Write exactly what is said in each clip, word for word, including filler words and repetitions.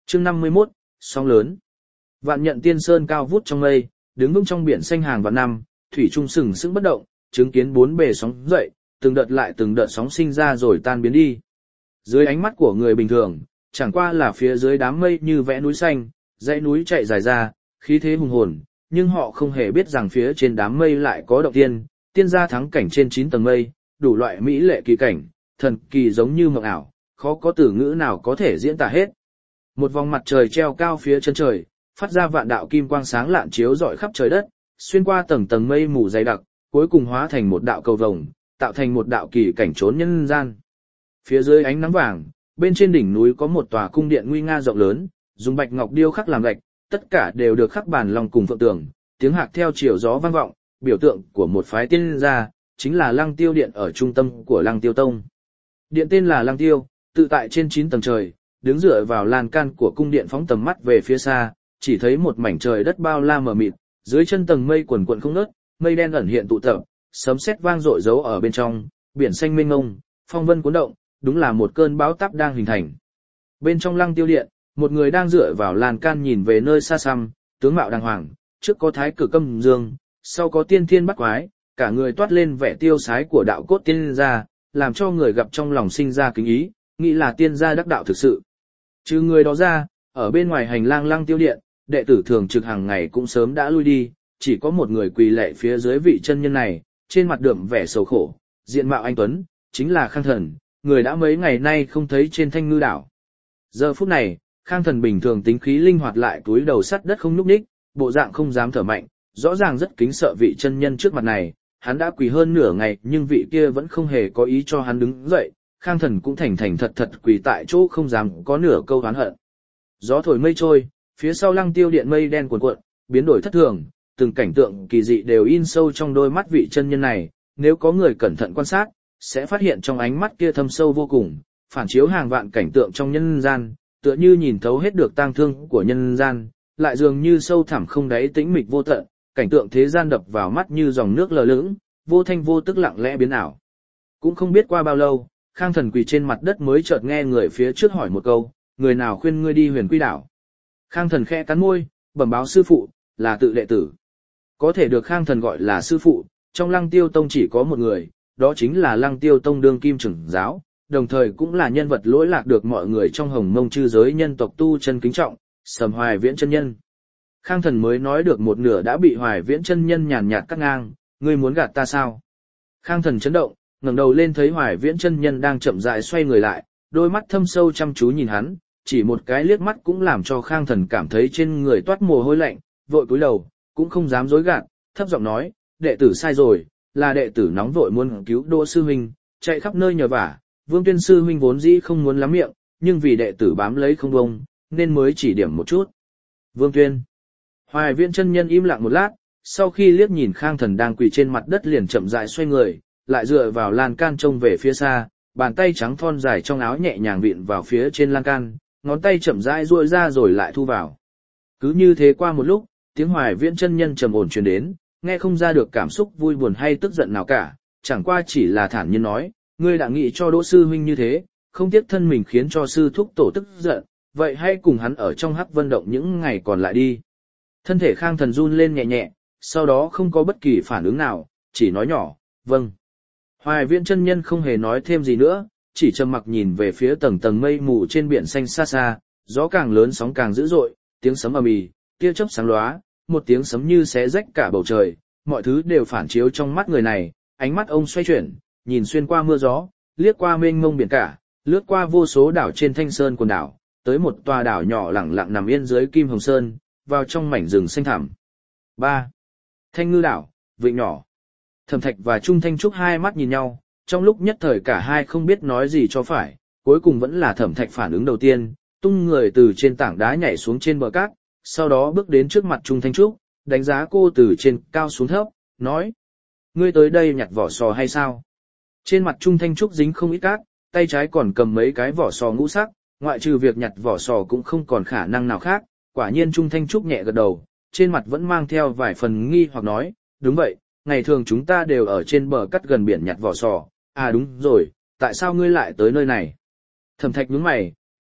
Chương năm mươi mốt, sóng lớn. Vạn Nhận Tiên Sơn cao vút trong mây, đứng vững trong biển xanh hàng vạn năm, thủy trung sừng sững bất động, chứng kiến bốn bề sóng dậy, từng đợt lại từng đợt sóng sinh ra rồi tan biến đi. Dưới ánh mắt của người bình thường, chẳng qua là phía dưới đám mây như vẽ núi xanh, dãy núi chạy dài ra, khí thế hùng hồn, nhưng họ không hề biết rằng phía trên đám mây lại có động tiên, tiên gia thắng cảnh trên chín tầng mây, đủ loại mỹ lệ kỳ cảnh, thần kỳ giống như mộng ảo, khó có từ ngữ nào có thể diễn tả hết. Một vòng mặt trời treo cao phía chân trời, phát ra vạn đạo kim quang sáng lạn chiếu rọi khắp trời đất, xuyên qua tầng tầng mây mù dày đặc, cuối cùng hóa thành một đạo cầu vồng, tạo thành một đạo kỳ cảnh trốn nhân gian. Phía dưới ánh nắng vàng, bên trên đỉnh núi có một tòa cung điện nguy nga rộng lớn, dùng bạch ngọc điêu khắc làm gạch, tất cả đều được khắc bản lòng cùng phượng tường, tiếng hạc theo chiều gió vang vọng, biểu tượng của một phái tiên gia, chính là Lăng Tiêu Điện ở trung tâm của Lăng Tiêu Tông. Điện tên là Lăng Tiêu, tự tại trên chín tầng trời, đứng dựa vào lan can của cung điện phóng tầm mắt về phía xa, chỉ thấy một mảnh trời đất bao la mờ mịt, dưới chân tầng mây quần quần không ngớt, mây đen ẩn hiện tụ tập, sấm sét vang dội giấu ở bên trong, biển xanh mênh mông, phong vân cuốn động, đúng là một cơn bão táp đang hình thành. Bên trong Lăng Tiêu Điện, một người đang dựa vào lan can nhìn về nơi xa xăm, tướng mạo đàng hoàng, trước có thái cực âm dương, sau có tiên thiên bắt quái, cả người toát lên vẻ tiêu sái của đạo cốt tiên gia, làm cho người gặp trong lòng sinh ra kính ý, nghĩ là tiên gia đắc đạo thực sự. Trừ người đó ra, ở bên ngoài hành lang Lăng Tiêu Điện, đệ tử thường trực hàng ngày cũng sớm đã lui đi, chỉ có một người quỳ lạy phía dưới vị chân nhân này, trên mặt đượm vẻ sầu khổ, diện mạo anh tuấn, chính là Khang Thần, người đã mấy ngày nay không thấy trên Thanh Ngư đảo. Giờ phút này, Khang Thần bình thường tính khí linh hoạt lại cúi đầu sắt đất không nhúc nhích, bộ dạng không dám thở mạnh, rõ ràng rất kính sợ vị chân nhân trước mặt này, hắn đã quỳ hơn nửa ngày nhưng vị kia vẫn không hề có ý cho hắn đứng dậy, Khang Thần cũng thành thành thật thật quỳ tại chỗ không dám có nửa câu oán hận. Gió thổi mây trôi, phía sau Lăng Tiêu Điện mây đen cuồn cuộn, biến đổi thất thường, từng cảnh tượng kỳ dị đều in sâu trong đôi mắt vị chân nhân này, nếu có người cẩn thận quan sát, sẽ phát hiện trong ánh mắt kia thâm sâu vô cùng, phản chiếu hàng vạn cảnh tượng trong nhân gian, tựa như nhìn thấu hết được tang thương của nhân gian, lại dường như sâu thẳm không đáy tĩnh mịch vô tận, cảnh tượng thế gian đập vào mắt như dòng nước lờ lững, vô thanh vô tức lặng lẽ biến ảo. Cũng không biết qua bao lâu, Khang Thần quỳ trên mặt đất mới chợt nghe người phía trước hỏi một câu, người nào khuyên ngươi đi Huyền Quy đảo? Khang Thần khẽ cắn môi, bẩm báo sư phụ, là tự đệ tử. Có thể được Khang Thần gọi là sư phụ, trong Lăng Tiêu Tông chỉ có một người, đó chính là Lăng Tiêu Tông đương kim trưởng giáo, đồng thời cũng là nhân vật lỗi lạc được mọi người trong Hồng Mông chư giới nhân tộc tu chân kính trọng, Sầm Hoài Viễn chân nhân. Khang Thần mới nói được một nửa đã bị Hoài Viễn chân nhân nhàn nhạt cắt ngang, ngươi muốn gạt ta sao? Khang Thần chấn động, ngẩng đầu lên thấy Hoài Viễn chân nhân đang chậm rãi xoay người lại, đôi mắt thâm sâu chăm chú nhìn hắn, chỉ một cái liếc mắt cũng làm cho Khang Thần cảm thấy trên người toát mồ hôi lạnh, vội cúi đầu, cũng không dám dối gạt, thấp giọng nói, đệ tử sai rồi, là đệ tử nóng vội muốn cứu Đỗ sư huynh, chạy khắp nơi nhờ vả, Vương Tuyên sư huynh vốn dĩ không muốn lắm miệng, nhưng vì đệ tử bám lấy không bông, nên mới chỉ điểm một chút. Vương Tuyên. Hoài Viễn chân nhân im lặng một lát, sau khi liếc nhìn Khang Thần đang quỳ trên mặt đất liền chậm rãi xoay người, lại dựa vào lan can trông về phía xa, bàn tay trắng thon dài trong áo nhẹ nhàng vịn vào phía trên lan can, ngón tay chậm rãi duỗi ra rồi lại thu vào. Cứ như thế qua một lúc, tiếng Hoài Viễn chân nhân trầm ổn truyền đến, nghe không ra được cảm xúc vui buồn hay tức giận nào cả, chẳng qua chỉ là thản nhiên nói, ngươi đã nghĩ cho Đỗ sư huynh như thế, không tiếc thân mình khiến cho sư thúc tổ tức giận, vậy hãy cùng hắn ở trong Hắc Vân động những ngày còn lại đi. Thân thể Khang Thần run lên nhẹ nhẹ, sau đó không có bất kỳ phản ứng nào, chỉ nói nhỏ, vâng. Hoài Viễn chân nhân không hề nói thêm gì nữa, chỉ trầm mặc nhìn về phía tầng tầng mây mù trên biển xanh xa xa, gió càng lớn sóng càng dữ dội, tiếng sấm ầm ĩ, tia chớp sáng lóa, một tiếng sấm như xé rách cả bầu trời, mọi thứ đều phản chiếu trong mắt người này, ánh mắt ông xoay chuyển, nhìn xuyên qua mưa gió, liếc qua mênh mông biển cả, lướt qua vô số đảo trên Thanh Sơn quần đảo, tới một tòa đảo nhỏ lẳng lặng nằm yên dưới Kim Hồng Sơn, vào trong mảnh rừng xanh thẳm. ba. Thanh Ngư đảo, vịnh nhỏ. Thẩm Thạch và Trung Thanh Trúc hai mắt nhìn nhau, trong lúc nhất thời cả hai không biết nói gì cho phải, cuối cùng vẫn là Thẩm Thạch phản ứng đầu tiên, tung người từ trên tảng đá nhảy xuống trên bờ cát, sau đó bước đến trước mặt Trung Thanh Trúc, đánh giá cô từ trên cao xuống thấp, nói: ngươi tới đây nhặt vỏ sò hay sao? Trên mặt Trung Thanh Trúc dính không ít cát, tay trái còn cầm mấy cái vỏ sò ngũ sắc, ngoại trừ việc nhặt vỏ sò cũng không còn khả năng nào khác. Quả nhiên Trung Thanh Trúc nhẹ gật đầu, trên mặt vẫn mang theo vài phần nghi hoặc nói: đúng vậy, ngày thường chúng ta đều ở trên bờ cát gần biển nhặt vỏ sò. À đúng rồi, tại sao ngươi lại tới nơi này? Thẩm Thạch nhướng mày,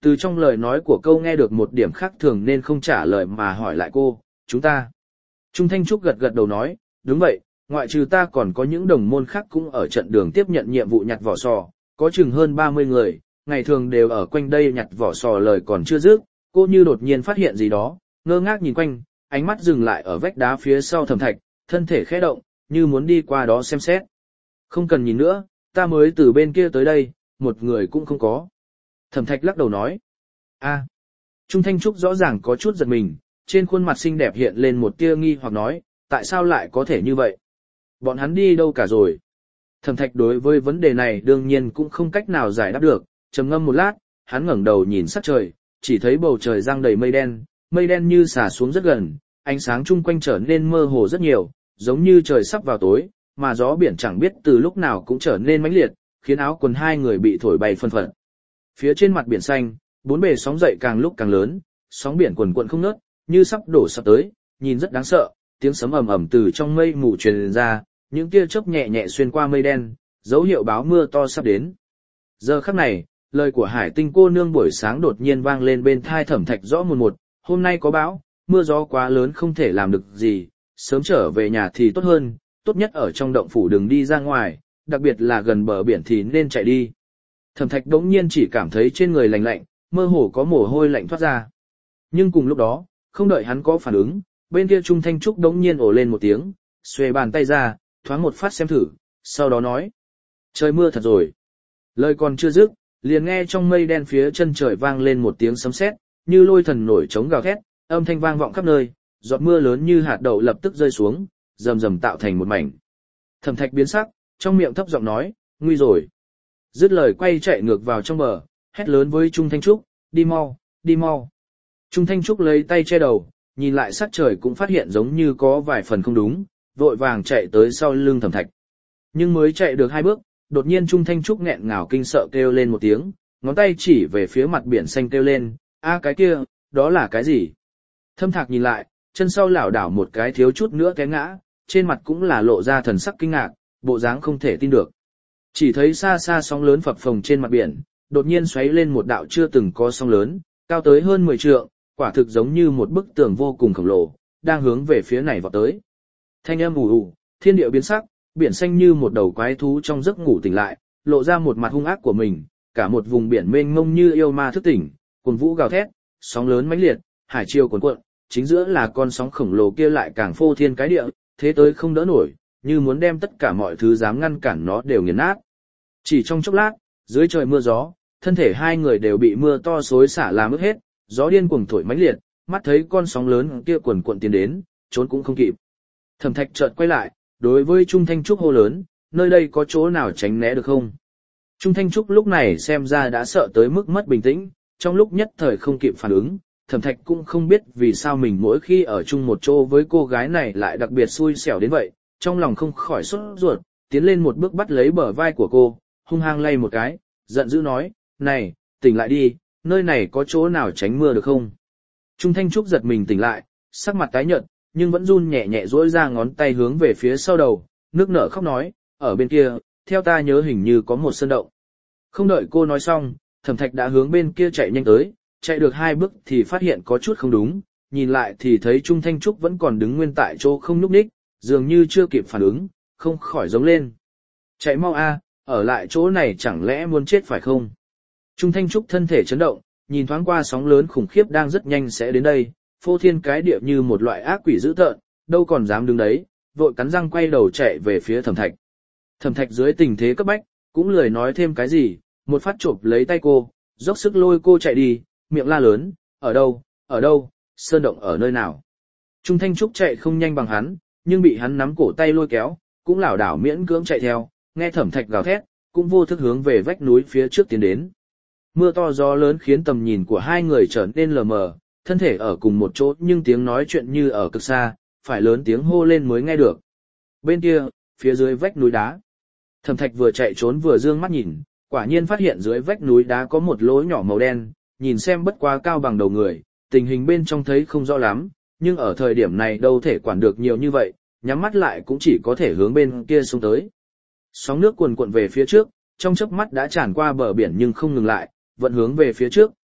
Từ trong lời nói của câu nghe được một điểm khác thường nên không trả lời mà hỏi lại cô, chúng ta. Trung Thanh Trúc gật gật đầu nói, đúng vậy, ngoại trừ ta còn có những đồng môn khác cũng ở trận đường tiếp nhận nhiệm vụ nhặt vỏ sò, có chừng hơn ba mươi người, ngày thường đều ở quanh đây nhặt vỏ sò. Lời còn chưa dứt, cô như đột nhiên phát hiện gì đó, ngơ ngác nhìn quanh, ánh mắt dừng lại ở vách đá phía sau Thẩm Thạch, thân thể khẽ động, như muốn đi qua đó xem xét. Không cần nhìn nữa, ta mới từ bên kia tới đây, một người cũng không có. Thẩm Thạch lắc đầu nói. A. Trung Thanh Trúc rõ ràng có chút giật mình, trên khuôn mặt xinh đẹp hiện lên một tia nghi hoặc nói, tại sao lại có thể như vậy? Bọn hắn đi đâu cả rồi? Thẩm Thạch đối với vấn đề này đương nhiên cũng không cách nào giải đáp được, trầm ngâm một lát, hắn ngẩng đầu nhìn sắc trời, chỉ thấy bầu trời giăng đầy mây đen, mây đen như xả xuống rất gần, ánh sáng chung quanh trở nên mơ hồ rất nhiều, giống như trời sắp vào tối, mà gió biển chẳng biết từ lúc nào cũng trở nên mãnh liệt, khiến áo quần hai người bị thổi bay phân phật. Phía trên mặt biển xanh, bốn bề sóng dậy càng lúc càng lớn, sóng biển cuồn cuộn không ngớt, như sắp đổ sập tới, nhìn rất đáng sợ, tiếng sấm ầm ầm từ trong mây mù truyền ra, những tia chớp nhẹ nhẹ xuyên qua mây đen, dấu hiệu báo mưa to sắp đến. Giờ khắc này, lời của Hải Tinh cô nương buổi sáng đột nhiên vang lên bên tai Thẩm Thạch rõ mồn một, hôm nay có bão, mưa gió quá lớn không thể làm được gì, sớm trở về nhà thì tốt hơn, tốt nhất ở trong động phủ đừng đi ra ngoài, đặc biệt là gần bờ biển thì nên chạy đi. Thẩm Thạch đống nhiên chỉ cảm thấy trên người lạnh lạnh, mơ hồ có mồ hôi lạnh thoát ra. Nhưng cùng lúc đó, không đợi hắn có phản ứng, bên kia Trung Thanh Trúc đống nhiên ồ lên một tiếng, xuề bàn tay ra, thoáng một phát xem thử, sau đó nói. Trời mưa thật rồi. Lời còn chưa dứt, liền nghe trong mây đen phía chân trời vang lên một tiếng sấm sét, như lôi thần nổi trống gào thét, âm thanh vang vọng khắp nơi, giọt mưa lớn như hạt đậu lập tức rơi xuống, rầm rầm tạo thành một mảnh. Thẩm Thạch biến sắc, trong miệng thấp giọng nói, nguy rồi. Dứt lời quay chạy ngược vào trong bờ, hét lớn với Trung Thanh Trúc, đi mau, đi mau. Trung Thanh Trúc lấy tay che đầu, nhìn lại sắc trời cũng phát hiện giống như có vài phần không đúng, vội vàng chạy tới sau lưng Thẩm Thạch. Nhưng mới chạy được hai bước, đột nhiên Trung Thanh Trúc nghẹn ngào kinh sợ kêu lên một tiếng, ngón tay chỉ về phía mặt biển xanh kêu lên, a cái kia, đó là cái gì? Thâm Thạc nhìn lại, chân sau lảo đảo một cái thiếu chút nữa té ngã, trên mặt cũng là lộ ra thần sắc kinh ngạc, bộ dáng không thể tin được. Chỉ thấy xa xa sóng lớn phập phồng trên mặt biển, đột nhiên xoáy lên một đạo chưa từng có sóng lớn, cao tới hơn mười trượng, quả thực giống như một bức tường vô cùng khổng lồ, đang hướng về phía này vọt tới. Thanh âm ù ù, thiên địa biến sắc, biển xanh như một đầu quái thú trong giấc ngủ tỉnh lại, lộ ra một mặt hung ác của mình, cả một vùng biển mênh mông như yêu ma thức tỉnh, cuồn vũ gào thét, sóng lớn mãnh liệt, hải triều cuồn cuộn, chính giữa là con sóng khổng lồ kia lại càng phô thiên cái địa, thế tới không đỡ nổi, như muốn đem tất cả mọi thứ dám ngăn cản nó đều nghiền nát. Chỉ trong chốc lát, dưới trời mưa gió, thân thể hai người đều bị mưa to xối xả làm ướt hết, gió điên cuồng thổi mãnh liệt, mắt thấy con sóng lớn kia cuồn cuộn tiến đến, trốn cũng không kịp. Thẩm Thạch chợt quay lại, đối với Trung Thanh Trúc hô lớn, nơi đây có chỗ nào tránh né được không? Trung Thanh Trúc lúc này xem ra đã sợ tới mức mất bình tĩnh, trong lúc nhất thời không kịp phản ứng, Thẩm Thạch cũng không biết vì sao mình mỗi khi ở chung một chỗ với cô gái này lại đặc biệt xui xẻo đến vậy, trong lòng không khỏi sốt ruột, tiến lên một bước bắt lấy bờ vai của cô, hung hăng lay một cái, giận dữ nói, này, tỉnh lại đi, nơi này có chỗ nào tránh mưa được không? Trung Thanh Trúc giật mình tỉnh lại, sắc mặt tái nhợt, nhưng vẫn run nhẹ nhẹ duỗi ra ngón tay hướng về phía sau đầu, nước nở khóc nói, ở bên kia, theo ta nhớ hình như có một sơn động. Không đợi cô nói xong, Thẩm Thạch đã hướng bên kia chạy nhanh tới, chạy được hai bước thì phát hiện có chút không đúng, nhìn lại thì thấy Trung Thanh Trúc vẫn còn đứng nguyên tại chỗ không nhúc nhích, dường như chưa kịp phản ứng, không khỏi giống lên. Chạy mau a, ở lại chỗ này chẳng lẽ muốn chết phải không? Trung Thanh Trúc thân thể chấn động, nhìn thoáng qua sóng lớn khủng khiếp đang rất nhanh sẽ đến đây, phô thiên cái địa như một loại ác quỷ dữ tợn, đâu còn dám đứng đấy, vội cắn răng quay đầu chạy về phía Thẩm Thạch. Thẩm Thạch dưới tình thế cấp bách, cũng lười nói thêm cái gì, một phát chộp lấy tay cô, dốc sức lôi cô chạy đi, miệng la lớn, ở đâu, ở đâu, sơn động ở nơi nào. Trung Thanh Trúc chạy không nhanh bằng hắn, nhưng bị hắn nắm cổ tay lôi kéo, cũng lảo đảo miễn cưỡng chạy theo, nghe Thẩm Thạch gào thét, cũng vô thức hướng về vách núi phía trước tiến đến. Mưa to gió lớn khiến tầm nhìn của hai người trở nên lờ mờ, thân thể ở cùng một chỗ nhưng tiếng nói chuyện như ở cực xa, phải lớn tiếng hô lên mới nghe được. Bên kia, phía dưới vách núi đá. Thẩm Thạch vừa chạy trốn vừa dương mắt nhìn, quả nhiên phát hiện dưới vách núi đá có một lỗ nhỏ màu đen, nhìn xem bất quá cao bằng đầu người, tình hình bên trong thấy không rõ lắm, nhưng ở thời điểm này đâu thể quản được nhiều như vậy, nhắm mắt lại cũng chỉ có thể hướng bên kia xuống tới. Sóng nước cuồn cuộn về phía trước, trong chớp mắt đã tràn qua bờ biển nhưng không ngừng lại, vẫn hướng về phía trước,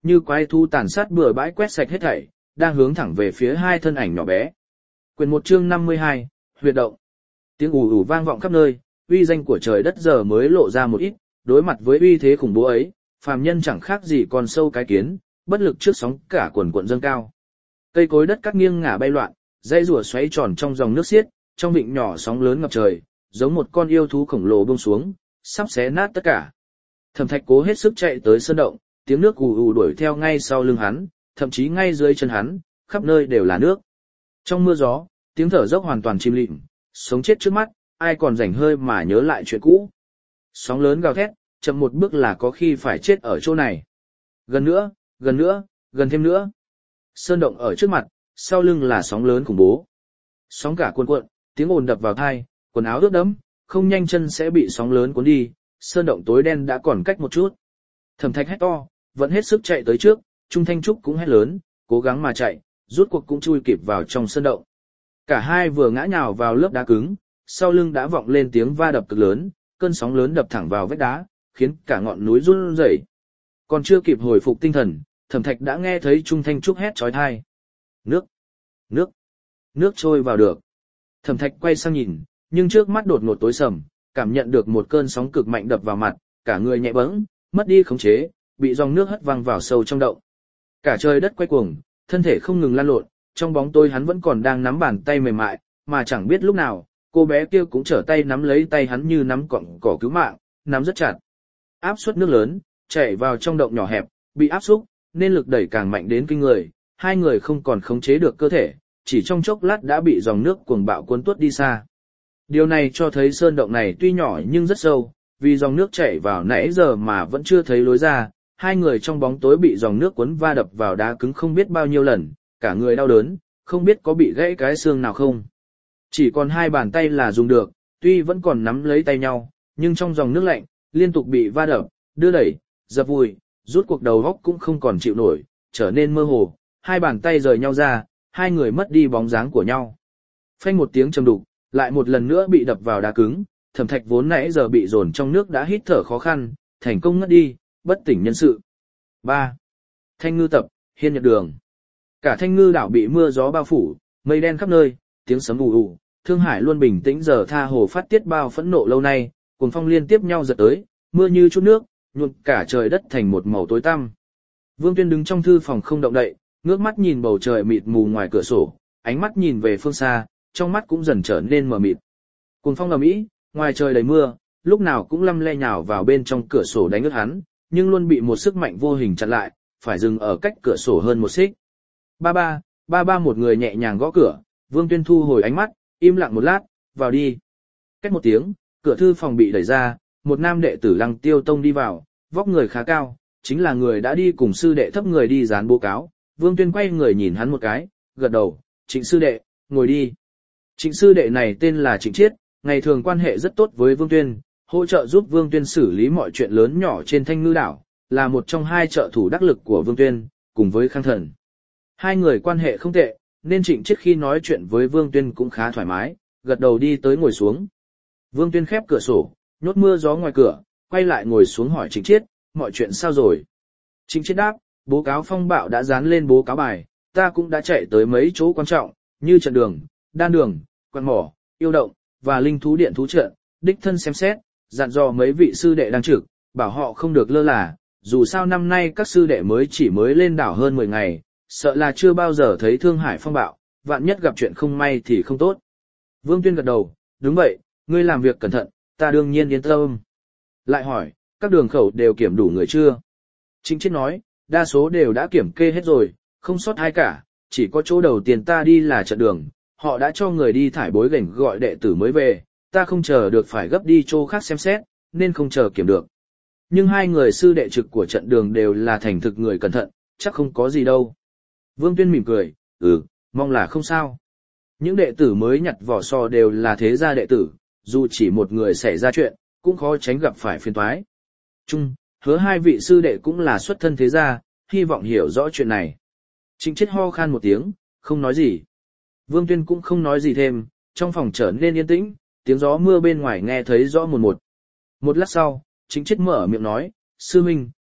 như quái thú tàn sát bừa bãi quét sạch hết thảy, đang hướng thẳng về phía hai thân ảnh nhỏ bé. Quyền một chương năm mươi hai, huyệt động. Tiếng ù ù vang vọng khắp nơi, uy danh của trời đất giờ mới lộ ra một ít, đối mặt với uy thế khủng bố ấy, phàm nhân chẳng khác gì con sâu cái kiến, bất lực trước sóng cả quần cuộn dâng cao. Cây cối đất cắt nghiêng ngả bay loạn, dãy rùa xoáy tròn trong dòng nước xiết, trong vịnh nhỏ sóng lớn ngập trời, giống một con yêu thú khổng lồ buông xuống, sắp xé nát tất cả. Thẩm Thạch cố hết sức chạy tới sơn động, tiếng nước ù ù đuổi theo ngay sau lưng hắn, thậm chí ngay dưới chân hắn, khắp nơi đều là nước. Trong mưa gió, tiếng thở dốc hoàn toàn chìm lịm, sống chết trước mắt, ai còn rảnh hơi mà nhớ lại chuyện cũ. Sóng lớn gào thét, chậm một bước là có khi phải chết ở chỗ này. Gần nữa, gần nữa, gần thêm nữa. Sơn động ở trước mặt, sau lưng là sóng lớn khủng bố. Sóng cả cuồn cuộn, tiếng ồn đập vào tai, quần áo ướt đẫm, không nhanh chân sẽ bị sóng lớn cuốn đi. Sơn động tối đen đã còn cách một chút. Thẩm Thạch hét to, vẫn hết sức chạy tới trước, Trung Thanh Trúc cũng hét lớn, cố gắng mà chạy, rút cuộc cũng chui kịp vào trong sơn động. Cả hai vừa ngã nhào vào lớp đá cứng, sau lưng đã vọng lên tiếng va đập cực lớn, cơn sóng lớn đập thẳng vào vách đá, khiến cả ngọn núi run rẩy. Còn chưa kịp hồi phục tinh thần, Thẩm Thạch đã nghe thấy Trung Thanh Trúc hét chói tai. Nước, nước, nước trôi vào được. Thẩm Thạch quay sang nhìn, nhưng trước mắt đột ngột tối sầm, cảm nhận được một cơn sóng cực mạnh đập vào mặt, cả người nhẹ bẫng, mất đi khống chế, bị dòng nước hất văng vào sâu trong động. Cả trời đất quay cuồng, thân thể không ngừng lăn lộn, trong bóng tối hắn vẫn còn đang nắm bàn tay mềm mại, mà chẳng biết lúc nào, cô bé kia cũng trở tay nắm lấy tay hắn như nắm cọng cỏ cứu mạng, nắm rất chặt. Áp suất nước lớn, chảy vào trong động nhỏ hẹp, bị áp xúc, nên lực đẩy càng mạnh đến kinh người, hai người không còn khống chế được cơ thể, chỉ trong chốc lát đã bị dòng nước cuồng bạo cuốn tuốt đi xa. Điều này cho thấy sơn động này tuy nhỏ nhưng rất sâu, vì dòng nước chảy vào nãy giờ mà vẫn chưa thấy lối ra, hai người trong bóng tối bị dòng nước cuốn va đập vào đá cứng không biết bao nhiêu lần, cả người đau đớn, không biết có bị gãy cái xương nào không. Chỉ còn hai bàn tay là dùng được, tuy vẫn còn nắm lấy tay nhau, nhưng trong dòng nước lạnh, liên tục bị va đập, đưa đẩy, dập vùi, rút cuộc đầu óc cũng không còn chịu nổi, trở nên mơ hồ, hai bàn tay rời nhau ra, hai người mất đi bóng dáng của nhau. Phanh một tiếng trầm đục, lại một lần nữa bị đập vào đá cứng, Thẩm Thạch vốn nãy giờ bị dồn trong nước đã hít thở khó khăn, thành công ngất đi, bất tỉnh nhân sự. ba. Thanh Ngư tập, Hiên Nhật Đường. Cả Thanh Ngư đảo bị mưa gió bao phủ, mây đen khắp nơi, tiếng sấm ù ù, Thương Hải luôn bình tĩnh giờ tha hồ phát tiết bao phẫn nộ lâu nay, cuồng phong liên tiếp nhau giật tới, mưa như chút nước, nhuộm cả trời đất thành một màu tối tăm. Vương Tuyên đứng trong thư phòng không động đậy, ngước mắt nhìn bầu trời mịt mù ngoài cửa sổ, ánh mắt nhìn về phương xa, trong mắt cũng dần trở nên mờ mịt. Cuồng phong ầm ĩ, ngoài trời đầy mưa, lúc nào cũng lăm le nhào vào bên trong cửa sổ đánh ướt hắn, nhưng luôn bị một sức mạnh vô hình chặn lại, phải dừng ở cách cửa sổ hơn một xích. Ba ba, ba ba một người nhẹ nhàng gõ cửa, Vương Tuyên thu hồi ánh mắt, im lặng một lát, vào đi. Cách một tiếng, cửa thư phòng bị đẩy ra, một nam đệ tử Lăng Tiêu Tông đi vào, vóc người khá cao, chính là người đã đi cùng sư đệ thấp người đi dán báo cáo. Vương Tuyên quay người nhìn hắn một cái, gật đầu, Trịnh sư đệ, ngồi đi. Trịnh sư đệ này tên là Trịnh Chiết, ngày thường quan hệ rất tốt với Vương Tuyên, hỗ trợ giúp Vương Tuyên xử lý mọi chuyện lớn nhỏ trên Thanh Ngư đảo, là một trong hai trợ thủ đắc lực của Vương Tuyên, cùng với Khang Thần. Hai người quan hệ không tệ, nên Trịnh Chiết khi nói chuyện với Vương Tuyên cũng khá thoải mái, gật đầu đi tới ngồi xuống. Vương Tuyên khép cửa sổ, nhốt mưa gió ngoài cửa, quay lại ngồi xuống hỏi Trịnh Chiết, mọi chuyện sao rồi? Trịnh Chiết đáp, báo cáo phong bạo đã dán lên báo cáo bài, ta cũng đã chạy tới mấy chỗ quan trọng, như trận đường, đan đường, quan mỏ, yêu động, và linh thú điện thú trận, đích thân xem xét, dặn dò mấy vị sư đệ đang trực, bảo họ không được lơ là, dù sao năm nay các sư đệ mới chỉ mới lên đảo hơn mười ngày, sợ là chưa bao giờ thấy Thương Hải phong bạo, vạn nhất gặp chuyện không may thì không tốt. Vương Tuyên gật đầu, đúng vậy, ngươi làm việc cẩn thận, ta đương nhiên yên tâm. Lại hỏi, các đường khẩu đều kiểm đủ người chưa? Trịnh Chiết nói, đa số đều đã kiểm kê hết rồi, không sót ai cả, chỉ có chỗ đầu tiên ta đi là trận đường, họ đã cho người đi thải bối gảnh gọi đệ tử mới về, ta không chờ được phải gấp đi chỗ khác xem xét, nên không chờ kiểm được. Nhưng hai người sư đệ trực của trận đường đều là thành thực người cẩn thận, chắc không có gì đâu. Vương Tuyên mỉm cười, ừ, mong là không sao. Những đệ tử mới nhặt vỏ sò đều là thế gia đệ tử, dù chỉ một người xảy ra chuyện, cũng khó tránh gặp phải phiền toái. Chung, hứa hai vị sư đệ cũng là xuất thân thế gia, hy vọng hiểu rõ chuyện này. Trịnh Chiết ho khan một tiếng, không nói gì. Vương Tuyên cũng không nói gì thêm, trong phòng trở nên yên tĩnh, tiếng gió mưa bên ngoài nghe thấy rõ một một. Một lát sau, Trịnh Chiết mở miệng nói, sư minh,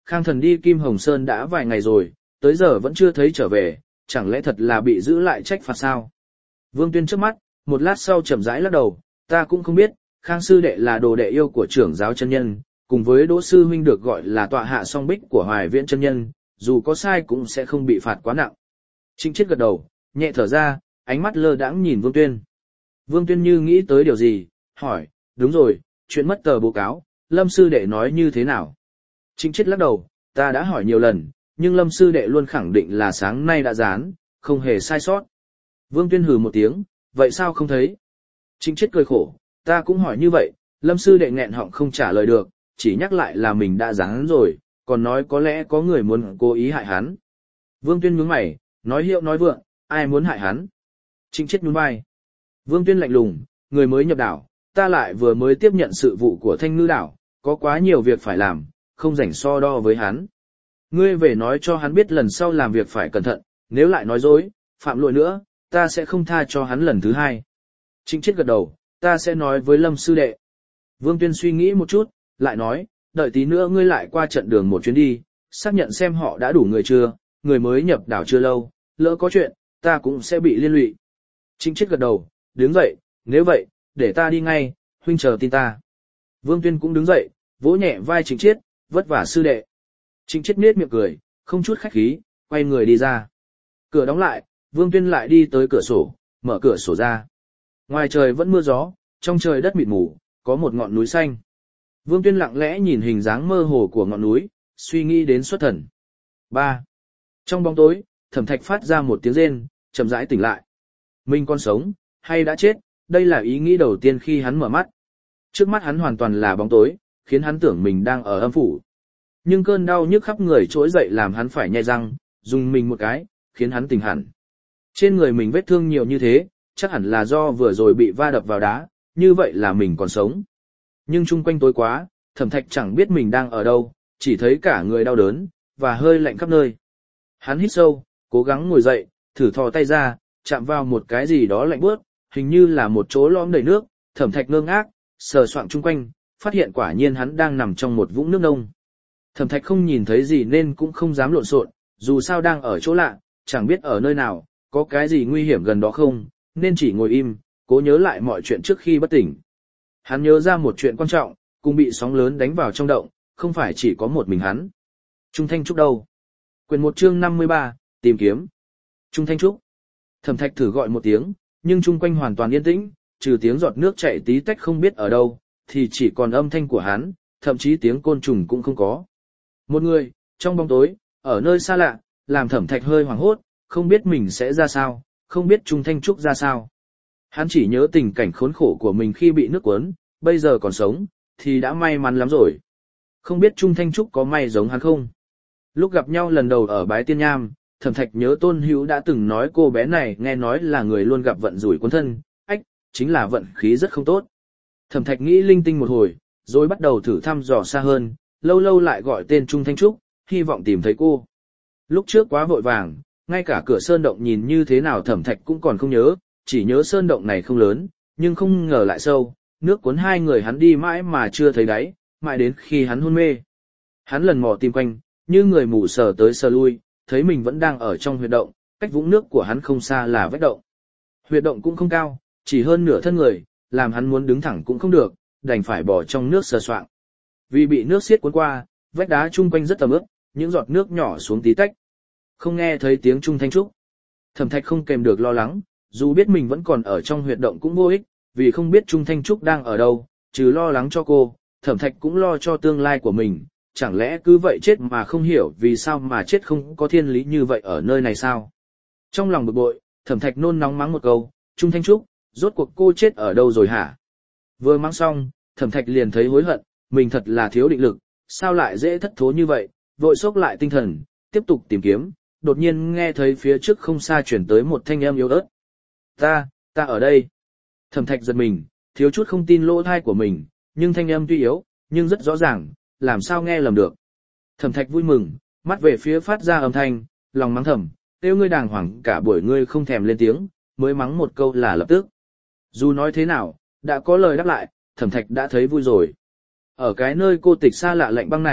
Khang Thần đi Kim Hồng Sơn đã vài ngày rồi, tới giờ vẫn chưa thấy trở về, chẳng lẽ thật là bị giữ lại trách phạt sao? Vương Tuyên trước mắt, một lát sau chậm rãi lắc đầu, ta cũng không biết, Khang sư đệ là đồ đệ yêu của trưởng giáo chân nhân, cùng với Đỗ sư huynh được gọi là tọa hạ song bích của Hoài Viễn chân nhân, dù có sai cũng sẽ không bị phạt quá nặng. Trịnh Chiết gật đầu, nhẹ thở ra, ánh mắt lơ đãng nhìn Vương Tuyên. Vương Tuyên như nghĩ tới điều gì, hỏi, đúng rồi, chuyện mất tờ báo cáo, Lâm sư đệ nói như thế nào? Trịnh Chiết lắc đầu, ta đã hỏi nhiều lần, nhưng Lâm sư đệ luôn khẳng định là sáng nay đã dán, không hề sai sót. Vương Tuyên hừ một tiếng, vậy sao không thấy? Trịnh Chiết cười khổ, ta cũng hỏi như vậy, Lâm sư đệ nghẹn họng không trả lời được, chỉ nhắc lại là mình đã dán rồi, còn nói có lẽ có người muốn cố ý hại hắn. Vương Tuyên nhướng mày, nói hiệu nói vượng, ai muốn hại hắn? Trịnh Chiết nhún vai. Vương Tuyên lạnh lùng, người mới nhập đảo, ta lại vừa mới tiếp nhận sự vụ của Thanh Ngư đảo, có quá nhiều việc phải làm, không rảnh so đo với hắn. Ngươi về nói cho hắn biết lần sau làm việc phải cẩn thận, nếu lại nói dối, phạm lỗi nữa, ta sẽ không tha cho hắn lần thứ hai. Trịnh Chiết gật đầu, ta sẽ nói với Lâm sư đệ. Vương Tuyên suy nghĩ một chút, lại nói, đợi tí nữa ngươi lại qua trận đường một chuyến đi, xác nhận xem họ đã đủ người chưa, người mới nhập đảo chưa lâu, lỡ có chuyện, ta cũng sẽ bị liên lụy. Trịnh Chiết gật đầu, đứng dậy, nếu vậy, để ta đi ngay, huynh chờ tin ta. Vương Tuyên cũng đứng dậy, vỗ nhẹ vai Trịnh Chiết, vất vả sư đệ. Trịnh Chiết nết miệng cười, không chút khách khí, quay người đi ra. Cửa đóng lại, Vương Tuyên lại đi tới cửa sổ, mở cửa sổ ra. Ngoài trời vẫn mưa gió, trong trời đất mịt mù, có một ngọn núi xanh. Vương Tuyên lặng lẽ nhìn hình dáng mơ hồ của ngọn núi, suy nghĩ đến xuất thần. ba. Trong bóng tối, Thẩm Thạch phát ra một tiếng rên, chậm rãi tỉnh lại. Mình còn sống, hay đã chết, đây là ý nghĩ đầu tiên khi hắn mở mắt. Trước mắt hắn hoàn toàn là bóng tối, khiến hắn tưởng mình đang ở âm phủ. Nhưng cơn đau nhức khắp người trỗi dậy làm hắn phải nhe răng, dùng mình một cái, khiến hắn tỉnh hẳn. Trên người mình vết thương nhiều như thế, chắc hẳn là do vừa rồi bị va đập vào đá, như vậy là mình còn sống. Nhưng chung quanh tối quá, Thẩm Thạch chẳng biết mình đang ở đâu, chỉ thấy cả người đau đớn, và hơi lạnh khắp nơi. Hắn hít sâu, cố gắng ngồi dậy, thử thò tay ra, chạm vào một cái gì đó lạnh buốt, hình như là một chỗ lõm đầy nước. Thẩm Thạch ngơ ngác, sờ soạng chung quanh, phát hiện quả nhiên hắn đang nằm trong một vũng nước nông. Thẩm Thạch không nhìn thấy gì nên cũng không dám lộn xộn, dù sao đang ở chỗ lạ, chẳng biết ở nơi nào, có cái gì nguy hiểm gần đó không, nên chỉ ngồi im, cố nhớ lại mọi chuyện trước khi bất tỉnh. Hắn nhớ ra một chuyện quan trọng, cùng bị sóng lớn đánh vào trong động, không phải chỉ có một mình hắn. Trung Thanh Trúc đâu? Quyển một chương năm mươi ba, tìm kiếm. Trung Thanh Trúc. Thẩm Thạch thử gọi một tiếng, nhưng chung quanh hoàn toàn yên tĩnh, trừ tiếng giọt nước chảy tí tách không biết ở đâu, thì chỉ còn âm thanh của hắn, thậm chí tiếng côn trùng cũng không có. Một người, trong bóng tối, ở nơi xa lạ, làm Thẩm Thạch hơi hoảng hốt, không biết mình sẽ ra sao, không biết Trung Thanh Trúc ra sao. Hắn chỉ nhớ tình cảnh khốn khổ của mình khi bị nước cuốn, bây giờ còn sống, thì đã may mắn lắm rồi. Không biết Trung Thanh Trúc có may giống hắn không? Lúc gặp nhau lần đầu ở Bái Tiên Nham, Thẩm Thạch nhớ Tôn Hữu đã từng nói cô bé này nghe nói là người luôn gặp vận rủi cuốn thân, ách, chính là vận khí rất không tốt. Thẩm Thạch nghĩ linh tinh một hồi, rồi bắt đầu thử thăm dò xa hơn, lâu lâu lại gọi tên Trung Thanh Trúc, hy vọng tìm thấy cô. Lúc trước quá vội vàng, ngay cả cửa sơn động nhìn như thế nào Thẩm Thạch cũng còn không nhớ, chỉ nhớ sơn động này không lớn, nhưng không ngờ lại sâu, nước cuốn hai người hắn đi mãi mà chưa thấy đáy, mãi đến khi hắn hôn mê. Hắn lần mò tìm quanh, như người mù sờ tới sờ lui, thấy mình vẫn đang ở trong huyệt động, cách vũng nước của hắn không xa là vách động. Huyệt động cũng không cao, chỉ hơn nửa thân người, làm hắn muốn đứng thẳng cũng không được, đành phải bỏ trong nước sờ soạng. Vì bị nước xiết cuốn qua, vách đá chung quanh rất tầm ướt, những giọt nước nhỏ xuống tí tách. Không nghe thấy tiếng Trung Thanh Trúc. Thẩm Thạch không kèm được lo lắng, dù biết mình vẫn còn ở trong huyệt động cũng vô ích, vì không biết Trung Thanh Trúc đang ở đâu, trừ lo lắng cho cô, Thẩm Thạch cũng lo cho tương lai của mình, chẳng lẽ cứ vậy chết mà không hiểu vì sao mà chết không có thiên lý như vậy ở nơi này sao? Trong lòng bực bội, Thẩm Thạch nôn nóng mắng một câu, Trung Thanh Trúc, rốt cuộc cô chết ở đâu rồi hả? Vừa mắng xong, Thẩm Thạch liền thấy hối hận, mình thật là thiếu định lực, sao lại dễ thất thố như vậy, vội xốc lại tinh thần, tiếp tục tìm kiếm, đột nhiên nghe thấy phía trước không xa chuyển tới một thanh âm yếu ớt. Ta, ta ở đây. Thẩm Thạch giật mình, thiếu chút không tin lỗ tai của mình, nhưng thanh âm tuy yếu, nhưng rất rõ ràng, làm sao nghe lầm được. Thẩm Thạch vui mừng, mắt về phía phát ra âm thanh, lòng mắng thầm, tiêu ngươi đàng hoàng cả buổi ngươi không thèm lên tiếng, mới mắng một câu là lập tức. Dù nói thế nào, đã có lời đáp lại, Thẩm Thạch đã thấy vui rồi. Ở cái nơi cô tịch xa lạ lạnh băng này,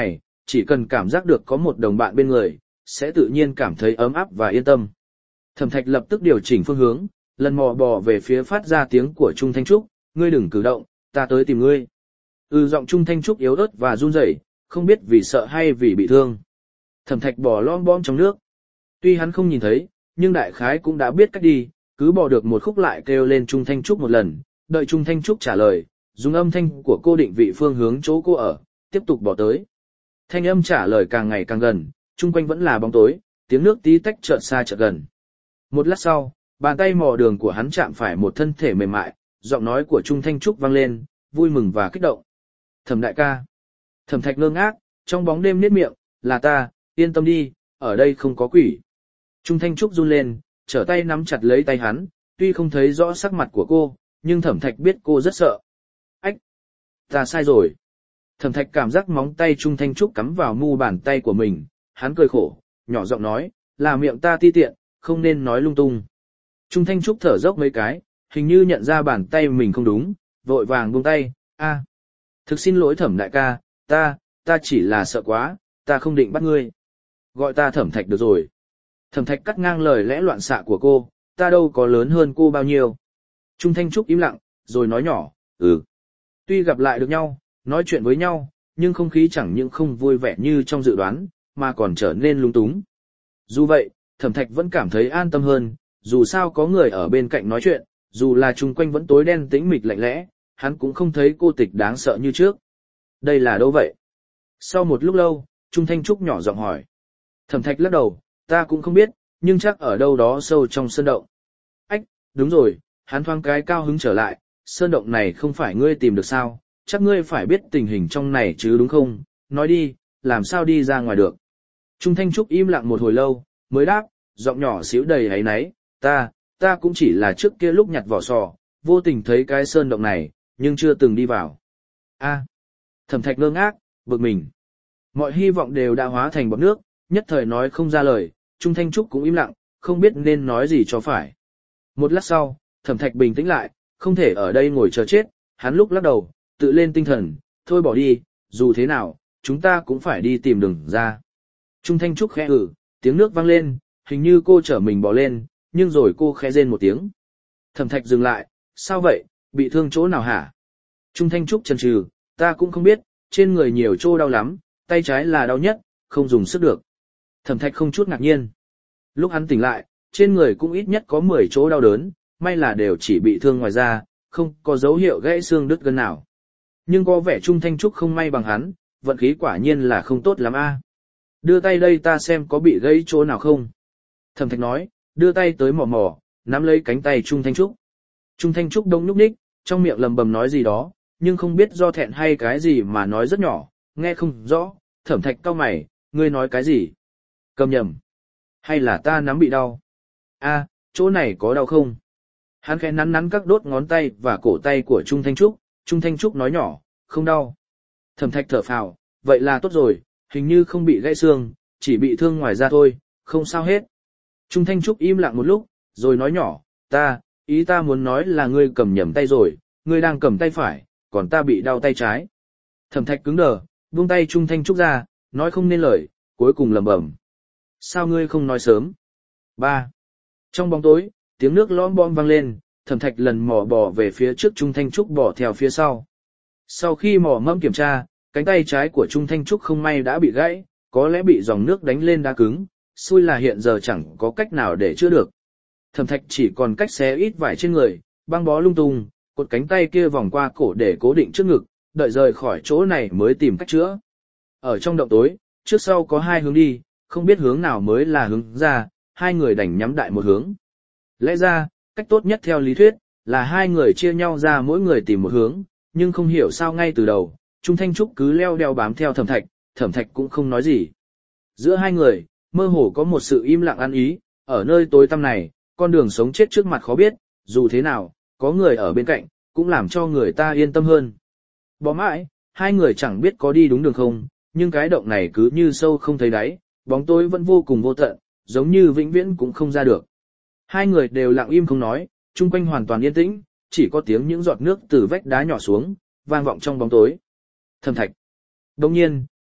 chỉ cần cảm giác được có một đồng bạn bên người, sẽ tự nhiên cảm thấy ấm áp và yên tâm. Thẩm Thạch lập tức điều chỉnh phương hướng, lần mò bò về phía phát ra tiếng của Trung Thanh Trúc, ngươi đừng cử động, ta tới tìm ngươi. Ừ, giọng Trung Thanh Trúc yếu ớt và run rẩy, không biết vì sợ hay vì bị thương. Thẩm Thạch bò lom bom trong nước. Tuy hắn không nhìn thấy, nhưng đại khái cũng đã biết cách đi, cứ bò được một khúc lại kêu lên Trung Thanh Trúc một lần, đợi Trung Thanh Trúc trả lời, dùng âm thanh của cô định vị phương hướng chỗ cô ở, tiếp tục bò tới. Thanh âm trả lời càng ngày càng gần, chung quanh vẫn là bóng tối, tiếng nước tí tách chợt xa chợt gần. Một lát sau, bàn tay mò đường của hắn chạm phải một thân thể mềm mại, giọng nói của Trung Thanh Trúc vang lên, vui mừng và kích động. Thẩm đại ca. Thẩm Thạch ngơ ngác, trong bóng đêm niết miệng, là ta, yên tâm đi, ở đây không có quỷ. Trung Thanh Trúc run lên, trở tay nắm chặt lấy tay hắn, tuy không thấy rõ sắc mặt của cô, nhưng Thẩm Thạch biết cô rất sợ. Ách! Ta sai rồi. Thẩm Thạch cảm giác móng tay Trung Thanh Trúc cắm vào mu bàn tay của mình, hắn cười khổ, nhỏ giọng nói, là miệng ta ti tiện, không nên nói lung tung. Trung Thanh Trúc thở dốc mấy cái, hình như nhận ra bàn tay mình không đúng, vội vàng buông tay, a, thực xin lỗi Thẩm đại ca, ta, ta chỉ là sợ quá, ta không định bắt ngươi. Gọi ta Thẩm Thạch được rồi. Thẩm Thạch cắt ngang lời lẽ loạn xạ của cô, ta đâu có lớn hơn cô bao nhiêu. Trung Thanh Trúc im lặng, rồi nói nhỏ, ừ. Tuy gặp lại được nhau, nói chuyện với nhau, nhưng không khí chẳng những không vui vẻ như trong dự đoán, mà còn trở nên lung túng. Dù vậy, Thẩm Thạch vẫn cảm thấy an tâm hơn, dù sao có người ở bên cạnh nói chuyện, dù là chung quanh vẫn tối đen tĩnh mịch lạnh lẽ, hắn cũng không thấy cô tịch đáng sợ như trước. Đây là đâu vậy? Sau một lúc lâu, Trung Thanh Trúc nhỏ giọng hỏi. Thẩm Thạch lắc đầu, ta cũng không biết, nhưng chắc ở đâu đó sâu trong sơn động. Ách, đúng rồi, hắn thoáng cái cao hứng trở lại, sơn động này không phải ngươi tìm được sao, chắc ngươi phải biết tình hình trong này chứ đúng không, nói đi, làm sao đi ra ngoài được. Trung Thanh Trúc im lặng một hồi lâu, mới đáp, giọng nhỏ xíu đầy áy náy, ta, ta cũng chỉ là trước kia lúc nhặt vỏ sò, vô tình thấy cái sơn động này, nhưng chưa từng đi vào. A, Thẩm Thạch ngơ ngác, bực mình. Mọi hy vọng đều đã hóa thành bọt nước, nhất thời nói không ra lời, Trung Thanh Trúc cũng im lặng, không biết nên nói gì cho phải. Một lát sau, Thẩm Thạch bình tĩnh lại, không thể ở đây ngồi chờ chết, hắn lúc lắc đầu, tự lên tinh thần, thôi bỏ đi, dù thế nào, chúng ta cũng phải đi tìm đường ra. Trung Thanh Trúc khẽ ử, tiếng nước vang lên, hình như cô chở mình bỏ lên, nhưng rồi cô khẽ rên một tiếng. Thẩm Thạch dừng lại, sao vậy, bị thương chỗ nào hả? Trung Thanh Trúc chần chừ, ta cũng không biết, trên người nhiều chỗ đau lắm, tay trái là đau nhất, không dùng sức được. Thẩm Thạch không chút ngạc nhiên. Lúc hắn tỉnh lại, trên người cũng ít nhất có mười chỗ đau đớn, may là đều chỉ bị thương ngoài da, không có dấu hiệu gãy xương đứt gân nào. Nhưng có vẻ Trung Thanh Trúc không may bằng hắn, vận khí quả nhiên là không tốt lắm a. Đưa tay đây ta xem có bị gãy chỗ nào không. Thẩm Thạch nói, đưa tay tới mò mò, nắm lấy cánh tay Trung Thanh Trúc. Trung Thanh Trúc đông nhúc nhích, trong miệng lầm bầm nói gì đó, nhưng không biết do thẹn hay cái gì mà nói rất nhỏ, nghe không rõ. Thẩm Thạch cau mày, ngươi nói cái gì? Cầm nhầm. Hay là ta nắm bị đau? A, chỗ này có đau không? Hắn khẽ nắn nắn các đốt ngón tay và cổ tay của Trung Thanh Trúc, Trung Thanh Trúc nói nhỏ, không đau. Thẩm Thạch thở phào, vậy là tốt rồi, hình như không bị gãy xương, chỉ bị thương ngoài da thôi, không sao hết. Trung Thanh Trúc im lặng một lúc, rồi nói nhỏ, ta, ý ta muốn nói là ngươi cầm nhầm tay rồi, ngươi đang cầm tay phải, còn ta bị đau tay trái. Thẩm Thạch cứng đờ, buông tay Trung Thanh Trúc ra, nói không nên lời, cuối cùng lẩm bẩm. Sao ngươi không nói sớm? Ba. Trong bóng tối, tiếng nước lõm bom vang lên, Thẩm Thạch lần mò bò về phía trước Trung Thanh Trúc bỏ theo phía sau. Sau khi mò mẫm kiểm tra, cánh tay trái của Trung Thanh Trúc không may đã bị gãy, có lẽ bị dòng nước đánh lên đá cứng, xui là hiện giờ chẳng có cách nào để chữa được. Thẩm Thạch chỉ còn cách xé ít vải trên người, băng bó lung tung, cột cánh tay kia vòng qua cổ để cố định trước ngực, đợi rời khỏi chỗ này mới tìm cách chữa. Ở trong động tối, trước sau có hai hướng đi, không biết hướng nào mới là hướng ra, hai người đành nhắm đại một hướng. Lẽ ra, cách tốt nhất theo lý thuyết, là hai người chia nhau ra mỗi người tìm một hướng, nhưng không hiểu sao ngay từ đầu, Trung Thanh Trúc cứ leo đeo bám theo Thẩm Thạch, Thẩm Thạch cũng không nói gì. Giữa hai người, mơ hồ có một sự im lặng ăn ý, ở nơi tối tăm này, con đường sống chết trước mặt khó biết, dù thế nào, có người ở bên cạnh, cũng làm cho người ta yên tâm hơn. Bỏ mãi, hai người chẳng biết có đi đúng đường không, nhưng cái động này cứ như sâu không thấy đáy, bóng tối vẫn vô cùng vô tận, giống như vĩnh viễn cũng không ra được. Hai người đều lặng im không nói, chung quanh hoàn toàn yên tĩnh, chỉ có tiếng những giọt nước từ vách đá nhỏ xuống, vang vọng trong bóng tối. Thẩm Thạch. Đồng nhiên,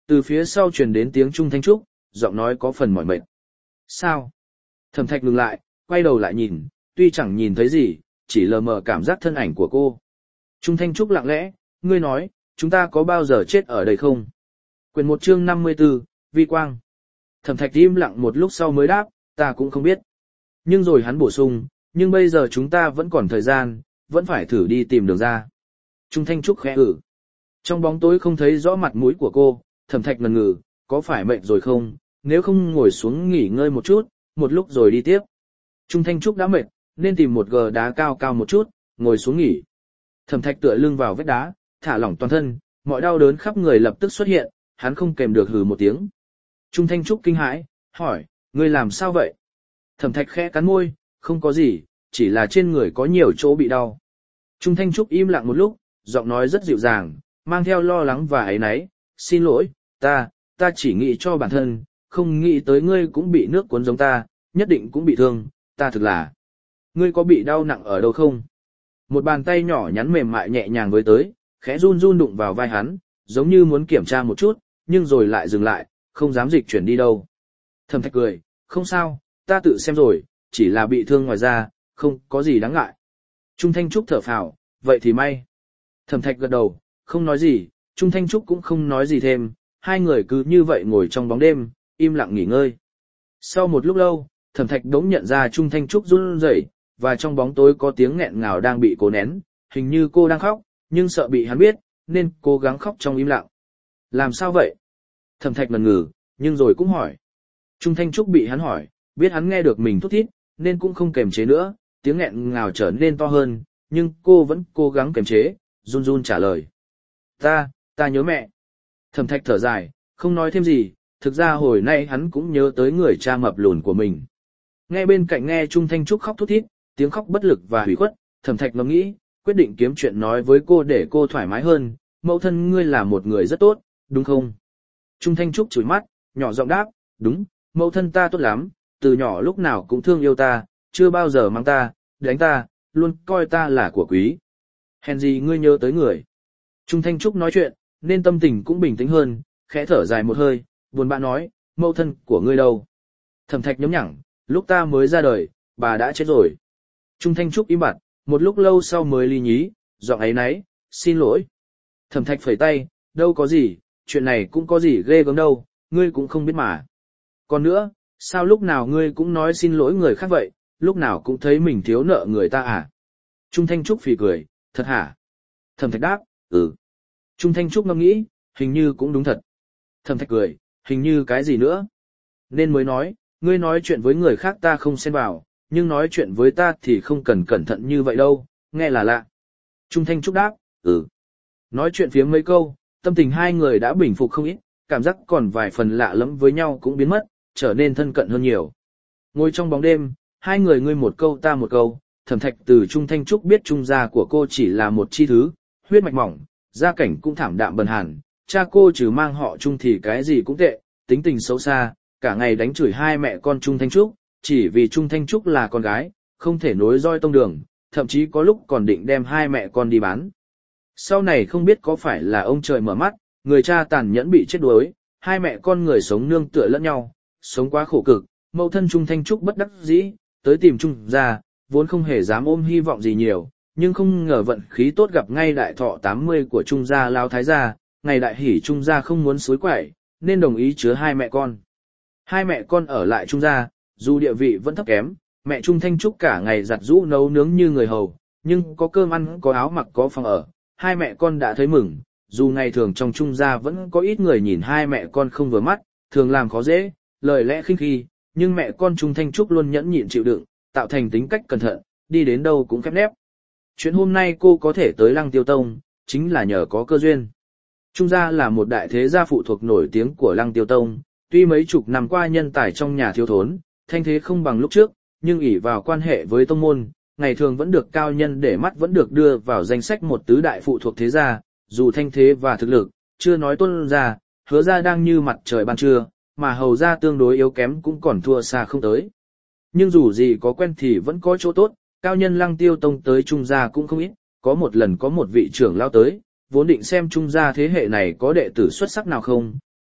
Từ phía sau truyền đến tiếng Trung Thanh Trúc, giọng nói có phần mỏi mệt. Sao? Thẩm Thạch ngừng lại, quay đầu lại nhìn, tuy chẳng nhìn thấy gì, chỉ lờ mờ cảm giác thân ảnh của cô. Trung Thanh Trúc lặng lẽ, ngươi nói, chúng ta có bao giờ chết ở đây không? Quyền một chương năm mươi tư, Vi Quang. Thẩm Thạch im lặng một lúc sau mới đáp, ta cũng không biết. Nhưng rồi hắn bổ sung, nhưng bây giờ chúng ta vẫn còn thời gian, vẫn phải thử đi tìm đường ra. Trung Thanh Trúc khẽ ử. Trong bóng tối không thấy rõ mặt mũi của cô, Thẩm Thạch ngần ngừ, có phải mệt rồi không, nếu không ngồi xuống nghỉ ngơi một chút, một lúc rồi đi tiếp. Trung Thanh Trúc đã mệt, nên tìm một gờ đá cao cao một chút, ngồi xuống nghỉ. Thẩm Thạch tựa lưng vào vách đá, thả lỏng toàn thân, mọi đau đớn khắp người lập tức xuất hiện, hắn không kèm được hừ một tiếng. Trung Thanh Trúc kinh hãi, hỏi, ngươi làm sao vậy? Thẩm Thạch khẽ cắn môi, không có gì, chỉ là trên người có nhiều chỗ bị đau. Trung Thanh Trúc im lặng một lúc, giọng nói rất dịu dàng, mang theo lo lắng và áy náy, xin lỗi, ta, ta chỉ nghĩ cho bản thân, không nghĩ tới ngươi cũng bị nước cuốn giống ta, nhất định cũng bị thương, ta thực là. Ngươi có bị đau nặng ở đâu không? Một bàn tay nhỏ nhắn mềm mại nhẹ nhàng với tới, khẽ run run đụng vào vai hắn, giống như muốn kiểm tra một chút, nhưng rồi lại dừng lại, không dám dịch chuyển đi đâu. Thẩm Thạch cười, không sao, ta tự xem rồi, chỉ là bị thương ngoài da, không có gì đáng ngại. Trung Thanh Trúc thở phào, vậy thì may. Thẩm Thạch gật đầu, không nói gì, Trung Thanh Trúc cũng không nói gì thêm, hai người cứ như vậy ngồi trong bóng đêm, im lặng nghỉ ngơi. Sau một lúc lâu, Thẩm Thạch đống nhận ra Trung Thanh Trúc run rẩy, và trong bóng tối có tiếng nghẹn ngào đang bị cố nén, hình như cô đang khóc, nhưng sợ bị hắn biết, nên cố gắng khóc trong im lặng. Làm sao vậy? Thẩm Thạch ngần ngừ, nhưng rồi cũng hỏi. Trung Thanh Trúc bị hắn hỏi, biết hắn nghe được mình thút thít, nên cũng không kềm chế nữa, tiếng nghẹn ngào trở nên to hơn, nhưng cô vẫn cố gắng kềm chế, run run trả lời. Ta, ta nhớ mẹ. Thẩm Thạch thở dài, không nói thêm gì, thực ra hồi nay hắn cũng nhớ tới người cha mập lùn của mình. Nghe bên cạnh nghe Trung Thanh Trúc khóc thút thít, tiếng khóc bất lực và hủy khuất, Thẩm Thạch ngẫm nghĩ, quyết định kiếm chuyện nói với cô để cô thoải mái hơn, mẫu thân ngươi là một người rất tốt, đúng không? Trung Thanh Trúc chửi mắt, nhỏ giọng đáp, đúng, mẫu thân ta tốt lắm, từ nhỏ lúc nào cũng thương yêu ta, chưa bao giờ mang ta, đánh ta, luôn coi ta là của quý. Hèn gì ngươi nhớ tới người. Trung Thanh Trúc nói chuyện, nên tâm tình cũng bình tĩnh hơn, khẽ thở dài một hơi, buồn bã nói, mẫu thân của ngươi đâu? Thẩm Thạch nhấm nhẳng, lúc ta mới ra đời, bà đã chết rồi. Trung Thanh Trúc im bặt, một lúc lâu sau mới ly nhí, giọng ấy náy, xin lỗi. Thẩm Thạch phẩy tay, đâu có gì, chuyện này cũng có gì ghê gớm đâu, ngươi cũng không biết mà. Còn nữa, sao lúc nào ngươi cũng nói xin lỗi người khác vậy, lúc nào cũng thấy mình thiếu nợ người ta à? Trung Thanh Trúc phì cười, thật hả? Thẩm Thạch đáp, ừ. Trung Thanh Trúc ngẫm nghĩ, hình như cũng đúng thật. Thẩm Thạch cười, hình như cái gì nữa? Nên mới nói, ngươi nói chuyện với người khác ta không xen vào, nhưng nói chuyện với ta thì không cần cẩn thận như vậy đâu, nghe là lạ. Trung Thanh Trúc đáp, ừ. Nói chuyện phía mấy câu, tâm tình hai người đã bình phục không ít, cảm giác còn vài phần lạ lẫm với nhau cũng biến mất, trở nên thân cận hơn nhiều. Ngồi trong bóng đêm, hai người ngươi một câu ta một câu, Thẩm Thạch từ Trung Thanh Trúc biết trung gia của cô chỉ là một chi thứ, huyết mạch mỏng, gia cảnh cũng thảm đạm bần hàn, cha cô trừ mang họ Trung thì cái gì cũng tệ, tính tình xấu xa, cả ngày đánh chửi hai mẹ con Trung Thanh Trúc, chỉ vì Trung Thanh Trúc là con gái, không thể nối roi tông đường, thậm chí có lúc còn định đem hai mẹ con đi bán. Sau này không biết có phải là ông trời mở mắt, người cha tàn nhẫn bị chết đuối, hai mẹ con người sống nương tựa lẫn nhau, sống quá khổ cực, mẫu thân Trung Thanh Trúc bất đắc dĩ, tới tìm Trung gia, vốn không hề dám ôm hy vọng gì nhiều, nhưng không ngờ vận khí tốt gặp ngay đại thọ tám mươi của Trung gia lao thái gia, ngày đại hỷ Trung gia không muốn suối quẩy, nên đồng ý chứa hai mẹ con. Hai mẹ con ở lại Trung gia, dù địa vị vẫn thấp kém, mẹ Trung Thanh Trúc cả ngày giặt giũ nấu nướng như người hầu, nhưng có cơm ăn, có áo mặc, có phòng ở, hai mẹ con đã thấy mừng. Dù ngày thường trong Trung gia vẫn có ít người nhìn hai mẹ con không vừa mắt, thường làm khó dễ, lời lẽ khinh khi, nhưng mẹ con Trung Thanh Trúc luôn nhẫn nhịn chịu đựng, tạo thành tính cách cẩn thận, đi đến đâu cũng khép nép. Chuyện hôm nay cô có thể tới Lăng Tiêu Tông, chính là nhờ có cơ duyên. Trung gia là một đại thế gia phụ thuộc nổi tiếng của Lăng Tiêu Tông, tuy mấy chục năm qua nhân tài trong nhà thiếu thốn, thanh thế không bằng lúc trước, nhưng ỷ vào quan hệ với tông môn, ngày thường vẫn được cao nhân để mắt vẫn được đưa vào danh sách một tứ đại phụ thuộc thế gia, dù thanh thế và thực lực, chưa nói Tôn gia, Hứa gia đang như mặt trời ban trưa, mà Hầu gia tương đối yếu kém cũng còn thua xa không tới. Nhưng dù gì có quen thì vẫn có chỗ tốt, cao nhân Lăng Tiêu Tông tới Trung gia cũng không ít, có một lần có một vị trưởng lao tới, vốn định xem Trung gia thế hệ này có đệ tử xuất sắc nào không,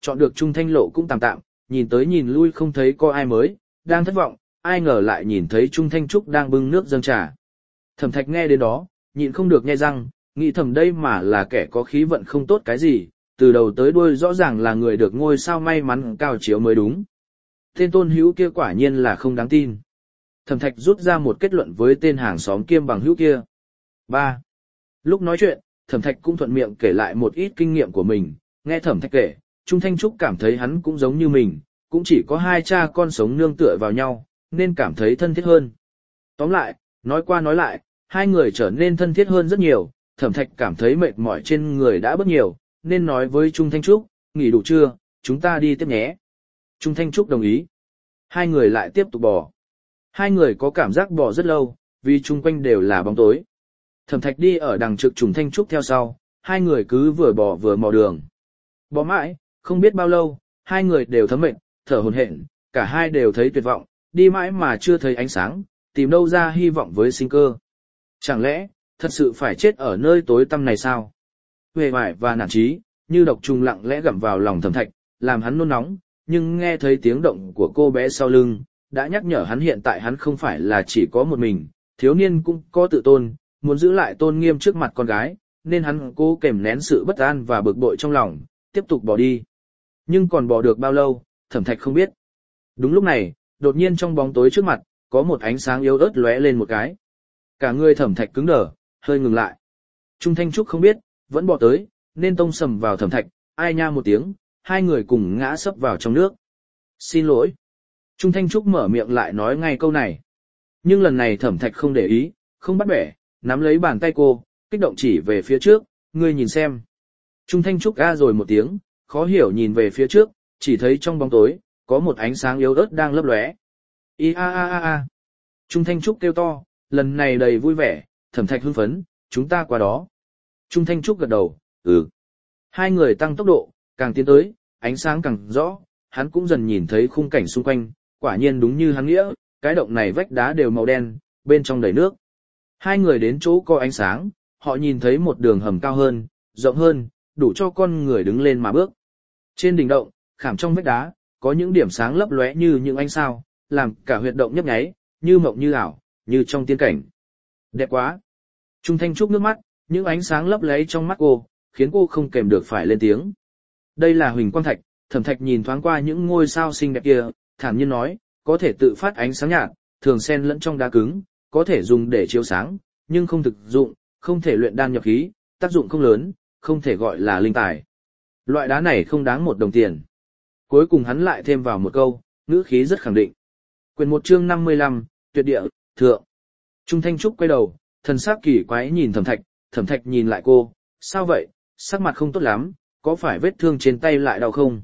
chọn được Trung Thanh lộ cũng tạm tạm, nhìn tới nhìn lui không thấy có ai mới, đang thất vọng, ai ngờ lại nhìn thấy Trung Thanh Trúc đang bưng nước dâng trà. Thẩm Thạch nghe đến đó, nhịn không được nhe răng, nghĩ thầm đây mà là kẻ có khí vận không tốt cái gì, từ đầu tới đuôi rõ ràng là người được ngôi sao may mắn cao chiếu mới đúng. Tên Tôn Hữu kia quả nhiên là không đáng tin. Thẩm Thạch rút ra một kết luận với tên hàng xóm kiêm bằng hữu kia. ba. Lúc nói chuyện, Thẩm Thạch cũng thuận miệng kể lại một ít kinh nghiệm của mình, nghe Thẩm Thạch kể, Trung Thanh Trúc cảm thấy hắn cũng giống như mình, cũng chỉ có hai cha con sống nương tựa vào nhau, nên cảm thấy thân thiết hơn. Tóm lại, nói qua nói lại, hai người trở nên thân thiết hơn rất nhiều, Thẩm Thạch cảm thấy mệt mỏi trên người đã bớt nhiều, nên nói với Trung Thanh Trúc, nghỉ đủ chưa, chúng ta đi tiếp nhé. Trung Thanh Trúc đồng ý. Hai người lại tiếp tục bò. Hai người có cảm giác bò rất lâu, vì chung quanh đều là bóng tối. Thẩm Thạch đi ở đằng trực Trung Thanh Trúc theo sau, hai người cứ vừa bò vừa mò đường. Bò mãi, không biết bao lâu, hai người đều thấm mệt, thở hổn hển, cả hai đều thấy tuyệt vọng, đi mãi mà chưa thấy ánh sáng, tìm đâu ra hy vọng với sinh cơ. Chẳng lẽ, thật sự phải chết ở nơi tối tăm này sao? Huệ vải và nản chí, như độc trùng lặng lẽ gặm vào lòng Thẩm Thạch, làm hắn nôn nóng, nhưng nghe thấy tiếng động của cô bé sau lưng, đã nhắc nhở hắn hiện tại hắn không phải là chỉ có một mình, thiếu niên cũng có tự tôn, muốn giữ lại tôn nghiêm trước mặt con gái, nên hắn cố kềm nén sự bất an và bực bội trong lòng, tiếp tục bỏ đi. Nhưng còn bỏ được bao lâu, Thẩm Thạch không biết. Đúng lúc này, đột nhiên trong bóng tối trước mặt, có một ánh sáng yếu ớt lóe lên một cái. Cả người Thẩm Thạch cứng đờ, hơi ngừng lại. Trung Thanh Trúc không biết, vẫn bỏ tới, nên tông sầm vào Thẩm Thạch, ai nha một tiếng, hai người cùng ngã sấp vào trong nước. Xin lỗi. Trung Thanh Trúc mở miệng lại nói ngay câu này. Nhưng lần này Thẩm Thạch không để ý, không bắt bẻ, nắm lấy bàn tay cô, kích động chỉ về phía trước, ngươi nhìn xem. Trung Thanh Trúc a rồi một tiếng, khó hiểu nhìn về phía trước, chỉ thấy trong bóng tối, có một ánh sáng yếu ớt đang lấp lóe. I a a a a. Trung Thanh Trúc kêu to, lần này đầy vui vẻ, Thẩm Thạch hưng phấn, chúng ta qua đó. Trung Thanh Trúc gật đầu, ừ. Hai người tăng tốc độ, càng tiến tới, ánh sáng càng rõ, hắn cũng dần nhìn thấy khung cảnh xung quanh, quả nhiên đúng như hắn nghĩa, cái động này vách đá đều màu đen, bên trong đầy nước. Hai người đến chỗ có ánh sáng, họ nhìn thấy một đường hầm cao hơn, rộng hơn, đủ cho con người đứng lên mà bước. Trên đỉnh động, khảm trong vách đá, có những điểm sáng lấp lóe như những ánh sao, làm cả huyệt động nhấp nháy, như mộng như ảo, như trong tiên cảnh. Đẹp quá. Trung Thanh Trúc nước mắt, những ánh sáng lấp lóe trong mắt cô, khiến cô không kềm được phải lên tiếng. Đây là huỳnh quang thạch, Thẩm Thạch nhìn thoáng qua những ngôi sao xinh đẹp kia, thản nhiên nói, có thể tự phát ánh sáng nhạt, thường xen lẫn trong đá cứng, có thể dùng để chiếu sáng, nhưng không thực dụng, không thể luyện đan nhập khí, tác dụng không lớn, không thể gọi là linh tài. Loại đá này không đáng một đồng tiền. Cuối cùng hắn lại thêm vào một câu, ngữ khí rất khẳng định. Quyền một chương năm mươi lăm, tuyệt địa, thượng. Trung Thanh Trúc quay đầu, thần sắc kỳ quái nhìn Thẩm Thạch, Thẩm Thạch nhìn lại cô, sao vậy, sắc mặt không tốt lắm, có phải vết thương trên tay lại đau không?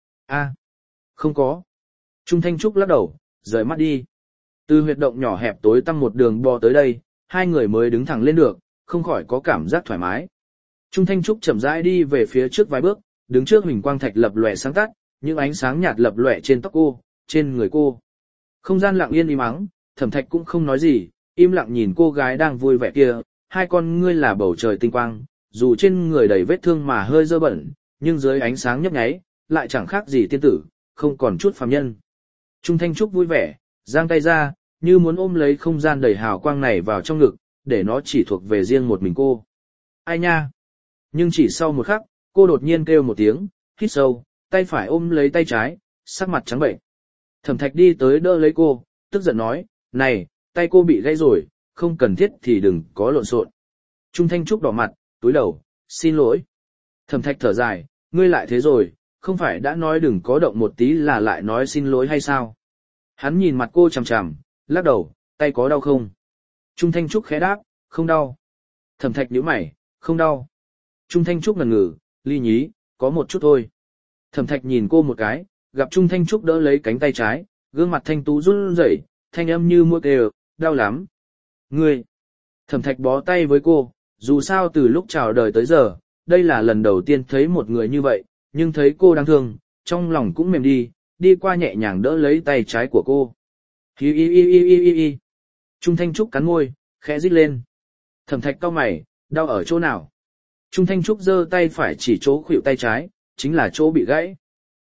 A, không có. Trung Thanh Trúc lắc đầu, rời mắt đi. Từ huyệt động nhỏ hẹp tối tăm một đường bò tới đây, hai người mới đứng thẳng lên được, không khỏi có cảm giác thoải mái. Trung Thanh Trúc chậm rãi đi về phía trước vài bước, đứng trước huỳnh quang thạch lập lòe sáng tắt, những ánh sáng nhạt lập lòe trên tóc cô, trên người cô. Không gian lặng yên im ắng, Thẩm Thạch cũng không nói gì, im lặng nhìn cô gái đang vui vẻ kia, hai con ngươi là bầu trời tinh quang, dù trên người đầy vết thương mà hơi dơ bẩn, nhưng dưới ánh sáng nhấp nháy, lại chẳng khác gì tiên tử, không còn chút phàm nhân. Trung Thanh Trúc vui vẻ, giang tay ra, như muốn ôm lấy không gian đầy hào quang này vào trong ngực, để nó chỉ thuộc về riêng một mình cô. Ai nha? Nhưng chỉ sau một khắc, cô đột nhiên kêu một tiếng, hít sâu, tay phải ôm lấy tay trái, sắc mặt trắng bệnh. Thẩm Thạch đi tới đỡ lấy cô, tức giận nói, này, tay cô bị gãy rồi, không cần thiết thì đừng có lộn xộn. Trung Thanh Trúc đỏ mặt, túi đầu, xin lỗi. Thẩm Thạch thở dài, ngươi lại thế rồi, không phải đã nói đừng có động một tí là lại nói xin lỗi hay sao? Hắn nhìn mặt cô chằm chằm, lắc đầu, tay có đau không? Trung Thanh Trúc khẽ đáp, không đau. Thẩm Thạch nhíu mày, không đau. Trung Thanh Trúc ngần ngừ, ly nhí, có một chút thôi. Thẩm Thạch nhìn cô một cái, gặp Trung Thanh Trúc đỡ lấy cánh tay trái, gương mặt thanh tú run rẩy, thanh âm như mũi kêu, đau lắm. Ngươi. Thẩm Thạch bó tay với cô, dù sao từ lúc chào đời tới giờ, đây là lần đầu tiên thấy một người như vậy, nhưng thấy cô đáng thương, trong lòng cũng mềm đi, đi qua nhẹ nhàng đỡ lấy tay trái của cô. Hi hi hi hi hi hi. Trung Thanh Trúc cắn môi, khẽ rít lên. Thẩm Thạch cau mày, đau ở chỗ nào? Trung Thanh Trúc giơ tay phải chỉ chỗ khuỷu tay trái, chính là chỗ bị gãy.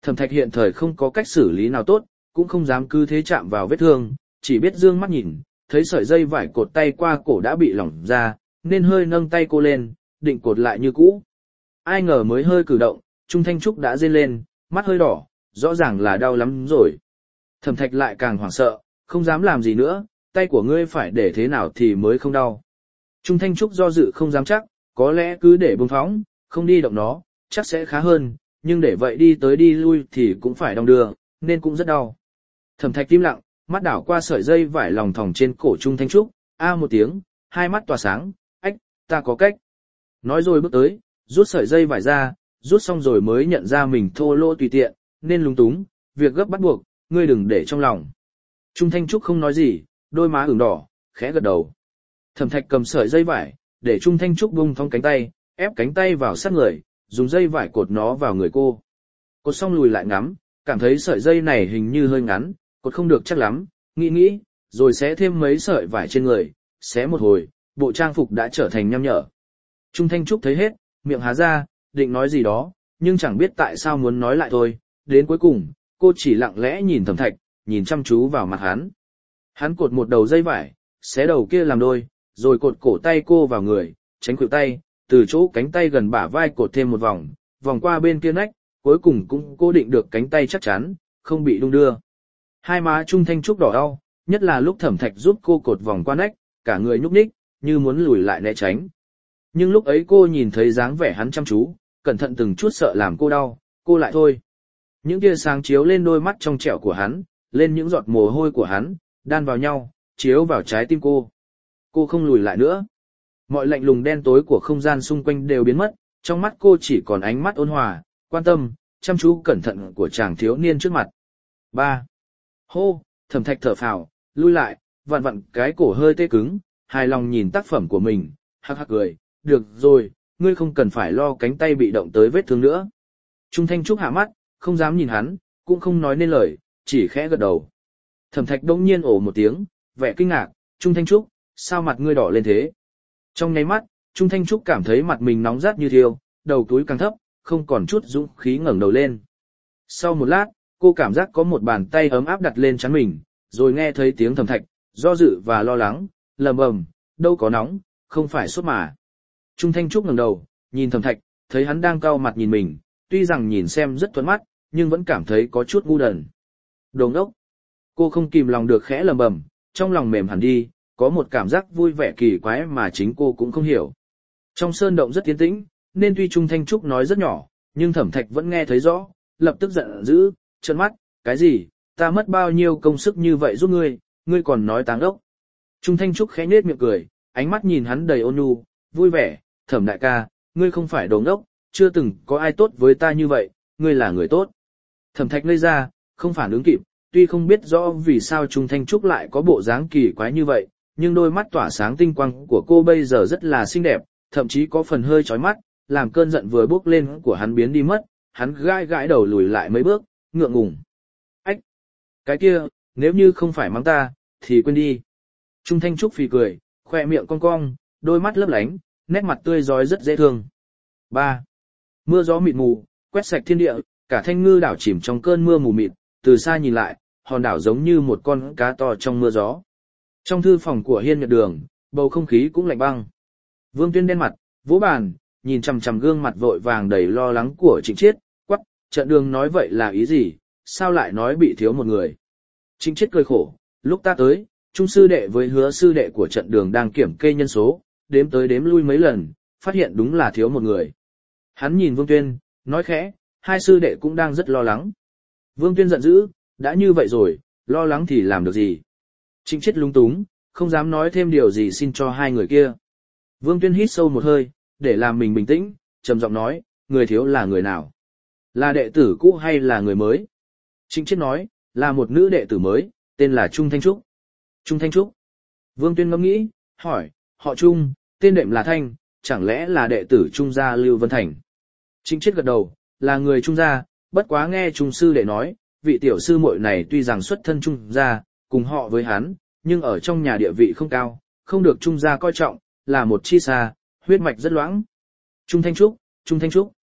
Thẩm Thạch hiện thời không có cách xử lý nào tốt, cũng không dám cứ thế chạm vào vết thương, chỉ biết dương mắt nhìn, thấy sợi dây vải cột tay qua cổ đã bị lỏng ra, nên hơi nâng tay cô lên, định cột lại như cũ. Ai ngờ mới hơi cử động, Trung Thanh Trúc đã rên lên, mắt hơi đỏ, rõ ràng là đau lắm rồi. Thẩm Thạch lại càng hoảng sợ, không dám làm gì nữa, tay của ngươi phải để thế nào thì mới không đau. Trung Thanh Trúc do dự không dám chắc, có lẽ cứ để bông phóng, không đi động nó, chắc sẽ khá hơn, nhưng để vậy đi tới đi lui thì cũng phải đong đưa, nên cũng rất đau. Thẩm Thạch im lặng, mắt đảo qua sợi dây vải lòng thòng trên cổ Trung Thanh Trúc, a một tiếng, hai mắt tỏa sáng, ách, ta có cách. Nói rồi bước tới, rút sợi dây vải ra, rút xong rồi mới nhận ra mình thô lỗ tùy tiện, nên lúng túng, việc gấp bắt buộc, ngươi đừng để trong lòng. Trung Thanh Trúc không nói gì, đôi má ửng đỏ, khẽ gật đầu. Thẩm Thạch cầm sợi dây vải, để Trung Thanh Trúc bung thong cánh tay, ép cánh tay vào sát người, dùng dây vải cột nó vào người cô. Cột xong lùi lại ngắm, cảm thấy sợi dây này hình như hơi ngắn, cột không được chắc lắm, nghĩ nghĩ, rồi xé thêm mấy sợi vải trên người, xé một hồi, bộ trang phục đã trở thành nhăm nhở. Trung Thanh Trúc thấy hết, miệng há ra, định nói gì đó, nhưng chẳng biết tại sao muốn nói lại thôi, đến cuối cùng, cô chỉ lặng lẽ nhìn Thẩm Thạch, nhìn chăm chú vào mặt hắn. Hắn cột một đầu dây vải, xé đầu kia làm đôi, rồi cột cổ tay cô vào người, tránh khuỷu tay, từ chỗ cánh tay gần bả vai cột thêm một vòng, vòng qua bên kia nách, cuối cùng cũng cố định được cánh tay chắc chắn, không bị đung đưa. Hai má Trung Thanh Trúc đỏ đau, nhất là lúc Thẩm Thạch giúp cô cột vòng qua nách, cả người nhúc nhích, như muốn lùi lại né tránh. Nhưng lúc ấy cô nhìn thấy dáng vẻ hắn chăm chú, cẩn thận từng chút sợ làm cô đau, cô lại thôi. Những tia sáng chiếu lên đôi mắt trong trẻo của hắn, lên những giọt mồ hôi của hắn, đan vào nhau, chiếu vào trái tim cô. Cô không lùi lại nữa. Mọi lạnh lùng đen tối của không gian xung quanh đều biến mất, trong mắt cô chỉ còn ánh mắt ôn hòa, quan tâm, chăm chú cẩn thận của chàng thiếu niên trước mặt. ba. Hô, Thẩm Thạch thở phào, lui lại, vặn vặn cái cổ hơi tê cứng, hài lòng nhìn tác phẩm của mình, hắc hắc cười, được rồi, ngươi không cần phải lo cánh tay bị động tới vết thương nữa. Trung Thanh Trúc hạ mắt, không dám nhìn hắn, cũng không nói nên lời, chỉ khẽ gật đầu. Thẩm Thạch đông nhiên ồ một tiếng, vẻ kinh ngạc, Trung Thanh Trúc, sao mặt ngươi đỏ lên thế? Trong nháy mắt, Trung Thanh Trúc cảm thấy mặt mình nóng rát như thiêu, đầu túi càng thấp, không còn chút dũng khí ngẩng đầu lên. Sau một lát, cô cảm giác có một bàn tay ấm áp đặt lên trán mình, rồi nghe thấy tiếng Thẩm Thạch, do dự và lo lắng, lầm bầm, đâu có nóng, không phải sốt mà. Trung Thanh Trúc ngẩng đầu, nhìn Thẩm Thạch, thấy hắn đang cau mặt nhìn mình, tuy rằng nhìn xem rất thuận mắt, nhưng vẫn cảm thấy có chút ngu đần. Đồ ngốc. Cô không kìm lòng được khẽ lầm bầm, trong lòng mềm hẳn đi, có một cảm giác vui vẻ kỳ quái mà chính cô cũng không hiểu. Trong sơn động rất yên tĩnh, nên tuy Trung Thanh Trúc nói rất nhỏ, nhưng Thẩm Thạch vẫn nghe thấy rõ, lập tức giận dữ, trợn mắt, cái gì, ta mất bao nhiêu công sức như vậy giúp ngươi, ngươi còn nói táng ốc. Trung Thanh Trúc khẽ nhếch miệng cười, ánh mắt nhìn hắn đầy ôn nhu, vui vẻ, Thẩm đại ca, ngươi không phải đồ ngốc, chưa từng có ai tốt với ta như vậy, ngươi là người tốt. Thẩm Thạch ngây ra, không phản ứng kịp, tuy không biết rõ vì sao Trung Thanh Trúc lại có bộ dáng kỳ quái như vậy, nhưng đôi mắt tỏa sáng tinh quang của cô bây giờ rất là xinh đẹp, thậm chí có phần hơi chói mắt, làm cơn giận vừa bốc lên của hắn biến đi mất, hắn gãi gãi đầu lùi lại mấy bước, ngượng ngùng. Ách! Cái kia, nếu như không phải mắng ta, thì quên đi. Trung Thanh Trúc phì cười, khoe miệng cong cong, đôi mắt lấp lánh, nét mặt tươi rói rất dễ thương. ba. Mưa gió mịt mù, quét sạch thiên địa, cả Thanh Ngư đảo chìm trong cơn mưa mù mịt, từ xa nhìn lại, hòn đảo giống như một con cá to trong mưa gió. Trong thư phòng của Hiên Nhật Đường, bầu không khí cũng lạnh băng. Vương Tuyên đen mặt, vỗ bàn, nhìn chằm chằm gương mặt vội vàng đầy lo lắng của Trịnh Chiết, quắc, Trận Đường nói vậy là ý gì, sao lại nói bị thiếu một người. Trịnh Chiết cười khổ, lúc ta tới, Trung sư đệ với Hứa sư đệ của Trận Đường đang kiểm kê nhân số, đếm tới đếm lui mấy lần, phát hiện đúng là thiếu một người. Hắn nhìn Vương Tuyên, nói khẽ, hai sư đệ cũng đang rất lo lắng. Vương Tuyên giận dữ, đã như vậy rồi, lo lắng thì làm được gì. Trịnh Chiết lung túng, không dám nói thêm điều gì xin cho hai người kia. Vương Tuyên hít sâu một hơi, để làm mình bình tĩnh, trầm giọng nói, người thiếu là người nào? Là đệ tử cũ hay là người mới? Trịnh Chiết nói, là một nữ đệ tử mới, tên là Trung Thanh Trúc. Trung Thanh Trúc. Vương Tuyên ngẫm nghĩ, hỏi, họ Trung, tên đệm là Thanh, chẳng lẽ là đệ tử Trung gia Lưu Vân Thành? Trịnh Chiết gật đầu, là người Trung gia, bất quá nghe Trung sư đệ nói, vị tiểu sư muội này tuy rằng xuất thân Trung gia, cùng họ với hắn, nhưng ở trong nhà địa vị không cao, không được Trung gia coi trọng, là một chi xa, huyết mạch rất loãng. Trung Thanh Trúc, Trung Thanh Trúc.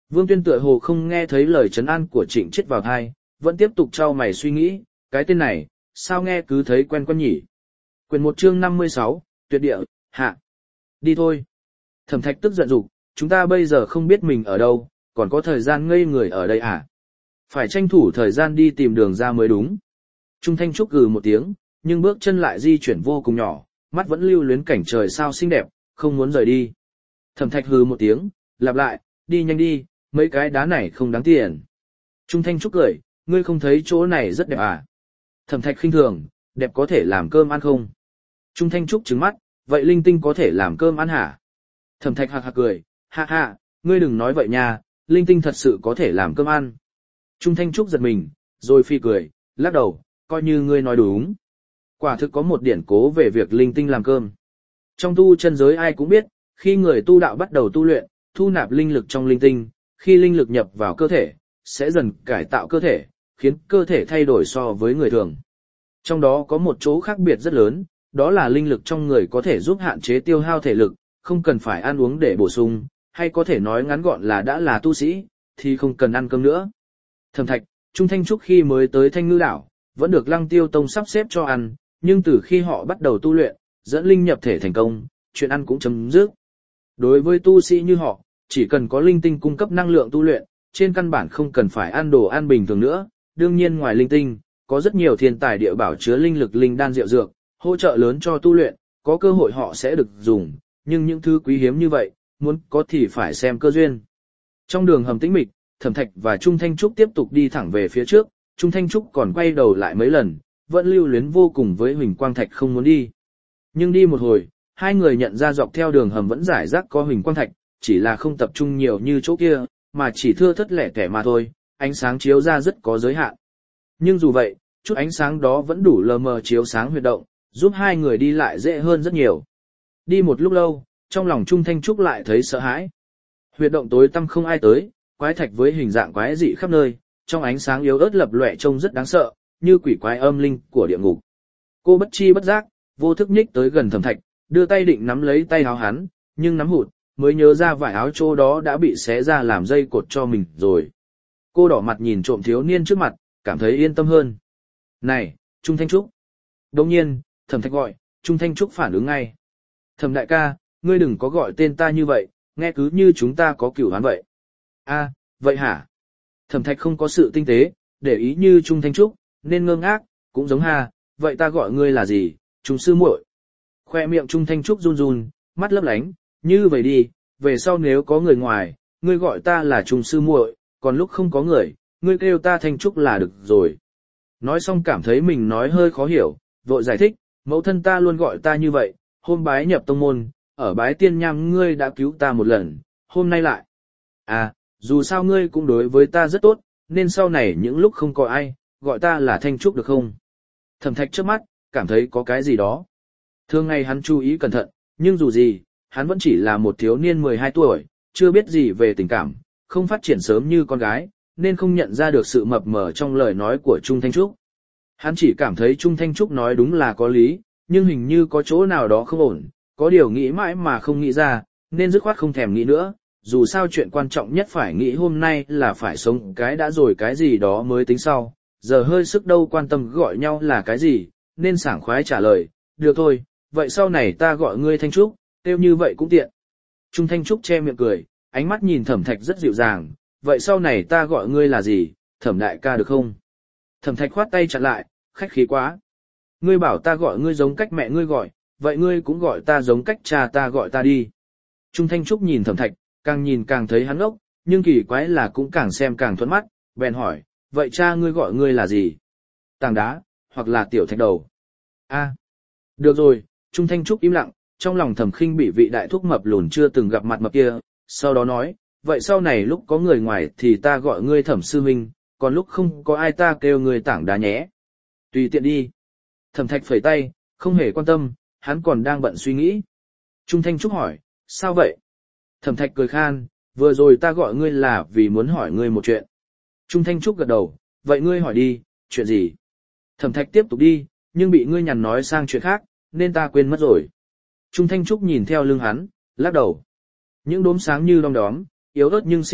Vương Tuyên tựa hồ không nghe thấy lời trấn an của Trịnh Chiết vào tai, vẫn tiếp tục trao mày suy nghĩ, cái tên này, sao nghe cứ thấy quen quen nhỉ. Quyền một chương năm mươi sáu, tuyệt địa, hạ. Đi thôi. Thẩm Thạch tức giận dục, chúng ta bây giờ không biết mình ở đâu, còn có thời gian ngây người ở đây à? Phải tranh thủ thời gian đi tìm đường ra mới đúng. Trung Thanh Trúc gừ một tiếng, nhưng bước chân lại di chuyển vô cùng nhỏ, mắt vẫn lưu luyến cảnh trời sao xinh đẹp, không muốn rời đi. Thẩm Thạch hừ một tiếng, lặp lại, đi nhanh đi, mấy cái đá này không đáng tiền. Trung Thanh Trúc cười, ngươi không thấy chỗ này rất đẹp à? Thẩm Thạch khinh thường, đẹp có thể làm cơm ăn không? Trung Thanh Trúc trừng mắt, vậy linh tinh có thể làm cơm ăn hả? Thẩm Thạch hạc hạc cười, ha ha, ngươi đừng nói vậy nha, linh tinh thật sự có thể làm cơm ăn. Trung Thanh Trúc giật mình, rồi phi cười, lắc đầu, coi như ngươi nói đúng. Quả thực có một điển cố về việc linh tinh làm cơm. Trong tu chân giới ai cũng biết, khi người tu đạo bắt đầu tu luyện, thu nạp linh lực trong linh tinh, khi linh lực nhập vào cơ thể, sẽ dần cải tạo cơ thể, khiến cơ thể thay đổi so với người thường. Trong đó có một chỗ khác biệt rất lớn, đó là linh lực trong người có thể giúp hạn chế tiêu hao thể lực, không cần phải ăn uống để bổ sung, hay có thể nói ngắn gọn là đã là tu sĩ, thì không cần ăn cơm nữa. Thẩm Thạch, Trung Thanh Trúc khi mới tới Thanh Ngư Đảo, vẫn được Lăng Tiêu Tông sắp xếp cho ăn, nhưng từ khi họ bắt đầu tu luyện, dẫn linh nhập thể thành công, chuyện ăn cũng chấm dứt. Đối với tu sĩ như họ, chỉ cần có linh tinh cung cấp năng lượng tu luyện, trên căn bản không cần phải ăn đồ ăn bình thường nữa. Đương nhiên ngoài linh tinh, có rất nhiều thiên tài địa bảo chứa linh lực linh đan diệu dược, hỗ trợ lớn cho tu luyện, có cơ hội họ sẽ được dùng, nhưng những thứ quý hiếm như vậy, muốn có thì phải xem cơ duyên. Trong đường hầm tĩnh mịch, Thẩm Thạch và Trung Thanh Trúc tiếp tục đi thẳng về phía trước, Trung Thanh Trúc còn quay đầu lại mấy lần, vẫn lưu luyến vô cùng với Huỳnh Quang Thạch không muốn đi. Nhưng đi một hồi, hai người nhận ra dọc theo đường hầm vẫn rải rác có Huỳnh Quang Thạch, chỉ là không tập trung nhiều như chỗ kia, mà chỉ thưa thớt lẻ tẻ mà thôi, ánh sáng chiếu ra rất có giới hạn. Nhưng dù vậy, chút ánh sáng đó vẫn đủ lờ mờ chiếu sáng huyệt động, giúp hai người đi lại dễ hơn rất nhiều. Đi một lúc lâu, trong lòng Trung Thanh Trúc lại thấy sợ hãi. Huyệt động tối tăm không ai tới, quái thạch với hình dạng quái dị khắp nơi, trong ánh sáng yếu ớt lập lòe trông rất đáng sợ, như quỷ quái âm linh của địa ngục. Cô bất chi bất giác, vô thức nhích tới gần Thẩm Thạch, đưa tay định nắm lấy tay áo hắn, nhưng nắm hụt, mới nhớ ra vải áo chỗ đó đã bị xé ra làm dây cột cho mình rồi. Cô đỏ mặt nhìn trộm thiếu niên trước mặt, cảm thấy yên tâm hơn. Này, Trung Thanh Trúc. Đồng nhiên, Thẩm Thạch gọi, Trung Thanh Trúc phản ứng ngay. Thẩm đại ca, ngươi đừng có gọi tên ta như vậy, nghe cứ như chúng ta có cửu oán vậy. A, vậy hả? Thẩm Thạch không có sự tinh tế, để ý như Trung Thanh Trúc, nên ngơ ngác, cũng giống ha, vậy ta gọi ngươi là gì, Trung sư muội. Khoe miệng Trung Thanh Trúc run run, mắt lấp lánh, như vậy đi, về sau nếu có người ngoài, ngươi gọi ta là Trung sư muội, còn lúc không có người, ngươi kêu ta Thanh Trúc là được rồi. Nói xong cảm thấy mình nói hơi khó hiểu, vội giải thích, mẫu thân ta luôn gọi ta như vậy, hôm bái nhập tông môn, ở bái tiên nham ngươi đã cứu ta một lần, hôm nay lại. À, dù sao ngươi cũng đối với ta rất tốt, nên sau này những lúc không có ai, gọi ta là Thanh Trúc được không? Thẩm Thạch trước mắt, cảm thấy có cái gì đó. Thường ngày hắn chú ý cẩn thận, nhưng dù gì, hắn vẫn chỉ là một thiếu niên mười hai tuổi, chưa biết gì về tình cảm, không phát triển sớm như con gái, nên không nhận ra được sự mập mờ trong lời nói của Trung Thanh Trúc. Hắn chỉ cảm thấy Trung Thanh Trúc nói đúng là có lý, nhưng hình như có chỗ nào đó không ổn, có điều nghĩ mãi mà không nghĩ ra, nên dứt khoát không thèm nghĩ nữa. Dù sao chuyện quan trọng nhất phải nghĩ hôm nay là phải sống cái đã rồi cái gì đó mới tính sau, giờ hơi sức đâu quan tâm gọi nhau là cái gì, nên sảng khoái trả lời, được thôi, vậy sau này ta gọi ngươi Thanh Trúc, tiêu như vậy cũng tiện. Trung Thanh Trúc che miệng cười, ánh mắt nhìn Thẩm Thạch rất dịu dàng, vậy sau này ta gọi ngươi là gì, Thẩm đại ca được không? Thẩm Thạch khoát tay chặn lại, khách khí quá. Ngươi bảo ta gọi ngươi giống cách mẹ ngươi gọi, vậy ngươi cũng gọi ta giống cách cha ta gọi ta đi. Trung Thanh Trúc nhìn Thẩm Thạch, càng nhìn càng thấy hắn ốc, nhưng kỳ quái là cũng càng xem càng thuận mắt, bèn hỏi, vậy cha ngươi gọi ngươi là gì? Tảng đá, hoặc là tiểu thạch đầu. A, được rồi, Trung Thanh Trúc im lặng, trong lòng thầm khinh bị vị đại thúc mập lùn chưa từng gặp mặt mập kia, sau đó nói, vậy sau này lúc có người ngoài thì ta gọi ngươi Thẩm sư huynh, còn lúc không có ai ta kêu ngươi tảng đá nhé. Tùy tiện đi. Thẩm Thạch phẩy tay, không hề quan tâm, hắn còn đang bận suy nghĩ. Trung Thanh Trúc hỏi, sao vậy? Thẩm Thạch cười khan, vừa rồi ta gọi ngươi là vì muốn hỏi ngươi một chuyện. Trung Thanh Trúc gật đầu, vậy ngươi hỏi đi, chuyện gì? Thẩm Thạch tiếp tục đi, nhưng bị ngươi nhằn nói sang chuyện khác, nên ta quên mất rồi. Trung Thanh Trúc nhìn theo lưng hắn, lắc đầu. Những đốm sáng như đom đóm, yếu ớt nhưng xinh đẹp,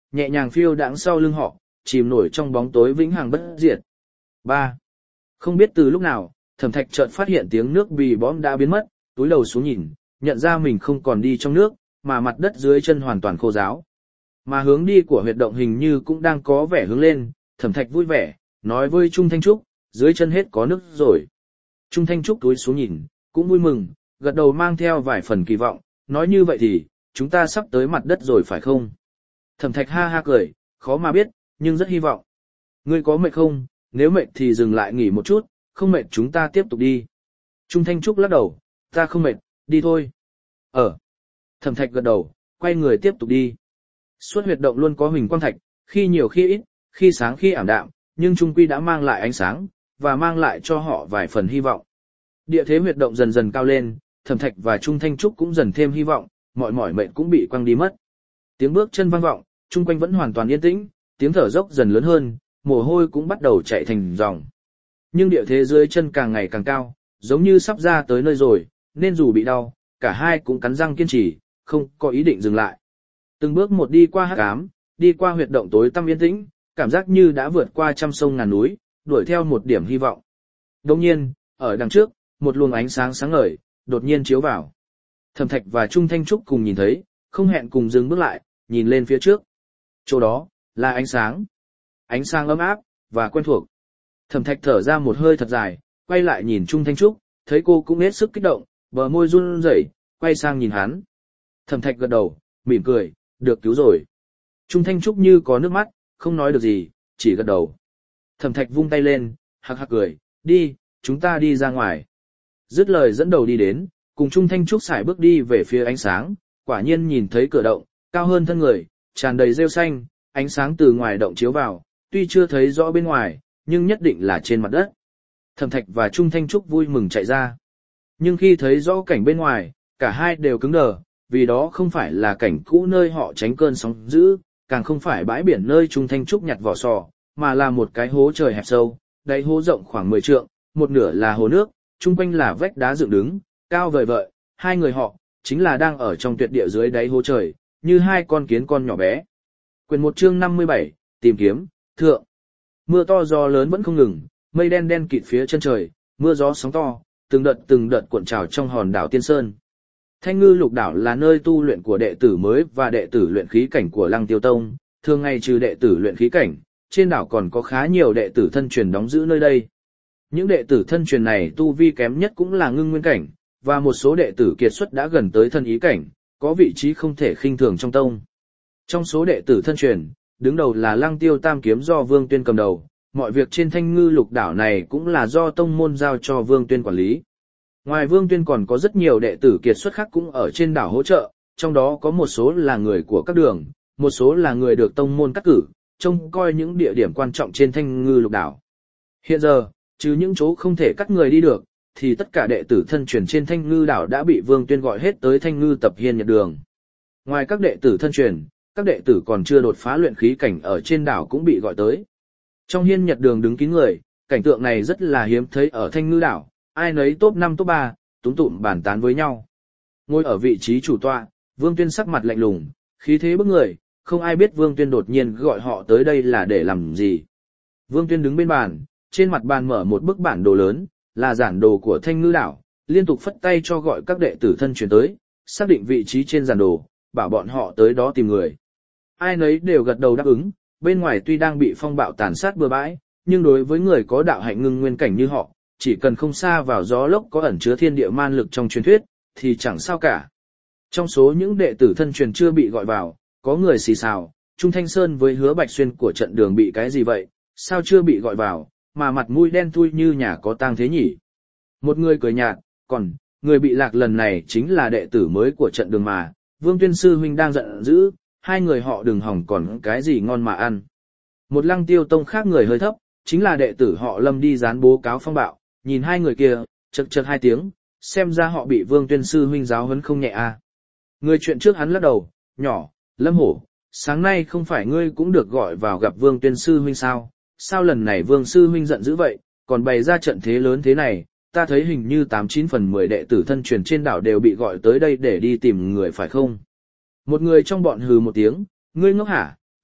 nhẹ nhàng phiêu đãng sau lưng họ, chìm nổi trong bóng tối vĩnh hằng bất diệt. ba. Không biết từ lúc nào, Thẩm Thạch chợt phát hiện tiếng nước bì bõm đã biến mất, túi đầu xuống nhìn, nhận ra mình không còn đi trong nước, mà mặt đất dưới chân hoàn toàn khô ráo. Mà hướng đi của huyệt động hình như cũng đang có vẻ hướng lên, Thẩm Thạch vui vẻ, nói với Trung Thanh Trúc, dưới chân hết có nước rồi. Trung Thanh Trúc túi xuống nhìn, cũng vui mừng, gật đầu mang theo vài phần kỳ vọng, nói như vậy thì, chúng ta sắp tới mặt đất rồi phải không? Thẩm Thạch ha ha cười, khó mà biết, nhưng rất hy vọng. Ngươi có mệt không? Nếu mệt thì dừng lại nghỉ một chút, không mệt chúng ta tiếp tục đi. Trung Thanh Trúc lắc đầu, ta không mệt, đi thôi. Ờ. Thẩm Thạch gật đầu, quay người tiếp tục đi. Suốt huyệt động luôn có huỳnh quang thạch, khi nhiều khi ít, khi sáng khi ảm đạm, nhưng trung quy đã mang lại ánh sáng, và mang lại cho họ vài phần hy vọng. Địa thế huyệt động dần dần cao lên, Thẩm Thạch và Trung Thanh Trúc cũng dần thêm hy vọng, mọi mỏi mệt cũng bị quăng đi mất. Tiếng bước chân vang vọng, chung quanh vẫn hoàn toàn yên tĩnh, tiếng thở dốc dần lớn hơn, mồ hôi cũng bắt đầu chảy thành dòng. Nhưng địa thế dưới chân càng ngày càng cao, giống như sắp ra tới nơi rồi, nên dù bị đau, cả hai cũng cắn răng kiên trì, không có ý định dừng lại. Từng bước một đi qua hắc ám, đi qua huyệt động tối tăm yên tĩnh, cảm giác như đã vượt qua trăm sông ngàn núi, đuổi theo một điểm hy vọng. Đột nhiên, ở đằng trước, một luồng ánh sáng sáng ngời, đột nhiên chiếu vào. Thẩm Thạch và Trung Thanh Trúc cùng nhìn thấy, không hẹn cùng dừng bước lại, nhìn lên phía trước. Chỗ đó, là ánh sáng. Ánh sáng ấm áp, và quen thuộc. Thẩm Thạch thở ra một hơi thật dài, quay lại nhìn Trung Thanh Trúc, thấy cô cũng hết sức kích động, bờ môi run rẩy, quay sang nhìn hắn. Thẩm Thạch gật đầu, mỉm cười, được cứu rồi. Trung Thanh Trúc như có nước mắt, không nói được gì, chỉ gật đầu. Thẩm Thạch vung tay lên, hắc hắc cười, đi, chúng ta đi ra ngoài. Dứt lời dẫn đầu đi đến, cùng Trung Thanh Trúc sải bước đi về phía ánh sáng, quả nhiên nhìn thấy cửa động, cao hơn thân người, tràn đầy rêu xanh, ánh sáng từ ngoài động chiếu vào, tuy chưa thấy rõ bên ngoài, nhưng nhất định là trên mặt đất. Thẩm Thạch và Trung Thanh Trúc vui mừng chạy ra. Nhưng khi thấy rõ cảnh bên ngoài, cả hai đều cứng đờ, vì đó không phải là cảnh cũ nơi họ tránh cơn sóng dữ, càng không phải bãi biển nơi Trung Thanh Trúc nhặt vỏ sò, mà là một cái hố trời hẹp sâu, đáy hố rộng khoảng mười trượng, một nửa là hồ nước, chung quanh là vách đá dựng đứng, cao vời vợi, hai người họ, chính là đang ở trong tuyệt địa dưới đáy hố trời, như hai con kiến con nhỏ bé. Quyền một chương năm mươi bảy, tìm kiếm, thượng. Mưa to gió lớn vẫn không ngừng, mây đen đen kịt phía chân trời, mưa gió sóng to, từng đợt từng đợt cuộn trào trong hòn đảo Tiên Sơn. Thanh Ngư Lục Đảo là nơi tu luyện của đệ tử mới và đệ tử luyện khí cảnh của Lăng Tiêu Tông, thường ngày trừ đệ tử luyện khí cảnh, trên đảo còn có khá nhiều đệ tử thân truyền đóng giữ nơi đây. Những đệ tử thân truyền này tu vi kém nhất cũng là ngưng nguyên cảnh, và một số đệ tử kiệt xuất đã gần tới thân ý cảnh, có vị trí không thể khinh thường trong tông. Trong số đệ tử thân truyền, đứng đầu là Lăng Tiêu Tam Kiếm do Vương Tuyên cầm đầu, mọi việc trên Thanh Ngư Lục Đảo này cũng là do tông môn giao cho Vương Tuyên quản lý. Ngoài Vương Tuyên còn có rất nhiều đệ tử kiệt xuất khác cũng ở trên đảo hỗ trợ, trong đó có một số là người của các đường, một số là người được tông môn cắt cử, trông coi những địa điểm quan trọng trên Thanh Ngư Lục Đảo. Hiện giờ, trừ những chỗ không thể cắt người đi được, thì tất cả đệ tử thân truyền trên Thanh Ngư Đảo đã bị Vương Tuyên gọi hết tới Thanh Ngư Tập Hiên Nhật Đường. Ngoài các đệ tử thân truyền, các đệ tử còn chưa đột phá luyện khí cảnh ở trên đảo cũng bị gọi tới. Trong Hiên Nhật Đường đứng kín người, cảnh tượng này rất là hiếm thấy ở Thanh Ngư Đảo, ai nấy top năm top ba, túm tụm bàn tán với nhau. Ngồi ở vị trí chủ tọa, Vương Tuyên sắc mặt lạnh lùng, khí thế bức người, không ai biết Vương Tuyên đột nhiên gọi họ tới đây là để làm gì. Vương Tuyên đứng bên bàn, trên mặt bàn mở một bức bản đồ lớn, là giản đồ của Thanh Ngư Đảo, liên tục phất tay cho gọi các đệ tử thân truyền tới, xác định vị trí trên giản đồ, bảo bọn họ tới đó tìm người. Ai nấy đều gật đầu đáp ứng, bên ngoài tuy đang bị phong bạo tàn sát bừa bãi, nhưng đối với người có đạo hạnh ngưng nguyên cảnh như họ, chỉ cần không xa vào gió lốc có ẩn chứa thiên địa man lực trong truyền thuyết, thì chẳng sao cả. Trong số những đệ tử thân truyền chưa bị gọi vào, có người xì xào, Trung Thanh Sơn với Hứa Bạch Xuyên của trận đường bị cái gì vậy, sao chưa bị gọi vào, mà mặt mũi đen thui như nhà có tang thế nhỉ. Một người cười nhạt, còn, người bị lạc lần này chính là đệ tử mới của trận đường mà, Vương Tuyên Sư huynh đang giận dữ, hai người họ đừng hỏng còn cái gì ngon mà ăn. Một Lăng Tiêu Tông khác người hơi thấp, chính là đệ tử họ Lâm đi dán bố cáo phong bạo, nhìn hai người kia, chật chật hai tiếng, xem ra họ bị Vương Tuyên Sư huynh giáo huấn không nhẹ à. Người chuyện trước hắn lắc đầu, nhỏ, Lâm Hổ, sáng nay không phải ngươi cũng được gọi vào gặp Vương Tuyên Sư huynh sao, sao lần này Vương Sư huynh giận dữ vậy, còn bày ra trận thế lớn thế này, ta thấy hình như tám chín phần mười đệ tử thân truyền trên đảo đều bị gọi tới đây để đi tìm người phải không? Một người trong bọn hừ một tiếng, ngươi ngốc hả,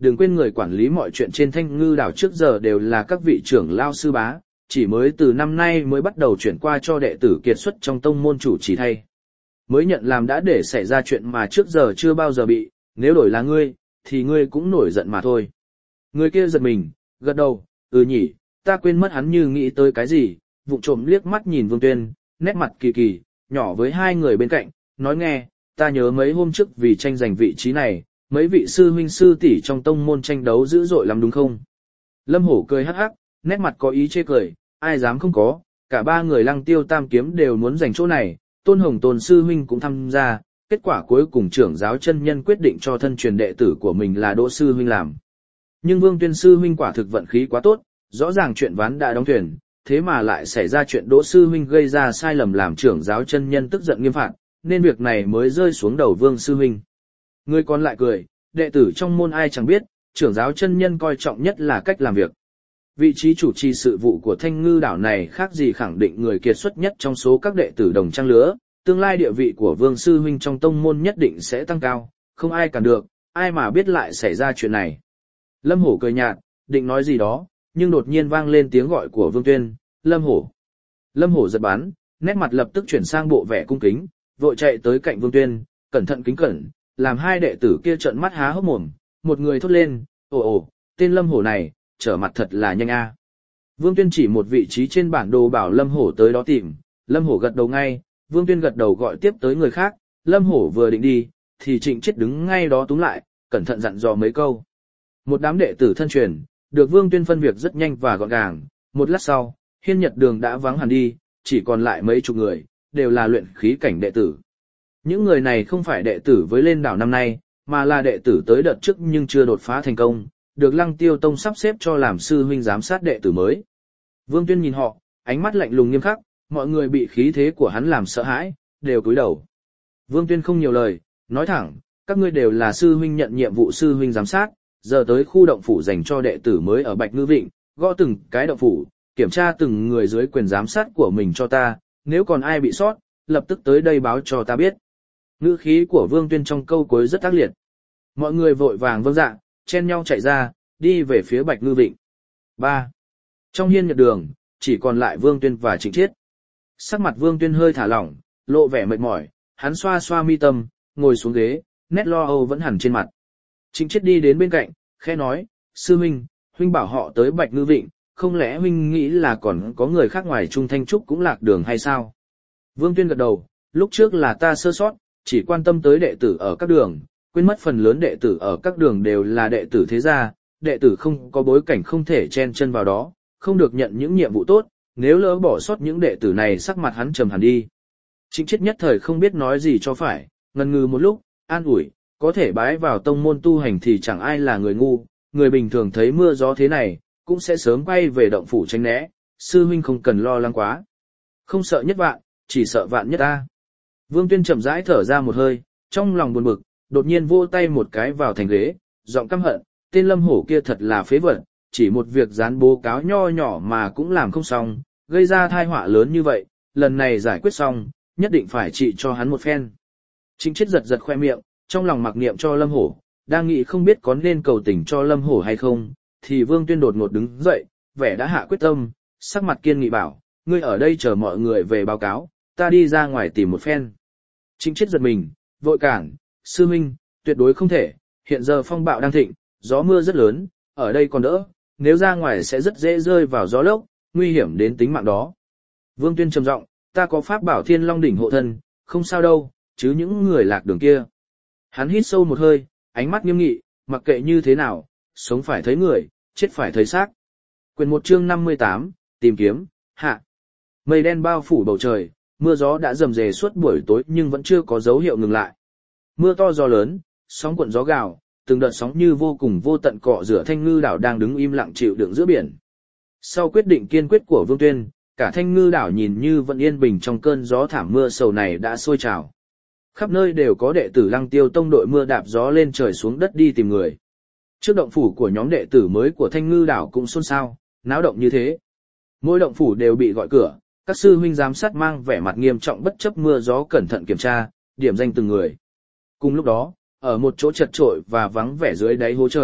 đừng quên người quản lý mọi chuyện trên Thanh Ngư đảo trước giờ đều là các vị trưởng lao sư bá, chỉ mới từ năm nay mới bắt đầu chuyển qua cho đệ tử kiệt xuất trong tông môn chủ trì thay. Mới nhận làm đã để xảy ra chuyện mà trước giờ chưa bao giờ bị, nếu đổi là ngươi, thì ngươi cũng nổi giận mà thôi. Người kia giật mình, gật đầu, ừ nhỉ, ta quên mất hắn như nghĩ tới cái gì, vụng trộm liếc mắt nhìn Vương Tuyên, nét mặt kỳ kỳ, nhỏ với hai người bên cạnh, nói nghe, ta nhớ mấy hôm trước vì tranh giành vị trí này, mấy vị sư huynh sư tỷ trong tông môn tranh đấu dữ dội lắm đúng không? Lâm Hổ cười hắc hắc, nét mặt có ý chê cười, ai dám không có, cả ba người Lăng Tiêu Tam Kiếm đều muốn giành chỗ này, Tôn Hồng Tôn sư huynh cũng tham gia, kết quả cuối cùng trưởng giáo chân nhân quyết định cho thân truyền đệ tử của mình là Đỗ sư huynh làm. Nhưng Vương Tuyên sư huynh quả thực vận khí quá tốt, rõ ràng chuyện ván đã đóng thuyền, thế mà lại xảy ra chuyện Đỗ sư huynh gây ra sai lầm làm trưởng giáo chân nhân tức giận nghiêm phạt, nên việc này mới rơi xuống đầu Vương sư huynh. Người còn lại cười, đệ tử trong môn ai chẳng biết, trưởng giáo chân nhân coi trọng nhất là cách làm việc. Vị trí chủ trì sự vụ của Thanh Ngư đảo này khác gì khẳng định người kiệt xuất nhất trong số các đệ tử đồng trang lứa, tương lai địa vị của Vương sư huynh trong tông môn nhất định sẽ tăng cao, không ai cản được, ai mà biết lại xảy ra chuyện này. Lâm Hổ cười nhạt, định nói gì đó, nhưng đột nhiên vang lên tiếng gọi của Vương Tuyên, Lâm Hổ. Lâm Hổ giật bắn, nét mặt lập tức chuyển sang bộ vẻ cung kính, vội chạy tới cạnh Vương Tuyên, cẩn thận kính cẩn, làm hai đệ tử kia trợn mắt há hốc mồm, một người thốt lên, ồ ồ, tên Lâm Hổ này, trở mặt thật là nhanh a. Vương Tuyên chỉ một vị trí trên bản đồ bảo Lâm Hổ tới đó tìm, Lâm Hổ gật đầu ngay, Vương Tuyên gật đầu gọi tiếp tới người khác, Lâm Hổ vừa định đi, thì Trịnh Chiết đứng ngay đó túm lại, cẩn thận dặn dò mấy câu. Một đám đệ tử thân truyền, được Vương Tuyên phân việc rất nhanh và gọn gàng, một lát sau, Hiên Nhật Đường đã vắng hẳn đi, chỉ còn lại mấy chục người, đều là luyện khí cảnh đệ tử. Những người này không phải đệ tử với lên đảo năm nay, mà là đệ tử tới đợt trước nhưng chưa đột phá thành công, được Lăng Tiêu Tông sắp xếp cho làm sư huynh giám sát đệ tử mới. Vương Tuyên nhìn họ, ánh mắt lạnh lùng nghiêm khắc, mọi người bị khí thế của hắn làm sợ hãi, đều cúi đầu. Vương Tuyên không nhiều lời, nói thẳng, các ngươi đều là sư huynh nhận nhiệm vụ sư huynh giám sát, giờ tới khu động phủ dành cho đệ tử mới ở Bạch Ngư Vịnh, gõ từng cái động phủ, kiểm tra từng người dưới quyền giám sát của mình cho ta, nếu còn ai bị sót, lập tức tới đây báo cho ta biết. Ngữ khí của Vương Tuyên trong câu cuối rất ác liệt. Mọi người vội vàng vâng dạ, chen nhau chạy ra, đi về phía Bạch Ngư Vịnh. ba. Trong Hiên Nhật Đường, chỉ còn lại Vương Tuyên và Trịnh Chiết. Sắc mặt Vương Tuyên hơi thả lỏng, lộ vẻ mệt mỏi, hắn xoa xoa mi tâm, ngồi xuống ghế, nét lo âu vẫn hẳn trên mặt. Trịnh Chiết đi đến bên cạnh, khẽ nói, sư huynh, huynh bảo họ tới Bạch Ngư Vịnh, không lẽ huynh nghĩ là còn có người khác ngoài Trung Thanh Trúc cũng lạc đường hay sao? Vương Tuyên gật đầu, lúc trước là ta sơ sót, chỉ quan tâm tới đệ tử ở các đường, quên mất phần lớn đệ tử ở các đường đều là đệ tử thế gia, đệ tử không có bối cảnh không thể chen chân vào đó, không được nhận những nhiệm vụ tốt, nếu lỡ bỏ sót những đệ tử này sắc mặt hắn trầm hẳn đi. Trịnh Chiết nhất thời không biết nói gì cho phải, ngần ngừ một lúc, an ủi, có thể bái vào tông môn tu hành thì chẳng ai là người ngu, người bình thường thấy mưa gió thế này, cũng sẽ sớm quay về động phủ tránh né, sư huynh không cần lo lắng quá. Không sợ nhất vạn, chỉ sợ vạn nhất ta. Vương Tuyên chậm rãi thở ra một hơi, trong lòng buồn bực, đột nhiên vỗ tay một cái vào thành ghế, giọng căm hận, tên Lâm Hổ kia thật là phế vật, chỉ một việc dán bố cáo nho nhỏ mà cũng làm không xong, gây ra tai họa lớn như vậy, lần này giải quyết xong, nhất định phải trị cho hắn một phen. Trịnh Chiết giật giật khoe miệng, trong lòng mặc niệm cho Lâm Hổ, đang nghĩ không biết có nên cầu tình cho Lâm Hổ hay không, thì Vương Tuyên đột ngột đứng dậy, vẻ đã hạ quyết tâm, sắc mặt kiên nghị bảo, ngươi ở đây chờ mọi người về báo cáo, ta đi ra ngoài tìm một phen. Trịnh Chiết giật mình, vội cản, sư huynh, tuyệt đối không thể, hiện giờ phong bạo đang thịnh, gió mưa rất lớn, ở đây còn đỡ, nếu ra ngoài sẽ rất dễ rơi vào gió lốc, nguy hiểm đến tính mạng đó. Vương Tuyên trầm giọng, ta có pháp bảo Thiên Long đỉnh hộ thân, không sao đâu, chứ những người lạc đường kia. Hắn hít sâu một hơi, ánh mắt nghiêm nghị, mặc kệ như thế nào, sống phải thấy người, chết phải thấy xác. Quyền một chương năm mươi tám, tìm kiếm, hạ. Mây đen bao phủ bầu trời, mưa gió đã rầm rề suốt buổi tối nhưng vẫn chưa có dấu hiệu ngừng lại. Mưa to gió lớn, sóng cuộn gió gào, từng đợt sóng như vô cùng vô tận cọ rửa Thanh Ngư đảo đang đứng im lặng chịu đựng giữa biển. Sau quyết định kiên quyết của Vương Tuyên, cả Thanh Ngư đảo nhìn như vẫn yên bình trong cơn gió thảm mưa sầu này đã sôi trào. Khắp nơi đều có đệ tử Lăng Tiêu Tông đội mưa đạp gió lên trời xuống đất đi tìm người. Trước động phủ của nhóm đệ tử mới của Thanh Ngư đảo cũng xôn xao, náo động như thế. Mỗi động phủ đều bị gọi cửa, các sư huynh giám sát mang vẻ mặt nghiêm trọng bất chấp mưa gió cẩn thận kiểm tra, điểm danh từng người. Cùng lúc đó, ở một chỗ chật trội và vắng vẻ dưới đáy hố trời,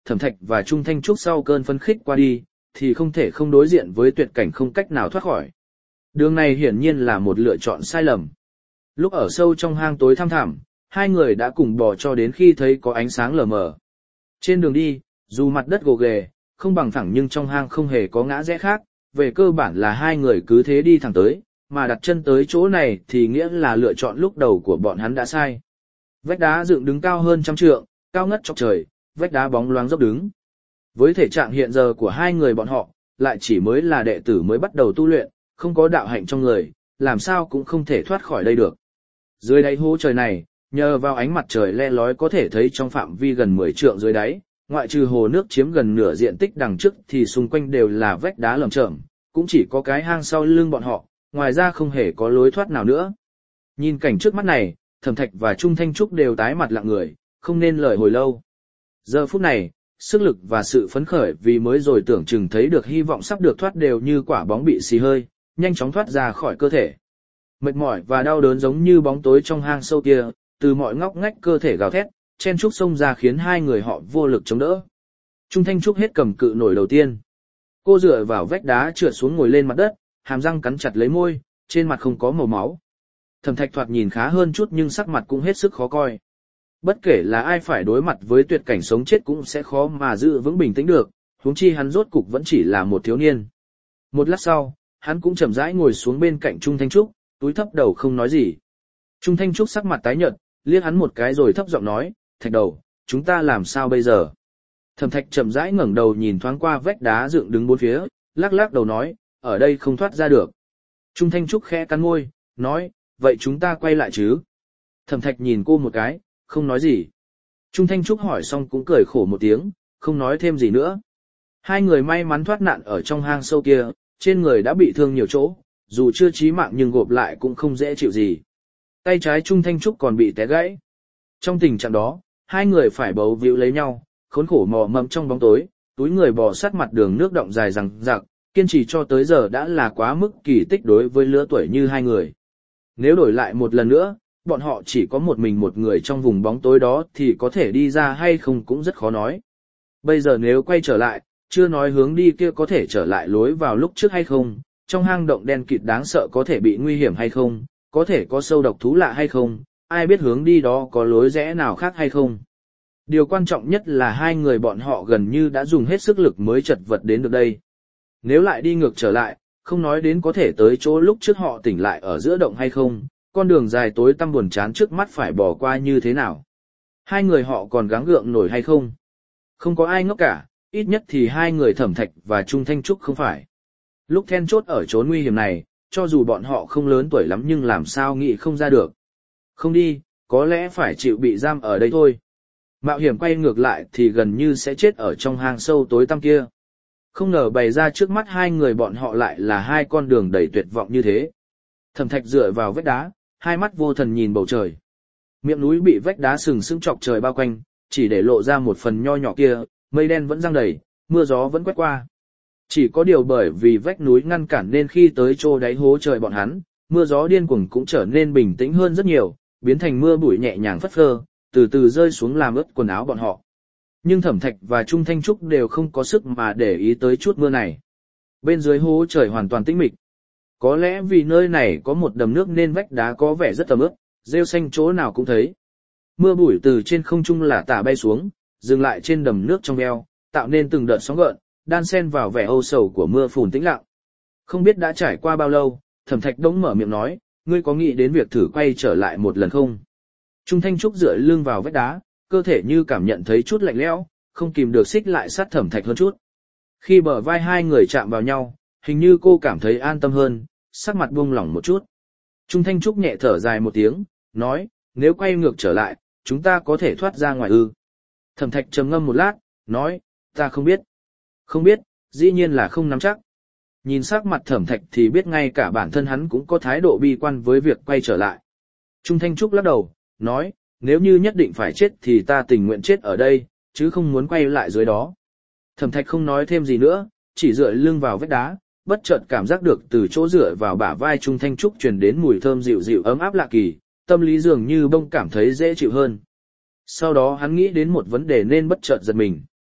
Thẩm Thạch và Trung Thanh Trúc sau cơn phấn khích qua đi, thì không thể không đối diện với tuyệt cảnh không cách nào thoát khỏi. Đường này hiển nhiên là một lựa chọn sai lầm. Lúc ở sâu trong hang tối thăm thẳm, hai người đã cùng bò cho đến khi thấy có ánh sáng lờ mờ. Trên đường đi, dù mặt đất gồ ghề, không bằng phẳng nhưng trong hang không hề có ngã rẽ khác, về cơ bản là hai người cứ thế đi thẳng tới, mà đặt chân tới chỗ này thì nghĩa là lựa chọn lúc đầu của bọn hắn đã sai. Vách đá dựng đứng cao hơn trăm trượng, cao ngất chọc trời, vách đá bóng loáng dốc đứng. Với thể trạng hiện giờ của hai người bọn họ, lại chỉ mới là đệ tử mới bắt đầu tu luyện, không có đạo hạnh trong người, làm sao cũng không thể thoát khỏi đây được. Dưới đáy hố trời này, nhờ vào ánh mặt trời le lói có thể thấy trong phạm vi gần mười trượng dưới đáy, ngoại trừ hồ nước chiếm gần nửa diện tích đằng trước thì xung quanh đều là vách đá lởm chởm, cũng chỉ có cái hang sau lưng bọn họ, ngoài ra không hề có lối thoát nào nữa. Nhìn cảnh trước mắt này, Thẩm Thạch và Trung Thanh Trúc đều tái mặt lặng người, không nên lời hồi lâu. Giờ phút này, sức lực và sự phấn khởi vì mới rồi tưởng chừng thấy được hy vọng sắp được thoát đều như quả bóng bị xì hơi, nhanh chóng thoát ra khỏi cơ thể. Mệt mỏi và đau đớn giống như bóng tối trong hang sâu kia, từ mọi ngóc ngách cơ thể gào thét, chen trúc xông ra khiến hai người họ vô lực chống đỡ. Trung Thanh Trúc hết cầm cự nổi đầu tiên. Cô dựa vào vách đá trượt xuống ngồi lên mặt đất, hàm răng cắn chặt lấy môi, trên mặt không có màu máu. Thẩm Thạch thoạt nhìn khá hơn chút nhưng sắc mặt cũng hết sức khó coi. Bất kể là ai phải đối mặt với tuyệt cảnh sống chết cũng sẽ khó mà giữ vững bình tĩnh được, huống chi hắn rốt cục vẫn chỉ là một thiếu niên. Một lát sau, hắn cũng chậm rãi ngồi xuống bên cạnh Trung Thanh Trúc, túi thấp đầu không nói gì. Trung Thanh Trúc sắc mặt tái nhợt, liếc hắn một cái rồi thấp giọng nói, Thạch đầu, chúng ta làm sao bây giờ? Thẩm Thạch chậm rãi ngẩng đầu nhìn thoáng qua vách đá dựng đứng bốn phía, lắc lắc đầu nói, ở đây không thoát ra được. Trung Thanh Trúc khẽ cắn môi, nói, vậy chúng ta quay lại chứ? Thẩm Thạch nhìn cô một cái, không nói gì. Trung Thanh Trúc hỏi xong cũng cười khổ một tiếng, không nói thêm gì nữa. Hai người may mắn thoát nạn ở trong hang sâu kia, trên người đã bị thương nhiều chỗ, dù chưa chí mạng nhưng gộp lại cũng không dễ chịu gì. Tay trái Trung Thanh Trúc còn bị té gãy. Trong tình trạng đó, hai người phải bấu víu lấy nhau, khốn khổ mò mẫm trong bóng tối, túi người bò sát mặt đường nước động dài rằng rạc, kiên trì cho tới giờ đã là quá mức kỳ tích đối với lứa tuổi như hai người. Nếu đổi lại một lần nữa, bọn họ chỉ có một mình một người trong vùng bóng tối đó thì có thể đi ra hay không cũng rất khó nói. Bây giờ nếu quay trở lại, chưa nói hướng đi kia có thể trở lại lối vào lúc trước hay không, trong hang động đen kịt đáng sợ có thể bị nguy hiểm hay không, có thể có sâu độc thú lạ hay không, ai biết hướng đi đó có lối rẽ nào khác hay không. Điều quan trọng nhất là hai người bọn họ gần như đã dùng hết sức lực mới chật vật đến được đây. Nếu lại đi ngược trở lại, không nói đến có thể tới chỗ lúc trước họ tỉnh lại ở giữa động hay không, con đường dài tối tăm buồn chán trước mắt phải bỏ qua như thế nào. Hai người họ còn gắng gượng nổi hay không? Không có ai ngốc cả, ít nhất thì hai người Thẩm Thạch và Trung Thanh Trúc không phải. Lúc then chốt ở chốn nguy hiểm này, cho dù bọn họ không lớn tuổi lắm nhưng làm sao nghĩ không ra được. Không đi, có lẽ phải chịu bị giam ở đây thôi. Mạo hiểm quay ngược lại thì gần như sẽ chết ở trong hang sâu tối tăm kia. Không ngờ bày ra trước mắt hai người bọn họ lại là hai con đường đầy tuyệt vọng như thế. Thẩm Thạch dựa vào vách đá, hai mắt vô thần nhìn bầu trời. Miệng núi bị vách đá sừng sững chọc trời bao quanh, chỉ để lộ ra một phần nho nhỏ kia, mây đen vẫn giăng đầy, mưa gió vẫn quét qua. Chỉ có điều bởi vì vách núi ngăn cản nên khi tới chỗ đáy hố trời bọn hắn, mưa gió điên cuồng cũng trở nên bình tĩnh hơn rất nhiều, biến thành mưa bụi nhẹ nhàng phất phơ, từ từ rơi xuống làm ướt quần áo bọn họ. Nhưng Thẩm Thạch và Trung Thanh Trúc đều không có sức mà để ý tới chút mưa này. Bên dưới hố trời hoàn toàn tĩnh mịch. Có lẽ vì nơi này có một đầm nước nên vách đá có vẻ rất ẩm ướt, rêu xanh chỗ nào cũng thấy. Mưa bụi từ trên không trung lả tả bay xuống, dừng lại trên đầm nước trong veo, tạo nên từng đợt sóng gợn, đan xen vào vẻ âu sầu của mưa phùn tĩnh lặng. Không biết đã trải qua bao lâu, Thẩm Thạch đống mở miệng nói, ngươi có nghĩ đến việc thử quay trở lại một lần không? Trung Thanh Trúc dựa lưng vào vách đá, cơ thể như cảm nhận thấy chút lạnh lẽo, không kìm được xích lại sát Thẩm Thạch hơn chút. Khi bờ vai hai người chạm vào nhau, hình như cô cảm thấy an tâm hơn, sắc mặt buông lỏng một chút. Trung Thanh Trúc nhẹ thở dài một tiếng, nói, nếu quay ngược trở lại, chúng ta có thể thoát ra ngoài ư? Thẩm Thạch trầm ngâm một lát, nói, ta không biết. Không biết, dĩ nhiên là không nắm chắc. Nhìn sắc mặt Thẩm Thạch thì biết ngay cả bản thân hắn cũng có thái độ bi quan với việc quay trở lại. Trung Thanh Trúc lắc đầu, nói, nếu như nhất định phải chết thì ta tình nguyện chết ở đây, chứ không muốn quay lại dưới đó. Thẩm Thạch không nói thêm gì nữa, chỉ dựa lưng vào vách đá, bất chợt cảm giác được từ chỗ dựa vào bả vai Trung Thanh Trúc truyền đến mùi thơm dịu dịu ấm áp lạ kỳ, tâm lý dường như bông cảm thấy dễ chịu hơn. Sau đó hắn nghĩ đến một vấn đề nên bất chợt giật mình.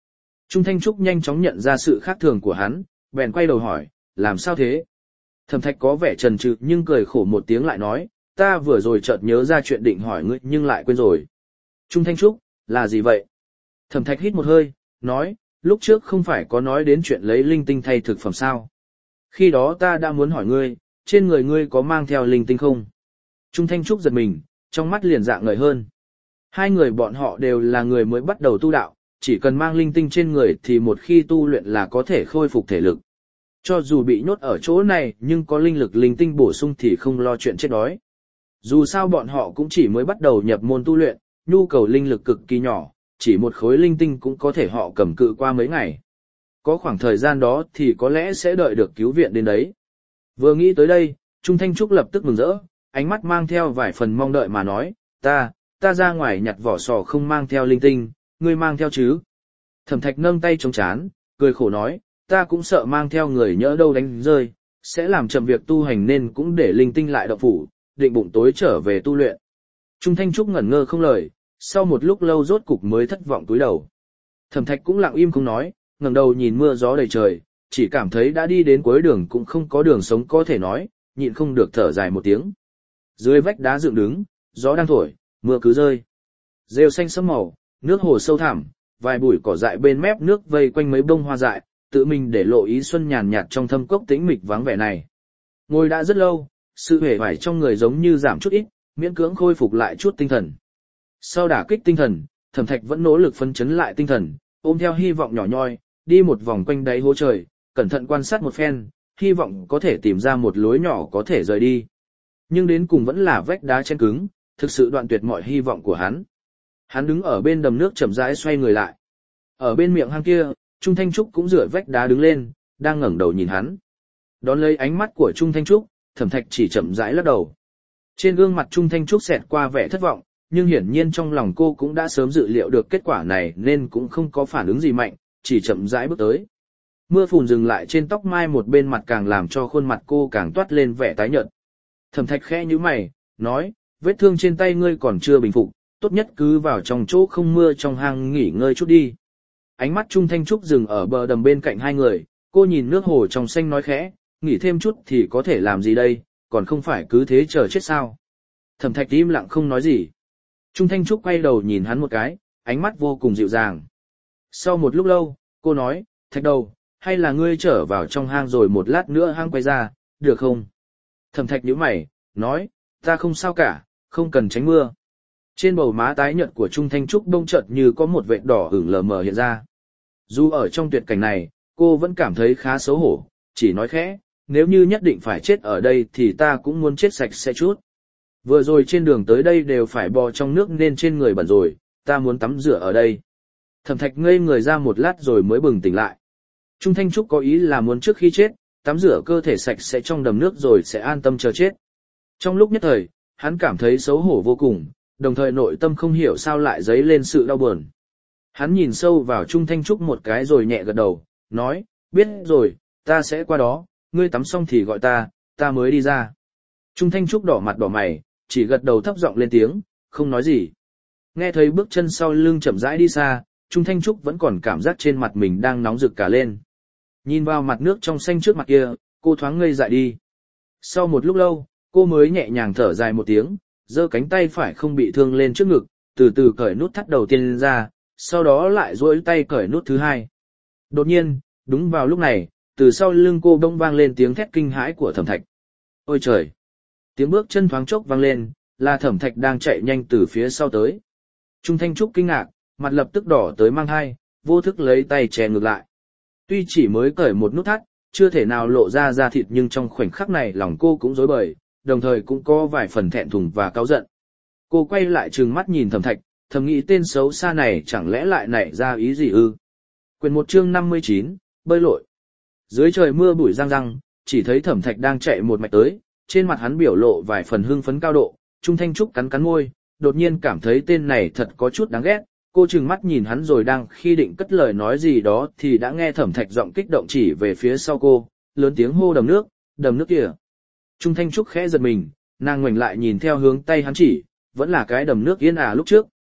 Trung Thanh Trúc nhanh chóng nhận ra sự khác thường của hắn, bèn quay đầu hỏi, làm sao thế? Thẩm Thạch có vẻ chần chừ nhưng cười khổ một tiếng lại nói, ta vừa rồi chợt nhớ ra chuyện định hỏi ngươi nhưng lại quên rồi. Trung Thanh Trúc, là gì vậy? Thẩm Thạch hít một hơi, nói, lúc trước không phải có nói đến chuyện lấy linh tinh thay thực phẩm sao? Khi đó ta đã muốn hỏi ngươi, trên người ngươi có mang theo linh tinh không? Trung Thanh Trúc giật mình, trong mắt liền dạng ngời hơn. Hai người bọn họ đều là người mới bắt đầu tu đạo, chỉ cần mang linh tinh trên người thì một khi tu luyện là có thể khôi phục thể lực. Cho dù bị nhốt ở chỗ này nhưng có linh lực linh tinh bổ sung thì không lo chuyện chết đói. Dù sao bọn họ cũng chỉ mới bắt đầu nhập môn tu luyện, nhu cầu linh lực cực kỳ nhỏ, chỉ một khối linh tinh cũng có thể họ cầm cự qua mấy ngày. Có khoảng thời gian đó thì có lẽ sẽ đợi được cứu viện đến đấy. Vừa nghĩ tới đây, Trung Thanh Trúc lập tức mừng rỡ, ánh mắt mang theo vài phần mong đợi mà nói, ta, ta ra ngoài nhặt vỏ sò không mang theo linh tinh, ngươi mang theo chứ? Thẩm Thạch nâng tay chống chán, cười khổ nói, ta cũng sợ mang theo người nhỡ đâu đánh rơi, sẽ làm chậm việc tu hành nên cũng để linh tinh lại động phủ, định bụng tối trở về tu luyện. Trung Thanh Trúc ngẩn ngơ không lời, sau một lúc lâu rốt cục mới thất vọng túi đầu. Thẩm Thạch cũng lặng im không nói, ngẩng đầu nhìn mưa gió đầy trời, chỉ cảm thấy đã đi đến cuối đường cũng không có đường sống có thể nói, nhịn không được thở dài một tiếng. Dưới vách đá dựng đứng, gió đang thổi, mưa cứ rơi. Rêu xanh sẫm màu, nước hồ sâu thẳm, vài bụi cỏ dại bên mép nước vây quanh mấy bông hoa dại, tự mình để lộ ý xuân nhàn nhạt trong thâm cốc tĩnh mịch vắng vẻ này. Ngồi đã rất lâu, sự hề vải trong người giống như giảm chút ít, miễn cưỡng khôi phục lại chút tinh thần. Sau đả kích tinh thần, Thẩm Thạch vẫn nỗ lực phấn chấn lại tinh thần, ôm theo hy vọng nhỏ nhoi, đi một vòng quanh đáy hố trời, cẩn thận quan sát một phen, hy vọng có thể tìm ra một lối nhỏ có thể rời đi. Nhưng đến cùng vẫn là vách đá chen cứng, thực sự đoạn tuyệt mọi hy vọng của hắn. Hắn đứng ở bên đầm nước chậm rãi xoay người lại. Ở bên miệng hang kia, Trung Thanh Trúc cũng dựa vách đá đứng lên, đang ngẩng đầu nhìn hắn. Đón lấy ánh mắt của Trung Thanh Trúc, Thẩm Thạch chỉ chậm rãi lắc đầu. Trên gương mặt Trung Thanh Trúc xẹt qua vẻ thất vọng, nhưng hiển nhiên trong lòng cô cũng đã sớm dự liệu được kết quả này nên cũng không có phản ứng gì mạnh, chỉ chậm rãi bước tới. Mưa phùn dừng lại trên tóc mai một bên mặt càng làm cho khuôn mặt cô càng toát lên vẻ tái nhợt. Thẩm Thạch khẽ nhíu mày, nói, vết thương trên tay ngươi còn chưa bình phục, tốt nhất cứ vào trong chỗ không mưa trong hang nghỉ ngơi chút đi. Ánh mắt Trung Thanh Trúc dừng ở bờ đầm bên cạnh hai người, cô nhìn nước hồ trong xanh nói khẽ, nghỉ thêm chút thì có thể làm gì đây, còn không phải cứ thế chờ chết sao. Thẩm Thạch im lặng không nói gì. Trung Thanh Trúc quay đầu nhìn hắn một cái, ánh mắt vô cùng dịu dàng. Sau một lúc lâu, cô nói, Thạch đầu, hay là ngươi trở vào trong hang rồi một lát nữa hang quay ra, được không? Thẩm Thạch nhíu mày, nói, ta không sao cả, không cần tránh mưa. Trên bầu má tái nhợt của Trung Thanh Trúc bỗng chợt như có một vệt đỏ ửng lờ mờ hiện ra. Dù ở trong tuyệt cảnh này, cô vẫn cảm thấy khá xấu hổ, chỉ nói khẽ, nếu như nhất định phải chết ở đây thì ta cũng muốn chết sạch sẽ chút. Vừa rồi trên đường tới đây đều phải bò trong nước nên trên người bẩn rồi, ta muốn tắm rửa ở đây. Thẩm Thạch ngây người ra một lát rồi mới bừng tỉnh lại. Trung Thanh Trúc có ý là muốn trước khi chết, tắm rửa cơ thể sạch sẽ trong đầm nước rồi sẽ an tâm chờ chết. Trong lúc nhất thời, hắn cảm thấy xấu hổ vô cùng, đồng thời nội tâm không hiểu sao lại dấy lên sự đau buồn. Hắn nhìn sâu vào Trung Thanh Trúc một cái rồi nhẹ gật đầu, nói, biết rồi, ta sẽ qua đó, ngươi tắm xong thì gọi ta, ta mới đi ra. Trung Thanh Trúc đỏ mặt đỏ mày, chỉ gật đầu thấp giọng lên tiếng, không nói gì. Nghe thấy bước chân sau lưng chậm rãi đi xa, Trung Thanh Trúc vẫn còn cảm giác trên mặt mình đang nóng rực cả lên. Nhìn vào mặt nước trong xanh trước mặt kia, cô thoáng ngây dại đi. Sau một lúc lâu, cô mới nhẹ nhàng thở dài một tiếng, giơ cánh tay phải không bị thương lên trước ngực, từ từ cởi nút thắt đầu tiên ra, sau đó lại duỗi tay cởi nút thứ hai. Đột nhiên, đúng vào lúc này, từ sau lưng cô bỗng vang lên tiếng thét kinh hãi của Thẩm Thạch. Ôi trời! Tiếng bước chân thoáng chốc vang lên, là Thẩm Thạch đang chạy nhanh từ phía sau tới. Trung Thanh Trúc kinh ngạc, mặt lập tức đỏ tới mang hai, vô thức lấy tay che ngược lại. Tuy chỉ mới cởi một nút thắt, chưa thể nào lộ ra da thịt nhưng trong khoảnh khắc này lòng cô cũng rối bời, đồng thời cũng có vài phần thẹn thùng và cáu giận. Cô quay lại trừng mắt nhìn Thẩm Thạch, thầm nghĩ tên xấu xa này chẳng lẽ lại nảy ra ý gì ư. Quyền một chương năm mươi chín, bơi lội. Dưới trời mưa bụi răng răng, chỉ thấy Thẩm Thạch đang chạy một mạch tới, trên mặt hắn biểu lộ vài phần hưng phấn cao độ. Trung Thanh Trúc cắn cắn môi, đột nhiên cảm thấy tên này thật có chút đáng ghét. Cô trừng mắt nhìn hắn rồi đang khi định cất lời nói gì đó thì đã nghe Thẩm Thạch giọng kích động chỉ về phía sau cô, lớn tiếng hô đầm nước, đầm nước kìa. Trung Thanh Trúc khẽ giật mình, nàng ngoảnh lại nhìn theo hướng tay hắn chỉ, vẫn là cái đầm nước yên ả lúc trước,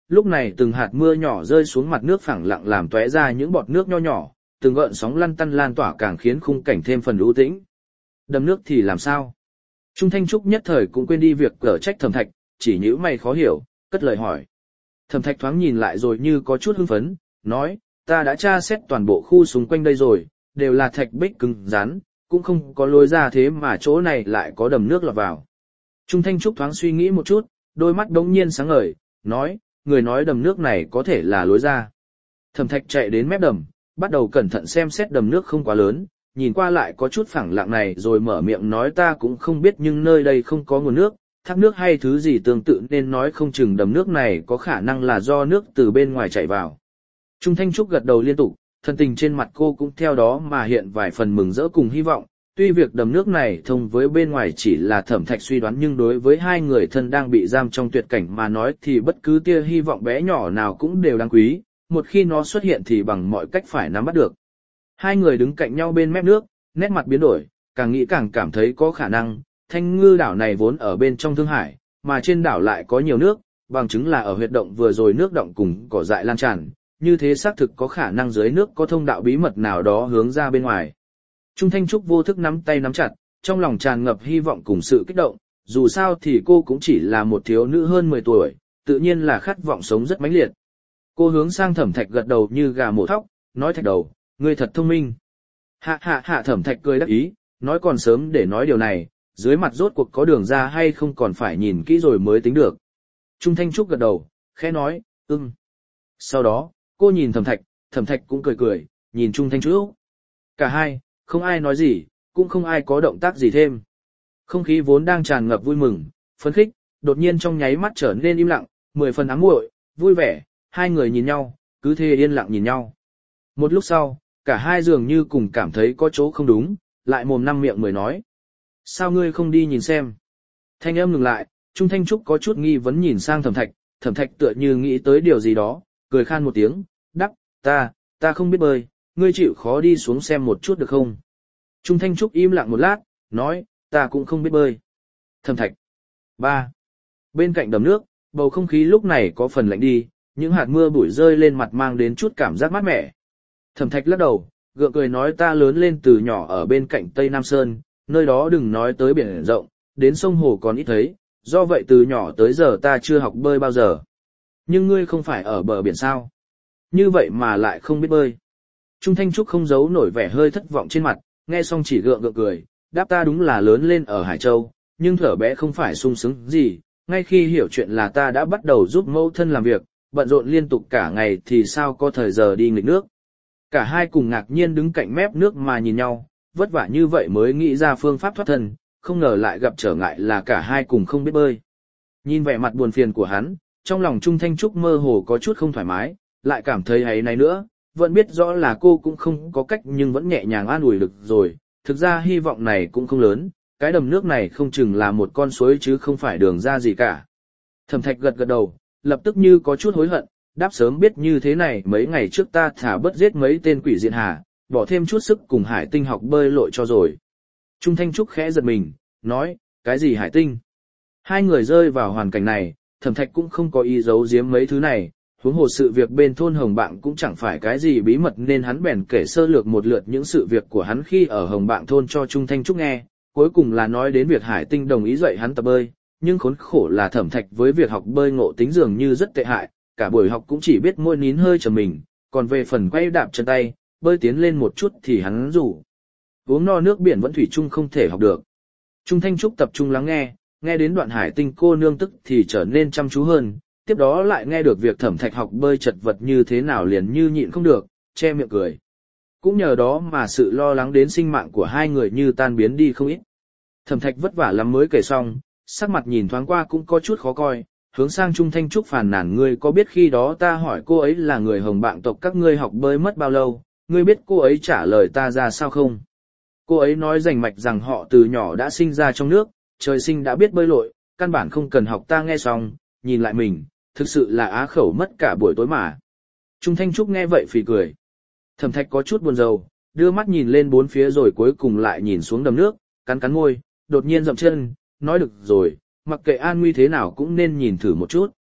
lúc này từng hạt mưa nhỏ rơi xuống mặt nước phẳng lặng làm tóe ra những bọt nước nho nhỏ, từng gợn sóng lăn tăn lan tỏa càng khiến khung cảnh thêm phần u tĩnh. Đầm nước thì làm sao? Trung Thanh Trúc nhất thời cũng quên đi việc cở trách Thẩm Thạch, chỉ nhíu mày khó hiểu, cất lời hỏi. Thẩm Thạch thoáng nhìn lại rồi như có chút hưng phấn, nói, ta đã tra xét toàn bộ khu xung quanh đây rồi, đều là thạch bích cứng rắn, cũng không có lối ra thế mà chỗ này lại có đầm nước lọt vào. Trung Thanh Trúc thoáng suy nghĩ một chút, đôi mắt đống nhiên sáng ngời, nói, người nói đầm nước này có thể là lối ra. Thẩm Thạch chạy đến mép đầm, bắt đầu cẩn thận xem xét đầm nước không quá lớn, nhìn qua lại có chút phẳng lặng này rồi mở miệng nói ta cũng không biết nhưng nơi đây không có nguồn nước, thác nước hay thứ gì tương tự nên nói không chừng đầm nước này có khả năng là do nước từ bên ngoài chảy vào. Trung Thanh Trúc gật đầu liên tục, thân tình trên mặt cô cũng theo đó mà hiện vài phần mừng rỡ cùng hy vọng. Tuy việc đầm nước này thông với bên ngoài chỉ là Thẩm Thạch suy đoán nhưng đối với hai người thân đang bị giam trong tuyệt cảnh mà nói thì bất cứ tia hy vọng bé nhỏ nào cũng đều đáng quý, một khi nó xuất hiện thì bằng mọi cách phải nắm bắt được. Hai người đứng cạnh nhau bên mép nước, nét mặt biến đổi, càng nghĩ càng cảm thấy có khả năng, Thanh Ngư đảo này vốn ở bên trong Thương Hải, mà trên đảo lại có nhiều nước, bằng chứng là ở huyệt động vừa rồi nước động cùng cỏ dại lan tràn, như thế xác thực có khả năng dưới nước có thông đạo bí mật nào đó hướng ra bên ngoài. Trung Thanh Trúc vô thức nắm tay nắm chặt, trong lòng tràn ngập hy vọng cùng sự kích động, dù sao thì cô cũng chỉ là một thiếu nữ hơn mười tuổi, tự nhiên là khát vọng sống rất mãnh liệt. Cô hướng sang Thẩm Thạch gật đầu như gà mổ thóc, nói Thạch đầu, ngươi thật thông minh. Hạ hạ hạ Thẩm Thạch cười đắc ý, nói còn sớm để nói điều này, dưới mặt rốt cuộc có đường ra hay không còn phải nhìn kỹ rồi mới tính được. Trung Thanh Trúc gật đầu, khẽ nói, ừm. Sau đó, cô nhìn Thẩm Thạch, Thẩm Thạch cũng cười cười, nhìn Trung Thanh Trúc. Cả hai, không ai nói gì, cũng không ai có động tác gì thêm. Không khí vốn đang tràn ngập vui mừng, phấn khích, đột nhiên trong nháy mắt trở nên im lặng, mười phần ám muội, vui vẻ, hai người nhìn nhau, cứ thế yên lặng nhìn nhau. Một lúc sau, cả hai dường như cùng cảm thấy có chỗ không đúng, lại mồm năm miệng mười nói. Sao ngươi không đi nhìn xem? Thanh âm ngừng lại, Trung Thanh Trúc có chút nghi vấn nhìn sang Thẩm Thạch, Thẩm Thạch tựa như nghĩ tới điều gì đó, cười khan một tiếng, đắp, ta, ta không biết bơi, ngươi chịu khó đi xuống xem một chút được không? Trung Thanh Trúc im lặng một lát, nói, ta cũng không biết bơi. Thẩm Thạch. ba. Bên cạnh đầm nước, bầu không khí lúc này có phần lạnh đi, những hạt mưa bụi rơi lên mặt mang đến chút cảm giác mát mẻ. Thẩm Thạch lắc đầu, gượng cười nói ta lớn lên từ nhỏ ở bên cạnh Tây Nam Sơn, nơi đó đừng nói tới biển rộng, đến sông hồ còn ít thấy, do vậy từ nhỏ tới giờ ta chưa học bơi bao giờ. Nhưng ngươi không phải ở bờ biển sao? Như vậy mà lại không biết bơi. Trung Thanh Trúc không giấu nổi vẻ hơi thất vọng trên mặt, nghe xong chỉ gượng gượng cười, đáp ta đúng là lớn lên ở Hải Châu, nhưng thở bé không phải sung sướng gì, ngay khi hiểu chuyện là ta đã bắt đầu giúp mẫu thân làm việc, bận rộn liên tục cả ngày thì sao có thời giờ đi nghịch nước. Cả hai cùng ngạc nhiên đứng cạnh mép nước mà nhìn nhau, vất vả như vậy mới nghĩ ra phương pháp thoát thân, không ngờ lại gặp trở ngại là cả hai cùng không biết bơi. Nhìn vẻ mặt buồn phiền của hắn, trong lòng Trung Thanh Trúc mơ hồ có chút không thoải mái, lại cảm thấy hay này nữa, vẫn biết rõ là cô cũng không có cách nhưng vẫn nhẹ nhàng an ủi được rồi, thực ra hy vọng này cũng không lớn, cái đầm nước này không chừng là một con suối chứ không phải đường ra gì cả. Thẩm Thạch gật gật đầu, lập tức như có chút hối hận, đáp sớm biết như thế này mấy ngày trước ta thả bớt giết mấy tên quỷ diện hà, bỏ thêm chút sức cùng Hải Tinh học bơi lội cho rồi. Trung Thanh Trúc khẽ giật mình, nói, cái gì Hải Tinh? Hai người rơi vào hoàn cảnh này, Thẩm Thạch cũng không có ý giấu giếm mấy thứ này, huống hồ sự việc bên thôn Hồng Bạng cũng chẳng phải cái gì bí mật nên hắn bèn kể sơ lược một lượt những sự việc của hắn khi ở Hồng Bạng thôn cho Trung Thanh Trúc nghe, cuối cùng là nói đến việc Hải Tinh đồng ý dạy hắn tập bơi, nhưng khốn khổ là Thẩm Thạch với việc học bơi ngộ tính dường như rất tệ hại, cả buổi học cũng chỉ biết môi nín hơi trầm mình, còn về phần quay đạp chân tay, bơi tiến lên một chút thì hắn rủ. Uống no nước biển vẫn thủy chung không thể học được. Trung Thanh Trúc tập trung lắng nghe, nghe đến đoạn Hải Tinh cô nương tức thì trở nên chăm chú hơn, tiếp đó lại nghe được việc Thẩm Thạch học bơi chật vật như thế nào liền như nhịn không được, che miệng cười. Cũng nhờ đó mà sự lo lắng đến sinh mạng của hai người như tan biến đi không ít. Thẩm Thạch vất vả lắm mới kể xong, sắc mặt nhìn thoáng qua cũng có chút khó coi, hướng sang Trung Thanh Trúc phàn nàn ngươi có biết khi đó ta hỏi cô ấy là người Hồng Bạng tộc các ngươi học bơi mất bao lâu, ngươi biết cô ấy trả lời ta ra sao không? Cô ấy nói rành mạch rằng họ từ nhỏ đã sinh ra trong nước, trời sinh đã biết bơi lội, căn bản không cần học ta nghe xong, nhìn lại mình, thực sự là á khẩu mất cả buổi tối mà. Trung Thanh Trúc nghe vậy phì cười. Thẩm Thạch có chút buồn rầu, đưa mắt nhìn lên bốn phía rồi cuối cùng lại nhìn xuống đầm nước, cắn cắn môi, đột nhiên dậm chân, nói được rồi, mặc kệ an nguy thế nào cũng nên nhìn thử một chút.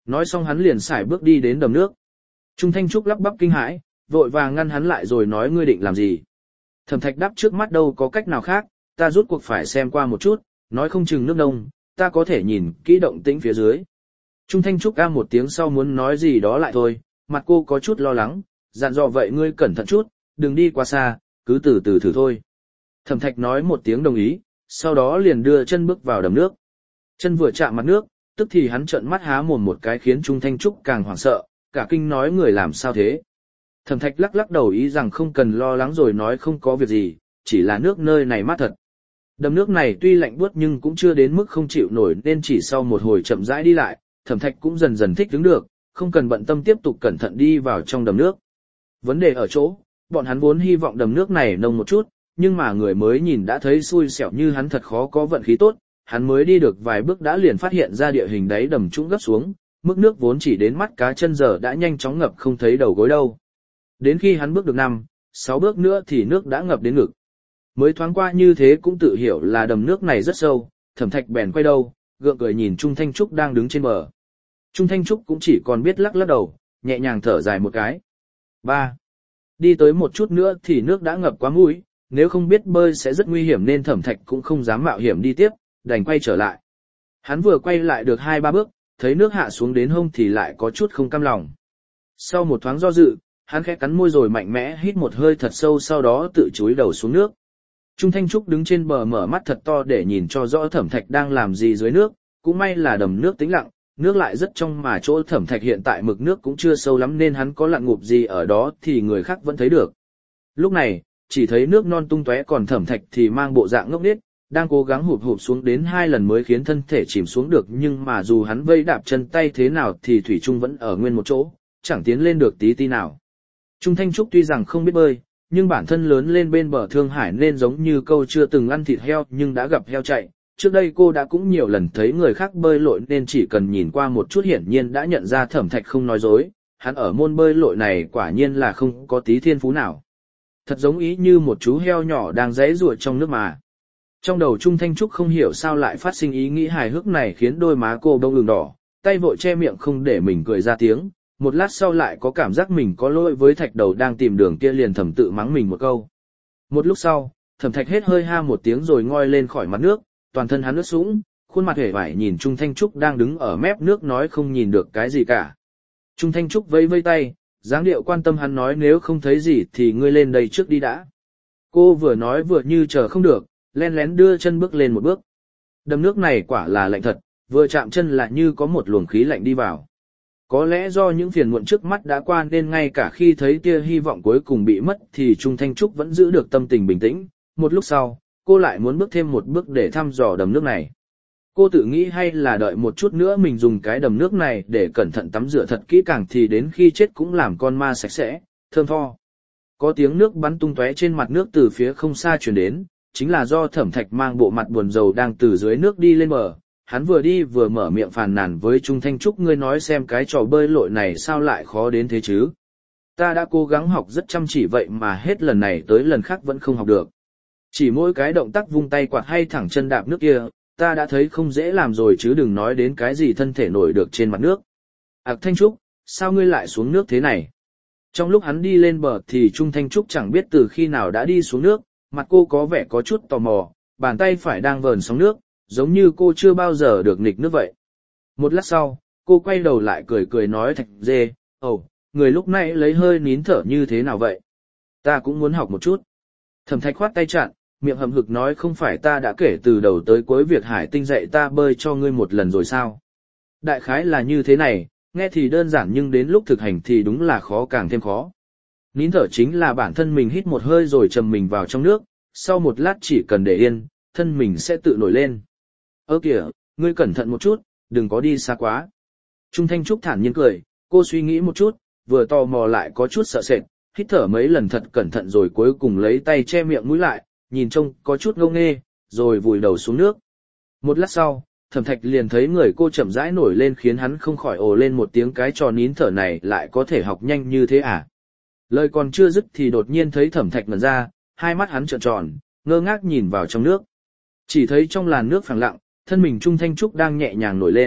Nói xong hắn liền xài bước đi đến đầm nước. Trung Thanh Trúc lắp bắp kinh hãi, vội vàng ngăn hắn lại rồi nói ngươi định làm gì. Thẩm Thạch đáp trước mắt đâu có cách nào khác, ta rút cuộc phải xem qua một chút, nói không chừng nước nông, ta có thể nhìn kỹ động tĩnh phía dưới. Trung Thanh Trúc ca một tiếng sau muốn nói gì đó lại thôi, mặt cô có chút lo lắng, dặn dò vậy ngươi cẩn thận chút, đừng đi quá xa, cứ từ từ thử thôi. Thẩm Thạch nói một tiếng đồng ý, sau đó liền đưa chân bước vào đầm nước. Chân vừa chạm mặt nước, tức thì hắn trợn mắt há mồm một cái khiến Trung Thanh Trúc càng hoảng sợ, cả kinh nói người làm sao thế. Thẩm Thạch lắc lắc đầu ý rằng không cần lo lắng rồi nói không có việc gì, chỉ là nước nơi này mát thật. Đầm nước này tuy lạnh buốt nhưng cũng chưa đến mức không chịu nổi nên chỉ sau một hồi chậm rãi đi lại, Thẩm Thạch cũng dần dần thích ứng được, không cần bận tâm tiếp tục cẩn thận đi vào trong đầm nước. Vấn đề ở chỗ, bọn hắn vốn hy vọng đầm nước này nông một chút, nhưng mà người mới nhìn đã thấy xui xẻo như hắn thật khó có vận khí tốt, hắn mới đi được vài bước đã liền phát hiện ra địa hình đáy đầm trũng gấp xuống, mức nước vốn chỉ đến mắt cá chân giờ đã nhanh chóng ngập không thấy đầu gối đâu. Đến khi hắn bước được năm, sáu bước nữa thì nước đã ngập đến ngực. Mới thoáng qua như thế cũng tự hiểu là đầm nước này rất sâu, Thẩm Thạch bèn quay đầu, gượng cười nhìn Trung Thanh Trúc đang đứng trên bờ. Trung Thanh Trúc cũng chỉ còn biết lắc lắc đầu, nhẹ nhàng thở dài một cái. Ba. Đi tới một chút nữa thì nước đã ngập quá mũi, nếu không biết bơi sẽ rất nguy hiểm nên Thẩm Thạch cũng không dám mạo hiểm đi tiếp, đành quay trở lại. Hắn vừa quay lại được hai ba bước, thấy nước hạ xuống đến hông thì lại có chút không cam lòng. Sau một thoáng do dự, hắn khẽ cắn môi rồi mạnh mẽ hít một hơi thật sâu sau đó tự chúi đầu xuống nước. Trung Thanh Trúc đứng trên bờ mở mắt thật to để nhìn cho rõ Thẩm Thạch đang làm gì dưới nước, cũng may là đầm nước tĩnh lặng, nước lại rất trong mà chỗ Thẩm Thạch hiện tại mực nước cũng chưa sâu lắm nên hắn có lặn ngụp gì ở đó thì người khác vẫn thấy được. Lúc này, chỉ thấy nước non tung tóe còn Thẩm Thạch thì mang bộ dạng ngốc nghếch, đang cố gắng hụp hụp xuống đến hai lần mới khiến thân thể chìm xuống được nhưng mà dù hắn vây đạp chân tay thế nào thì thủy chung vẫn ở nguyên một chỗ, chẳng tiến lên được tí tí nào. Trung Thanh Trúc tuy rằng không biết bơi, nhưng bản thân lớn lên bên bờ Thương Hải nên giống như câu chưa từng ăn thịt heo nhưng đã gặp heo chạy. Trước đây cô đã cũng nhiều lần thấy người khác bơi lội nên chỉ cần nhìn qua một chút hiển nhiên đã nhận ra Thẩm Thạch không nói dối, hắn ở môn bơi lội này quả nhiên là không có tí thiên phú nào. Thật giống ý như một chú heo nhỏ đang giãy giụa trong nước mà. Trong đầu Trung Thanh Trúc không hiểu sao lại phát sinh ý nghĩ hài hước này khiến đôi má cô bỗng ửng đỏ, tay vội che miệng không để mình cười ra tiếng, một lát sau lại có cảm giác mình có lỗi với Thạch Đầu đang tìm đường kia liền thầm tự mắng mình một câu. Một lúc sau, Thẩm Thạch hết hơi ha một tiếng rồi ngoi lên khỏi mặt nước, toàn thân hắn ướt sũng, khuôn mặt hề vải nhìn Trung Thanh Trúc đang đứng ở mép nước nói không nhìn được cái gì cả. Trung Thanh Trúc vẫy vẫy tay, dáng điệu quan tâm hắn nói nếu không thấy gì thì ngươi lên đây trước đi đã. Cô vừa nói vừa như chờ không được, len lén đưa chân bước lên một bước. Đầm nước này quả là lạnh thật, vừa chạm chân lại như có một luồng khí lạnh đi vào. Có lẽ do những phiền muộn trước mắt đã qua nên ngay cả khi thấy tia hy vọng cuối cùng bị mất thì Trung Thanh Trúc vẫn giữ được tâm tình bình tĩnh. Một lúc sau, cô lại muốn bước thêm một bước để thăm dò đầm nước này. Cô tự nghĩ hay là đợi một chút nữa mình dùng cái đầm nước này để cẩn thận tắm rửa thật kỹ càng thì đến khi chết cũng làm con ma sạch sẽ, thơm tho. Có tiếng nước bắn tung tóe trên mặt nước từ phía không xa truyền đến, chính là do Thẩm Thạch mang bộ mặt buồn rầu đang từ dưới nước đi lên bờ. Hắn vừa đi vừa mở miệng phàn nàn với Trung Thanh Trúc ngươi nói xem cái trò bơi lội này sao lại khó đến thế chứ. Ta đã cố gắng học rất chăm chỉ vậy mà hết lần này tới lần khác vẫn không học được. Chỉ mỗi cái động tác vung tay quạt hay thẳng chân đạp nước kia, ta đã thấy không dễ làm rồi chứ đừng nói đến cái gì thân thể nổi được trên mặt nước. Ảc Thanh Trúc, sao ngươi lại xuống nước thế này? Trong lúc hắn đi lên bờ thì Trung Thanh Trúc chẳng biết từ khi nào đã đi xuống nước, mặt cô có vẻ có chút tò mò, bàn tay phải đang vờn sóng nước, giống như cô chưa bao giờ được nghịch nước vậy. Một lát sau, cô quay đầu lại cười cười nói Thạch Dê, ồ, oh, người lúc nãy lấy hơi nín thở như thế nào vậy? Ta cũng muốn học một chút. Thẩm Thạch khoát tay chặn, miệng hậm hực nói không phải ta đã kể từ đầu tới cuối việc Hải Tinh dạy ta bơi cho ngươi một lần rồi sao? Đại khái là như thế này, nghe thì đơn giản nhưng đến lúc thực hành thì đúng là khó càng thêm khó. Nín thở chính là bản thân mình hít một hơi rồi trầm mình vào trong nước, sau một lát chỉ cần để yên, thân mình sẽ tự nổi lên. Ơ kìa, ngươi cẩn thận một chút, đừng có đi xa quá. Trung Thanh Trúc thản nhiên cười, cô suy nghĩ một chút, vừa tò mò lại có chút sợ sệt, hít thở mấy lần thật cẩn thận rồi cuối cùng lấy tay che miệng mũi lại, nhìn trông có chút ngông nghê, rồi vùi đầu xuống nước. Một lát sau, Thẩm Thạch liền thấy người cô chậm rãi nổi lên khiến hắn không khỏi ồ lên một tiếng cái trò nín thở này lại có thể học nhanh như thế à. Lời còn chưa dứt thì đột nhiên thấy Thẩm Thạch ngẩn ra, hai mắt hắn trợn tròn, ngơ ngác nhìn vào trong nước. Chỉ thấy trong làn nước phẳng lặng, thân mình Trung Thanh Trúc đang nhẹ nhàng nổi lên,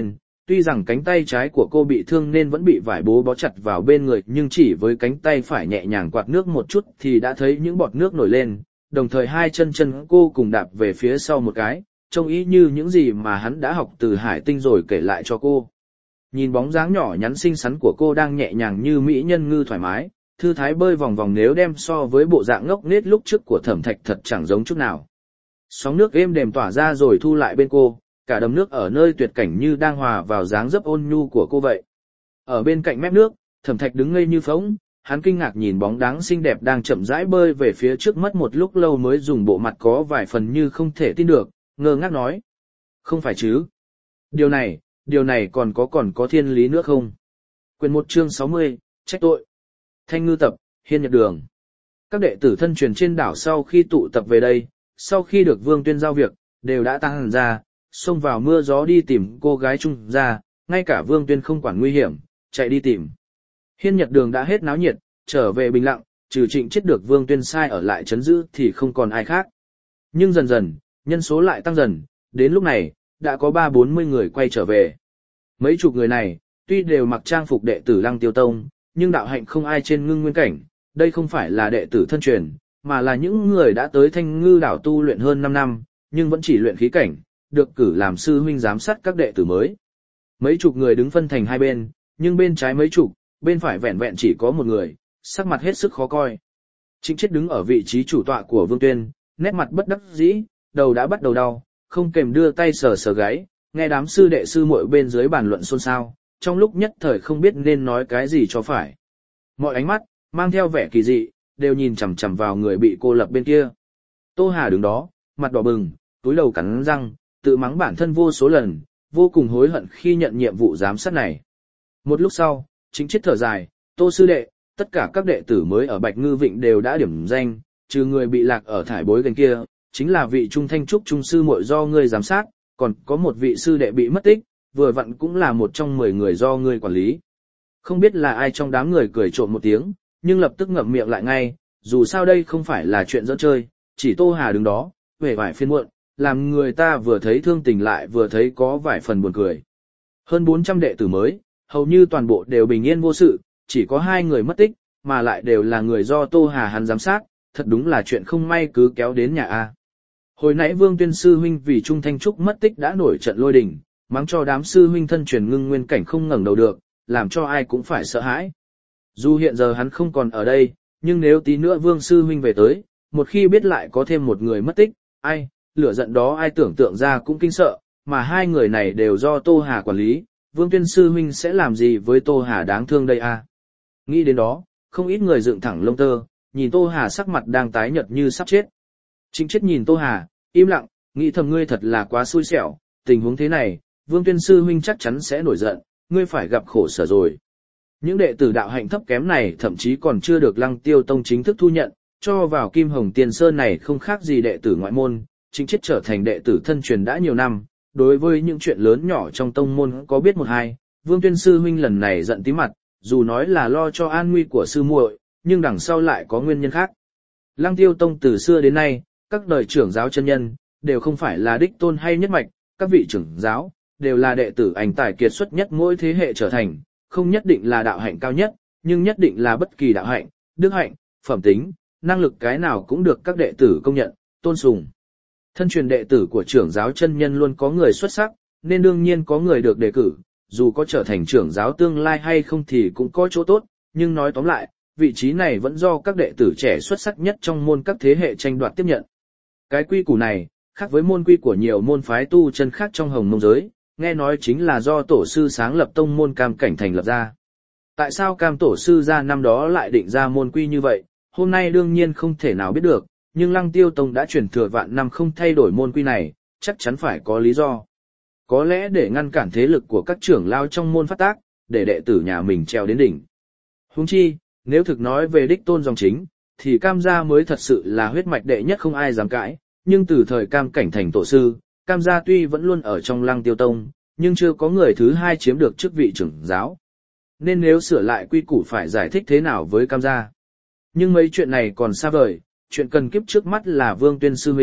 Tuy rằng cánh tay trái của cô bị thương nên vẫn bị vải bố bó chặt vào bên người, nhưng chỉ với cánh tay phải nhẹ nhàng quạt nước một chút thì đã thấy những bọt nước nổi lên, đồng thời hai chân chân cô cùng đạp về phía sau một cái, trông ý như những gì mà hắn đã học từ Hải Tinh rồi kể lại cho cô. Nhìn bóng dáng nhỏ nhắn xinh xắn của cô đang nhẹ nhàng như mỹ nhân ngư thoải mái, thư thái bơi vòng vòng, nếu đem so với bộ dạng ngốc nghếch lúc trước của Thẩm Thạch thật chẳng giống chút nào. Sóng nước êm đềm tỏa ra rồi thu lại bên cô, cả đầm nước ở nơi tuyệt cảnh như đang hòa vào dáng dấp ôn nhu của cô vậy. Ở bên cạnh mép nước, Thẩm Thạch đứng ngây như phỗng, hắn kinh ngạc nhìn bóng dáng xinh đẹp đang chậm rãi bơi về phía trước, mất một lúc lâu mới dùng bộ mặt có vài phần như không thể tin được, ngơ ngác nói: "Không phải chứ? Điều này, điều này còn có còn có thiên lý nữa không?" Quyền một chương sáu mươi, trách tội. Thanh Ngư Tập, Hiên Nhật Đường. Các đệ tử thân truyền trên đảo sau khi tụ tập về đây, sau khi được Vương Tuyên giao việc, đều đã tăng hẳn ra, xông vào mưa gió đi tìm cô gái Trung gia, ngay cả Vương Tuyên không quản nguy hiểm, chạy đi tìm. Hiên Nhật Đường đã hết náo nhiệt, trở về bình lặng, trừ Trịnh Chết được Vương Tuyên sai ở lại trấn giữ thì không còn ai khác. Nhưng dần dần, nhân số lại tăng dần, đến lúc này, đã có ba bốn mươi người quay trở về. Mấy chục người này, tuy đều mặc trang phục đệ tử Lăng Tiêu Tông, nhưng đạo hạnh không ai trên ngưng nguyên cảnh, đây không phải là đệ tử thân truyền, mà là những người đã tới Thanh Ngư đảo tu luyện hơn năm năm, nhưng vẫn chỉ luyện khí cảnh, được cử làm sư huynh giám sát các đệ tử mới. Mấy chục người đứng phân thành hai bên, nhưng bên trái mấy chục, bên phải vẹn vẹn chỉ có một người, sắc mặt hết sức khó coi. Trịnh Chết đứng ở vị trí chủ tọa của Vương Tuyên, nét mặt bất đắc dĩ, đầu đã bắt đầu đau, không kềm đưa tay sờ sờ gáy, nghe đám sư đệ sư muội bên dưới bàn luận xôn xao, trong lúc nhất thời không biết nên nói cái gì cho phải. Mọi ánh mắt, mang theo vẻ kỳ dị, đều nhìn chằm chằm vào người bị cô lập bên kia. Tô Hà đứng đó, mặt đỏ bừng, túi đầu cắn răng, tự mắng bản thân vô số lần, vô cùng hối hận khi nhận nhiệm vụ giám sát này. Một lúc sau, Trịnh Chết thở dài: "Tô sư đệ, tất cả các đệ tử mới ở Bạch Ngư Vịnh đều đã điểm danh, trừ người bị lạc ở thải bối gần kia, chính là vị Trung Thanh Trúc trung sư muội do ngươi giám sát, còn có một vị sư đệ bị mất tích, vừa vặn cũng là một trong mười người do ngươi quản lý." Không biết là ai trong đám người cười trộm một tiếng, nhưng lập tức ngậm miệng lại ngay, dù sao đây không phải là chuyện giỡn chơi, chỉ Tô Hà đứng đó, vẻ vải phiền muộn, làm người ta vừa thấy thương tình lại vừa thấy có vài phần buồn cười. Hơn bốn trăm đệ tử mới, hầu như toàn bộ đều bình yên vô sự, chỉ có hai người mất tích, mà lại đều là người do Tô Hà hắn giám sát, thật đúng là chuyện không may cứ kéo đến nhà a. Hồi nãy Vương Tuyên sư huynh vì Trung Thanh Trúc mất tích đã nổi trận lôi đình, mắng cho đám sư huynh thân truyền ngưng nguyên cảnh không ngẩng đầu được, làm cho ai cũng phải sợ hãi. Dù hiện giờ hắn không còn ở đây, nhưng nếu tí nữa Vương sư huynh về tới, một khi biết lại có thêm một người mất tích, ai, lửa giận đó ai tưởng tượng ra cũng kinh sợ, mà hai người này đều do Tô Hà quản lý, Vương Tuyên sư huynh sẽ làm gì với Tô Hà đáng thương đây a? Nghĩ đến đó, không ít người dựng thẳng lông tơ, nhìn Tô Hà sắc mặt đang tái nhợt như sắp chết. Trịnh Chết nhìn Tô Hà, im lặng, nghĩ thầm ngươi thật là quá xui xẻo, tình huống thế này, Vương Tuyên sư huynh chắc chắn sẽ nổi giận, ngươi phải gặp khổ sở rồi. Những đệ tử đạo hạnh thấp kém này thậm chí còn chưa được Lăng Tiêu Tông chính thức thu nhận, cho vào Kim Hồng Tiên Sơn này không khác gì đệ tử ngoại môn, Trịnh Chết trở thành đệ tử thân truyền đã nhiều năm, đối với những chuyện lớn nhỏ trong tông môn có biết một hai, Vương Tuyên sư huynh lần này giận tí mặt, dù nói là lo cho an nguy của sư muội, nhưng đằng sau lại có nguyên nhân khác. Lăng Tiêu Tông từ xưa đến nay, các đời trưởng giáo chân nhân đều không phải là đích tôn hay nhất mạch, các vị trưởng giáo đều là đệ tử anh tài kiệt xuất nhất mỗi thế hệ trở thành, không nhất định là đạo hạnh cao nhất, nhưng nhất định là bất kỳ đạo hạnh, đức hạnh, phẩm tính, năng lực cái nào cũng được các đệ tử công nhận, tôn sùng. Thân truyền đệ tử của trưởng giáo chân nhân luôn có người xuất sắc, nên đương nhiên có người được đề cử, dù có trở thành trưởng giáo tương lai hay không thì cũng có chỗ tốt, nhưng nói tóm lại, vị trí này vẫn do các đệ tử trẻ xuất sắc nhất trong môn các thế hệ tranh đoạt tiếp nhận. Cái quy củ này, khác với môn quy của nhiều môn phái tu chân khác trong Hồng Mông giới, nghe nói chính là do tổ sư sáng lập tông môn Cam Cảnh thành lập ra. Tại sao Cam tổ sư ra năm đó lại định ra môn quy như vậy, hôm nay đương nhiên không thể nào biết được, nhưng Lăng Tiêu Tông đã truyền thừa vạn năm không thay đổi môn quy này, chắc chắn phải có lý do. Có lẽ để ngăn cản thế lực của các trưởng lao trong môn phát tác, để đệ tử nhà mình treo đến đỉnh. Huống chi, nếu thực nói về đích tôn dòng chính, thì Cam gia mới thật sự là huyết mạch đệ nhất không ai dám cãi, nhưng từ thời Cam Cảnh thành tổ sư, Cam gia tuy vẫn luôn ở trong Lăng Tiêu Tông, nhưng chưa có người thứ hai chiếm được chức vị trưởng giáo. Nên nếu sửa lại quy củ phải giải thích thế nào với Cam gia. Nhưng mấy chuyện này còn xa vời, chuyện cần kiếp trước mắt là Vương Tuyên sư huynh,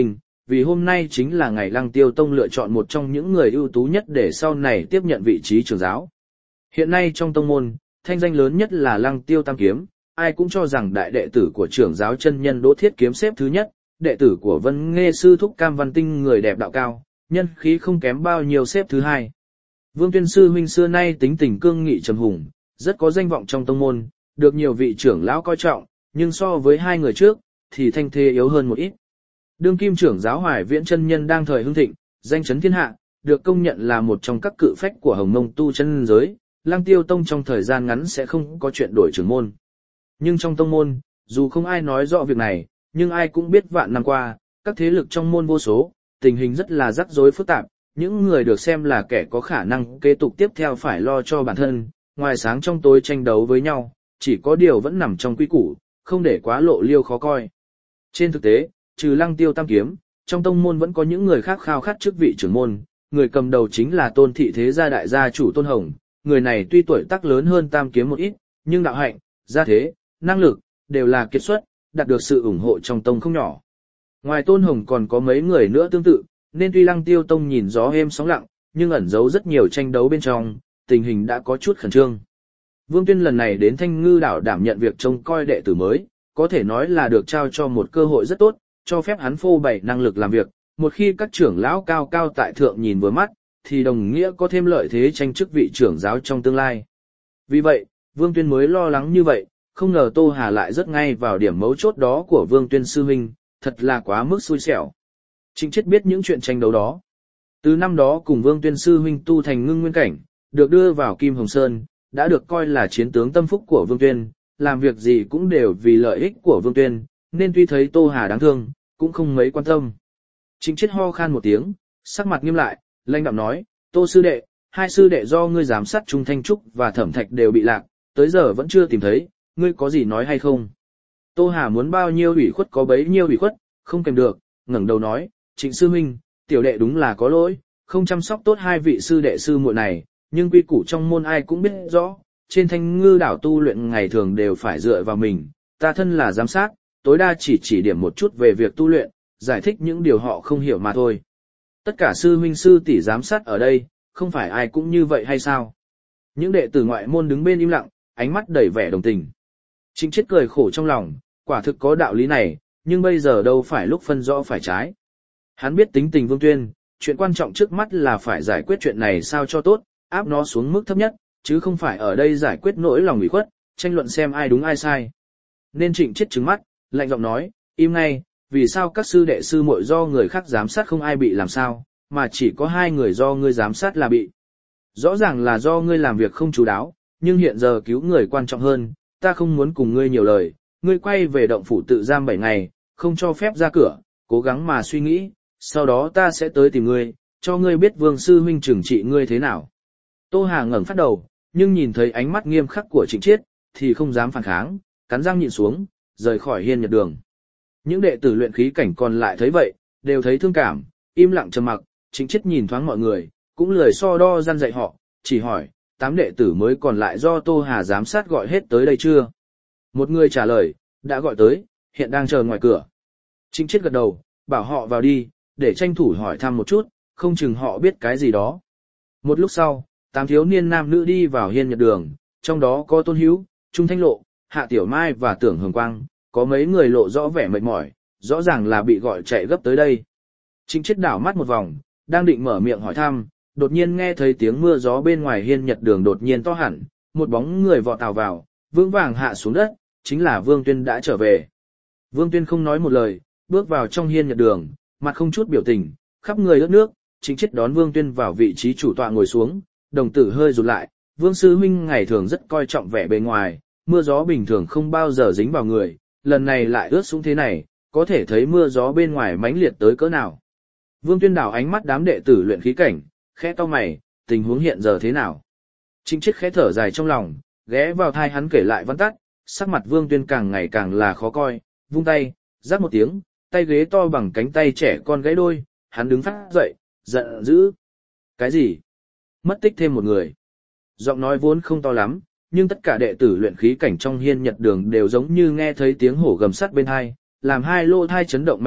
vì hôm nay chính là ngày Lăng Tiêu Tông lựa chọn một trong những người ưu tú nhất để sau này tiếp nhận vị trí trưởng giáo. Hiện nay trong tông môn, thanh danh lớn nhất là Lăng Tiêu Tam Kiếm, ai cũng cho rằng đại đệ tử của trưởng giáo chân nhân Đỗ Thiết Kiếm xếp thứ nhất, đệ tử của Vân Nghê sư thúc Cam Văn Tinh người đẹp đạo cao, nhân khí không kém bao nhiêu xếp thứ hai. Vương Tuyên sư huynh xưa nay tính tình cương nghị trầm hùng, rất có danh vọng trong tông môn, được nhiều vị trưởng lão coi trọng, nhưng so với hai người trước, thì thanh thế yếu hơn một ít. Đương kim trưởng giáo Hoài Viễn chân nhân đang thời hưng thịnh, danh chấn thiên hạ, được công nhận là một trong các cự phách của Hồng Mông tu chân giới, Lăng Tiêu Tông trong thời gian ngắn sẽ không có chuyện đổi trưởng môn. Nhưng trong tông môn, dù không ai nói rõ việc này, nhưng ai cũng biết vạn năm qua, các thế lực trong môn vô số, tình hình rất là rắc rối phức tạp, những người được xem là kẻ có khả năng kế tục tiếp theo phải lo cho bản thân, ngoài sáng trong tối tranh đấu với nhau, chỉ có điều vẫn nằm trong quy củ, không để quá lộ liêu khó coi. Trên thực tế, trừ Lăng Tiêu Tam Kiếm, trong tông môn vẫn có những người khác khao khát chức vị trưởng môn, người cầm đầu chính là Tôn thị thế gia đại gia chủ Tôn Hồng, người này tuy tuổi tác lớn hơn Tam Kiếm một ít, nhưng đạo hạnh, gia thế, năng lực, đều là kiệt xuất, đạt được sự ủng hộ trong tông không nhỏ. Ngoài Tôn Hồng còn có mấy người nữa tương tự, nên tuy Lăng Tiêu Tông nhìn gió êm sóng lặng, nhưng ẩn giấu rất nhiều tranh đấu bên trong, tình hình đã có chút khẩn trương. Vương Tuyên lần này đến Thanh Ngư đảo đảm nhận việc trông coi đệ tử mới, có thể nói là được trao cho một cơ hội rất tốt, cho phép hắn phô bày năng lực làm việc, một khi các trưởng lão cao cao tại thượng nhìn vừa mắt, thì đồng nghĩa có thêm lợi thế tranh chức vị trưởng giáo trong tương lai. Vì vậy, Vương Tuyên mới lo lắng như vậy, không ngờ Tô Hà lại rất ngay vào điểm mấu chốt đó của Vương Tuyên sư huynh, thật là quá mức xui xẻo. Trịnh Chiết biết những chuyện tranh đấu đó. Từ năm đó cùng Vương Tuyên sư huynh tu thành ngưng nguyên cảnh, được đưa vào Kim Hồng Sơn, đã được coi là chiến tướng tâm phúc của Vương Tuyên, làm việc gì cũng đều vì lợi ích của Vương Tuyên, nên tuy thấy Tô Hà đáng thương, cũng không mấy quan tâm. Trịnh Chiết ho khan một tiếng, sắc mặt nghiêm lại, lãnh đạm nói, Tô sư đệ, hai sư đệ do ngươi giám sát Trung Thanh Trúc và Thẩm Thạch đều bị lạc, tới giờ vẫn chưa tìm thấy, ngươi có gì nói hay không? Tô Hà muốn bao nhiêu ủy khuất có bấy nhiêu ủy khuất, không kèm được, ngẩng đầu nói, Trịnh sư huynh, tiểu đệ đúng là có lỗi, không chăm sóc tốt hai vị sư đệ sư muội này, nhưng quy củ trong môn ai cũng biết rõ, trên Thanh Ngư đảo tu luyện ngày thường đều phải dựa vào mình, ta thân là giám sát, tối đa chỉ chỉ điểm một chút về việc tu luyện, giải thích những điều họ không hiểu mà thôi. Tất cả sư huynh sư tỷ giám sát ở đây, không phải ai cũng như vậy hay sao? Những đệ tử ngoại môn đứng bên im lặng, ánh mắt đầy vẻ đồng tình. Trịnh Chiết cười khổ trong lòng, quả thực có đạo lý này, nhưng bây giờ đâu phải lúc phân rõ phải trái. Hắn biết tính tình Vương Tuyên, chuyện quan trọng trước mắt là phải giải quyết chuyện này sao cho tốt, áp nó xuống mức thấp nhất, chứ không phải ở đây giải quyết nỗi lòng ủy khuất, tranh luận xem ai đúng ai sai. Nên Trịnh Chiết trừng mắt, lạnh giọng nói, im ngay, vì sao các sư đệ sư muội do người khác giám sát không ai bị làm sao, mà chỉ có hai người do ngươi giám sát là bị. Rõ ràng là do ngươi làm việc không chú đáo, nhưng hiện giờ cứu người quan trọng hơn, ta không muốn cùng ngươi nhiều lời, ngươi quay về động phủ tự giam bảy ngày, không cho phép ra cửa, cố gắng mà suy nghĩ, sau đó ta sẽ tới tìm ngươi, cho ngươi biết Vương sư huynh trừng trị ngươi thế nào. Tô Hà ngẩng phát đầu, nhưng nhìn thấy ánh mắt nghiêm khắc của Trịnh Chiết, thì không dám phản kháng, cắn răng nhịn xuống, rời khỏi hiên nhật đường. Những đệ tử luyện khí cảnh còn lại thấy vậy, đều thấy thương cảm, im lặng trầm mặc. Trịnh Chiết nhìn thoáng mọi người, cũng lười so đo gian dạy họ, chỉ hỏi, tám đệ tử mới còn lại do Tô Hà giám sát gọi hết tới đây chưa? Một người trả lời, đã gọi tới, hiện đang chờ ngoài cửa. Trịnh Chiết gật đầu, bảo họ vào đi, để tranh thủ hỏi thăm một chút, không chừng họ biết cái gì đó. Một lúc sau, tám thiếu niên nam nữ đi vào hiên nhật đường, trong đó có Tôn Hữu, Trung Thanh Lộ, Hạ Tiểu Mai và Tưởng Hồng Quang, có mấy người lộ rõ vẻ mệt mỏi, rõ ràng là bị gọi chạy gấp tới đây. Trịnh Chiết đảo mắt một vòng, đang định mở miệng hỏi thăm, đột nhiên nghe thấy tiếng mưa gió bên ngoài hiên nhật đường đột nhiên to hẳn, một bóng người vọt tào vào, vững vàng hạ xuống đất, chính là Vương Tuyên đã trở về. Vương Tuyên không nói một lời, bước vào trong hiên nhật đường, mặt không chút biểu tình, khắp người ướt nước. Trịnh Chiết đón Vương Tuyên vào vị trí chủ tọa ngồi xuống, đồng tử hơi rụt lại, Vương sư huynh ngày thường rất coi trọng vẻ bề ngoài, mưa gió bình thường không bao giờ dính vào người, lần này lại ướt sũng thế này, có thể thấy mưa gió bên ngoài mãnh liệt tới cỡ nào. Vương Tuyên đảo ánh mắt đám đệ tử luyện khí cảnh, khẽ cau mày, tình huống hiện giờ thế nào? Trịnh Chiết khẽ thở dài trong lòng, ghé vào tai hắn kể lại văn tắt, sắc mặt Vương Tuyên càng ngày càng là khó coi, vung tay, rắc một tiếng, tay ghế to bằng cánh tay trẻ con gãy đôi, hắn đứng phát dậy, giận dữ. Cái gì? Mất tích thêm một người. Giọng nói vốn không to lắm, nhưng tất cả đệ tử luyện khí cảnh trong hiên nhật đường đều giống như nghe thấy tiếng hổ gầm sắt bên hai, làm hai lỗ thai chấn động mãnh liệt,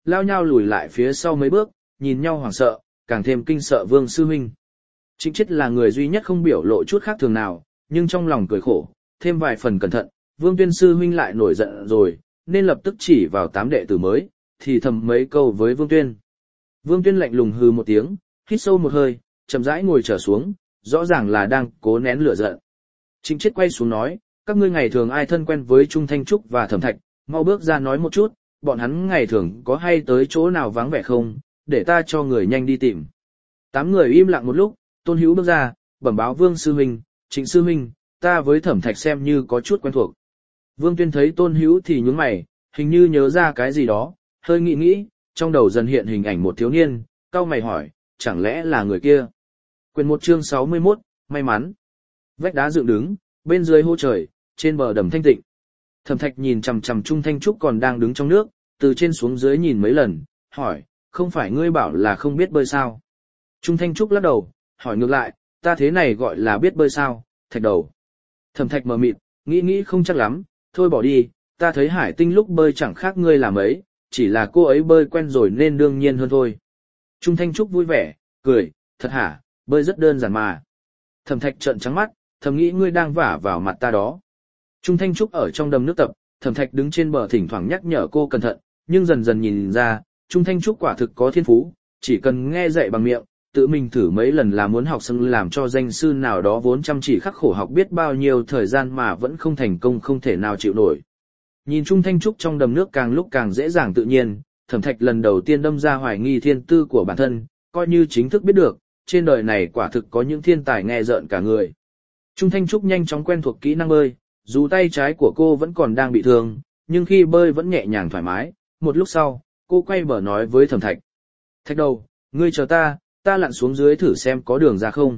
lao nhau lùi lại phía sau mấy bước, nhìn nhau hoảng sợ, càng thêm kinh sợ Vương sư huynh. Trịnh Chiết là người duy nhất không biểu lộ chút khác thường nào, nhưng trong lòng cười khổ, thêm vài phần cẩn thận, Vương Tuyên sư huynh lại nổi giận rồi, nên lập tức chỉ vào tám đệ tử mới, thì thầm mấy câu với Vương Tuyên. Vương Tuyên lạnh lùng hừ một tiếng, hít sâu một hơi, chậm rãi ngồi trở xuống, rõ ràng là đang cố nén lửa giận. Trịnh Chiết quay xuống nói, các ngươi ngày thường ai thân quen với Trung Thanh Trúc và Thẩm Thạch, mau bước ra nói một chút, bọn hắn ngày thường có hay tới chỗ nào vắng vẻ không, để ta cho người nhanh đi tìm. Tám người im lặng một lúc, Tôn Hữu bước ra, bẩm báo Vương sư huynh, Trịnh sư huynh, ta với Thẩm Thạch xem như có chút quen thuộc. Vương Tuyên thấy Tôn Hữu thì nhướng mày, hình như nhớ ra cái gì đó, hơi nghĩ nghĩ, trong đầu dần hiện hình ảnh một thiếu niên, cau mày hỏi, chẳng lẽ là người kia? Quyền một chương sáu mươi mốt, may mắn. Vách đá dựng đứng, bên dưới hô trời, trên bờ đầm thanh tịnh. Thẩm Thạch nhìn chằm chằm Trung Thanh Trúc còn đang đứng trong nước, từ trên xuống dưới nhìn mấy lần, hỏi, không phải ngươi bảo là không biết bơi sao? Trung Thanh Trúc lắc đầu, hỏi ngược lại, ta thế này gọi là biết bơi sao, Thạch đầu. Thẩm Thạch mờ mịt, nghĩ nghĩ không chắc lắm, thôi bỏ đi, ta thấy Hải Tinh lúc bơi chẳng khác ngươi làm ấy, chỉ là cô ấy bơi quen rồi nên đương nhiên hơn thôi. Trung Thanh Trúc vui vẻ, cười, thật hả, bơi rất đơn giản mà. Thẩm Thạch trợn trắng mắt, thầm nghĩ ngươi đang vả vào mặt ta đó. Trung Thanh Trúc ở trong đầm nước tập, Thẩm Thạch đứng trên bờ thỉnh thoảng nhắc nhở cô cẩn thận, nhưng dần dần nhìn ra, Trung Thanh Trúc quả thực có thiên phú, chỉ cần nghe dạy bằng miệng, tự mình thử mấy lần là muốn học xong làm cho danh sư nào đó vốn chăm chỉ khắc khổ học biết bao nhiêu thời gian mà vẫn không thành công không thể nào chịu nổi. Nhìn Trung Thanh Trúc trong đầm nước càng lúc càng dễ dàng tự nhiên, Thẩm Thạch lần đầu tiên đâm ra hoài nghi thiên tư của bản thân, coi như chính thức biết được, trên đời này quả thực có những thiên tài nghe rợn cả người. Trung Thanh Trúc nhanh chóng quen thuộc kỹ năng bơi, dù tay trái của cô vẫn còn đang bị thương, nhưng khi bơi vẫn nhẹ nhàng thoải mái. Một lúc sau, cô quay bờ nói với Thẩm Thạch. Thạch đầu, ngươi chờ ta, ta lặn xuống dưới thử xem có đường ra không.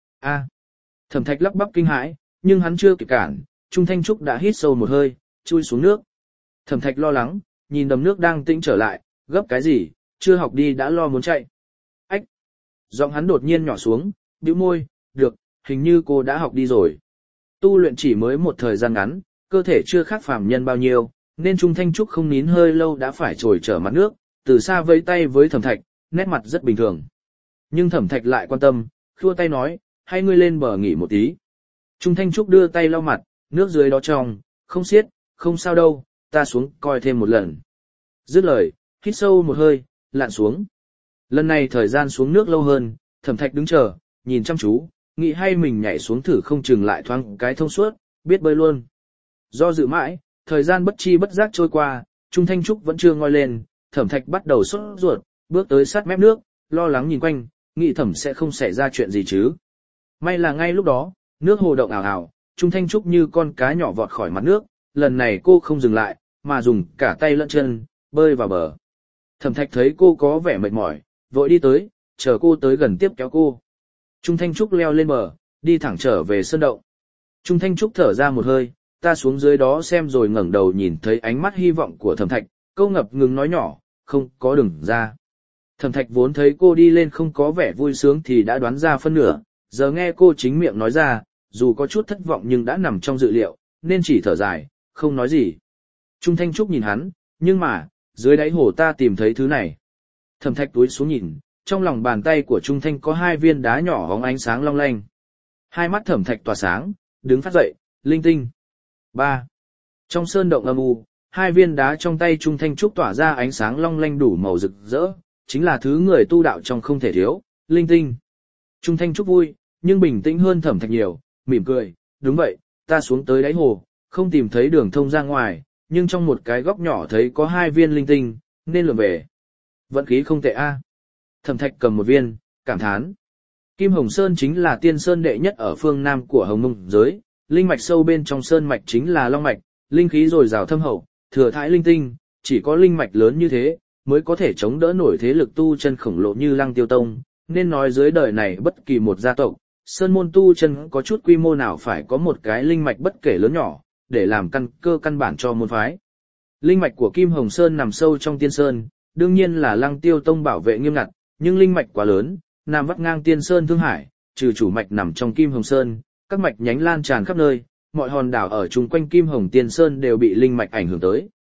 A. Thẩm Thạch lắp bắp kinh hãi, nhưng hắn chưa kịp cản, Trung Thanh Trúc đã hít sâu một hơi, chui xuống nước. Thẩm Thạch lo lắng, nhìn đầm nước đang tĩnh trở lại, gấp cái gì, chưa học đi đã lo muốn chạy. Ách. Giọng hắn đột nhiên nhỏ xuống, bĩu môi, được, hình như cô đã học đi rồi. Tu luyện chỉ mới một thời gian ngắn, cơ thể chưa khác phàm nhân bao nhiêu, nên Trung Thanh Trúc không nín hơi lâu đã phải trồi trở mặt nước, từ xa vẫy tay với Thẩm Thạch, nét mặt rất bình thường. Nhưng Thẩm Thạch lại quan tâm, khua tay nói, hay ngươi lên bờ nghỉ một tí. Trung Thanh Trúc đưa tay lau mặt, nước dưới đó trong, không xiết, không sao đâu, ta xuống coi thêm một lần. Dứt lời, hít sâu một hơi, lặn xuống. Lần này thời gian xuống nước lâu hơn, Thẩm Thạch đứng chờ, nhìn chăm chú, nghĩ hay mình nhảy xuống thử không chừng lại thoáng cái thông suốt, biết bơi luôn. Do dự mãi, thời gian bất chi bất giác trôi qua, Trung Thanh Trúc vẫn chưa ngoi lên, Thẩm Thạch bắt đầu sốt ruột, bước tới sát mép nước, lo lắng nhìn quanh, nghĩ Thẩm sẽ không xảy ra chuyện gì chứ. May là ngay lúc đó, nước hồ động ảo ảo, Trung Thanh Trúc như con cá nhỏ vọt khỏi mặt nước, lần này cô không dừng lại, mà dùng cả tay lẫn chân, bơi vào bờ. Thẩm Thạch thấy cô có vẻ mệt mỏi, vội đi tới, chờ cô tới gần tiếp kéo cô. Trung Thanh Trúc leo lên bờ, đi thẳng trở về sơn động. Trung Thanh Trúc thở ra một hơi, ta xuống dưới đó xem rồi ngẩng đầu nhìn thấy ánh mắt hy vọng của Thẩm Thạch, câu ngập ngừng nói nhỏ, không có đường ra. Thẩm Thạch vốn thấy cô đi lên không có vẻ vui sướng thì đã đoán ra phân nửa, giờ nghe cô chính miệng nói ra, dù có chút thất vọng nhưng đã nằm trong dự liệu, nên chỉ thở dài, không nói gì. Trung Thanh Trúc nhìn hắn, nhưng mà, dưới đáy hồ ta tìm thấy thứ này. Thẩm Thạch túi xuống nhìn, trong lòng bàn tay của Trung Thanh có hai viên đá nhỏ bóng ánh sáng long lanh. Hai mắt Thẩm Thạch tỏa sáng, đứng phát dậy, linh tinh. ba. Trong sơn động âm u, hai viên đá trong tay Trung Thanh Trúc tỏa ra ánh sáng long lanh đủ màu rực rỡ, chính là thứ người tu đạo trong không thể thiếu, linh tinh. Trung Thanh Trúc vui, nhưng bình tĩnh hơn Thẩm Thạch nhiều, mỉm cười, đúng vậy, ta xuống tới đáy hồ, không tìm thấy đường thông ra ngoài, nhưng trong một cái góc nhỏ thấy có hai viên linh tinh, nên lượm về. Vận khí không tệ a. Thẩm Thạch cầm một viên, cảm thán. Kim Hồng Sơn chính là tiên sơn đệ nhất ở phương Nam của Hồng Mông giới, linh mạch sâu bên trong sơn mạch chính là long mạch, linh khí dồi dào thâm hậu, thừa thãi linh tinh, chỉ có linh mạch lớn như thế mới có thể chống đỡ nổi thế lực tu chân khổng lồ như Lăng Tiêu Tông, nên nói dưới đời này bất kỳ một gia tộc, sơn môn tu chân có chút quy mô nào phải có một cái linh mạch bất kể lớn nhỏ, để làm căn cơ căn bản cho môn phái. Linh mạch của Kim Hồng Sơn nằm sâu trong tiên sơn, đương nhiên là Lăng Tiêu Tông bảo vệ nghiêm ngặt, nhưng linh mạch quá lớn, nằm vắt ngang tiên sơn Thương Hải, trừ chủ mạch nằm trong Kim Hồng Sơn, các mạch nhánh lan tràn khắp nơi, mọi hòn đảo ở chung quanh Kim Hồng Tiên Sơn đều bị linh mạch ảnh hưởng tới.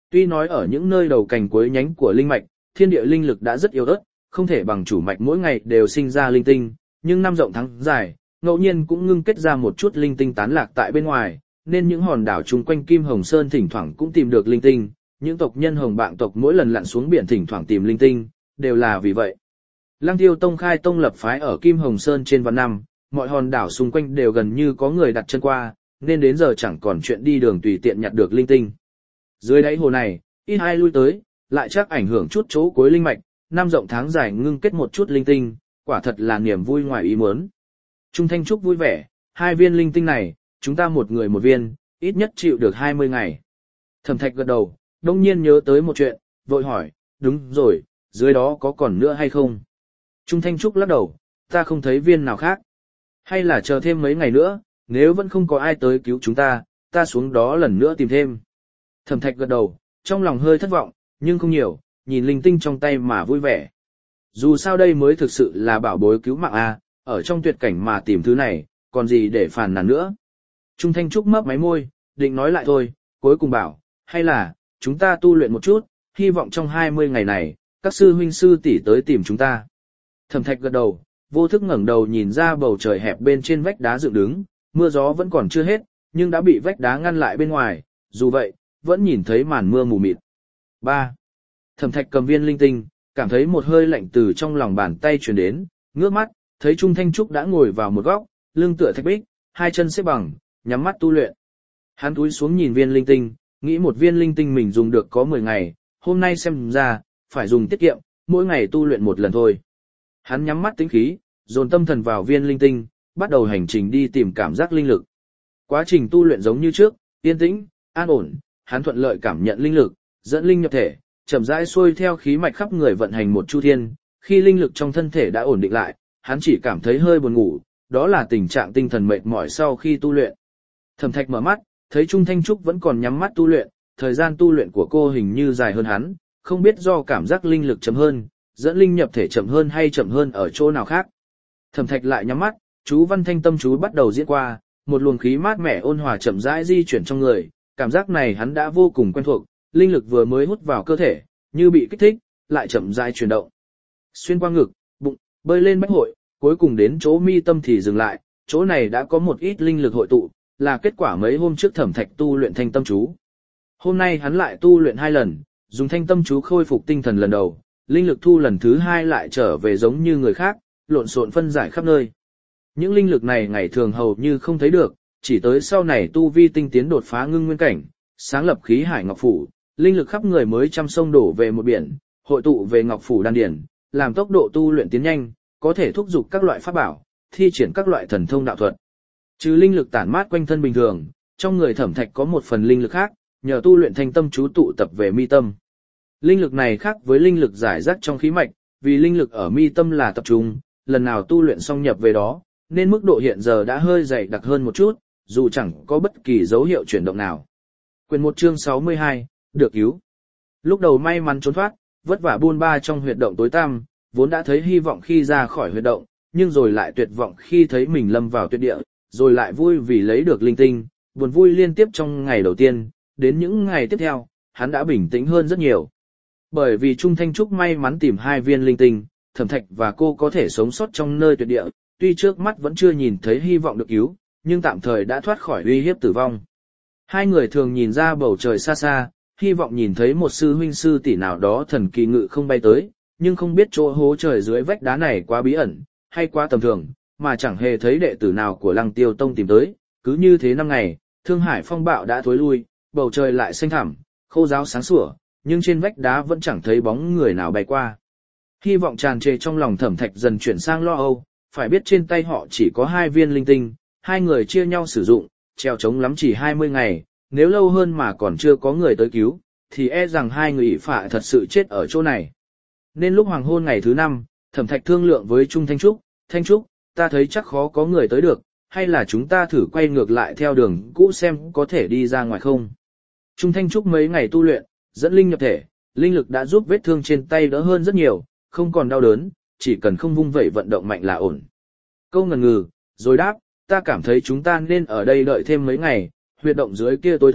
Tuy nói ở những nơi đầu cành cuối nhánh của linh mạch, thiên địa linh lực đã rất yếu ớt, không thể bằng chủ mạch mỗi ngày đều sinh ra linh tinh, nhưng năm rộng tháng dài, ngẫu nhiên cũng ngưng kết ra một chút linh tinh tán lạc tại bên ngoài, nên những hòn đảo chung quanh Kim Hồng Sơn thỉnh thoảng cũng tìm được linh tinh, những tộc nhân Hồng Bạng tộc mỗi lần lặn xuống biển thỉnh thoảng tìm linh tinh, đều là vì vậy. Lăng Tiêu Tông khai tông lập phái ở Kim Hồng Sơn trên vạn năm, mọi hòn đảo xung quanh đều gần như có người đặt chân qua, nên đến giờ chẳng còn chuyện đi đường tùy tiện nhặt được linh tinh. Dưới đáy hồ này, ít ai lui tới, lại chắc ảnh hưởng chút chỗ cuối linh mạch, năm rộng tháng dài ngưng kết một chút linh tinh, quả thật là niềm vui ngoài ý muốn. Trung Thanh Trúc vui vẻ, hai viên linh tinh này, chúng ta một người một viên, ít nhất chịu được hai mươi ngày. Thẩm Thạch gật đầu, đông nhiên nhớ tới một chuyện, vội hỏi, đúng rồi, dưới đó có còn nữa hay không? Trung Thanh Trúc lắc đầu, ta không thấy viên nào khác. Hay là chờ thêm mấy ngày nữa, nếu vẫn không có ai tới cứu chúng ta, ta xuống đó lần nữa tìm thêm. Thẩm Thạch gật đầu, trong lòng hơi thất vọng, nhưng không nhiều, nhìn linh tinh trong tay mà vui vẻ. Dù sao đây mới thực sự là bảo bối cứu mạng a, ở trong tuyệt cảnh mà tìm thứ này, còn gì để phàn nàn nữa. Trung Thanh Trúc mấp máy môi, định nói lại thôi, cuối cùng bảo, hay là, chúng ta tu luyện một chút, hy vọng trong hai mươi ngày này, các sư huynh sư tỷ tới tìm chúng ta. Thẩm Thạch gật đầu, vô thức ngẩng đầu nhìn ra bầu trời hẹp bên trên vách đá dựng đứng, mưa gió vẫn còn chưa hết, nhưng đã bị vách đá ngăn lại bên ngoài, dù vậy, vẫn nhìn thấy màn mưa mù mịt. ba. Thẩm Thạch cầm viên linh tinh, cảm thấy một hơi lạnh từ trong lòng bàn tay truyền đến, ngước mắt, thấy Trung Thanh Trúc đã ngồi vào một góc, lưng tựa thạch bích, hai chân xếp bằng, nhắm mắt tu luyện. Hắn cúi xuống nhìn viên linh tinh, nghĩ một viên linh tinh mình dùng được có mười ngày, hôm nay xem ra, phải dùng tiết kiệm, mỗi ngày tu luyện một lần thôi. Hắn nhắm mắt tĩnh khí, dồn tâm thần vào viên linh tinh, bắt đầu hành trình đi tìm cảm giác linh lực. Quá trình tu luyện giống như trước, yên tĩnh, an ổn, hắn thuận lợi cảm nhận linh lực, dẫn linh nhập thể, chậm rãi xuôi theo khí mạch khắp người vận hành một chu thiên, khi linh lực trong thân thể đã ổn định lại, hắn chỉ cảm thấy hơi buồn ngủ, đó là tình trạng tinh thần mệt mỏi sau khi tu luyện. Thẩm Thạch mở mắt, thấy Trung Thanh Trúc vẫn còn nhắm mắt tu luyện, thời gian tu luyện của cô hình như dài hơn hắn, không biết do cảm giác linh lực chậm hơn, dẫn linh nhập thể chậm hơn hay chậm hơn ở chỗ nào khác. Thẩm Thạch lại nhắm mắt, chú văn thanh tâm chú bắt đầu diễn qua, một luồng khí mát mẻ ôn hòa chậm rãi di chuyển trong người, cảm giác này hắn đã vô cùng quen thuộc, linh lực vừa mới hút vào cơ thể, như bị kích thích, lại chậm rãi chuyển động. Xuyên qua ngực, bụng, bơi lên bách hội, cuối cùng đến chỗ mi tâm thì dừng lại, chỗ này đã có một ít linh lực hội tụ, là kết quả mấy hôm trước Thẩm Thạch tu luyện thanh tâm chú. Hôm nay hắn lại tu luyện hai lần, dùng thanh tâm chú khôi phục tinh thần lần đầu, linh lực thu lần thứ hai lại trở về giống như người khác, lộn xộn phân giải khắp nơi. Những linh lực này ngày thường hầu như không thấy được, chỉ tới sau này tu vi tinh tiến đột phá ngưng nguyên cảnh, sáng lập khí hải ngọc phủ, linh lực khắp người mới trăm sông đổ về một biển, hội tụ về ngọc phủ đan điển, làm tốc độ tu luyện tiến nhanh, có thể thúc giục các loại pháp bảo, thi triển các loại thần thông đạo thuật. Trừ linh lực tản mát quanh thân bình thường, trong người Thẩm Thạch có một phần linh lực khác, nhờ tu luyện thanh tâm chú tụ tập về mi tâm. Linh lực này khác với linh lực giải rác trong khí mạch, vì linh lực ở mi tâm là tập trung, lần nào tu luyện xong nhập về đó, nên mức độ hiện giờ đã hơi dày đặc hơn một chút, dù chẳng có bất kỳ dấu hiệu chuyển động nào. Quyền một chương sáu mươi hai, được cứu. Lúc đầu may mắn trốn thoát, vất vả buôn ba trong huyệt động tối tăm, vốn đã thấy hy vọng khi ra khỏi huyệt động, nhưng rồi lại tuyệt vọng khi thấy mình lâm vào tuyệt địa, rồi lại vui vì lấy được linh tinh, buồn vui liên tiếp trong ngày đầu tiên, đến những ngày tiếp theo, hắn đã bình tĩnh hơn rất nhiều. Bởi vì Trung Thanh Trúc may mắn tìm hai viên linh tinh, Thẩm Thạch và cô có thể sống sót trong nơi tuyệt địa, tuy trước mắt vẫn chưa nhìn thấy hy vọng được cứu, nhưng tạm thời đã thoát khỏi uy hiếp tử vong. Hai người thường nhìn ra bầu trời xa xa, hy vọng nhìn thấy một sư huynh sư tỷ nào đó thần kỳ ngự không bay tới, nhưng không biết chỗ hố trời dưới vách đá này quá bí ẩn, hay quá tầm thường, mà chẳng hề thấy đệ tử nào của Lăng Tiêu Tông tìm tới. Cứ như thế năm ngày, Thương Hải phong bạo đã thối lui, bầu trời lại xanh thẳm, khô ráo sáng sủa, nhưng trên vách đá vẫn chẳng thấy bóng người nào bay qua. Hy vọng tràn trề trong lòng Thẩm Thạch dần chuyển sang lo âu, phải biết trên tay họ chỉ có hai viên linh tinh, hai người chia nhau sử dụng, treo trống lắm chỉ hai mươi ngày, nếu lâu hơn mà còn chưa có người tới cứu, thì e rằng hai người ỷ phạ thật sự chết ở chỗ này. Nên lúc hoàng hôn ngày thứ năm, Thẩm Thạch thương lượng với Trung Thanh Trúc, Thanh Trúc, ta thấy chắc khó có người tới được, hay là chúng ta thử quay ngược lại theo đường cũ xem có thể đi ra ngoài không. Trung Thanh Trúc mấy ngày tu luyện, dẫn linh nhập thể, linh lực đã giúp vết thương trên tay đỡ hơn rất nhiều, không còn đau đớn, chỉ cần không vung vẩy vận động mạnh là ổn. Câu ngần ngừ, rồi đáp, ta cảm thấy chúng ta nên ở đây đợi thêm mấy ngày, huyệt động dưới kia tối thui,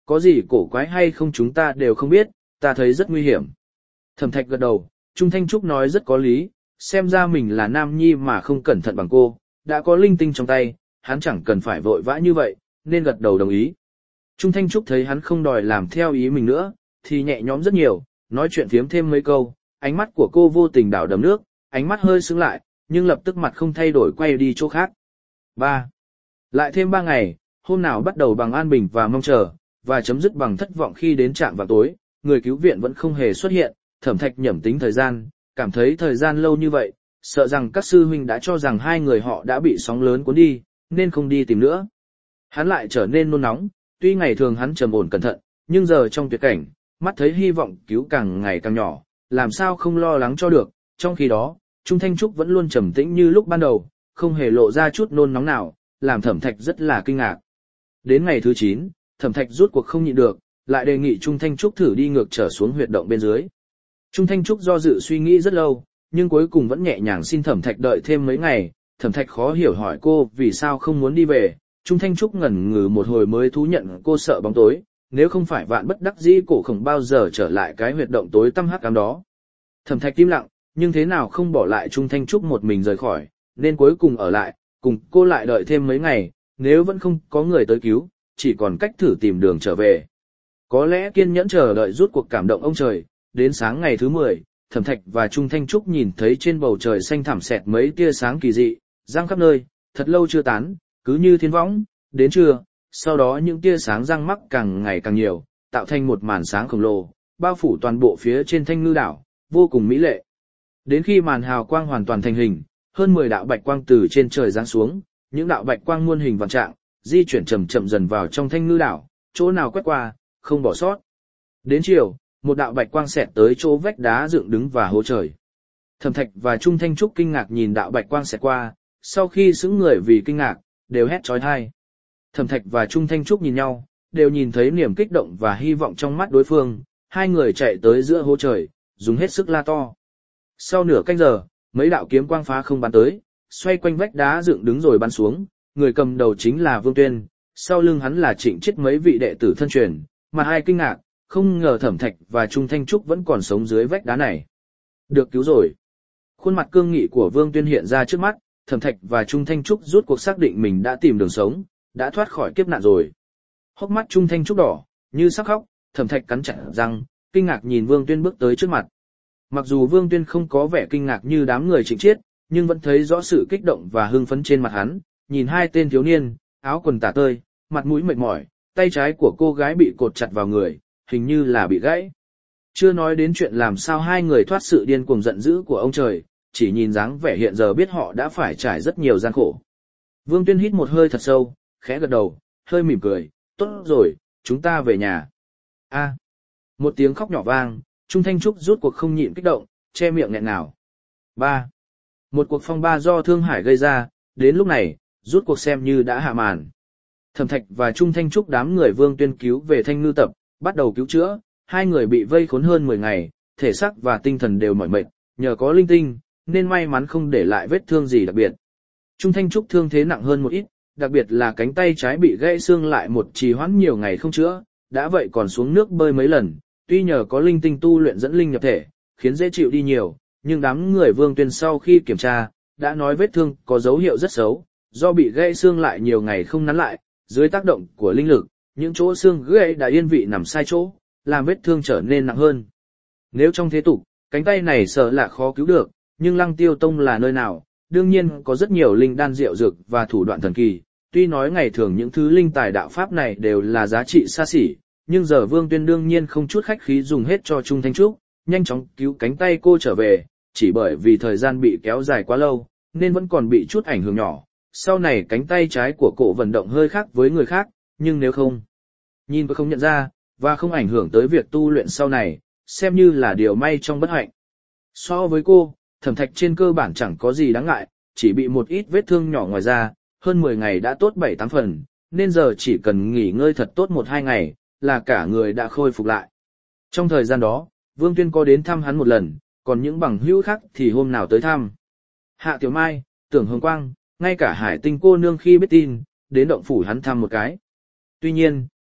có gì cổ quái hay không chúng ta đều không biết, ta thấy rất nguy hiểm. Thẩm Thạch gật đầu, Trung Thanh Trúc nói rất có lý, xem ra mình là nam nhi mà không cẩn thận bằng cô, đã có linh tinh trong tay, hắn chẳng cần phải vội vã như vậy, nên gật đầu đồng ý. Trung Thanh Trúc thấy hắn không đòi làm theo ý mình nữa, thì nhẹ nhõm rất nhiều, nói chuyện phiếm thêm mấy câu, ánh mắt của cô vô tình đảo đầm nước, ánh mắt hơi sững lại, nhưng lập tức mặt không thay đổi quay đi chỗ khác. ba. Lại thêm ba ngày, hôm nào bắt đầu bằng an bình và mong chờ, và chấm dứt bằng thất vọng khi đến trạm vào tối, người cứu viện vẫn không hề xuất hiện, Thẩm Thạch nhẩm tính thời gian, cảm thấy thời gian lâu như vậy, sợ rằng các sư huynh đã cho rằng hai người họ đã bị sóng lớn cuốn đi, nên không đi tìm nữa. Hắn lại trở nên nôn nóng, tuy ngày thường hắn trầm ổn cẩn thận, nhưng giờ trong tuyệt cảnh, mắt thấy hy vọng cứu càng ngày càng nhỏ, làm sao không lo lắng cho được, trong khi đó, Trung Thanh Trúc vẫn luôn trầm tĩnh như lúc ban đầu, không hề lộ ra chút nôn nóng nào, làm Thẩm Thạch rất là kinh ngạc. Đến ngày thứ chín, Thẩm Thạch rút cuộc không nhịn được, lại đề nghị Trung Thanh Trúc thử đi ngược trở xuống huyệt động bên dưới. Trung Thanh Trúc do dự suy nghĩ rất lâu, nhưng cuối cùng vẫn nhẹ nhàng xin Thẩm Thạch đợi thêm mấy ngày. Thẩm Thạch khó hiểu hỏi cô vì sao không muốn đi về. Trung Thanh Trúc ngẩn ngừ một hồi mới thú nhận cô sợ bóng tối, nếu không phải vạn bất đắc dĩ cổ không bao giờ trở lại cái huyệt động tối tăm hắc ám đó. Thẩm Thạch im lặng, nhưng thế nào không bỏ lại Trung Thanh Trúc một mình rời khỏi, nên cuối cùng ở lại, cùng cô lại đợi thêm mấy ngày, nếu vẫn không có người tới cứu, chỉ còn cách thử tìm đường trở về. Có lẽ kiên nhẫn chờ đợi rút cuộc cảm động ông trời, đến sáng ngày thứ mười, Thẩm Thạch và Trung Thanh Trúc nhìn thấy trên bầu trời xanh thẳm xẹt mấy tia sáng kỳ dị, giăng khắp nơi, thật lâu chưa tán, cứ như thiên võng, đến trưa, sau đó những tia sáng răng mắc càng ngày càng nhiều, tạo thành một màn sáng khổng lồ, bao phủ toàn bộ phía trên Thanh Ngư đảo, vô cùng mỹ lệ. Đến khi màn hào quang hoàn toàn thành hình, hơn mười đạo bạch quang từ trên trời giáng xuống, những đạo bạch quang muôn hình vạn trạng, di chuyển chậm chậm dần vào trong Thanh Ngư đảo, chỗ nào quét qua, không bỏ sót. Đến chiều, một đạo bạch quang xẹt tới chỗ vách đá dựng đứng và hố trời. Thẩm Thạch và Trung Thanh Trúc kinh ngạc nhìn đạo bạch quang xẹt qua, sau khi sững người vì kinh ngạc, đều hét chói tai. Thẩm Thạch và Trung Thanh Trúc nhìn nhau, đều nhìn thấy niềm kích động và hy vọng trong mắt đối phương, hai người chạy tới giữa hố trời, dùng hết sức la to. Sau nửa canh giờ, mấy đạo kiếm quang phá không bắn tới, xoay quanh vách đá dựng đứng rồi bắn xuống, người cầm đầu chính là Vương Tuyên, sau lưng hắn là Trịnh Chiết mấy vị đệ tử thân truyền, mà hai kinh ngạc, không ngờ Thẩm Thạch và Trung Thanh Trúc vẫn còn sống dưới vách đá này. Được cứu rồi. Khuôn mặt cương nghị của Vương Tuyên hiện ra trước mắt, Thẩm Thạch và Trung Thanh Trúc rút cuộc xác định mình đã tìm đường sống, đã thoát khỏi kiếp nạn rồi. Hốc mắt Trung Thanh Trúc đỏ, như sắp khóc, Thẩm Thạch cắn chặt răng, kinh ngạc nhìn Vương Tuyên bước tới trước mặt. Mặc dù Vương Tuyên không có vẻ kinh ngạc như đám người Trịnh Chiết, nhưng vẫn thấy rõ sự kích động và hưng phấn trên mặt hắn, nhìn hai tên thiếu niên, áo quần tả tơi, mặt mũi mệt mỏi, tay trái của cô gái bị cột chặt vào người, hình như là bị gãy. Chưa nói đến chuyện làm sao hai người thoát sự điên cuồng giận dữ của ông trời, chỉ nhìn dáng vẻ hiện giờ biết họ đã phải trải rất nhiều gian khổ. Vương Tuyên hít một hơi thật sâu, khẽ gật đầu, hơi mỉm cười, tốt rồi, chúng ta về nhà. A. Một tiếng khóc nhỏ vang, Trung Thanh Trúc rút cuộc không nhịn kích động, che miệng nghẹn ngào. ba. Một cuộc phong ba do Thương Hải gây ra, đến lúc này, rút cuộc xem như đã hạ màn. Thẩm Thạch và Trung Thanh Trúc đám người Vương Tuyên cứu về Thanh Ngư tập, bắt đầu cứu chữa, hai người bị vây khốn hơn mười ngày, thể xác và tinh thần đều mỏi mệt, nhờ có linh tinh, nên may mắn không để lại vết thương gì đặc biệt. Trung Thanh Trúc thương thế nặng hơn một ít, đặc biệt là cánh tay trái bị gãy xương lại một trì hoãn nhiều ngày không chữa, đã vậy còn xuống nước bơi mấy lần, tuy nhờ có linh tinh tu luyện dẫn linh nhập thể, khiến dễ chịu đi nhiều, nhưng đám người Vương Tuyên sau khi kiểm tra, đã nói vết thương có dấu hiệu rất xấu, do bị gãy xương lại nhiều ngày không nắn lại, dưới tác động của linh lực, những chỗ xương gãy đã yên vị nằm sai chỗ, làm vết thương trở nên nặng hơn. Nếu trong thế tục, cánh tay này sợ là khó cứu được, nhưng Lăng Tiêu Tông là nơi nào, đương nhiên có rất nhiều linh đan diệu dược và thủ đoạn thần kỳ, tuy nói ngày thường những thứ linh tài đạo pháp này đều là giá trị xa xỉ, nhưng giờ Vương Tuyên đương nhiên không chút khách khí dùng hết cho Trung Thanh Trúc, nhanh chóng cứu cánh tay cô trở về, chỉ bởi vì thời gian bị kéo dài quá lâu, nên vẫn còn bị chút ảnh hưởng nhỏ. Sau này cánh tay trái của cổ vận động hơi khác với người khác, nhưng nếu không nhìn và không nhận ra, và không ảnh hưởng tới việc tu luyện sau này, xem như là điều may trong bất hạnh. So với cô, Thẩm Thạch trên cơ bản chẳng có gì đáng ngại, chỉ bị một ít vết thương nhỏ ngoài da, hơn mười ngày đã tốt bảy tám phần, nên giờ chỉ cần nghỉ ngơi thật tốt một hai ngày, là cả người đã khôi phục lại. Trong thời gian đó, Vương Tuyên có đến thăm hắn một lần, còn những bằng hữu khác thì hôm nào tới thăm. Hạ Tiểu Mai, Tưởng Hồng Quang, ngay cả Hải Tinh cô nương khi biết tin, đến động phủ hắn thăm một cái. Tuy nhiên,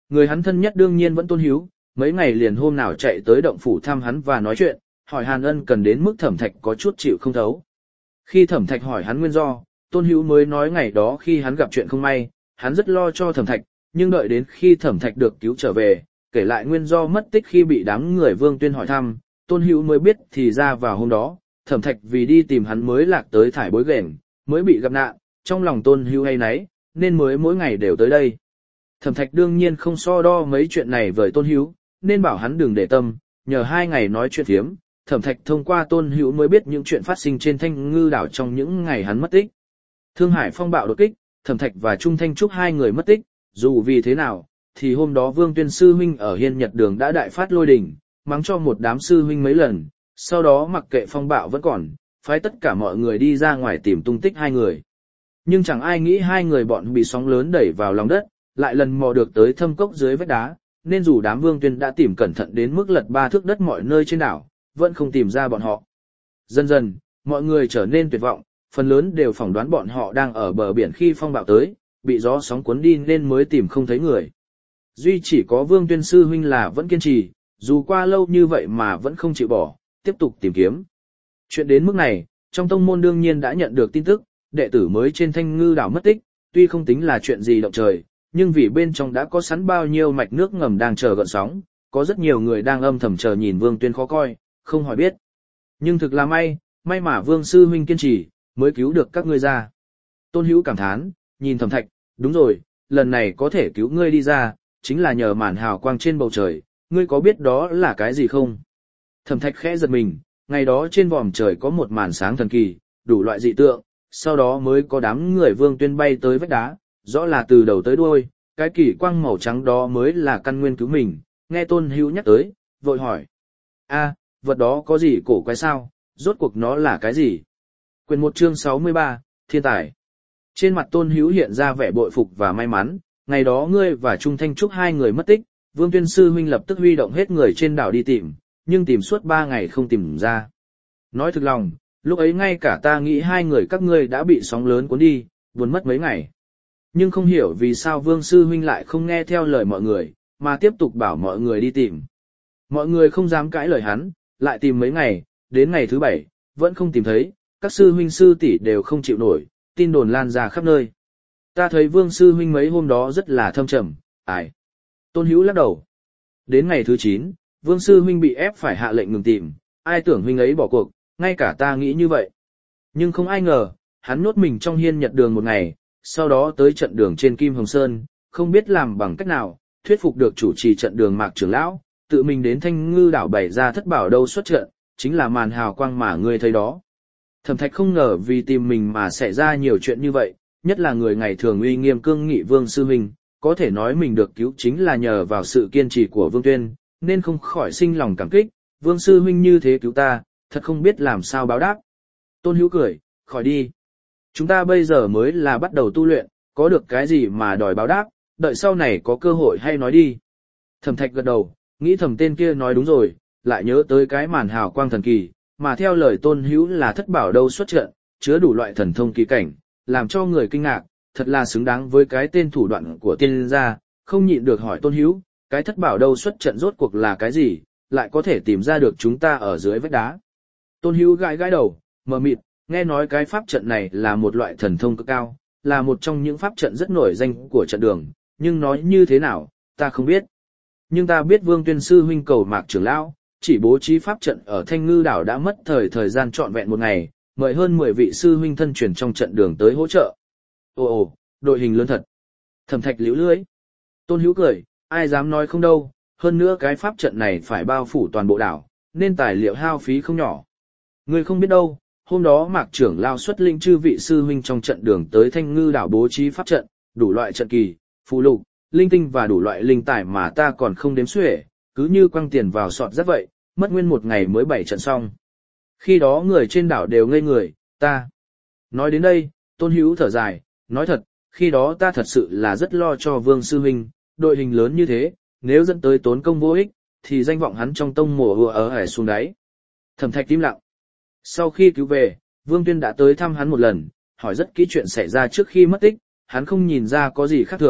Người hắn thân nhất đương nhiên vẫn Tôn Hữu, mấy ngày liền hôm nào chạy tới động phủ thăm hắn và nói chuyện, hỏi Hàn Ân cần đến mức Thẩm Thạch có chút chịu không thấu. Khi Thẩm Thạch hỏi hắn nguyên do, Tôn Hữu mới nói ngày đó khi hắn gặp chuyện không may, hắn rất lo cho Thẩm Thạch, nhưng đợi đến khi Thẩm Thạch được cứu trở về, kể lại nguyên do mất tích khi bị đám người Vương Tuyên hỏi thăm, Tôn Hữu mới biết thì ra vào hôm đó, Thẩm Thạch vì đi tìm hắn mới lạc tới thải bối ghềnh, mới bị gặp nạn, trong lòng Tôn Hữu hay nấy, nên mới mỗi ngày đều tới đây. Thẩm Thạch đương nhiên không so đo mấy chuyện này với Tôn Hữu, nên bảo hắn đừng để tâm, nhờ hai ngày nói chuyện phiếm, Thẩm Thạch thông qua Tôn Hữu mới biết những chuyện phát sinh trên Thanh Ngư đảo trong những ngày hắn mất tích. Thương Hải phong bạo đột kích, Thẩm Thạch và Trung Thanh Trúc hai người mất tích, dù vì thế nào, thì hôm đó Vương Tuyên sư huynh ở Hiên Nhật Đường đã đại phát lôi đình, mắng cho một đám sư huynh mấy lần, sau đó mặc kệ phong bạo vẫn còn, phái tất cả mọi người đi ra ngoài tìm tung tích hai người. Nhưng chẳng ai nghĩ hai người bọn bị sóng lớn đẩy vào lòng đất, lại lần mò được tới thâm cốc dưới vách đá, nên dù đám Vương Tuyên đã tìm cẩn thận đến mức lật ba thước đất mọi nơi trên đảo, vẫn không tìm ra bọn họ. Dần dần, mọi người trở nên tuyệt vọng, phần lớn đều phỏng đoán bọn họ đang ở bờ biển khi phong bạo tới, bị gió sóng cuốn đi nên mới tìm không thấy người. Duy chỉ có Vương Tuyên sư huynh là vẫn kiên trì, dù qua lâu như vậy mà vẫn không chịu bỏ, tiếp tục tìm kiếm. Chuyện đến mức này, trong tông môn đương nhiên đã nhận được tin tức, đệ tử mới trên Thanh Ngư đảo mất tích, tuy không tính là chuyện gì động trời, nhưng vì bên trong đã có sẵn bao nhiêu mạch nước ngầm đang chờ gợn sóng, có rất nhiều người đang âm thầm chờ nhìn Vương Tuyên khó coi, không hỏi biết. Nhưng thực là may, may mà Vương sư huynh kiên trì, mới cứu được các ngươi ra. Tôn Hữu cảm thán, nhìn Thẩm Thạch, đúng rồi, lần này có thể cứu ngươi đi ra, chính là nhờ màn hào quang trên bầu trời, ngươi có biết đó là cái gì không? Thẩm Thạch khẽ giật mình, ngày đó trên vòm trời có một màn sáng thần kỳ, đủ loại dị tượng, sau đó mới có đám người Vương Tuyên bay tới vách đá, rõ là từ đầu tới đuôi, cái kỳ quang màu trắng đó mới là căn nguyên cứu mình. Nghe Tôn Hữu nhắc tới, vội hỏi, a, vật đó có gì cổ quái sao, rốt cuộc nó là cái gì? Quyền một chương sáu mươi ba, Thiên tài. Trên mặt Tôn Hữu hiện ra vẻ bội phục và may mắn, ngày đó ngươi và Trung Thanh Trúc hai người mất tích, Vương Tuyên sư huynh lập tức huy động hết người trên đảo đi tìm, nhưng tìm suốt ba ngày không tìm ra. Nói thực lòng, lúc ấy ngay cả ta nghĩ hai người các ngươi đã bị sóng lớn cuốn đi, buồn mất mấy ngày. Nhưng không hiểu vì sao Vương sư huynh lại không nghe theo lời mọi người, mà tiếp tục bảo mọi người đi tìm. Mọi người không dám cãi lời hắn, lại tìm mấy ngày, đến ngày thứ bảy, vẫn không tìm thấy, các sư huynh sư tỷ đều không chịu nổi, tin đồn lan ra khắp nơi. Ta thấy Vương sư huynh mấy hôm đó rất là thâm trầm, ai. Tôn Hữu lắc đầu. Đến ngày thứ chín, Vương sư huynh bị ép phải hạ lệnh ngừng tìm, ai tưởng huynh ấy bỏ cuộc, ngay cả ta nghĩ như vậy. Nhưng không ai ngờ, hắn nhốt mình trong Hiên Nhật Đường một ngày, sau đó tới trận đường trên Kim Hồng Sơn, không biết làm bằng cách nào, thuyết phục được chủ trì trận đường Mạc trưởng lão, tự mình đến Thanh Ngư đảo bày ra thất bảo đâu xuất trận, chính là màn hào quang mà ngươi thấy đó. Thẩm Thạch không ngờ vì tìm mình mà xảy ra nhiều chuyện như vậy, nhất là người ngày thường uy nghiêm cương nghị Vương sư huynh, có thể nói mình được cứu chính là nhờ vào sự kiên trì của Vương Tuyên, nên không khỏi sinh lòng cảm kích, Vương sư huynh như thế cứu ta, thật không biết làm sao báo đáp. Tôn Hữu cười, khỏi đi. Chúng ta bây giờ mới là bắt đầu tu luyện, có được cái gì mà đòi báo đáp, đợi sau này có cơ hội hay nói đi. Thẩm Thạch gật đầu, nghĩ thầm tên kia nói đúng rồi, lại nhớ tới cái màn hào quang thần kỳ, mà theo lời Tôn Hữu là thất bảo đâu xuất trận, chứa đủ loại thần thông kỳ cảnh, làm cho người kinh ngạc, thật là xứng đáng với cái tên thủ đoạn của tiên gia, không nhịn được hỏi Tôn Hữu, cái thất bảo đâu xuất trận rốt cuộc là cái gì, lại có thể tìm ra được chúng ta ở dưới vách đá. Tôn Hữu gãi gãi đầu, mờ mịt, nghe nói cái pháp trận này là một loại thần thông cực cao, là một trong những pháp trận rất nổi danh của trận đường, nhưng nói như thế nào, ta không biết. Nhưng ta biết Vương Tuyên sư huynh cầu Mạc trưởng lão, chỉ bố trí pháp trận ở Thanh Ngư đảo đã mất thời thời gian trọn vẹn một ngày, mời hơn mười vị sư huynh thân truyền trong trận đường tới hỗ trợ. Ồ ồ, đội hình lớn thật. Thẩm Thạch liễu lưỡi. Tôn Hữu cười, ai dám nói không đâu, hơn nữa cái pháp trận này phải bao phủ toàn bộ đảo, nên tài liệu hao phí không nhỏ. Ngươi không biết đâu, hôm đó Mạc trưởng lao xuất linh chư vị sư huynh trong trận đường tới Thanh Ngư đảo bố trí pháp trận, đủ loại trận kỳ, phù lục, linh tinh và đủ loại linh tài mà ta còn không đếm xuể, cứ như quăng tiền vào sọt rất vậy, mất nguyên một ngày mới bảy trận xong. Khi đó người trên đảo đều ngây người, ta. Nói đến đây, Tôn Hữu thở dài, nói thật, khi đó ta thật sự là rất lo cho Vương sư huynh, đội hình lớn như thế, nếu dẫn tới tốn công vô ích, thì danh vọng hắn trong tông mùa vừa ở hải xuống đáy. Thẩm Thạch im lặng. Sau khi cứu về, Vương Tuyên đã tới thăm hắn một lần, hỏi rất kỹ chuyện xảy ra trước khi mất tích, hắn không nhìn ra có gì khác thường,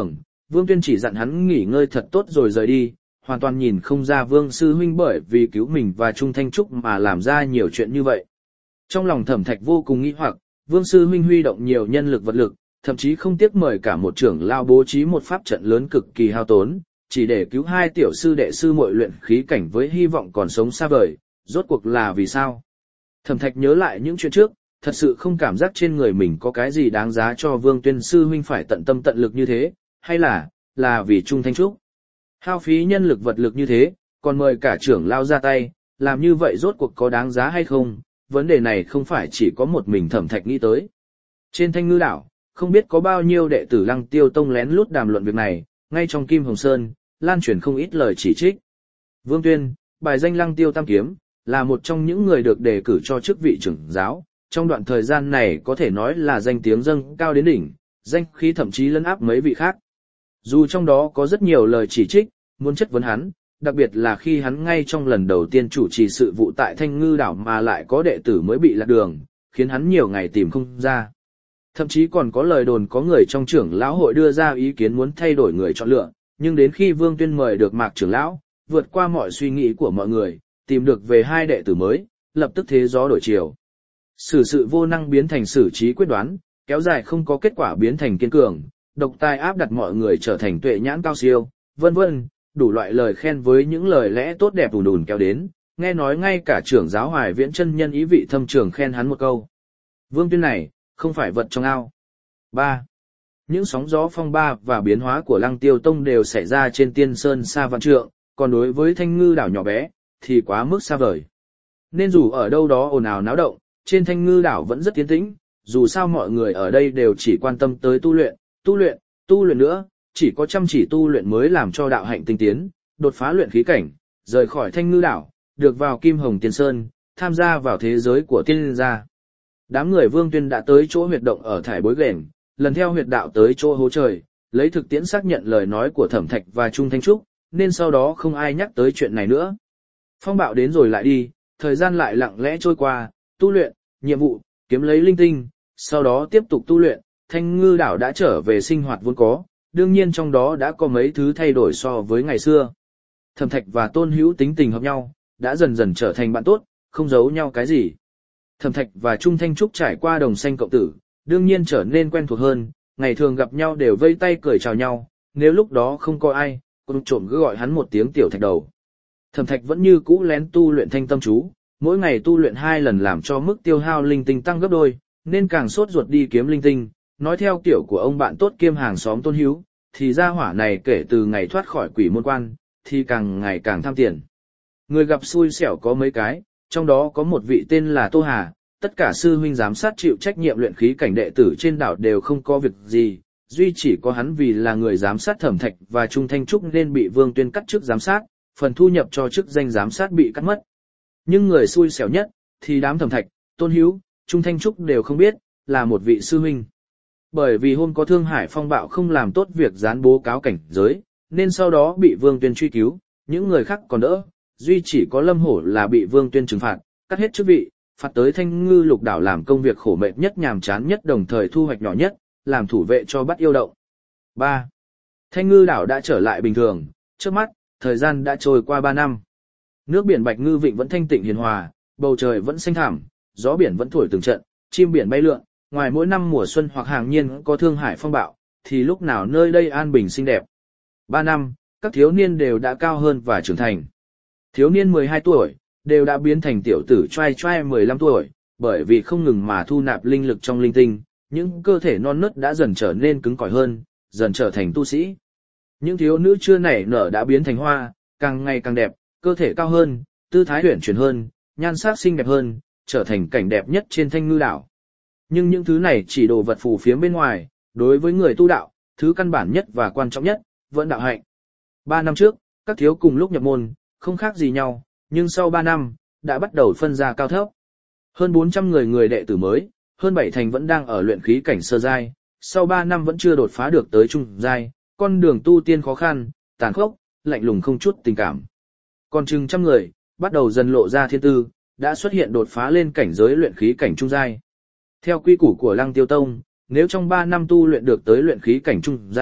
Vương Tuyên chỉ dặn hắn nghỉ ngơi thật tốt rồi rời đi, hoàn toàn nhìn không ra Vương sư huynh bởi vì cứu mình và Trung Thanh Trúc mà làm ra nhiều chuyện như vậy. Trong lòng Thẩm Thạch vô cùng nghi hoặc, Vương sư huynh huy động nhiều nhân lực vật lực, thậm chí không tiếc mời cả một trưởng lao bố trí một pháp trận lớn cực kỳ hao tốn, chỉ để cứu hai tiểu sư đệ sư muội luyện khí cảnh với hy vọng còn sống xa vời, rốt cuộc là vì sao? Thẩm Thạch nhớ lại những chuyện trước, thật sự không cảm giác trên người mình có cái gì đáng giá cho Vương Tuyên sư huynh phải tận tâm tận lực như thế, hay là, là vì Trung Thanh Trúc. Hao phí nhân lực vật lực như thế, còn mời cả trưởng lao ra tay, làm như vậy rốt cuộc có đáng giá hay không, vấn đề này không phải chỉ có một mình Thẩm Thạch nghĩ tới. Trên Thanh Ngư đảo, không biết có bao nhiêu đệ tử Lăng Tiêu Tông lén lút đàm luận việc này, ngay trong Kim Hồng Sơn, lan truyền không ít lời chỉ trích. Vương Tuyên, bài danh Lăng Tiêu Tam Kiếm, là một trong những người được đề cử cho chức vị trưởng giáo, trong đoạn thời gian này có thể nói là danh tiếng dâng cao đến đỉnh, danh khí thậm chí lấn áp mấy vị khác. Dù trong đó có rất nhiều lời chỉ trích, muốn chất vấn hắn, đặc biệt là khi hắn ngay trong lần đầu tiên chủ trì sự vụ tại Thanh Ngư đảo mà lại có đệ tử mới bị lạc đường, khiến hắn nhiều ngày tìm không ra. Thậm chí còn có lời đồn có người trong trưởng lão hội đưa ra ý kiến muốn thay đổi người chọn lựa, nhưng đến khi Vương Tuyên mời được Mạc trưởng lão, vượt qua mọi suy nghĩ của mọi người, tìm được về hai đệ tử mới, lập tức thế gió đổi chiều. Xử sự vô năng biến thành xử trí quyết đoán, kéo dài không có kết quả biến thành kiên cường, độc tài áp đặt mọi người trở thành tuệ nhãn cao siêu, vân vân, đủ loại lời khen với những lời lẽ tốt đẹp ùn ùn kéo đến, nghe nói ngay cả trưởng giáo Hoài Viễn chân nhân ý vị thâm trường khen hắn một câu. Vương Tuyên này, không phải vật trong ao. ba. Những sóng gió phong ba và biến hóa của Lăng Tiêu Tông đều xảy ra trên Tiên Sơn xa vạn trượng, còn đối với Thanh Ngư đảo nhỏ bé, thì quá mức xa vời. Nên dù ở đâu đó ồn ào náo động, trên Thanh Ngư đảo vẫn rất tiến tĩnh, dù sao mọi người ở đây đều chỉ quan tâm tới tu luyện, tu luyện, tu luyện nữa, chỉ có chăm chỉ tu luyện mới làm cho đạo hạnh tinh tiến, đột phá luyện khí cảnh, rời khỏi Thanh Ngư đảo, được vào Kim Hồng Tiên Sơn, tham gia vào thế giới của tiên gia. Đám người Vương Tuyên đã tới chỗ huyệt động ở thải bối ghềnh, lần theo huyệt đạo tới chỗ hố trời, lấy thực tiễn xác nhận lời nói của Thẩm Thạch và Trung Thanh Trúc, nên sau đó không ai nhắc tới chuyện này nữa. Phong bạo đến rồi lại đi, thời gian lại lặng lẽ trôi qua, tu luyện, nhiệm vụ, kiếm lấy linh tinh, sau đó tiếp tục tu luyện, Thanh Ngư đảo đã trở về sinh hoạt vốn có, đương nhiên trong đó đã có mấy thứ thay đổi so với ngày xưa. Thẩm Thạch và Tôn Hữu tính tình hợp nhau, đã dần dần trở thành bạn tốt, không giấu nhau cái gì. Thẩm Thạch và Trung Thanh Trúc trải qua đồng sanh cộng tử, đương nhiên trở nên quen thuộc hơn, ngày thường gặp nhau đều vây tay cười chào nhau, nếu lúc đó không có ai, con trộm cứ gọi hắn một tiếng tiểu Thạch đầu. Thẩm Thạch vẫn như cũ lén tu luyện thanh tâm chú, mỗi ngày tu luyện hai lần làm cho mức tiêu hao linh tinh tăng gấp đôi, nên càng sốt ruột đi kiếm linh tinh. Nói theo kiểu của ông bạn tốt kiêm hàng xóm Tôn Hữu, thì gia hỏa này kể từ ngày thoát khỏi quỷ môn quan, thì càng ngày càng tham tiền. Người gặp xui xẻo có mấy cái, trong đó có một vị tên là Tô Hà, tất cả sư huynh giám sát chịu trách nhiệm luyện khí cảnh đệ tử trên đảo đều không có việc gì, duy chỉ có hắn vì là người giám sát Thẩm Thạch và Trung Thanh Trúc nên bị Vương Tuyên cắt chức giám sát, phần thu nhập cho chức danh giám sát bị cắt mất. Nhưng người xui xẻo nhất, thì đám Thẩm Thạch, Tôn Hữu, Trung Thanh Trúc đều không biết, là một vị sư huynh. Bởi vì hôm có Thương Hải phong bạo không làm tốt việc dán bố cáo cảnh giới, nên sau đó bị Vương Tuyên truy cứu, những người khác còn đỡ, duy chỉ có Lâm Hổ là bị Vương Tuyên trừng phạt, cắt hết chức vị, phạt tới Thanh Ngư lục đảo làm công việc khổ mệt nhất nhàm chán nhất đồng thời thu hoạch nhỏ nhất, làm thủ vệ cho bắt yêu động. ba. Thanh Ngư đảo đã trở lại bình thường, trước mắt, thời gian đã trôi qua ba năm. Nước biển Bạch Ngư Vịnh vẫn thanh tịnh hiền hòa, bầu trời vẫn xanh thẳm, gió biển vẫn thổi từng trận, chim biển bay lượn, ngoài mỗi năm mùa xuân hoặc hàng nhiên có Thương Hải phong bạo, thì lúc nào nơi đây an bình xinh đẹp. Ba năm, các thiếu niên đều đã cao hơn và trưởng thành. Thiếu niên mười hai tuổi, đều đã biến thành tiểu tử trai trai mười lăm tuổi, bởi vì không ngừng mà thu nạp linh lực trong linh tinh, những cơ thể non nớt đã dần trở nên cứng cỏi hơn, dần trở thành tu sĩ. Những thiếu nữ chưa nảy nở đã biến thành hoa, càng ngày càng đẹp, cơ thể cao hơn, tư thái uyển chuyển hơn, nhan sắc xinh đẹp hơn, trở thành cảnh đẹp nhất trên Thanh Ngư đảo. Nhưng những thứ này chỉ đồ vật phù phiếm bên ngoài, đối với người tu đạo, thứ căn bản nhất và quan trọng nhất, vẫn đạo hạnh. Ba năm trước, các thiếu cùng lúc nhập môn, không khác gì nhau, nhưng sau ba năm, đã bắt đầu phân ra cao thấp. Hơn bốn trăm người người đệ tử mới, hơn bảy thành vẫn đang ở luyện khí cảnh sơ giai, sau ba năm vẫn chưa đột phá được tới trung giai, con đường tu tiên khó khăn, tàn khốc, lạnh lùng không chút tình cảm. Còn chừng trăm người, bắt đầu dần lộ ra thiên tư, đã xuất hiện đột phá lên cảnh giới luyện khí cảnh trung giai. Theo quy củ của Lăng Tiêu Tông, nếu trong ba năm tu luyện được tới luyện khí cảnh trung giai,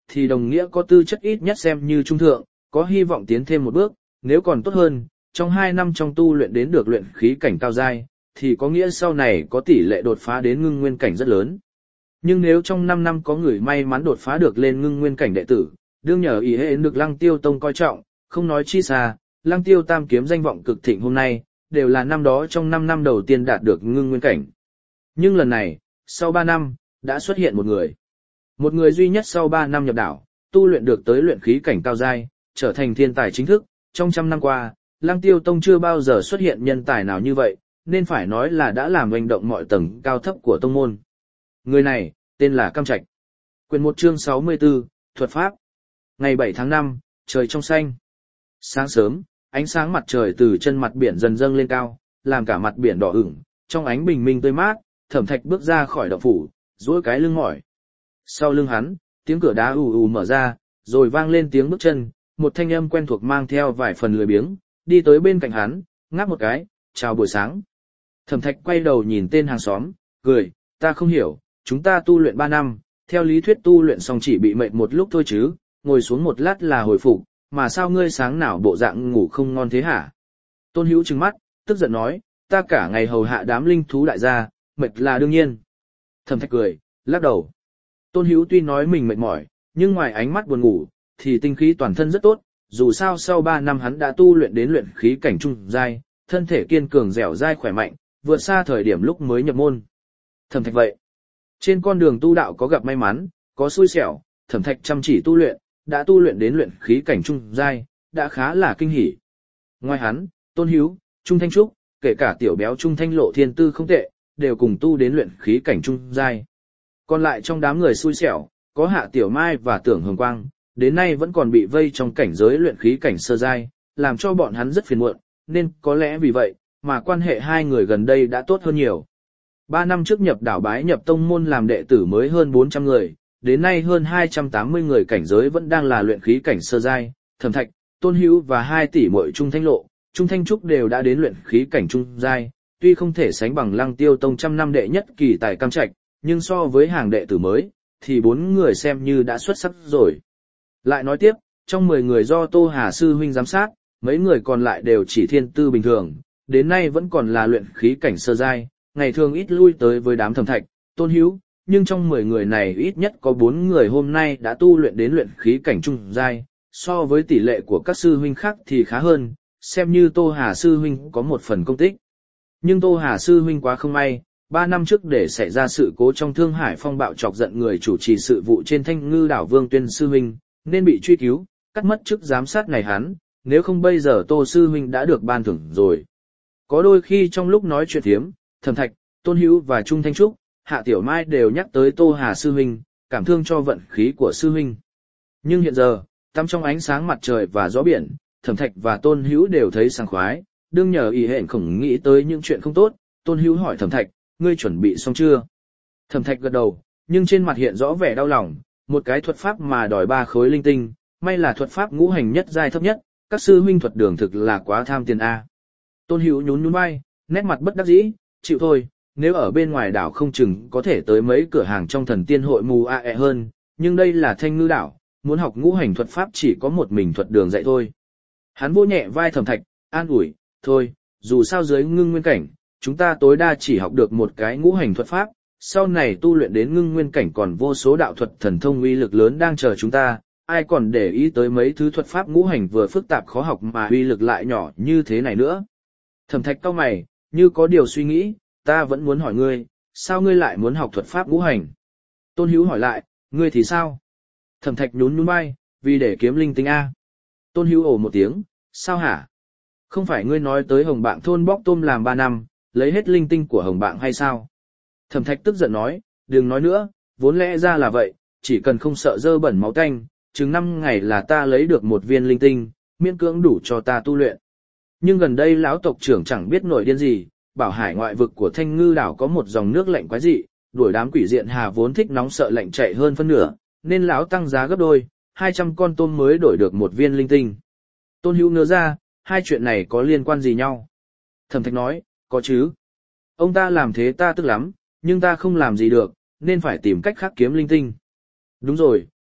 thì đồng nghĩa có tư chất ít nhất xem như trung thượng, có hy vọng tiến thêm một bước, nếu còn tốt hơn, trong hai năm trong tu luyện đến được luyện khí cảnh cao giai, thì có nghĩa sau này có tỷ lệ đột phá đến ngưng nguyên cảnh rất lớn. Nhưng nếu trong năm năm có người may mắn đột phá được lên ngưng nguyên cảnh đệ tử, đương nhờ ý hệ được Lăng Tiêu Tông coi trọng, không nói chi xa, Lăng Tiêu Tam kiếm danh vọng cực thịnh hôm nay, đều là năm đó trong năm năm đầu tiên đạt được ngưng nguyên cảnh. Nhưng lần này, sau ba năm, đã xuất hiện một người. Một người duy nhất sau ba năm nhập đảo, tu luyện được tới luyện khí cảnh cao giai, trở thành thiên tài chính thức. Trong trăm năm qua, Lăng Tiêu Tông chưa bao giờ xuất hiện nhân tài nào như vậy, nên phải nói là đã làm hành động mọi tầng cao thấp của tông môn. Người này, tên là Cam Trạch. Quyền một chương sáu mươi tư, Thuật Pháp. Ngày bảy tháng năm, trời trong xanh. Sáng sớm, ánh sáng mặt trời từ chân mặt biển dần dâng lên cao, làm cả mặt biển đỏ ửng, trong ánh bình minh tươi mát, Thẩm Thạch bước ra khỏi động phủ, duỗi cái lưng mỏi. Sau lưng hắn, tiếng cửa đá ù ù mở ra, rồi vang lên tiếng bước chân, một thanh âm quen thuộc mang theo vài phần lười biếng, đi tới bên cạnh hắn, ngáp một cái, chào buổi sáng. Thẩm Thạch quay đầu nhìn tên hàng xóm, cười, ta không hiểu, chúng ta tu luyện ba năm, theo lý thuyết tu luyện xong chỉ bị mệt một lúc thôi chứ, ngồi xuống một lát là hồi phục, mà sao ngươi sáng nào bộ dạng ngủ không ngon thế hả? Tôn Hữu trừng mắt, tức giận nói, ta cả ngày hầu hạ đám linh thú đại gia, mệt là đương nhiên. Thẩm Thạch cười, lắc đầu. Tôn Hữu tuy nói mình mệt mỏi, nhưng ngoài ánh mắt buồn ngủ, thì tinh khí toàn thân rất tốt, dù sao sau ba năm hắn đã tu luyện đến luyện khí cảnh trung giai, thân thể kiên cường dẻo dai khỏe mạnh, vượt xa thời điểm lúc mới nhập môn. Thẩm Thạch vậy. Trên con đường tu đạo có gặp may mắn, có xui xẻo, Thẩm Thạch chăm chỉ tu luyện, đã tu luyện đến luyện khí cảnh trung giai, đã khá là kinh hỉ. Ngoài hắn, Tôn Hữu, Trung Thanh Trúc, kể cả tiểu béo Trung Thanh Lộ thiên tư không tệ, đều cùng tu đến luyện khí cảnh trung giai. Còn lại trong đám người xui xẻo, có Hạ Tiểu Mai và Tưởng Hồng Quang, đến nay vẫn còn bị vây trong cảnh giới luyện khí cảnh sơ giai, làm cho bọn hắn rất phiền muộn, nên có lẽ vì vậy mà quan hệ hai người gần đây đã tốt hơn nhiều. Ba năm trước nhập đảo bái nhập tông môn làm đệ tử mới hơn bốn trăm người, đến nay hơn hai trăm tám mươi người cảnh giới vẫn đang là luyện khí cảnh sơ giai, Thẩm Thạch, Tôn Hữu và hai tỷ muội Trung Thanh Lộ, Trung Thanh Trúc đều đã đến luyện khí cảnh trung giai, tuy không thể sánh bằng Lăng Tiêu Tông trăm năm đệ nhất kỳ tài Cam Trạch, nhưng so với hàng đệ tử mới, thì bốn người xem như đã xuất sắc rồi. Lại nói tiếp, trong mười người do Tô Hà sư huynh giám sát, mấy người còn lại đều chỉ thiên tư bình thường, đến nay vẫn còn là luyện khí cảnh sơ giai, ngày thường ít lui tới với đám Thẩm Thạch, Tôn Hữu, nhưng trong mười người này ít nhất có bốn người hôm nay đã tu luyện đến luyện khí cảnh trung giai, so với tỷ lệ của các sư huynh khác thì khá hơn, xem như Tô Hà sư huynh có một phần công tích. Nhưng Tô Hà sư huynh quá không may, ba năm trước để xảy ra sự cố trong Thương Hải phong bạo chọc giận người chủ trì sự vụ trên Thanh Ngư đảo Vương Tuyên sư huynh, nên bị truy cứu, cắt mất chức giám sát này hắn, nếu không bây giờ Tô sư huynh đã được ban thưởng rồi. Có đôi khi trong lúc nói chuyện thiếm, Thẩm Thạch, Tôn Hữu và Trung Thanh Trúc, Hạ Tiểu Mai đều nhắc tới Tô Hà sư huynh, cảm thương cho vận khí của sư huynh. Nhưng hiện giờ, tắm trong ánh sáng mặt trời và gió biển, Thẩm Thạch và Tôn Hữu đều thấy sảng khoái, đương nhờ ý hẹn không nghĩ tới những chuyện không tốt. Tôn Hữu hỏi Thẩm Thạch, ngươi chuẩn bị xong chưa? Thẩm Thạch gật đầu, nhưng trên mặt hiện rõ vẻ đau lòng, một cái thuật pháp mà đòi ba khối linh tinh, may là thuật pháp ngũ hành nhất giai thấp nhất, các sư huynh thuật đường thực là quá tham tiền a. Tôn Hữu nhún nhún vai, nét mặt bất đắc dĩ, chịu thôi, nếu ở bên ngoài đảo không chừng có thể tới mấy cửa hàng trong thần tiên hội mù a e hơn, nhưng đây là Thanh Ngư đảo, muốn học ngũ hành thuật pháp chỉ có một mình thuật đường dạy thôi. Hắn vỗ nhẹ vai Thẩm Thạch, an ủi, thôi, dù sao dưới ngưng nguyên cảnh, chúng ta tối đa chỉ học được một cái ngũ hành thuật pháp, sau này tu luyện đến ngưng nguyên cảnh còn vô số đạo thuật thần thông uy lực lớn đang chờ chúng ta, ai còn để ý tới mấy thứ thuật pháp ngũ hành vừa phức tạp khó học mà uy lực lại nhỏ như thế này nữa. Thẩm Thạch cau mày, như có điều suy nghĩ, ta vẫn muốn hỏi ngươi, sao ngươi lại muốn học thuật pháp ngũ hành? Tôn Hữu hỏi lại, ngươi thì sao? Thẩm Thạch nhún nhún vai, vì để kiếm linh tinh a. Tôn Hữu ồ một tiếng, sao hả? Không phải ngươi nói tới Hồng Bạng thôn bóc tôm làm ba năm, lấy hết linh tinh của Hồng Bạng hay sao? Thẩm Thạch tức giận nói, đừng nói nữa, vốn lẽ ra là vậy, chỉ cần không sợ dơ bẩn máu tanh, chừng năm ngày là ta lấy được một viên linh tinh, miễn cưỡng đủ cho ta tu luyện. Nhưng gần đây lão tộc trưởng chẳng biết nổi điên gì, bảo hải ngoại vực của Thanh Ngư đảo có một dòng nước lạnh quái dị, đuổi đám quỷ diện hà vốn thích nóng sợ lạnh chạy hơn phân nửa, nên lão tăng giá gấp đôi, hai trăm con tôm mới đổi được một viên linh tinh. Tôn Hữu ngớ ra, hai chuyện này có liên quan gì nhau? Thẩm Thạch nói, có chứ. Ông ta làm thế ta tức lắm, nhưng ta không làm gì được, nên phải tìm cách khác kiếm linh tinh. Đúng rồi,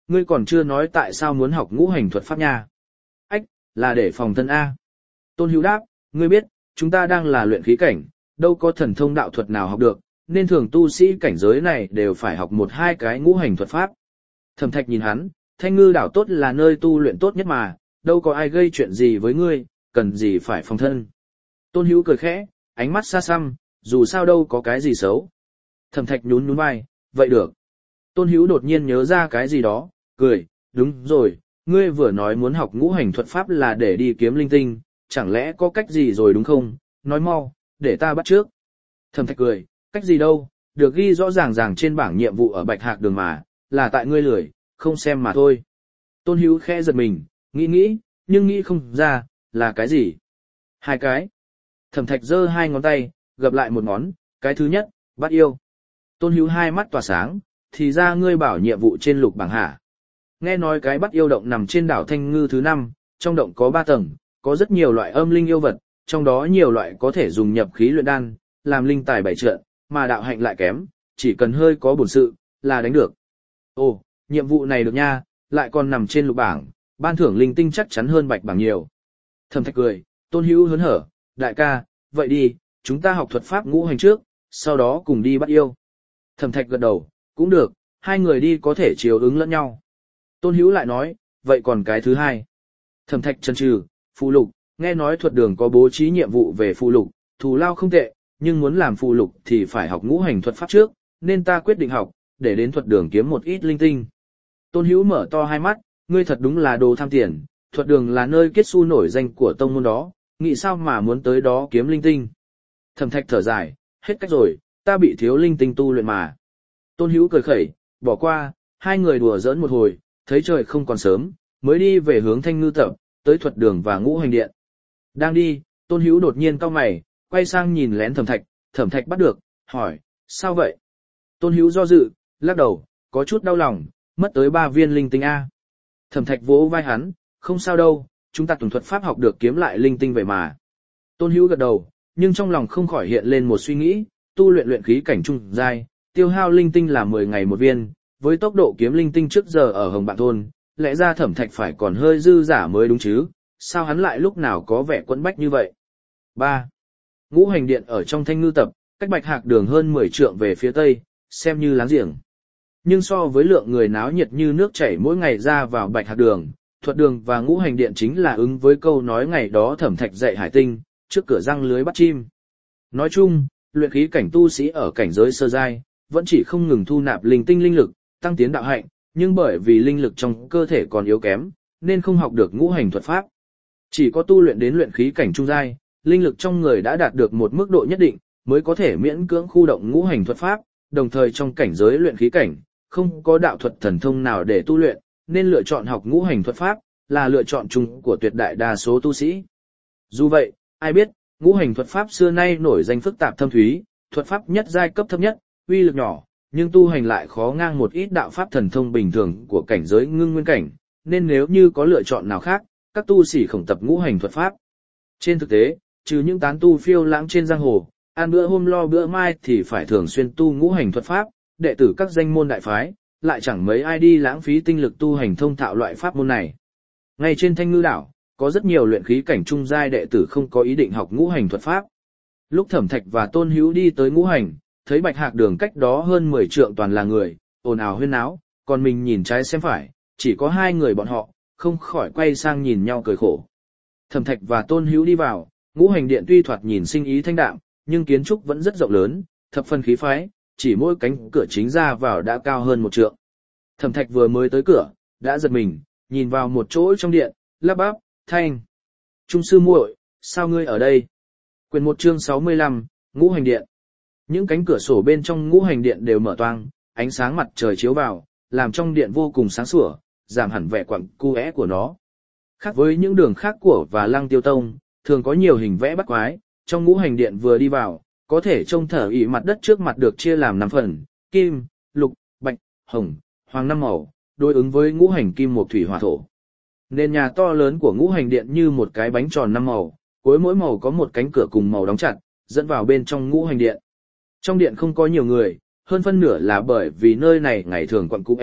ngươi còn chưa nói tại sao muốn học ngũ hành thuật pháp nha. Ách, là để phòng thân A. Tôn Hữu đáp, ngươi biết, chúng ta đang là luyện khí cảnh, đâu có thần thông đạo thuật nào học được, nên thường tu sĩ cảnh giới này đều phải học một hai cái ngũ hành thuật pháp. Thẩm Thạch nhìn hắn, Thanh Ngư đảo tốt là nơi tu luyện tốt nhất mà, đâu có ai gây chuyện gì với ngươi, cần gì phải phòng thân. Tôn Hữu cười khẽ, ánh mắt xa xăm, dù sao đâu có cái gì xấu. Thẩm Thạch nhún nhún vai, vậy được. Tôn Hữu đột nhiên nhớ ra cái gì đó, cười, đúng rồi, ngươi vừa nói muốn học ngũ hành thuật pháp là để đi kiếm linh tinh, chẳng lẽ có cách gì rồi đúng không, nói mau, để ta bắt trước. Thẩm Thạch cười, cách gì đâu, được ghi rõ ràng ràng trên bảng nhiệm vụ ở Bạch Hạc Đường mà, là tại ngươi lười, không xem mà thôi. Tôn Hữu khẽ giật mình, nghĩ nghĩ, nhưng nghĩ không ra, là cái gì? Hai cái. Thẩm Thạch giơ hai ngón tay, gập lại một ngón, cái thứ nhất, bắt yêu. Tôn Hữu hai mắt tỏa sáng, thì ra ngươi bảo nhiệm vụ trên lục bảng hả? Nghe nói cái bắt yêu động nằm trên đảo Thanh Ngư thứ năm, trong động có ba tầng, có rất nhiều loại âm linh yêu vật, trong đó nhiều loại có thể dùng nhập khí luyện đan, làm linh tài bảy trận, mà đạo hạnh lại kém, chỉ cần hơi có bổn sự, là đánh được. Ồ, nhiệm vụ này được nha, lại còn nằm trên lục bảng, ban thưởng linh tinh chắc chắn hơn bạch bảng nhiều. Thẩm Thạch cười, Tôn Hữu hớn hở, đại ca, vậy đi, chúng ta học thuật pháp ngũ hành trước, sau đó cùng đi bắt yêu. Thẩm Thạch gật đầu, cũng được, hai người đi có thể chiều ứng lẫn nhau. Tôn Hữu lại nói, vậy còn cái thứ hai. Thẩm Thạch chần chừ, phù lục, nghe nói thuật đường có bố trí nhiệm vụ về phù lục, thù lao không tệ, nhưng muốn làm phù lục thì phải học ngũ hành thuật pháp trước, nên ta quyết định học, để đến thuật đường kiếm một ít linh tinh. Tôn Hữu mở to hai mắt, ngươi thật đúng là đồ tham tiền, thuật đường là nơi kết xu nổi danh của tông môn đó, nghĩ sao mà muốn tới đó kiếm linh tinh. Thẩm Thạch thở dài, hết cách rồi, ta bị thiếu linh tinh tu luyện mà. Tôn Hữu cười khẩy, bỏ qua, hai người đùa giỡn một hồi, thấy trời không còn sớm, mới đi về hướng Thanh Ngư tập, tới thuật đường và ngũ hành điện. Đang đi, Tôn Hữu đột nhiên cau mày, quay sang nhìn lén Thẩm Thạch, Thẩm Thạch bắt được, hỏi, sao vậy? Tôn Hữu do dự, lắc đầu, có chút đau lòng, mất tới ba viên linh tinh A. Thẩm Thạch vỗ vai hắn, không sao đâu, chúng ta tuần thuật pháp học được kiếm lại linh tinh vậy mà. Tôn Hữu gật đầu, nhưng trong lòng không khỏi hiện lên một suy nghĩ, tu luyện luyện khí cảnh trung giai, tiêu hao linh tinh là mười ngày một viên, với tốc độ kiếm linh tinh trước giờ ở Hồng Bạn thôn, lẽ ra Thẩm Thạch phải còn hơi dư giả mới đúng chứ, sao hắn lại lúc nào có vẻ quẫn bách như vậy? ba. Ngũ hành điện ở trong Thanh Ngư tập, cách Bạch Hạc Đường hơn mười trượng về phía tây, xem như láng giềng. Nhưng so với lượng người náo nhiệt như nước chảy mỗi ngày ra vào Bạch Hạc Đường, thuật đường và ngũ hành điện chính là ứng với câu nói ngày đó Thẩm Thạch dạy Hải Tinh, trước cửa răng lưới bắt chim. Nói chung, luyện khí cảnh tu sĩ ở cảnh giới sơ giai, vẫn chỉ không ngừng thu nạp linh tinh linh lực, tăng tiến đạo hạnh, nhưng bởi vì linh lực trong cơ thể còn yếu kém, nên không học được ngũ hành thuật pháp. Chỉ có tu luyện đến luyện khí cảnh trung giai, linh lực trong người đã đạt được một mức độ nhất định, mới có thể miễn cưỡng khu động ngũ hành thuật pháp, đồng thời trong cảnh giới luyện khí cảnh, không có đạo thuật thần thông nào để tu luyện, nên lựa chọn học ngũ hành thuật pháp, là lựa chọn chung của tuyệt đại đa số tu sĩ. Dù vậy, ai biết, ngũ hành thuật pháp xưa nay nổi danh phức tạp thâm thúy, thuật pháp nhất giai cấp thấp nhất, uy lực nhỏ, nhưng tu hành lại khó ngang một ít đạo pháp thần thông bình thường của cảnh giới ngưng nguyên cảnh, nên nếu như có lựa chọn nào khác, các tu sĩ khổng tập ngũ hành thuật pháp. Trên thực tế, trừ những tán tu phiêu lãng trên giang hồ, ăn bữa hôm lo bữa mai thì phải thường xuyên tu ngũ hành thuật pháp, đệ tử các danh môn đại phái, lại chẳng mấy ai đi lãng phí tinh lực tu hành thông thạo loại pháp môn này. Ngay trên Thanh Ngư đảo, có rất nhiều luyện khí cảnh trung giai đệ tử không có ý định học ngũ hành thuật pháp. Lúc Thẩm Thạch và Tôn Hữu đi tới ngũ hành, thấy Bạch Hạc Đường cách đó hơn mười trượng toàn là người, ồn ào huyên náo, còn mình nhìn trái xem phải, chỉ có hai người bọn họ, không khỏi quay sang nhìn nhau cười khổ. Thẩm Thạch và Tôn Hữu đi vào, ngũ hành điện tuy thoạt nhìn sinh ý thanh đạm, nhưng kiến trúc vẫn rất rộng lớn, thập phần khí phái, chỉ mỗi cánh cửa chính ra vào đã cao hơn một trượng. Thẩm Thạch vừa mới tới cửa, đã giật mình, nhìn vào một chỗ trong điện, lắp bắp, thanh. Trung sư muội, sao ngươi ở đây? Quyển một chương sáu mươi lăm, ngũ hành điện. Những cánh cửa sổ bên trong ngũ hành điện đều mở toang, ánh sáng mặt trời chiếu vào, làm trong điện vô cùng sáng sủa, giảm hẳn vẻ quặng cu é của nó. Khác với những đường khác của và Lăng Tiêu Tông, thường có nhiều hình vẽ bắt quái, trong ngũ hành điện vừa đi vào, có thể trông thở ỉ mặt đất trước mặt được chia làm năm phần, kim, lục, bạch, hồng, hoàng năm màu, đối ứng với ngũ hành kim mộc thủy hỏa thổ. Nền nhà to lớn của ngũ hành điện như một cái bánh tròn năm màu, cuối mỗi màu có một cánh cửa cùng màu đóng chặt, dẫn vào bên trong ngũ hành điện. Trong điện không có nhiều người, hơn phân nửa là bởi vì nơi này ngày thường quặn cũ é,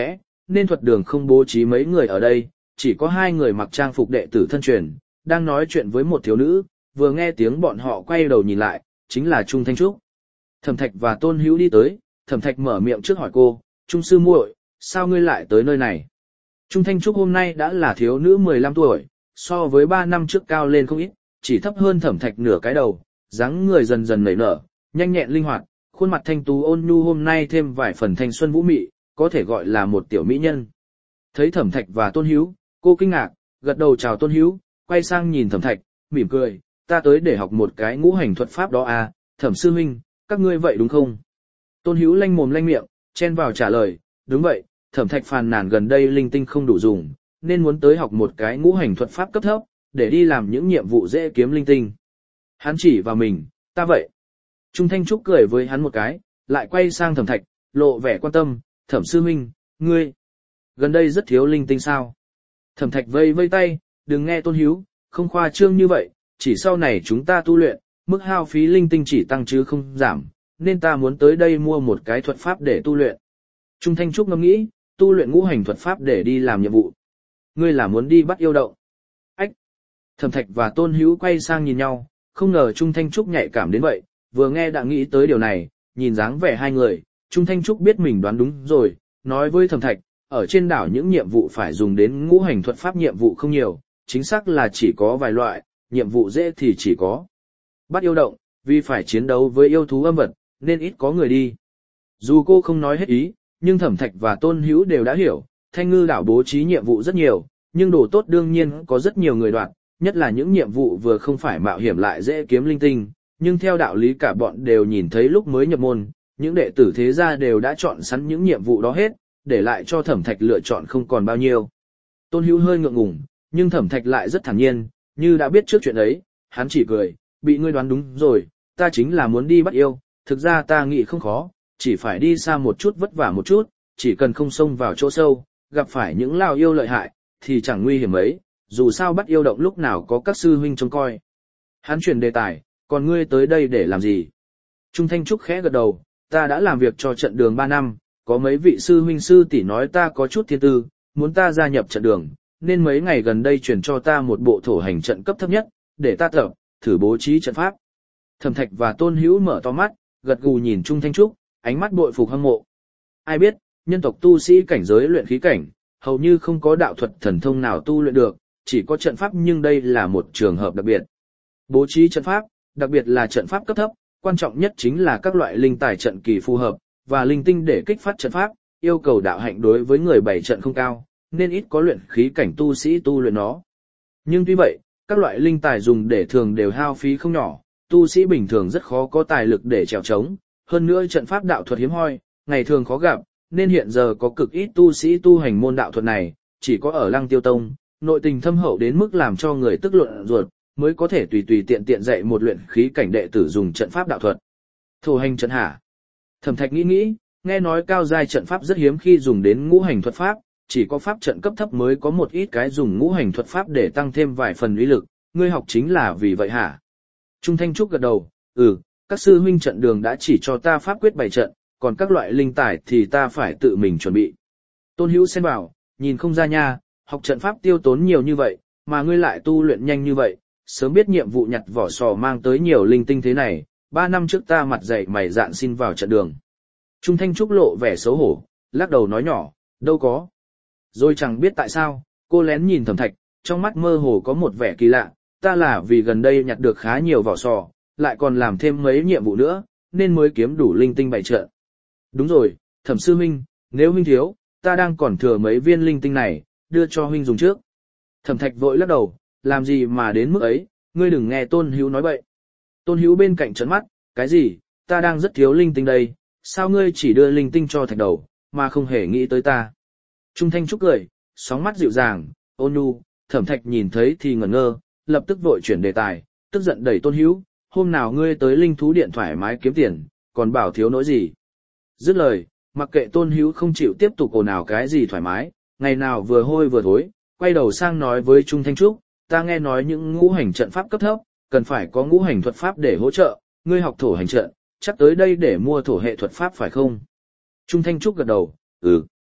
nên thuật đường không bố trí mấy người ở đây, chỉ có hai người mặc trang phục đệ tử thân truyền, đang nói chuyện với một thiếu nữ, vừa nghe tiếng bọn họ quay đầu nhìn lại, chính là Trung Thanh Trúc. Thẩm Thạch và Tôn Hữu đi tới, Thẩm Thạch mở miệng trước hỏi cô, Trung sư muội, sao ngươi lại tới nơi này? Trung Thanh Trúc hôm nay đã là thiếu nữ mười lăm tuổi, so với ba năm trước cao lên không ít, chỉ thấp hơn Thẩm Thạch nửa cái đầu, dáng người dần dần nảy nở, nhanh nhẹn linh hoạt, khuôn mặt thanh tú ôn nhu hôm nay thêm vài phần thanh xuân vũ mị, có thể gọi là một tiểu mỹ nhân. Thấy Thẩm Thạch và Tôn Hữu, cô kinh ngạc, gật đầu chào Tôn Hữu, quay sang nhìn Thẩm Thạch, mỉm cười, ta tới để học một cái ngũ hành thuật pháp đó à, Thẩm sư huynh, các ngươi vậy đúng không? Tôn Hữu lanh mồm lanh miệng, chen vào trả lời, đúng vậy, Thẩm Thạch phàn nàn gần đây linh tinh không đủ dùng, nên muốn tới học một cái ngũ hành thuật pháp cấp thấp, để đi làm những nhiệm vụ dễ kiếm linh tinh. Hắn chỉ vào mình, ta vậy. Trung Thanh Trúc cười với hắn một cái, lại quay sang Thẩm Thạch, lộ vẻ quan tâm, Thẩm sư huynh, ngươi, gần đây rất thiếu linh tinh sao? Thẩm Thạch vây vây tay, đừng nghe Tôn Hữu, không khoa trương như vậy, chỉ sau này chúng ta tu luyện, mức hao phí linh tinh chỉ tăng chứ không giảm, nên ta muốn tới đây mua một cái thuật pháp để tu luyện. Trung Thanh Trúc ngẫm nghĩ, tu luyện ngũ hành thuật pháp để đi làm nhiệm vụ. Ngươi là muốn đi bắt yêu động. Ách! Thẩm Thạch và Tôn Hữu quay sang nhìn nhau, không ngờ Trung Thanh Trúc nhạy cảm đến vậy, vừa nghe đã nghĩ tới điều này, nhìn dáng vẻ hai người, Trung Thanh Trúc biết mình đoán đúng rồi, nói với Thẩm Thạch, ở trên đảo những nhiệm vụ phải dùng đến ngũ hành thuật pháp nhiệm vụ không nhiều, chính xác là chỉ có vài loại, nhiệm vụ dễ thì chỉ có bắt yêu động, vì phải chiến đấu với yêu thú âm vật, nên ít có người đi. Dù cô không nói hết ý, nhưng Thẩm Thạch và Tôn Hữu đều đã hiểu, Thanh Ngư đảo bố trí nhiệm vụ rất nhiều, nhưng đồ tốt đương nhiên có rất nhiều người đoạt, nhất là những nhiệm vụ vừa không phải mạo hiểm lại dễ kiếm linh tinh, nhưng theo đạo lý cả bọn đều nhìn thấy lúc mới nhập môn, những đệ tử thế gia đều đã chọn sẵn những nhiệm vụ đó hết, để lại cho Thẩm Thạch lựa chọn không còn bao nhiêu. Tôn Hữu hơi ngượng ngùng, nhưng Thẩm Thạch lại rất thản nhiên, như đã biết trước chuyện ấy, hắn chỉ cười, bị ngươi đoán đúng rồi, ta chính là muốn đi bắt yêu, thực ra ta nghĩ không khó, chỉ phải đi xa một chút vất vả một chút, chỉ cần không xông vào chỗ sâu, gặp phải những lao yêu lợi hại, thì chẳng nguy hiểm ấy, dù sao bắt yêu động lúc nào có các sư huynh trông coi. Hắn chuyển đề tài, còn ngươi tới đây để làm gì? Trung Thanh Trúc khẽ gật đầu, ta đã làm việc cho trận đường ba năm, có mấy vị sư huynh sư tỷ nói ta có chút thiên tư, muốn ta gia nhập trận đường, nên mấy ngày gần đây chuyển cho ta một bộ thổ hành trận cấp thấp nhất, để ta tập, thử bố trí trận pháp. Thẩm Thạch và Tôn Hữu mở to mắt, gật gù nhìn Trung Thanh Trúc, ánh mắt bội phục hâm mộ. Ai biết, nhân tộc tu sĩ cảnh giới luyện khí cảnh, hầu như không có đạo thuật thần thông nào tu luyện được, chỉ có trận pháp, nhưng đây là một trường hợp đặc biệt. Bố trí trận pháp, đặc biệt là trận pháp cấp thấp, quan trọng nhất chính là các loại linh tài trận kỳ phù hợp, và linh tinh để kích phát trận pháp, yêu cầu đạo hạnh đối với người bày trận không cao, nên ít có luyện khí cảnh tu sĩ tu luyện nó. Nhưng tuy vậy, các loại linh tài dùng để thường đều hao phí không nhỏ, tu sĩ bình thường rất khó có tài lực để trèo trống, hơn nữa trận pháp đạo thuật hiếm hoi, ngày thường khó gặp, nên hiện giờ có cực ít tu sĩ tu hành môn đạo thuật này, chỉ có ở Lăng Tiêu Tông, nội tình thâm hậu đến mức làm cho người tức luận ruột, mới có thể tùy tùy tiện tiện dạy một luyện khí cảnh đệ tử dùng trận pháp đạo thuật. Thổ hành trận hả? Thẩm Thạch nghĩ nghĩ, nghe nói cao giai trận pháp rất hiếm khi dùng đến ngũ hành thuật pháp, chỉ có pháp trận cấp thấp mới có một ít cái dùng ngũ hành thuật pháp để tăng thêm vài phần uy lực, ngươi học chính là vì vậy hả? Trung Thanh Trúc gật đầu, ừ, các sư huynh trận đường đã chỉ cho ta pháp quyết bày trận, còn các loại linh tài thì ta phải tự mình chuẩn bị. Tôn Hữu xen vào, nhìn không ra nha, học trận pháp tiêu tốn nhiều như vậy, mà ngươi lại tu luyện nhanh như vậy, sớm biết nhiệm vụ nhặt vỏ sò mang tới nhiều linh tinh thế này, ba năm trước ta mặt dày mày dạn xin vào trận đường. Trung Thanh Trúc lộ vẻ xấu hổ, lắc đầu nói nhỏ, đâu có. Rồi chẳng biết tại sao, cô lén nhìn Thẩm Thạch, trong mắt mơ hồ có một vẻ kỳ lạ, ta là vì gần đây nhặt được khá nhiều vỏ sò, lại còn làm thêm mấy nhiệm vụ nữa, nên mới kiếm đủ linh tinh bày trận. Đúng rồi, Thẩm sư huynh, nếu huynh thiếu, ta đang còn thừa mấy viên linh tinh này, đưa cho huynh dùng trước. Thẩm Thạch vội lắc đầu, làm gì mà đến mức ấy, ngươi đừng nghe Tôn Hữu nói bậy. Tôn Hữu bên cạnh trợn mắt, cái gì, ta đang rất thiếu linh tinh đây, sao ngươi chỉ đưa linh tinh cho Thạch đầu, mà không hề nghĩ tới ta. Trung Thanh Trúc cười, sóng mắt dịu dàng, ôn nhu, Thẩm Thạch nhìn thấy thì ngẩn ngơ, lập tức vội chuyển đề tài, tức giận đẩy Tôn Hữu, hôm nào ngươi tới linh thú điện thoải mái kiếm tiền, còn bảo thiếu nỗi gì. Dứt lời, mặc kệ Tôn Hữu không chịu tiếp tục ồn ào cái gì thoải mái, ngày nào vừa hôi vừa thối, quay đầu sang nói với Trung Thanh Trúc, ta nghe nói những ngũ hành trận pháp cấp thấp, cần phải có ngũ hành thuật pháp để hỗ trợ, ngươi học thổ hành trận, chắc tới đây để mua thổ hệ thuật pháp phải không? Trung Thanh Trúc gật đầu, ừ.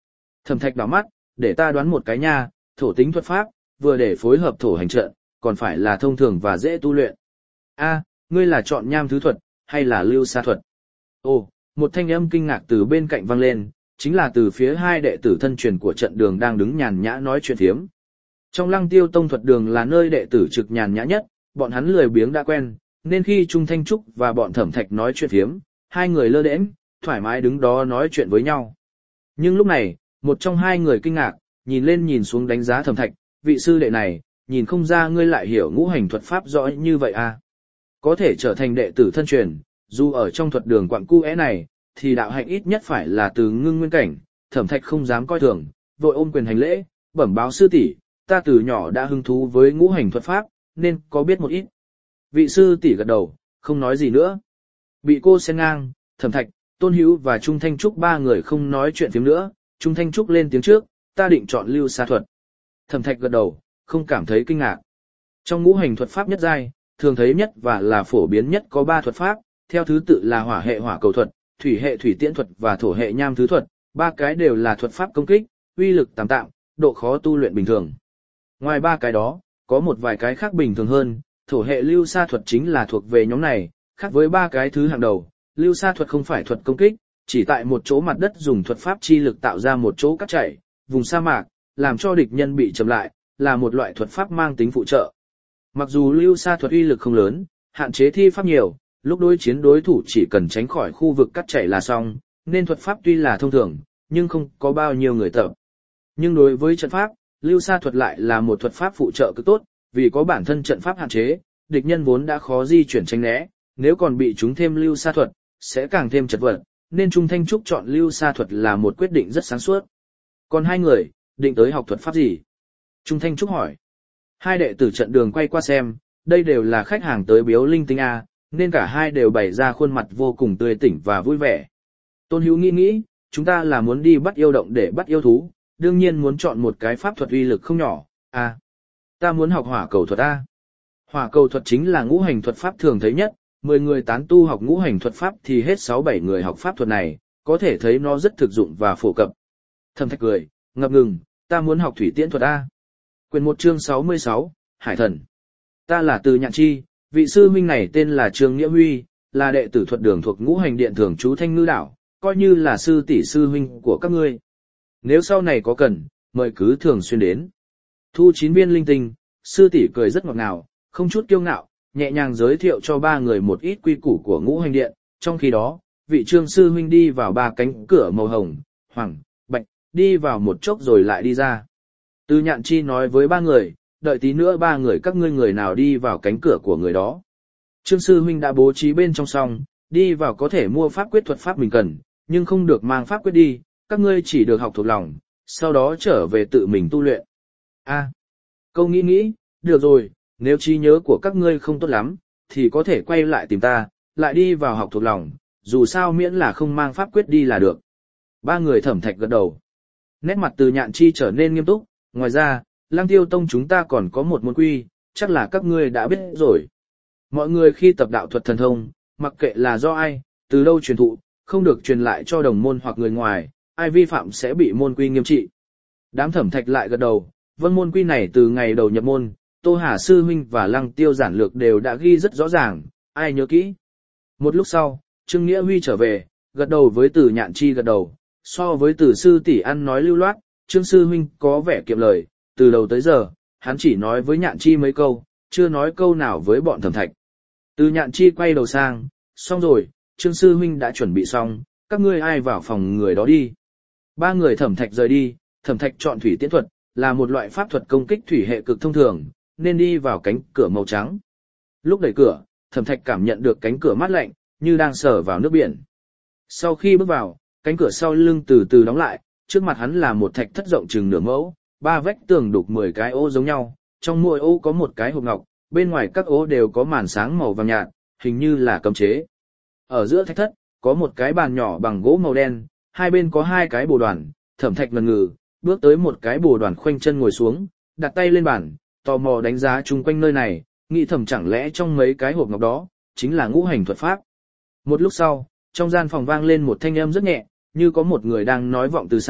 Thẩm Thạch đảo mắt, để ta đoán một cái nha, thổ tính thuật pháp, vừa để phối hợp thổ hành trận, còn phải là thông thường và dễ tu luyện. A, ngươi là chọn nham thứ thuật, hay là lưu sa thuật? Ồ, một thanh âm kinh ngạc từ bên cạnh vang lên, chính là từ phía hai đệ tử thân truyền của trận đường đang đứng nhàn nhã nói chuyện thiếm. Trong Lăng Tiêu Tông thuật đường là nơi đệ tử trực nhàn nhã nhất, bọn hắn lười biếng đã quen, nên khi Trung Thanh Trúc và bọn Thẩm Thạch nói chuyện thiếm, hai người lơ đễnh, thoải mái đứng đó nói chuyện với nhau. Nhưng lúc này, một trong hai người kinh ngạc, nhìn lên nhìn xuống đánh giá Thẩm Thạch, vị sư đệ này, nhìn không ra ngươi lại hiểu ngũ hành thuật pháp rõ như vậy à. Có thể trở thành đệ tử thân truyền, dù ở trong thuật đường quặng cu é này, thì đạo hạnh ít nhất phải là từ ngưng nguyên cảnh. Thẩm Thạch không dám coi thường, vội ôm quyền hành lễ, bẩm báo sư tỷ, ta từ nhỏ đã hứng thú với ngũ hành thuật pháp, nên có biết một ít. Vị sư tỷ gật đầu, không nói gì nữa. Bị cô xen ngang, Thẩm Thạch, Tôn Hữu và Trung Thanh Trúc ba người không nói chuyện phím nữa. Trung Thanh Trúc lên tiếng trước, ta định chọn lưu sa thuật. Thẩm Thạch gật đầu, không cảm thấy kinh ngạc. Trong ngũ hành thuật pháp nhất giai, thường thấy nhất và là phổ biến nhất có ba thuật pháp, theo thứ tự là hỏa hệ hỏa cầu thuật, thủy hệ thủy tiễn thuật và thổ hệ nham thứ thuật, ba cái đều là thuật pháp công kích, uy lực tạm tạm, độ khó tu luyện bình thường. Ngoài ba cái đó, có một vài cái khác bình thường hơn, thổ hệ lưu sa thuật chính là thuộc về nhóm này, khác với ba cái thứ hàng đầu, lưu sa thuật không phải thuật công kích, chỉ tại một chỗ mặt đất dùng thuật pháp chi lực tạo ra một chỗ cắt chảy, vùng sa mạc, làm cho địch nhân bị chậm lại, là một loại thuật pháp mang tính phụ trợ. Mặc dù lưu sa thuật uy lực không lớn, hạn chế thi pháp nhiều, lúc đối chiến đối thủ chỉ cần tránh khỏi khu vực cắt chảy là xong, nên thuật pháp tuy là thông thường, nhưng không có bao nhiêu người tập. Nhưng đối với trận pháp, lưu sa thuật lại là một thuật pháp phụ trợ cực tốt, vì có bản thân trận pháp hạn chế, địch nhân vốn đã khó di chuyển tránh né, nếu còn bị chúng thêm lưu sa thuật, sẽ càng thêm chật vật, nên Trung Thanh Trúc chọn lưu sa thuật là một quyết định rất sáng suốt. Còn hai người, định tới học thuật pháp gì? Trung Thanh Trúc hỏi. Hai đệ tử trận đường quay qua xem, đây đều là khách hàng tới biếu linh tinh A, nên cả hai đều bày ra khuôn mặt vô cùng tươi tỉnh và vui vẻ. Tôn Hữu nghĩ nghĩ, chúng ta là muốn đi bắt yêu động để bắt yêu thú, đương nhiên muốn chọn một cái pháp thuật uy lực không nhỏ. A, ta muốn học hỏa cầu thuật A. Hỏa cầu thuật chính là ngũ hành thuật pháp thường thấy nhất, mười người tán tu học ngũ hành thuật pháp thì hết sáu bảy người học pháp thuật này, có thể thấy nó rất thực dụng và phổ cập. Thẩm Thạch cười, ngập ngừng, ta muốn học thủy tiễn thuật A. Quyền một chương sáu mươi sáu, Hải Thần. Ta là Từ Nhạn Chi, vị sư huynh này tên là Trương Nghĩa Huy, là đệ tử thuật đường thuộc ngũ hành điện thường trú Thanh Ngư đảo, coi như là sư tỷ sư huynh của các ngươi. Nếu sau này có cần, mời cứ thường xuyên đến. Thu chín viên linh tinh, sư tỷ cười rất ngọt ngào, không chút kiêu ngạo, nhẹ nhàng giới thiệu cho ba người một ít quy củ của ngũ hành điện. Trong khi đó, vị Trương sư huynh đi vào ba cánh cửa màu hồng, hoàng, bạch, đi vào một chốc rồi lại đi ra. Từ Nhạn Chi nói với ba người, đợi tí nữa ba người các ngươi người nào đi vào cánh cửa của người đó. Trương sư huynh đã bố trí bên trong xong, đi vào có thể mua pháp quyết thuật pháp mình cần, nhưng không được mang pháp quyết đi, các ngươi chỉ được học thuộc lòng, sau đó trở về tự mình tu luyện. A, câu nghĩ nghĩ, được rồi, nếu trí nhớ của các ngươi không tốt lắm, thì có thể quay lại tìm ta, lại đi vào học thuộc lòng, dù sao miễn là không mang pháp quyết đi là được. Ba người Thẩm Thạch gật đầu. Nét mặt Từ Nhạn Chi trở nên nghiêm túc, ngoài ra, Lăng Tiêu Tông chúng ta còn có một môn quy, chắc là các ngươi đã biết rồi. Mọi người khi tập đạo thuật thần thông, mặc kệ là do ai, từ đâu truyền thụ, không được truyền lại cho đồng môn hoặc người ngoài, ai vi phạm sẽ bị môn quy nghiêm trị. Đám Thẩm Thạch lại gật đầu, vâng môn quy này từ ngày đầu nhập môn, Tô Hà Sư Huynh và Lăng Tiêu Giản Lược đều đã ghi rất rõ ràng, ai nhớ kỹ. Một lúc sau, Trương Nghĩa Huy trở về, gật đầu với Từ Nhạn Chi gật đầu, so với Từ Sư tỷ ăn nói lưu loát, Trương Sư Huynh có vẻ kiệm lời, từ đầu tới giờ, hắn chỉ nói với Nhạn Chi mấy câu, chưa nói câu nào với bọn Thẩm Thạch. Từ Nhạn Chi quay đầu sang, xong rồi, Trương Sư Huynh đã chuẩn bị xong, các ngươi ai vào phòng người đó đi. Ba người Thẩm Thạch rời đi, Thẩm Thạch chọn thủy tiễn thuật, là một loại pháp thuật công kích thủy hệ cực thông thường, nên đi vào cánh cửa màu trắng. Lúc đẩy cửa, Thẩm Thạch cảm nhận được cánh cửa mát lạnh, như đang sờ vào nước biển. Sau khi bước vào, cánh cửa sau lưng từ từ đóng lại, trước mặt hắn là một thạch thất rộng chừng nửa mẫu, ba vách tường đục mười cái ô giống nhau, trong mỗi ô có một cái hộp ngọc, bên ngoài các ô đều có màn sáng màu vàng nhạt, hình như là cấm chế. Ở giữa thạch thất, có một cái bàn nhỏ bằng gỗ màu đen, hai bên có hai cái bồ đoàn, Thẩm Thạch ngần ngừ, bước tới một cái bồ đoàn khoanh chân ngồi xuống, đặt tay lên bàn, tò mò đánh giá chung quanh nơi này, nghĩ thầm chẳng lẽ trong mấy cái hộp ngọc đó, chính là ngũ hành thuật pháp. Một lúc sau, trong gian phòng vang lên một thanh âm rất nhẹ, như có một người đang nói vọng từ xa,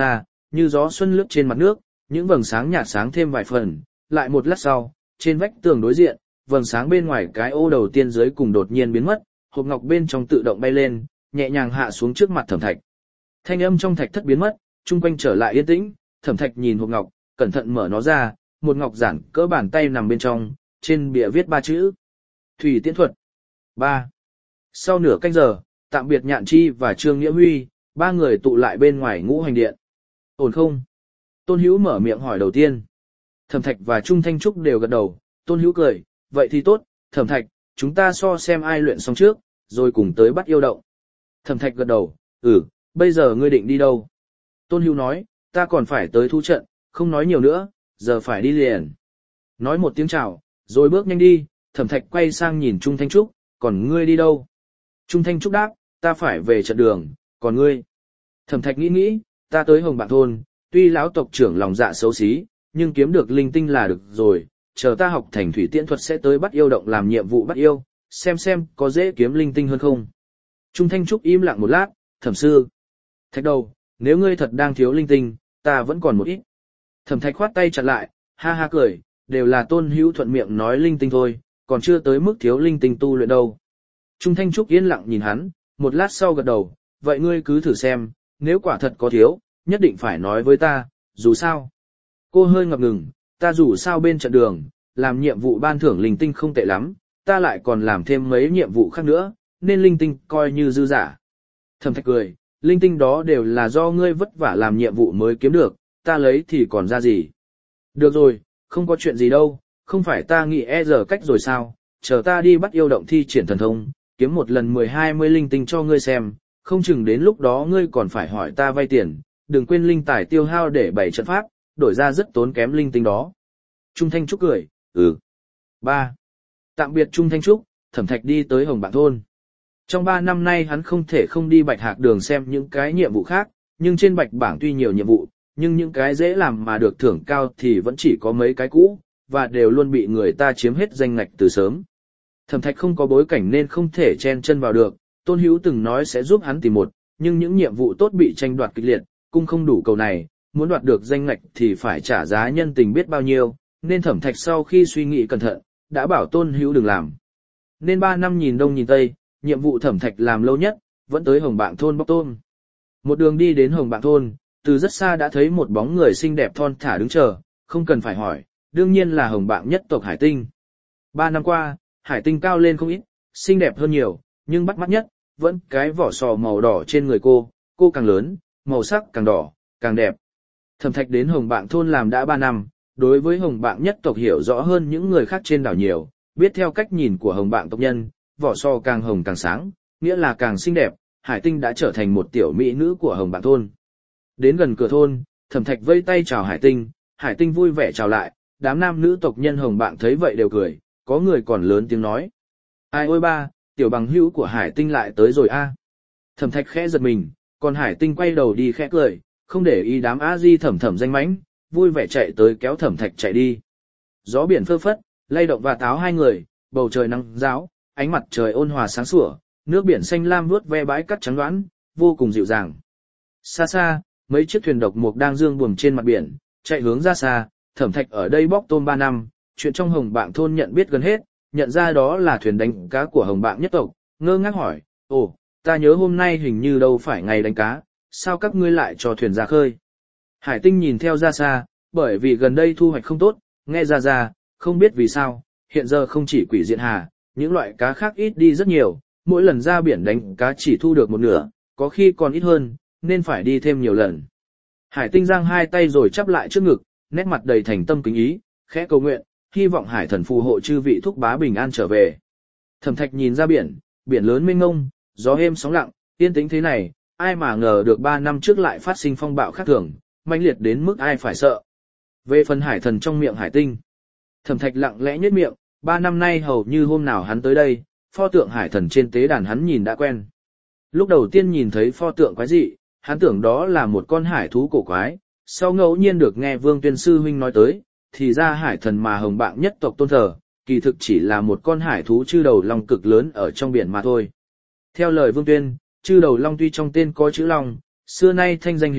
như gió xuân lướt trên mặt nước, những vầng sáng nhạt sáng thêm vài phần, lại một lát sau, trên vách tường đối diện, vầng sáng bên ngoài cái ô đầu tiên dưới cùng đột nhiên biến mất, hộp ngọc bên trong tự động bay lên, nhẹ nhàng hạ xuống trước mặt Thẩm Thạch. Thanh âm trong thạch thất biến mất, chung quanh trở lại yên tĩnh, Thẩm Thạch nhìn hộp ngọc, cẩn thận mở nó ra, một ngọc giản cỡ bàn tay nằm bên trong, trên bìa viết ba chữ: Thủy Tiễn Thuật. ba. Sau nửa canh giờ, tạm biệt Nhạn Chi và Trương Nghĩa Huy, ba người tụ lại bên ngoài Ngũ Hành Điện. Ổn không? Tôn Hữu mở miệng hỏi đầu tiên. Thẩm Thạch và Trung Thanh Trúc đều gật đầu, Tôn Hữu cười, vậy thì tốt, Thẩm Thạch, chúng ta so xem ai luyện xong trước, rồi cùng tới bắt yêu động. Thẩm Thạch gật đầu, ừ, bây giờ ngươi định đi đâu? Tôn Hữu nói, ta còn phải tới thu trận, không nói nhiều nữa, giờ phải đi liền. Nói một tiếng chào, rồi bước nhanh đi, Thẩm Thạch quay sang nhìn Trung Thanh Trúc, còn ngươi đi đâu? Trung Thanh Trúc đáp, ta phải về trận đường, còn ngươi? Thẩm Thạch nghĩ nghĩ, ta tới Hồng Bạng Thôn, tuy lão tộc trưởng lòng dạ xấu xí, nhưng kiếm được linh tinh là được rồi, chờ ta học thành thủy tiễn thuật sẽ tới bắt yêu động làm nhiệm vụ bắt yêu, xem xem có dễ kiếm linh tinh hơn không. Trung Thanh Trúc im lặng một lát, Thẩm sư. Thạch đầu, nếu ngươi thật đang thiếu linh tinh, ta vẫn còn một ít. Thẩm Thạch khoát tay chặt lại, ha ha cười, đều là Tôn Hữu thuận miệng nói linh tinh thôi, còn chưa tới mức thiếu linh tinh tu luyện đâu. Trung Thanh Trúc yên lặng nhìn hắn, một lát sau gật đầu, vậy ngươi cứ thử xem, nếu quả thật có thiếu, nhất định phải nói với ta, dù sao. Cô hơi ngập ngừng, ta dù sao bên trận đường, làm nhiệm vụ ban thưởng linh tinh không tệ lắm, ta lại còn làm thêm mấy nhiệm vụ khác nữa, nên linh tinh coi như dư giả. Thẩm Thạch cười, linh tinh đó đều là do ngươi vất vả làm nhiệm vụ mới kiếm được, ta lấy thì còn ra gì. Được rồi, không có chuyện gì đâu, không phải ta nghĩ e giờ cách rồi sao, chờ ta đi bắt yêu động thi triển thần thông, kiếm một lần mười hai mươi linh tinh cho ngươi xem, không chừng đến lúc đó ngươi còn phải hỏi ta vay tiền, đừng quên linh tài tiêu hao để bày trận pháp, đổi ra rất tốn kém linh tinh đó. Trung Thanh Trúc cười, ừ. ba. Tạm biệt Trung Thanh Trúc, Thẩm Thạch đi tới Hồng Bạng Thôn. Trong ba năm nay hắn không thể không đi Bạch Hạc Đường xem những cái nhiệm vụ khác, nhưng trên Bạch Bảng tuy nhiều nhiệm vụ, nhưng những cái dễ làm mà được thưởng cao thì vẫn chỉ có mấy cái cũ, và đều luôn bị người ta chiếm hết danh ngạch từ sớm. Thẩm Thạch không có bối cảnh nên không thể chen chân vào được, Tôn Hữu từng nói sẽ giúp hắn tìm một, nhưng những nhiệm vụ tốt bị tranh đoạt kịch liệt, cung không đủ cầu này, muốn đoạt được danh ngạch thì phải trả giá nhân tình biết bao nhiêu, nên Thẩm Thạch sau khi suy nghĩ cẩn thận, đã bảo Tôn Hữu đừng làm. Nên ba năm nhìn đông nhìn tây, nhiệm vụ Thẩm Thạch làm lâu nhất, vẫn tới Hồng Bạng Thôn bóc tôm. Một đường đi đến Hồng Bạng Thôn, từ rất xa đã thấy một bóng người xinh đẹp thon thả đứng chờ, không cần phải hỏi, đương nhiên là Hồng Bạng nhất tộc Hải Tinh. Ba năm qua, Hải Tinh cao lên không ít, xinh đẹp hơn nhiều, nhưng bắt mắt nhất, vẫn cái vỏ sò màu đỏ trên người cô, cô càng lớn, màu sắc càng đỏ, càng đẹp. Thẩm Thạch đến Hồng Bạng Thôn làm đã ba năm, đối với Hồng Bạng nhất tộc hiểu rõ hơn những người khác trên đảo nhiều, biết theo cách nhìn của Hồng Bạng tộc nhân, vỏ sò càng hồng càng sáng, nghĩa là càng xinh đẹp, Hải Tinh đã trở thành một tiểu mỹ nữ của Hồng Bạng Thôn. Đến gần cửa thôn, Thẩm Thạch vây tay chào Hải Tinh, Hải Tinh vui vẻ chào lại, đám nam nữ tộc nhân Hồng Bạng thấy vậy đều cười, có người còn lớn tiếng nói. Ai ôi ba, tiểu bằng hữu của Hải Tinh lại tới rồi a. Thẩm Thạch khẽ giật mình, còn Hải Tinh quay đầu đi khẽ cười, không để ý đám a di thẩm thẩm danh mãnh, vui vẻ chạy tới kéo Thẩm Thạch chạy đi. Gió biển phơ phất, lay động và táo hai người, bầu trời nắng ráo, ánh mặt trời ôn hòa sáng sủa, nước biển xanh lam vuốt ve bãi cát trắng đoán, vô cùng dịu dàng. Xa xa, mấy chiếc thuyền độc mộc đang dương buồm trên mặt biển, chạy hướng ra xa, Thẩm Thạch ở đây bóc tôm ba năm, chuyện trong Hồng Bạng Thôn nhận biết gần hết, nhận ra đó là thuyền đánh cá của Hồng Bạng nhất tộc, ngơ ngác hỏi, ồ, ta nhớ hôm nay hình như đâu phải ngày đánh cá, sao các ngươi lại cho thuyền ra khơi? Hải Tinh nhìn theo ra xa, bởi vì gần đây thu hoạch không tốt, nghe ra ra, không biết vì sao, hiện giờ không chỉ quỷ diện hà, những loại cá khác ít đi rất nhiều, mỗi lần ra biển đánh cá chỉ thu được một nửa, có khi còn ít hơn, nên phải đi thêm nhiều lần. Hải Tinh giang hai tay rồi chắp lại trước ngực, nét mặt đầy thành tâm kính ý, khẽ cầu nguyện, hy vọng Hải Thần phù hộ chư vị thúc bá bình an trở về. Thẩm Thạch nhìn ra biển, biển lớn mênh mông, gió êm sóng lặng, yên tĩnh thế này, ai mà ngờ được ba năm trước lại phát sinh phong bạo khác thường, mãnh liệt đến mức ai phải sợ. Về phần Hải Thần trong miệng Hải Tinh, Thẩm Thạch lặng lẽ nhếch miệng, ba năm nay hầu như hôm nào hắn tới đây, pho tượng Hải Thần trên tế đàn hắn nhìn đã quen. Lúc đầu tiên nhìn thấy pho tượng quái dị, hắn tưởng đó là một con hải thú cổ quái, sau ngẫu nhiên được nghe Vương Tuyên sư huynh nói tới, thì ra Hải Thần mà Hồng Bạng nhất tộc tôn thờ, kỳ thực chỉ là một con hải thú chư đầu long cực lớn ở trong biển mà thôi. Theo lời Vương Tuyên, chư đầu long tuy trong tên có chữ long, xưa nay thanh danh hiển hách,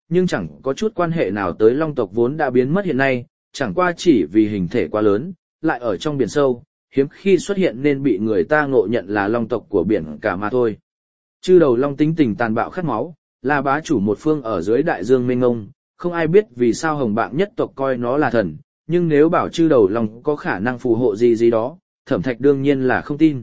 nhưng chẳng có chút quan hệ nào tới long tộc vốn đã biến mất hiện nay, chẳng qua chỉ vì hình thể quá lớn, lại ở trong biển sâu, hiếm khi xuất hiện nên bị người ta ngộ nhận là long tộc của biển cả mà thôi. Chư đầu long tính tình tàn bạo khát máu, là bá chủ một phương ở dưới đại dương mênh mông, không ai biết vì sao hồng bạng nhất tộc coi nó là thần, nhưng nếu bảo chư đầu long có khả năng phù hộ gì gì đó, Thẩm Thạch đương nhiên là không tin.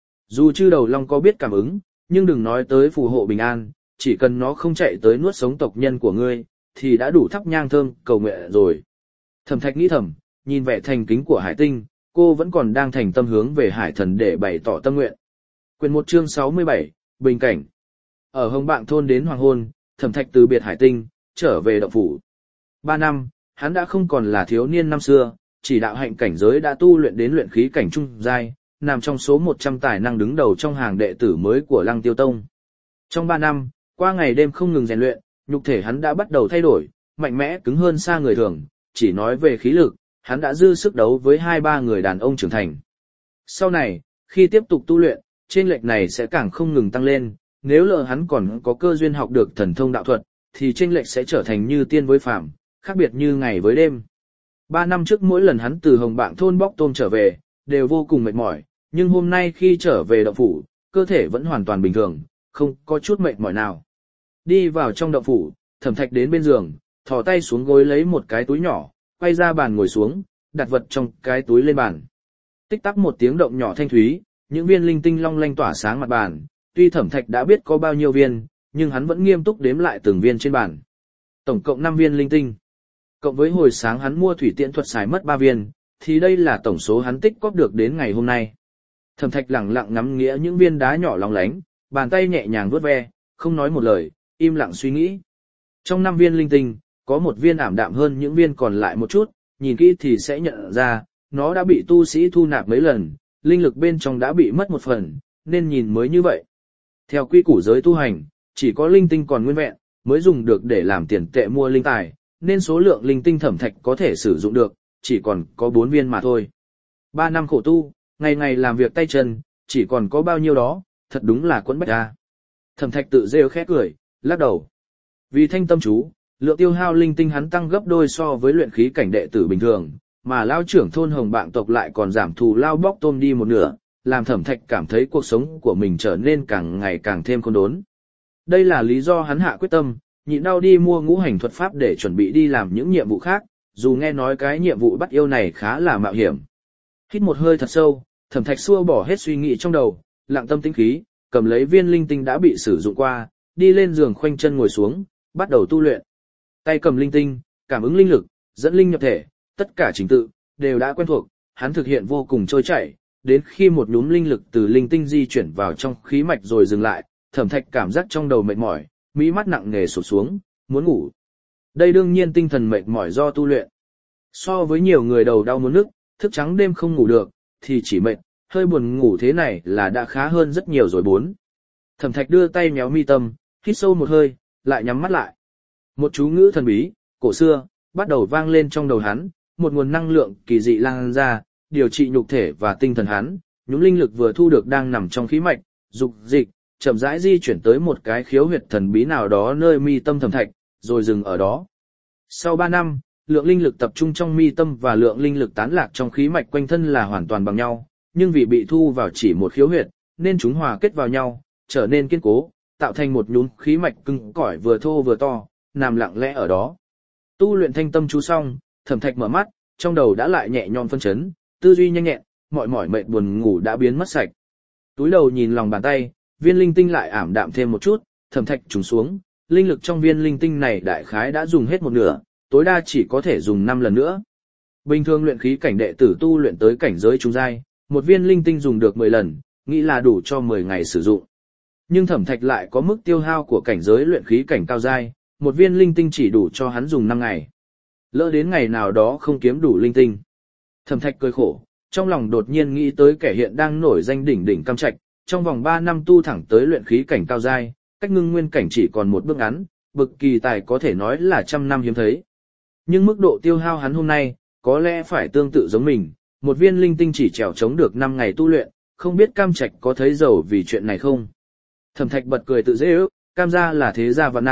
Dù chư đầu long có biết cảm ứng, nhưng đừng nói tới phù hộ bình an, chỉ cần nó không chạy tới nuốt sống tộc nhân của ngươi, thì đã đủ thắp nhang thơm cầu nguyện rồi. Thẩm Thạch nghĩ thầm, nhìn vẻ thành kính của Hải Tinh, cô vẫn còn đang thành tâm hướng về Hải Thần để bày tỏ tâm nguyện. Quyền một chương sáu mươi bảy, Bình cảnh. Ở Hồng Bạng thôn đến hoàng hôn, Thẩm Thạch từ biệt Hải Tinh, trở về động phủ. Ba năm, hắn đã không còn là thiếu niên năm xưa, chỉ đạo hạnh cảnh giới đã tu luyện đến luyện khí cảnh trung giai, nằm trong số một trăm tài năng đứng đầu trong hàng đệ tử mới của Lăng Tiêu Tông. Trong ba năm, qua ngày đêm không ngừng rèn luyện, nhục thể hắn đã bắt đầu thay đổi, mạnh mẽ cứng hơn xa người thường, chỉ nói về khí lực, hắn đã dư sức đấu với hai ba người đàn ông trưởng thành. Sau này, khi tiếp tục tu luyện, chênh lệch này sẽ càng không ngừng tăng lên, nếu lỡ hắn còn có cơ duyên học được thần thông đạo thuật, thì chênh lệch sẽ trở thành như tiên với phàm, khác biệt như ngày với đêm. Ba năm trước mỗi lần hắn từ Hồng Bạng thôn bóc tôm trở về, đều vô cùng mệt mỏi, nhưng hôm nay khi trở về động phủ, cơ thể vẫn hoàn toàn bình thường, không có chút mệt mỏi nào. Đi vào trong động phủ, Thẩm Thạch đến bên giường, thò tay xuống gối lấy một cái túi nhỏ, quay ra bàn ngồi xuống, đặt vật trong cái túi lên bàn. Tích tắc một tiếng động nhỏ thanh thúy, những viên linh tinh long lanh tỏa sáng mặt bàn, tuy Thẩm Thạch đã biết có bao nhiêu viên, nhưng hắn vẫn nghiêm túc đếm lại từng viên trên bàn. Tổng cộng năm viên linh tinh. Cộng với hồi sáng hắn mua thủy tiễn thuật xài mất ba viên, thì đây là tổng số hắn tích cóp được đến ngày hôm nay. Thẩm Thạch lặng lặng ngắm nghĩa những viên đá nhỏ lóng lánh, bàn tay nhẹ nhàng vuốt ve, không nói một lời, im lặng suy nghĩ. Trong năm viên linh tinh, có một viên ảm đạm hơn những viên còn lại một chút, nhìn kỹ thì sẽ nhận ra, nó đã bị tu sĩ thu nạp mấy lần, linh lực bên trong đã bị mất một phần, nên nhìn mới như vậy. Theo quy củ giới tu hành, chỉ có linh tinh còn nguyên vẹn, mới dùng được để làm tiền tệ mua linh tài, nên số lượng linh tinh Thẩm Thạch có thể sử dụng được, chỉ còn có bốn viên mà thôi. Ba năm khổ tu, ngày ngày làm việc tay chân, chỉ còn có bao nhiêu đó, thật đúng là quẫn bách ra. Thẩm Thạch tự rêu khẽ cười, lắc đầu. Vì thanh tâm chú, lượng tiêu hao linh tinh hắn tăng gấp đôi so với luyện khí cảnh đệ tử bình thường, mà lao trưởng thôn Hồng Bạng tộc lại còn giảm thù lao bóc tôm đi một nửa, làm Thẩm Thạch cảm thấy cuộc sống của mình trở nên càng ngày càng thêm khốn đốn. Đây là lý do hắn hạ quyết tâm, nhịn đau đi mua ngũ hành thuật pháp để chuẩn bị đi làm những nhiệm vụ khác, dù nghe nói cái nhiệm vụ bắt yêu này khá là mạo hiểm. Hít một hơi thật sâu, Thẩm Thạch xua bỏ hết suy nghĩ trong đầu, lặng tâm tĩnh khí, cầm lấy viên linh tinh đã bị sử dụng qua, đi lên giường khoanh chân ngồi xuống, bắt đầu tu luyện. Tay cầm linh tinh, cảm ứng linh lực, dẫn linh nhập thể, tất cả trình tự đều đã quen thuộc, hắn thực hiện vô cùng trôi chảy, đến khi một nhúm linh lực từ linh tinh di chuyển vào trong khí mạch rồi dừng lại, Thẩm Thạch cảm giác trong đầu mệt mỏi, mí mắt nặng nề sụp xuống, muốn ngủ. Đây đương nhiên tinh thần mệt mỏi do tu luyện. So với nhiều người đầu đau muốn nức, thức trắng đêm không ngủ được, thì chỉ mệt, hơi buồn ngủ thế này là đã khá hơn rất nhiều rồi bốn. Thẩm Thạch đưa tay méo mi tâm, hít sâu một hơi, lại nhắm mắt lại. Một chú ngữ thần bí, cổ xưa, bắt đầu vang lên trong đầu hắn, một nguồn năng lượng kỳ dị lan ra, điều trị nhục thể và tinh thần hắn, những linh lực vừa thu được đang nằm trong khí mạch, dục dịch, chậm rãi di chuyển tới một cái khiếu huyệt thần bí nào đó nơi mi tâm Thẩm Thạch, rồi dừng ở đó. Sau ba năm, lượng linh lực tập trung trong mi tâm và lượng linh lực tán lạc trong khí mạch quanh thân là hoàn toàn bằng nhau, nhưng vì bị thu vào chỉ một khiếu huyệt, nên chúng hòa kết vào nhau, trở nên kiên cố, tạo thành một nhún khí mạch cứng cỏi vừa thô vừa to, nằm lặng lẽ ở đó. Tu luyện thanh tâm chú xong, Thẩm Thạch mở mắt, trong đầu đã lại nhẹ nhõm phân chấn, tư duy nhanh nhẹn, mọi mỏi mệt buồn ngủ đã biến mất sạch. Túi đầu nhìn lòng bàn tay, viên linh tinh lại ảm đạm thêm một chút, Thẩm Thạch trùng xuống, linh lực trong viên linh tinh này đại khái đã dùng hết một nửa, tối đa chỉ có thể dùng năm lần nữa. Bình thường luyện khí cảnh đệ tử tu luyện tới cảnh giới trung giai, một viên linh tinh dùng được mười lần, nghĩ là đủ cho mười ngày sử dụng. Nhưng Thẩm Thạch lại có mức tiêu hao của cảnh giới luyện khí cảnh cao giai, một viên linh tinh chỉ đủ cho hắn dùng năm ngày. Lỡ đến ngày nào đó không kiếm đủ linh tinh. Thẩm Thạch cười khổ, trong lòng đột nhiên nghĩ tới kẻ hiện đang nổi danh đỉnh đỉnh Cam Trạch, trong vòng ba năm tu thẳng tới luyện khí cảnh cao giai, cách ngưng nguyên cảnh chỉ còn một bước ngắn, bực kỳ tài có thể nói là trăm năm hiếm thấy. Nhưng mức độ tiêu hao hắn hôm nay, có lẽ phải tương tự giống mình, một viên linh tinh chỉ trèo chống được năm ngày tu luyện, không biết Cam Trạch có thấy giàu vì chuyện này không? Thẩm Thạch bật cười tự dễ ước, Cam gia là thế gia vạn năm,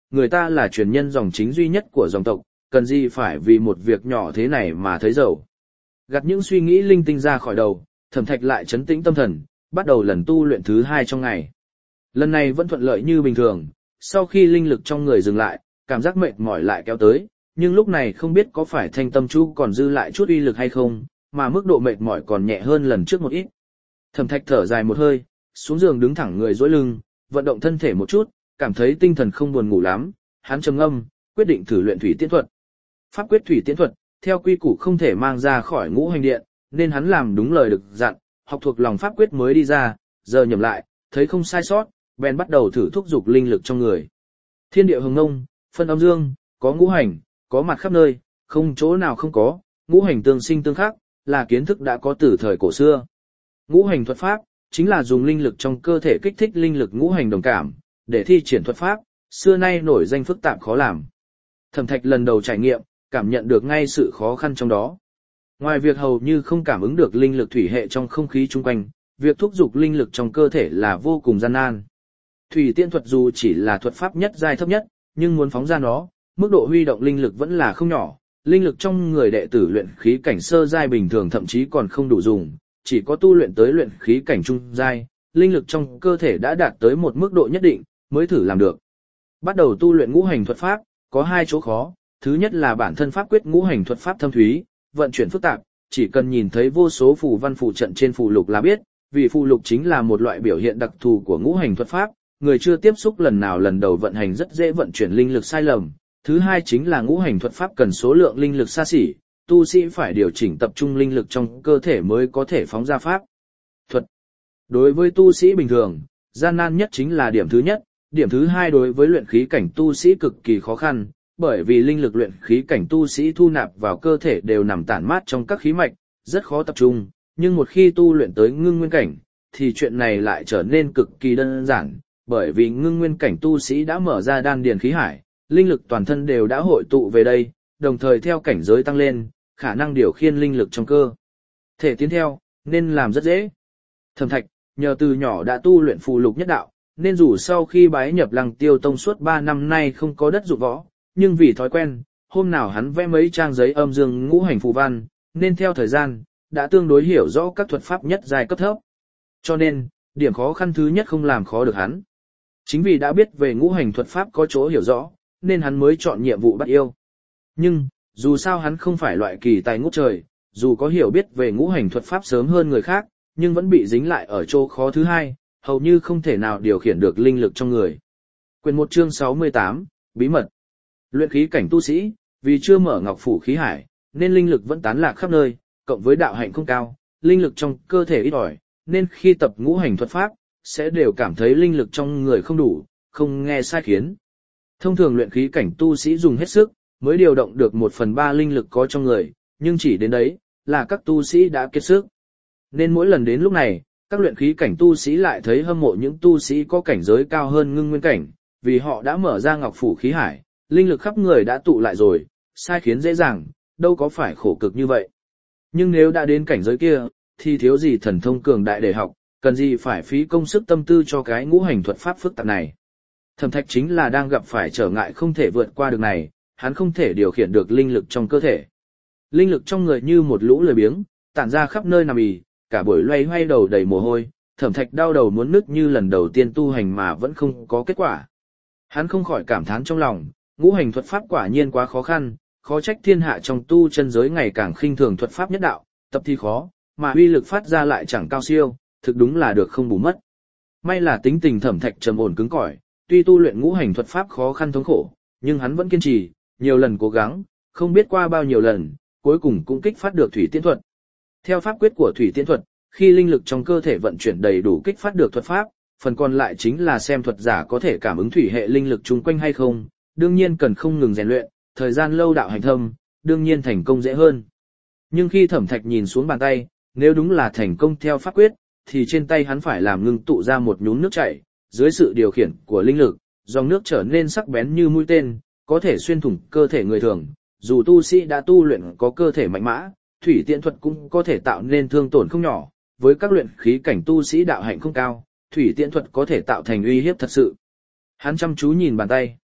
người ta là truyền nhân dòng chính duy nhất của dòng tộc, cần gì phải vì một việc nhỏ thế này mà thấy giàu. Gạt những suy nghĩ linh tinh ra khỏi đầu, Thẩm Thạch lại trấn tĩnh tâm thần, bắt đầu lần tu luyện thứ hai trong ngày. Lần này vẫn thuận lợi như bình thường, sau khi linh lực trong người dừng lại, cảm giác mệt mỏi lại kéo tới, nhưng lúc này không biết có phải thanh tâm chú còn dư lại chút uy lực hay không, mà mức độ mệt mỏi còn nhẹ hơn lần trước một ít. Thẩm Thạch thở dài một hơi, xuống giường đứng thẳng người duỗi lưng, vận động thân thể một chút, cảm thấy tinh thần không buồn ngủ lắm, hắn trầm ngâm, quyết định thử luyện thủy tiễn thuật. Pháp quyết thủy tiễn thuật, theo quy củ không thể mang ra khỏi ngũ hành điện, nên hắn làm đúng lời được dặn, học thuộc lòng pháp quyết mới đi ra, giờ nhẩm lại, thấy không sai sót, bèn bắt đầu thử thúc dục linh lực trong người. Thiên địa hồng ngông, phân âm dương, có ngũ hành, có mặt khắp nơi, không chỗ nào không có, ngũ hành tương sinh tương khắc, là kiến thức đã có từ thời cổ xưa. Ngũ hành thuật pháp, chính là dùng linh lực trong cơ thể kích thích linh lực ngũ hành đồng cảm, để thi triển thuật pháp, xưa nay nổi danh phức tạp khó làm. Thẩm Thạch lần đầu trải nghiệm, cảm nhận được ngay sự khó khăn trong đó. Ngoài việc hầu như không cảm ứng được linh lực thủy hệ trong không khí chung quanh, việc thúc dục linh lực trong cơ thể là vô cùng gian nan. Thủy tiễn thuật dù chỉ là thuật pháp nhất giai thấp nhất, nhưng muốn phóng ra nó, mức độ huy động linh lực vẫn là không nhỏ. Linh lực trong người đệ tử luyện khí cảnh sơ giai bình thường thậm chí còn không đủ dùng, chỉ có tu luyện tới luyện khí cảnh trung giai, linh lực trong cơ thể đã đạt tới một mức độ nhất định, mới thử làm được. Bắt đầu tu luyện ngũ hành thuật pháp, có hai chỗ khó, thứ nhất là bản thân pháp quyết ngũ hành thuật pháp thâm thúy, vận chuyển phức tạp, chỉ cần nhìn thấy vô số phù văn phù trận trên phù lục là biết, vì phù lục chính là một loại biểu hiện đặc thù của ngũ hành thuật pháp, người chưa tiếp xúc lần nào lần đầu vận hành rất dễ vận chuyển linh lực sai lầm. Thứ hai chính là ngũ hành thuật pháp cần số lượng linh lực xa xỉ, tu sĩ phải điều chỉnh tập trung linh lực trong cơ thể mới có thể phóng ra pháp thuật. Đối với tu sĩ bình thường, gian nan nhất chính là điểm thứ nhất, điểm thứ hai đối với luyện khí cảnh tu sĩ cực kỳ khó khăn, bởi vì linh lực luyện khí cảnh tu sĩ thu nạp vào cơ thể đều nằm tản mát trong các khí mạch, rất khó tập trung, nhưng một khi tu luyện tới ngưng nguyên cảnh, thì chuyện này lại trở nên cực kỳ đơn giản, bởi vì ngưng nguyên cảnh tu sĩ đã mở ra đan điền khí hải, linh lực toàn thân đều đã hội tụ về đây, đồng thời theo cảnh giới tăng lên, khả năng điều khiển linh lực trong cơ thể tiến theo, nên làm rất dễ. Thẩm Thạch, nhờ từ nhỏ đã tu luyện phù lục nhất đạo, nên dù sau khi bái nhập Lăng Tiêu Tông suốt ba năm nay không có đất dụng võ, nhưng vì thói quen, hôm nào hắn vẽ mấy trang giấy âm dương ngũ hành phù văn, nên theo thời gian, đã tương đối hiểu rõ các thuật pháp nhất giai cấp thấp. Cho nên, điểm khó khăn thứ nhất không làm khó được hắn. Chính vì đã biết về ngũ hành thuật pháp có chỗ hiểu rõ, nên hắn mới chọn nhiệm vụ bắt yêu. Nhưng, dù sao hắn không phải loại kỳ tài ngút trời, dù có hiểu biết về ngũ hành thuật pháp sớm hơn người khác, nhưng vẫn bị dính lại ở chỗ khó thứ hai, hầu như không thể nào điều khiển được linh lực trong người. Quyền một chương sáu mươi tám, Bí mật. Luyện khí cảnh tu sĩ, vì chưa mở ngọc phủ khí hải, nên linh lực vẫn tán lạc khắp nơi, cộng với đạo hạnh không cao, linh lực trong cơ thể ít ỏi, nên khi tập ngũ hành thuật pháp, sẽ đều cảm thấy linh lực trong người không đủ, không nghe sai khiến. Thông thường luyện khí cảnh tu sĩ dùng hết sức, mới điều động được một phần ba linh lực có trong người, nhưng chỉ đến đấy, là các tu sĩ đã kiệt sức. Nên mỗi lần đến lúc này, các luyện khí cảnh tu sĩ lại thấy hâm mộ những tu sĩ có cảnh giới cao hơn ngưng nguyên cảnh, vì họ đã mở ra ngọc phủ khí hải, linh lực khắp người đã tụ lại rồi, sai khiến dễ dàng, đâu có phải khổ cực như vậy. Nhưng nếu đã đến cảnh giới kia, thì thiếu gì thần thông cường đại để học, cần gì phải phí công sức tâm tư cho cái ngũ hành thuật pháp phức tạp này. Thẩm Thạch chính là đang gặp phải trở ngại không thể vượt qua được này, hắn không thể điều khiển được linh lực trong cơ thể. Linh lực trong người như một lũ lười biếng, tản ra khắp nơi nằm ì, cả buổi loay hoay đầu đầy mồ hôi, Thẩm Thạch đau đầu muốn nứt như lần đầu tiên tu hành mà vẫn không có kết quả. Hắn không khỏi cảm thán trong lòng, ngũ hành thuật pháp quả nhiên quá khó khăn, khó trách thiên hạ trong tu chân giới ngày càng khinh thường thuật pháp nhất đạo, tập thì khó, mà uy lực phát ra lại chẳng cao siêu, thực đúng là được không bù mất. May là tính tình Thẩm Thạch trầm ổn cứng cỏi, tuy tu luyện ngũ hành thuật pháp khó khăn thống khổ, nhưng hắn vẫn kiên trì, nhiều lần cố gắng, không biết qua bao nhiêu lần, cuối cùng cũng kích phát được thủy tiễn thuật. Theo pháp quyết của thủy tiễn thuật, khi linh lực trong cơ thể vận chuyển đầy đủ kích phát được thuật pháp, phần còn lại chính là xem thuật giả có thể cảm ứng thủy hệ linh lực chung quanh hay không, đương nhiên cần không ngừng rèn luyện, thời gian lâu đạo hành thâm, đương nhiên thành công dễ hơn. Nhưng khi Thẩm Thạch nhìn xuống bàn tay, nếu đúng là thành công theo pháp quyết, thì trên tay hắn phải làm ngưng tụ ra một nhún nước chảy, dưới sự điều khiển của linh lực, dòng nước trở nên sắc bén như mũi tên, có thể xuyên thủng cơ thể người thường. Dù tu sĩ đã tu luyện có cơ thể mạnh mẽ, thủy tiễn thuật cũng có thể tạo nên thương tổn không nhỏ. Với các luyện khí cảnh tu sĩ đạo hạnh không cao, thủy tiễn thuật có thể tạo thành uy hiếp thật sự. Hắn chăm chú nhìn bàn tay.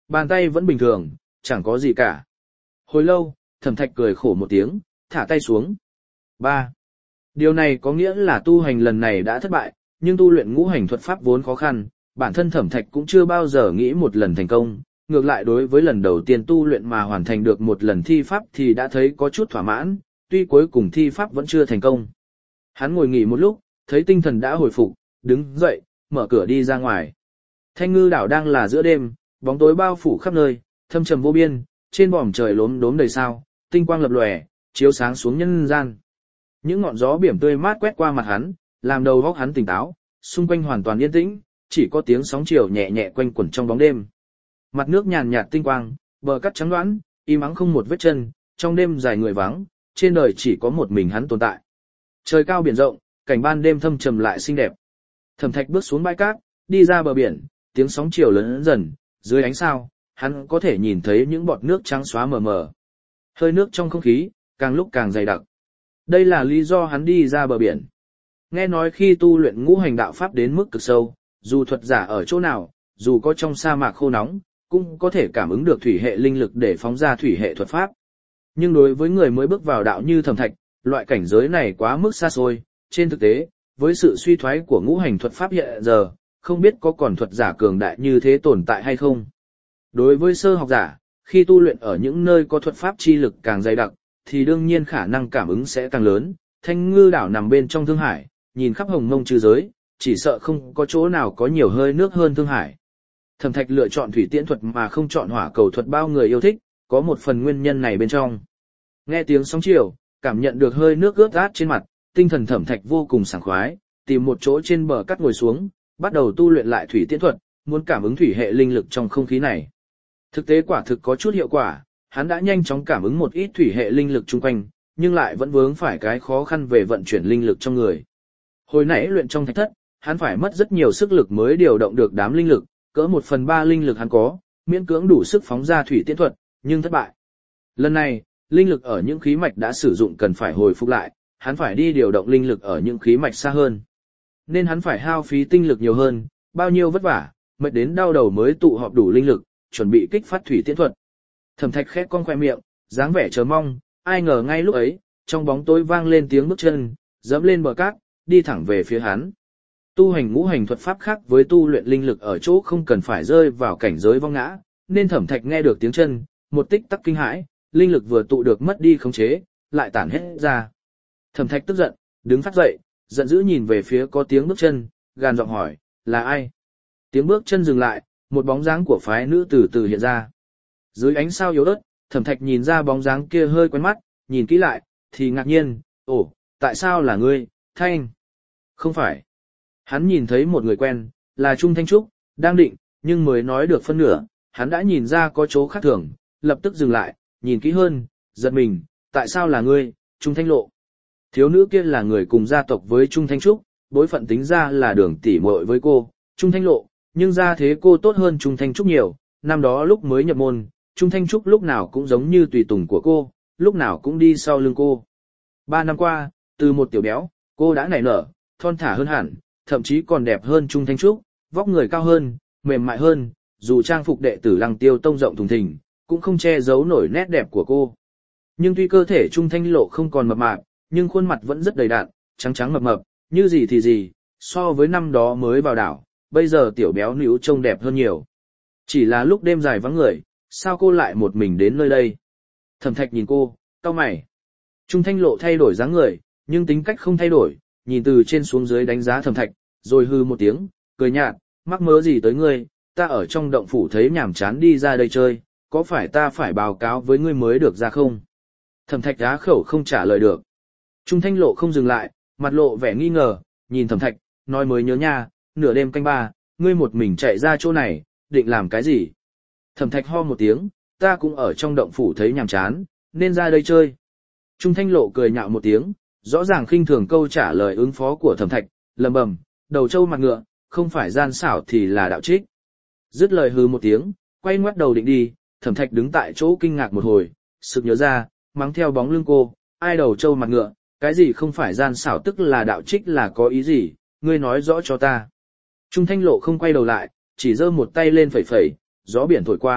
Bàn tay vẫn bình thường, chẳng có gì cả. Hồi lâu, Thẩm Thạch cười khổ một tiếng, thả tay xuống. ba. Điều này có nghĩa là tu hành lần này đã thất bại, nhưng tu luyện ngũ hành thuật pháp vốn khó khăn, bản thân Thẩm Thạch cũng chưa bao giờ nghĩ một lần thành công, ngược lại đối với lần đầu tiên tu luyện mà hoàn thành được một lần thi pháp thì đã thấy có chút thỏa mãn, tuy cuối cùng thi pháp vẫn chưa thành công. Hắn ngồi nghỉ một lúc, thấy tinh thần đã hồi phục, đứng dậy, mở cửa đi ra ngoài. Thanh Ngư đảo đang là giữa đêm, bóng tối bao phủ khắp nơi, thâm trầm vô biên, trên bòm trời lốm đốm đầy sao, tinh quang lập lòe, chiếu sáng xuống nhân gian. Những ngọn gió biển tươi mát quét qua mặt hắn, làm đầu óc hắn tỉnh táo, xung quanh hoàn toàn yên tĩnh, chỉ có tiếng sóng chiều nhẹ nhẹ quanh quẩn trong bóng đêm. Mặt nước nhàn nhạt tinh quang, bờ cát trắng đoán, im ắng không một vết chân, trong đêm dài người vắng, trên đời chỉ có một mình hắn tồn tại. Trời cao biển rộng, cảnh ban đêm thâm trầm lại xinh đẹp. Thẩm Thạch bước xuống bãi cát, đi ra bờ biển, tiếng sóng chiều lớn dần, dưới ánh sao, hắn có thể nhìn thấy những bọt nước trắng xóa mờ mờ. Hơi nước trong không khí, càng lúc càng dày đặc. Đây là lý do hắn đi ra bờ biển. Nghe nói khi tu luyện ngũ hành đạo pháp đến mức cực sâu, dù thuật giả ở chỗ nào, dù có trong sa mạc khô nóng, cũng có thể cảm ứng được thủy hệ linh lực để phóng ra thủy hệ thuật pháp. Nhưng đối với người mới bước vào đạo như Thẩm Thạch, loại cảnh giới này quá mức xa xôi, trên thực tế, với sự suy thoái của ngũ hành thuật pháp hiện giờ, không biết có còn thuật giả cường đại như thế tồn tại hay không. Đối với sơ học giả, khi tu luyện ở những nơi có thuật pháp chi lực càng dày đặc, thì đương nhiên khả năng cảm ứng sẽ càng lớn. Thanh Ngư đảo nằm bên trong Thương Hải, nhìn khắp hồng mông chư giới, chỉ sợ không có chỗ nào có nhiều hơi nước hơn Thương Hải. Thẩm Thạch lựa chọn thủy tiễn thuật mà không chọn hỏa cầu thuật bao người yêu thích, có một phần nguyên nhân này bên trong. Nghe tiếng sóng chiều, cảm nhận được hơi nước ướt át trên mặt, tinh thần Thẩm Thạch vô cùng sảng khoái, tìm một chỗ trên bờ cát ngồi xuống, bắt đầu tu luyện lại thủy tiễn thuật, muốn cảm ứng thủy hệ linh lực trong không khí này. Thực tế quả thực có chút hiệu quả, hắn đã nhanh chóng cảm ứng một ít thủy hệ linh lực chung quanh, nhưng lại vẫn vướng phải cái khó khăn về vận chuyển linh lực trong người. Hồi nãy luyện trong thạch thất, hắn phải mất rất nhiều sức lực mới điều động được đám linh lực, cỡ một phần ba linh lực hắn có, miễn cưỡng đủ sức phóng ra thủy tiễn thuật, nhưng thất bại. Lần này, linh lực ở những khí mạch đã sử dụng cần phải hồi phục lại, hắn phải đi điều động linh lực ở những khí mạch xa hơn. Nên hắn phải hao phí tinh lực nhiều hơn, bao nhiêu vất vả, mệt đến đau đầu mới tụ họp đủ linh lực, chuẩn bị kích phát thủy tiễn thuật. Thẩm Thạch khẽ cong khoe miệng, dáng vẻ chờ mong, ai ngờ ngay lúc ấy, trong bóng tối vang lên tiếng bước chân, dẫm lên bờ cát, đi thẳng về phía hắn. Tu hành ngũ hành thuật pháp khác với tu luyện linh lực ở chỗ không cần phải rơi vào cảnh giới vong ngã, nên Thẩm Thạch nghe được tiếng chân, một tích tắc kinh hãi, linh lực vừa tụ được mất đi khống chế, lại tản hết ra. Thẩm Thạch tức giận, đứng phát dậy, giận dữ nhìn về phía có tiếng bước chân, gàn giọng hỏi, là ai? Tiếng bước chân dừng lại, một bóng dáng của phái nữ từ từ hiện ra. Dưới ánh sao yếu ớt, Thẩm Thạch nhìn ra bóng dáng kia hơi quen mắt, nhìn kỹ lại, thì ngạc nhiên, ồ, tại sao là ngươi, Thanh? Không phải. Hắn nhìn thấy một người quen, là Trung Thanh Trúc, đang định, nhưng mới nói được phân nửa, hắn đã nhìn ra có chỗ khác thường, lập tức dừng lại, nhìn kỹ hơn, giật mình, tại sao là ngươi, Trung Thanh Lộ? Thiếu nữ kia là người cùng gia tộc với Trung Thanh Trúc, bối phận tính ra là đường tỷ muội với cô, Trung Thanh Lộ, nhưng ra thế cô tốt hơn Trung Thanh Trúc nhiều, năm đó lúc mới nhập môn, Trung Thanh Trúc lúc nào cũng giống như tùy tùng của cô, lúc nào cũng đi sau lưng cô. Ba năm qua, từ một tiểu béo, cô đã nảy nở, thon thả hơn hẳn, thậm chí còn đẹp hơn Trung Thanh Trúc, vóc người cao hơn, mềm mại hơn, dù trang phục đệ tử Lăng Tiêu Tông rộng thùng thình, cũng không che giấu nổi nét đẹp của cô. Nhưng tuy cơ thể Trung Thanh Lộ không còn mập mạp, nhưng khuôn mặt vẫn rất đầy đặn, trắng trắng mập mập, như gì thì gì, so với năm đó mới vào đảo, bây giờ tiểu béo nữ trông đẹp hơn nhiều. Chỉ là lúc đêm dài vắng người, sao cô lại một mình đến nơi đây? Thẩm Thạch nhìn cô, cau mày. Trung Thanh Lộ thay đổi dáng người, nhưng tính cách không thay đổi, nhìn từ trên xuống dưới đánh giá Thẩm Thạch, rồi hư một tiếng, cười nhạt, mắc mớ gì tới ngươi, ta ở trong động phủ thấy nhàm chán đi ra đây chơi, có phải ta phải báo cáo với ngươi mới được ra không? Thẩm Thạch á khẩu không trả lời được. Trung Thanh Lộ không dừng lại, mặt lộ vẻ nghi ngờ, nhìn Thẩm Thạch, nói mới nhớ nha, nửa đêm canh ba, ngươi một mình chạy ra chỗ này, định làm cái gì? Thẩm Thạch ho một tiếng, ta cũng ở trong động phủ thấy nhàm chán, nên ra đây chơi. Trung Thanh Lộ cười nhạo một tiếng, rõ ràng khinh thường câu trả lời ứng phó của Thẩm Thạch, lầm bầm, đầu trâu mặt ngựa, không phải gian xảo thì là đạo trích. Dứt lời hừ một tiếng, quay ngoắt đầu định đi, Thẩm Thạch đứng tại chỗ kinh ngạc một hồi, sực nhớ ra, mắng theo bóng lưng cô, ai đầu trâu mặt ngựa, cái gì không phải gian xảo tức là đạo trích là có ý gì, ngươi nói rõ cho ta. Trung Thanh Lộ không quay đầu lại, chỉ giơ một tay lên phẩy phẩy, gió biển thổi qua,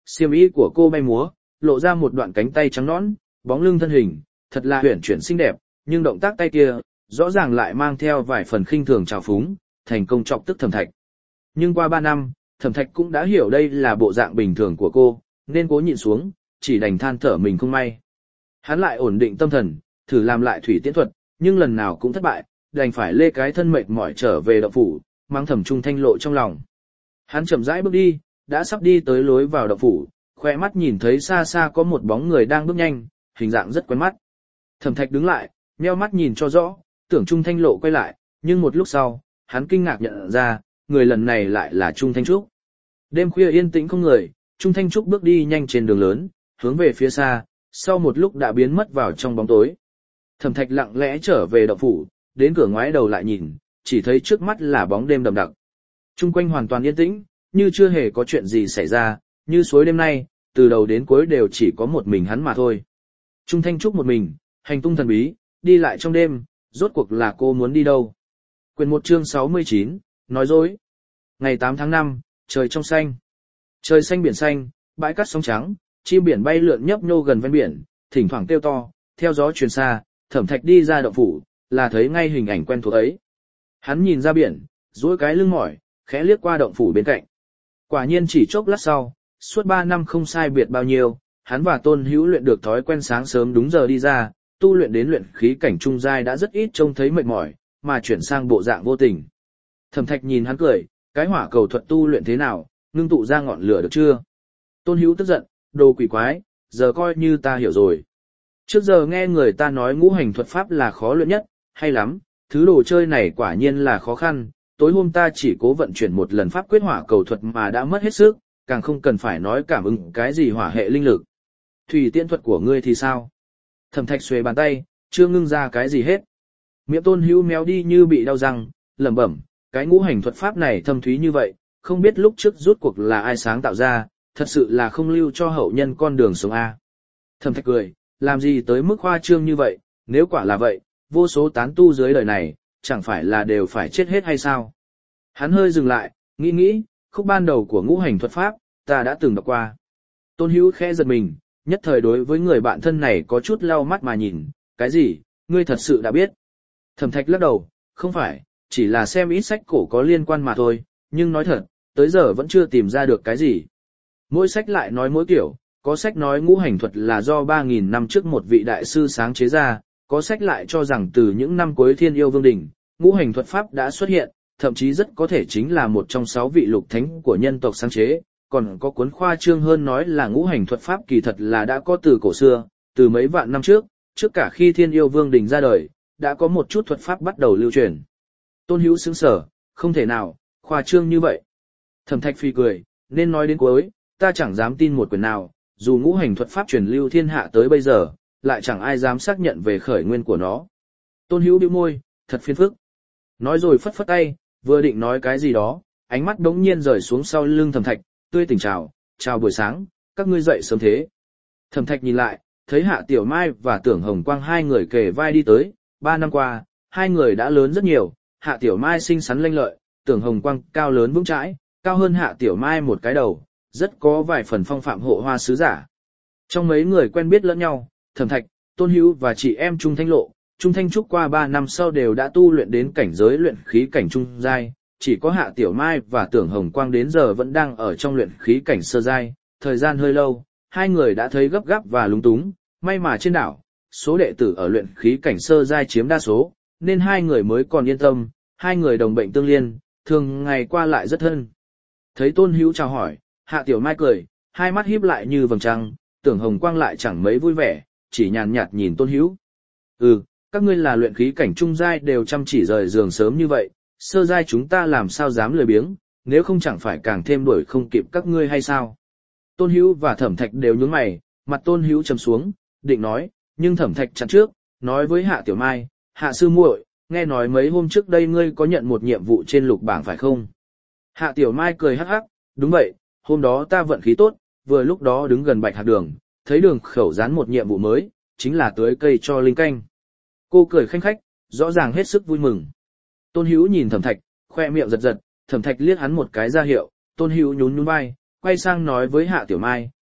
Xiêm y của cô bay múa, lộ ra một đoạn cánh tay trắng nõn, bóng lưng thân hình, thật là uyển chuyển xinh đẹp, nhưng động tác tay kia, rõ ràng lại mang theo vài phần khinh thường trào phúng, thành công chọc tức Thẩm Thạch. Nhưng qua ba năm, Thẩm Thạch cũng đã hiểu đây là bộ dạng bình thường của cô, nên cố nhịn xuống, chỉ đành than thở mình không may. Hắn lại ổn định tâm thần, thử làm lại thủy tiễn thuật, nhưng lần nào cũng thất bại, đành phải lê cái thân mệt mỏi trở về động phủ, mang Thẩm Trung Thanh lộ trong lòng. Hắn chậm rãi bước đi, đã sắp đi tới lối vào động phủ, khoe mắt nhìn thấy xa xa có một bóng người đang bước nhanh, hình dạng rất quen mắt. Thẩm Thạch đứng lại, nheo mắt nhìn cho rõ, tưởng Trung Thanh lộ quay lại, nhưng một lúc sau, hắn kinh ngạc nhận ra, người lần này lại là Trung Thanh Trúc. Đêm khuya yên tĩnh không người, Trung Thanh Trúc bước đi nhanh trên đường lớn, hướng về phía xa, sau một lúc đã biến mất vào trong bóng tối. Thẩm Thạch lặng lẽ trở về động phủ, đến cửa ngoái đầu lại nhìn, chỉ thấy trước mắt là bóng đêm đậm đặc. Trung quanh hoàn toàn yên tĩnh, như chưa hề có chuyện gì xảy ra, như suối đêm nay, từ đầu đến cuối đều chỉ có một mình hắn mà thôi. Trung Thanh Trúc một mình, hành tung thần bí, đi lại trong đêm, rốt cuộc là cô muốn đi đâu? Quyền một chương sáu mươi chín, nói dối. Ngày tám tháng năm, trời trong xanh. Trời xanh biển xanh, bãi cát sóng trắng, chim biển bay lượn nhấp nhô gần ven biển, thỉnh thoảng kêu to, theo gió truyền xa, Thẩm Thạch đi ra động phủ, là thấy ngay hình ảnh quen thuộc ấy. Hắn nhìn ra biển, duỗi cái lưng mỏi, khẽ liếc qua động phủ bên cạnh. Quả nhiên chỉ chốc lát sau, suốt ba năm không sai biệt bao nhiêu, hắn và Tôn Hữu luyện được thói quen sáng sớm đúng giờ đi ra, tu luyện đến luyện khí cảnh trung giai đã rất ít trông thấy mệt mỏi, mà chuyển sang bộ dạng vô tình. Thẩm Thạch nhìn hắn cười, cái hỏa cầu thuật tu luyện thế nào, ngưng tụ ra ngọn lửa được chưa? Tôn Hữu tức giận, đồ quỷ quái, giờ coi như ta hiểu rồi. Trước giờ nghe người ta nói ngũ hành thuật pháp là khó luyện nhất, hay lắm, thứ đồ chơi này quả nhiên là khó khăn, tối hôm ta chỉ cố vận chuyển một lần pháp quyết hỏa cầu thuật mà đã mất hết sức, càng không cần phải nói cảm ứng cái gì hỏa hệ linh lực. Thủy tiễn thuật của ngươi thì sao? Thẩm Thạch xuề bàn tay, chưa ngưng ra cái gì hết. Miệng Tôn Hữu méo đi như bị đau răng, lẩm bẩm, cái ngũ hành thuật pháp này thâm thúy như vậy, không biết lúc trước rút cuộc là ai sáng tạo ra, thật sự là không lưu cho hậu nhân con đường sống a. Thẩm Thạch cười, làm gì tới mức khoa trương như vậy, nếu quả là vậy, vô số tán tu dưới đời này, chẳng phải là đều phải chết hết hay sao? Hắn hơi dừng lại, nghĩ nghĩ, khúc ban đầu của ngũ hành thuật pháp, ta đã từng đọc qua. Tôn Hữu khẽ giật mình, nhất thời đối với người bạn thân này có chút lau mắt mà nhìn, cái gì, ngươi thật sự đã biết. Thẩm Thạch lắc đầu, không phải, chỉ là xem ít sách cổ có liên quan mà thôi, nhưng nói thật, tới giờ vẫn chưa tìm ra được cái gì. Mỗi sách lại nói mỗi kiểu, có sách nói ngũ hành thuật là do ba nghìn năm trước một vị đại sư sáng chế ra, có sách lại cho rằng từ những năm cuối Thiên Yêu Vương đỉnh, ngũ hành thuật pháp đã xuất hiện, thậm chí rất có thể chính là một trong sáu vị lục thánh của nhân tộc sáng chế, còn có cuốn khoa trương hơn nói là ngũ hành thuật pháp kỳ thật là đã có từ cổ xưa, từ mấy vạn năm trước, trước cả khi Thiên Yêu Vương đỉnh ra đời, đã có một chút thuật pháp bắt đầu lưu truyền. Tôn Hữu sững sờ, không thể nào, khoa trương như vậy. Thẩm Thạch phi cười, nên nói đến cuối, ta chẳng dám tin một quyển nào, dù ngũ hành thuật pháp truyền lưu thiên hạ tới bây giờ, lại chẳng ai dám xác nhận về khởi nguyên của nó. Tôn Hữu bĩu môi, thật phiền phức. Nói rồi phất phất tay, vừa định nói cái gì đó, ánh mắt đống nhiên rời xuống sau lưng Thẩm Thạch, tươi tỉnh chào, chào buổi sáng, các ngươi dậy sớm thế. Thẩm Thạch nhìn lại, thấy Hạ Tiểu Mai và Tưởng Hồng Quang hai người kề vai đi tới, ba năm qua, hai người đã lớn rất nhiều, Hạ Tiểu Mai xinh xắn lanh lợi, Tưởng Hồng Quang cao lớn vững chãi, cao hơn Hạ Tiểu Mai một cái đầu, rất có vài phần phong phạm hộ hoa sứ giả. Trong mấy người quen biết lẫn nhau, Thẩm Thạch, Tôn Hữu và chị em Trung Thanh Lộ, Trung Thanh Trúc qua ba năm sau đều đã tu luyện đến cảnh giới luyện khí cảnh trung giai, chỉ có Hạ Tiểu Mai và Tưởng Hồng Quang đến giờ vẫn đang ở trong luyện khí cảnh sơ giai, thời gian hơi lâu, hai người đã thấy gấp gáp và lúng túng, may mà trên đảo, số đệ tử ở luyện khí cảnh sơ giai chiếm đa số, nên hai người mới còn yên tâm, hai người đồng bệnh tương liên, thường ngày qua lại rất thân. Thấy Tôn Hữu chào hỏi, Hạ Tiểu Mai cười, hai mắt híp lại như vầng trăng, Tưởng Hồng Quang lại chẳng mấy vui vẻ, chỉ nhàn nhạt nhìn Tôn Hữu. Ừ, các ngươi là luyện khí cảnh trung giai đều chăm chỉ rời giường sớm như vậy, sơ giai chúng ta làm sao dám lười biếng, nếu không chẳng phải càng thêm đuổi không kịp các ngươi hay sao? Tôn Hữu và Thẩm Thạch đều nhướng mày, mặt Tôn Hữu trầm xuống, định nói, nhưng Thẩm Thạch chặn trước, nói với Hạ Tiểu Mai, Hạ sư muội, nghe nói mấy hôm trước đây ngươi có nhận một nhiệm vụ trên lục bảng phải không? Hạ Tiểu Mai cười hắc hắc, đúng vậy, hôm đó ta vận khí tốt, vừa lúc đó đứng gần Bạch Hạc Đường, thấy Đường Khẩu dán một nhiệm vụ mới, chính là tưới cây cho linh canh. Cô cười khanh khách, rõ ràng hết sức vui mừng. Tôn Hữu nhìn Thẩm Thạch, khoe miệng giật giật, Thẩm Thạch liếc hắn một cái ra hiệu, Tôn Hữu nhún nhún vai, quay sang nói với Hạ Tiểu Mai,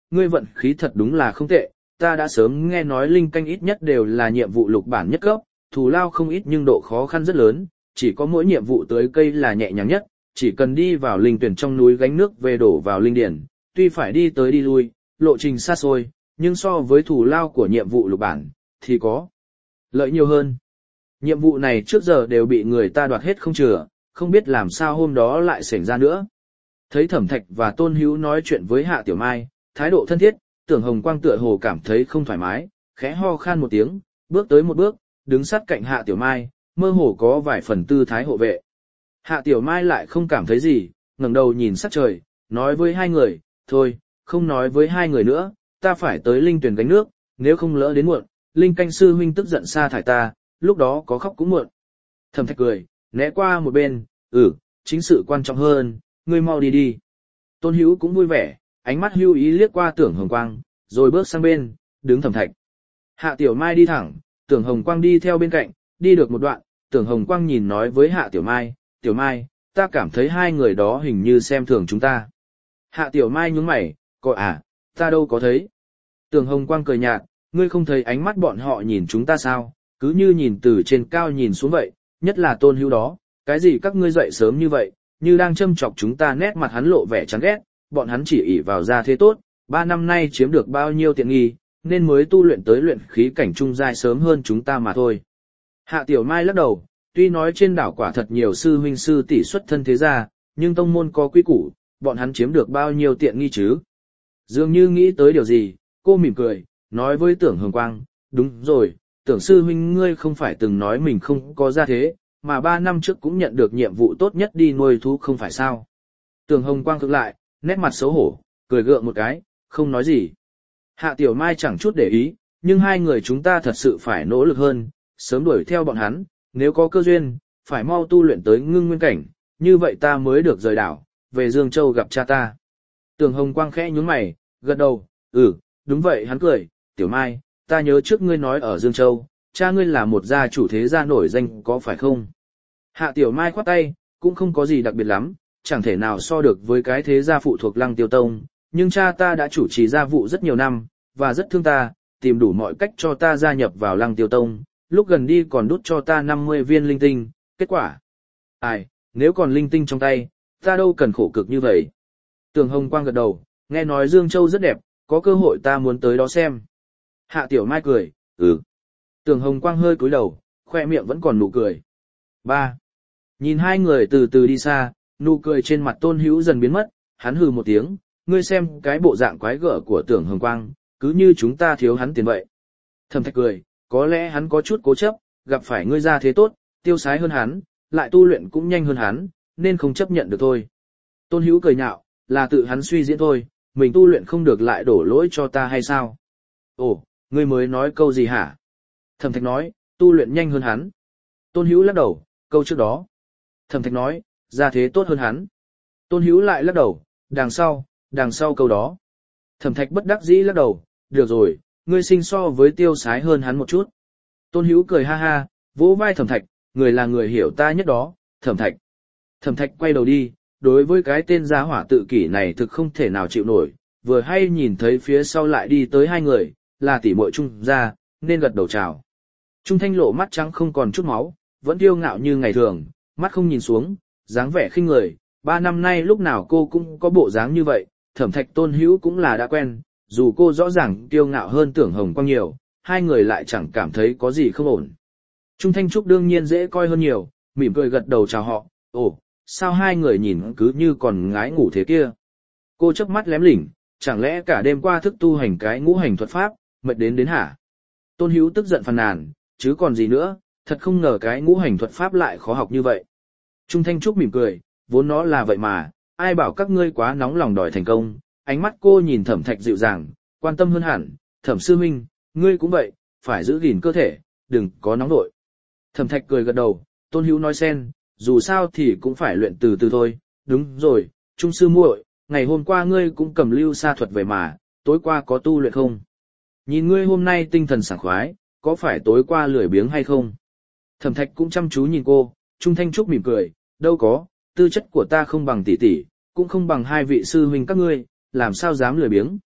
ngươi vận khí thật đúng là không tệ, ta đã sớm nghe nói linh canh ít nhất đều là nhiệm vụ lục bản nhất cấp, thù lao không ít nhưng độ khó khăn rất lớn, chỉ có mỗi nhiệm vụ tưới cây là nhẹ nhàng nhất, chỉ cần đi vào linh tuyển trong núi gánh nước về đổ vào linh điển, tuy phải đi tới đi lui, lộ trình xa xôi, nhưng so với thù lao của nhiệm vụ lục bản, thì có lợi nhiều hơn. Nhiệm vụ này trước giờ đều bị người ta đoạt hết không chừa, không biết làm sao hôm đó lại xảy ra nữa. Thấy Thẩm Thạch và Tôn Hữu nói chuyện với Hạ Tiểu Mai, thái độ thân thiết, Tưởng Hồng Quang tựa hồ cảm thấy không thoải mái, khẽ ho khan một tiếng, bước tới một bước, đứng sát cạnh Hạ Tiểu Mai, mơ hồ có vài phần tư thái hộ vệ. Hạ Tiểu Mai lại không cảm thấy gì, ngẩng đầu nhìn sắc trời, nói với hai người, thôi, không nói với hai người nữa, ta phải tới linh tuyển gánh nước, nếu không lỡ đến muộn, linh canh sư huynh tức giận sa thải ta, lúc đó có khóc cũng muộn. Thẩm Thạch cười, né qua một bên, ừ, chính sự quan trọng hơn, ngươi mau đi đi. Tôn Hữu cũng vui vẻ, ánh mắt hưu ý liếc qua Tưởng Hồng Quang, rồi bước sang bên, đứng Thẩm Thạch. Hạ Tiểu Mai đi thẳng, Tưởng Hồng Quang đi theo bên cạnh, đi được một đoạn, Tưởng Hồng Quang nhìn nói với Hạ Tiểu Mai, Tiểu Mai, ta cảm thấy hai người đó hình như xem thường chúng ta. Hạ Tiểu Mai nhướng mày, coi à, ta đâu có thấy. Tưởng Hồng Quang cười nhạt, ngươi không thấy ánh mắt bọn họ nhìn chúng ta sao, cứ như nhìn từ trên cao nhìn xuống vậy, nhất là Tôn Hữu đó, cái gì các ngươi dậy sớm như vậy, như đang châm chọc chúng ta. Nét mặt hắn lộ vẻ chán ghét, bọn hắn chỉ ỷ vào ra thế tốt, ba năm nay chiếm được bao nhiêu tiện nghi, nên mới tu luyện tới luyện khí cảnh trung giai sớm hơn chúng ta mà thôi. Hạ Tiểu Mai lắc đầu, tuy nói trên đảo quả thật nhiều sư huynh sư tỷ xuất thân thế gia, nhưng tông môn có quy củ, bọn hắn chiếm được bao nhiêu tiện nghi chứ? Dường như nghĩ tới điều gì, cô mỉm cười, nói với Tưởng Hồng Quang, đúng rồi, Tưởng sư huynh ngươi không phải từng nói mình không có gia thế, mà ba năm trước cũng nhận được nhiệm vụ tốt nhất đi nuôi thú không phải sao? Tưởng Hồng Quang cực lại, nét mặt xấu hổ, cười gượng một cái, không nói gì. Hạ Tiểu Mai chẳng chút để ý, nhưng hai người chúng ta thật sự phải nỗ lực hơn, sớm đuổi theo bọn hắn, nếu có cơ duyên, phải mau tu luyện tới ngưng nguyên cảnh, như vậy ta mới được rời đảo, về Dương Châu gặp cha ta. Tưởng Hồng Quang khẽ nhướng mày, gật đầu, ừ, đúng vậy. Hắn cười, Tiểu Mai, ta nhớ trước ngươi nói ở Dương Châu, cha ngươi là một gia chủ thế gia nổi danh có phải không? Hạ Tiểu Mai khoát tay, cũng không có gì đặc biệt lắm, chẳng thể nào so được với cái thế gia phụ thuộc Lăng Tiêu Tông, nhưng cha ta đã chủ trì gia vụ rất nhiều năm, và rất thương ta, tìm đủ mọi cách cho ta gia nhập vào Lăng Tiêu Tông, lúc gần đi còn đút cho ta năm mươi viên linh tinh, kết quả. Ai, nếu còn linh tinh trong tay, ta đâu cần khổ cực như vậy. Tưởng Hồng Quang gật đầu, nghe nói Dương Châu rất đẹp, có cơ hội ta muốn tới đó xem. Hạ Tiểu Mai cười, ừ. Tưởng Hồng Quang hơi cúi đầu, khoe miệng vẫn còn nụ cười. Ba. Nhìn hai người từ từ đi xa, nụ cười trên mặt Tôn Hữu dần biến mất, hắn hừ một tiếng, ngươi xem cái bộ dạng quái gở của Tưởng Hồng Quang, cứ như chúng ta thiếu hắn tiền vậy. Thẩm Thạch cười, có lẽ hắn có chút cố chấp, gặp phải ngươi ra thế tốt, tiêu sái hơn hắn, lại tu luyện cũng nhanh hơn hắn, nên không chấp nhận được thôi. Tôn Hữu cười nhạo, là tự hắn suy diễn thôi, mình tu luyện không được lại đổ lỗi cho ta hay sao? Ồ, ngươi mới nói câu gì hả? Thẩm Thạch nói, tu luyện nhanh hơn hắn. Tôn Hữu lắc đầu, câu trước đó. Thẩm Thạch nói, ra thế tốt hơn hắn. Tôn Hữu lại lắc đầu, đằng sau, đằng sau câu đó. Thẩm Thạch bất đắc dĩ lắc đầu, được rồi, ngươi sinh so với tiêu sái hơn hắn một chút. Tôn Hữu cười ha ha, vỗ vai Thẩm Thạch, người là người hiểu ta nhất đó, Thẩm Thạch. Thẩm Thạch quay đầu đi, đối với cái tên giá hỏa tự kỷ này thực không thể nào chịu nổi, vừa hay nhìn thấy phía sau lại đi tới hai người, là tỷ muội Trung gia, nên gật đầu chào. Trung Thanh Lộ mắt trắng không còn chút máu, vẫn kiêu ngạo như ngày thường, mắt không nhìn xuống, dáng vẻ khinh người, ba năm nay lúc nào cô cũng có bộ dáng như vậy, Thẩm Thạch Tôn Hữu cũng là đã quen, dù cô rõ ràng kiêu ngạo hơn Tưởng Hồng Quang nhiều, hai người lại chẳng cảm thấy có gì không ổn. Trung Thanh Trúc đương nhiên dễ coi hơn nhiều, mỉm cười gật đầu chào họ, ồ, sao hai người nhìn cứ như còn ngái ngủ thế kia. Cô chớp mắt lém lỉnh, chẳng lẽ cả đêm qua thức tu hành cái ngũ hành thuật pháp, mệt đến đến hả? Tôn Hữu tức giận phàn nàn, chứ còn gì nữa, thật không ngờ cái ngũ hành thuật pháp lại khó học như vậy. Trung Thanh Trúc mỉm cười, vốn nó là vậy mà, ai bảo các ngươi quá nóng lòng đòi thành công. Ánh mắt cô nhìn Thẩm Thạch dịu dàng, quan tâm hơn hẳn, Thẩm sư huynh, ngươi cũng vậy, phải giữ gìn cơ thể, đừng có nóng nội. Thẩm Thạch cười gật đầu, Tôn Hữu nói xen, dù sao thì cũng phải luyện từ từ thôi, đúng rồi, Trung sư muội, ngày hôm qua ngươi cũng cầm lưu sa thuật về mà, tối qua có tu luyện không? Nhìn ngươi hôm nay tinh thần sảng khoái, có phải tối qua lười biếng hay không? Thẩm Thạch cũng chăm chú nhìn cô, Trung Thanh Trúc mỉm cười, đâu có, tư chất của ta không bằng tỷ tỷ, cũng không bằng hai vị sư huynh các ngươi, làm sao dám lười biếng.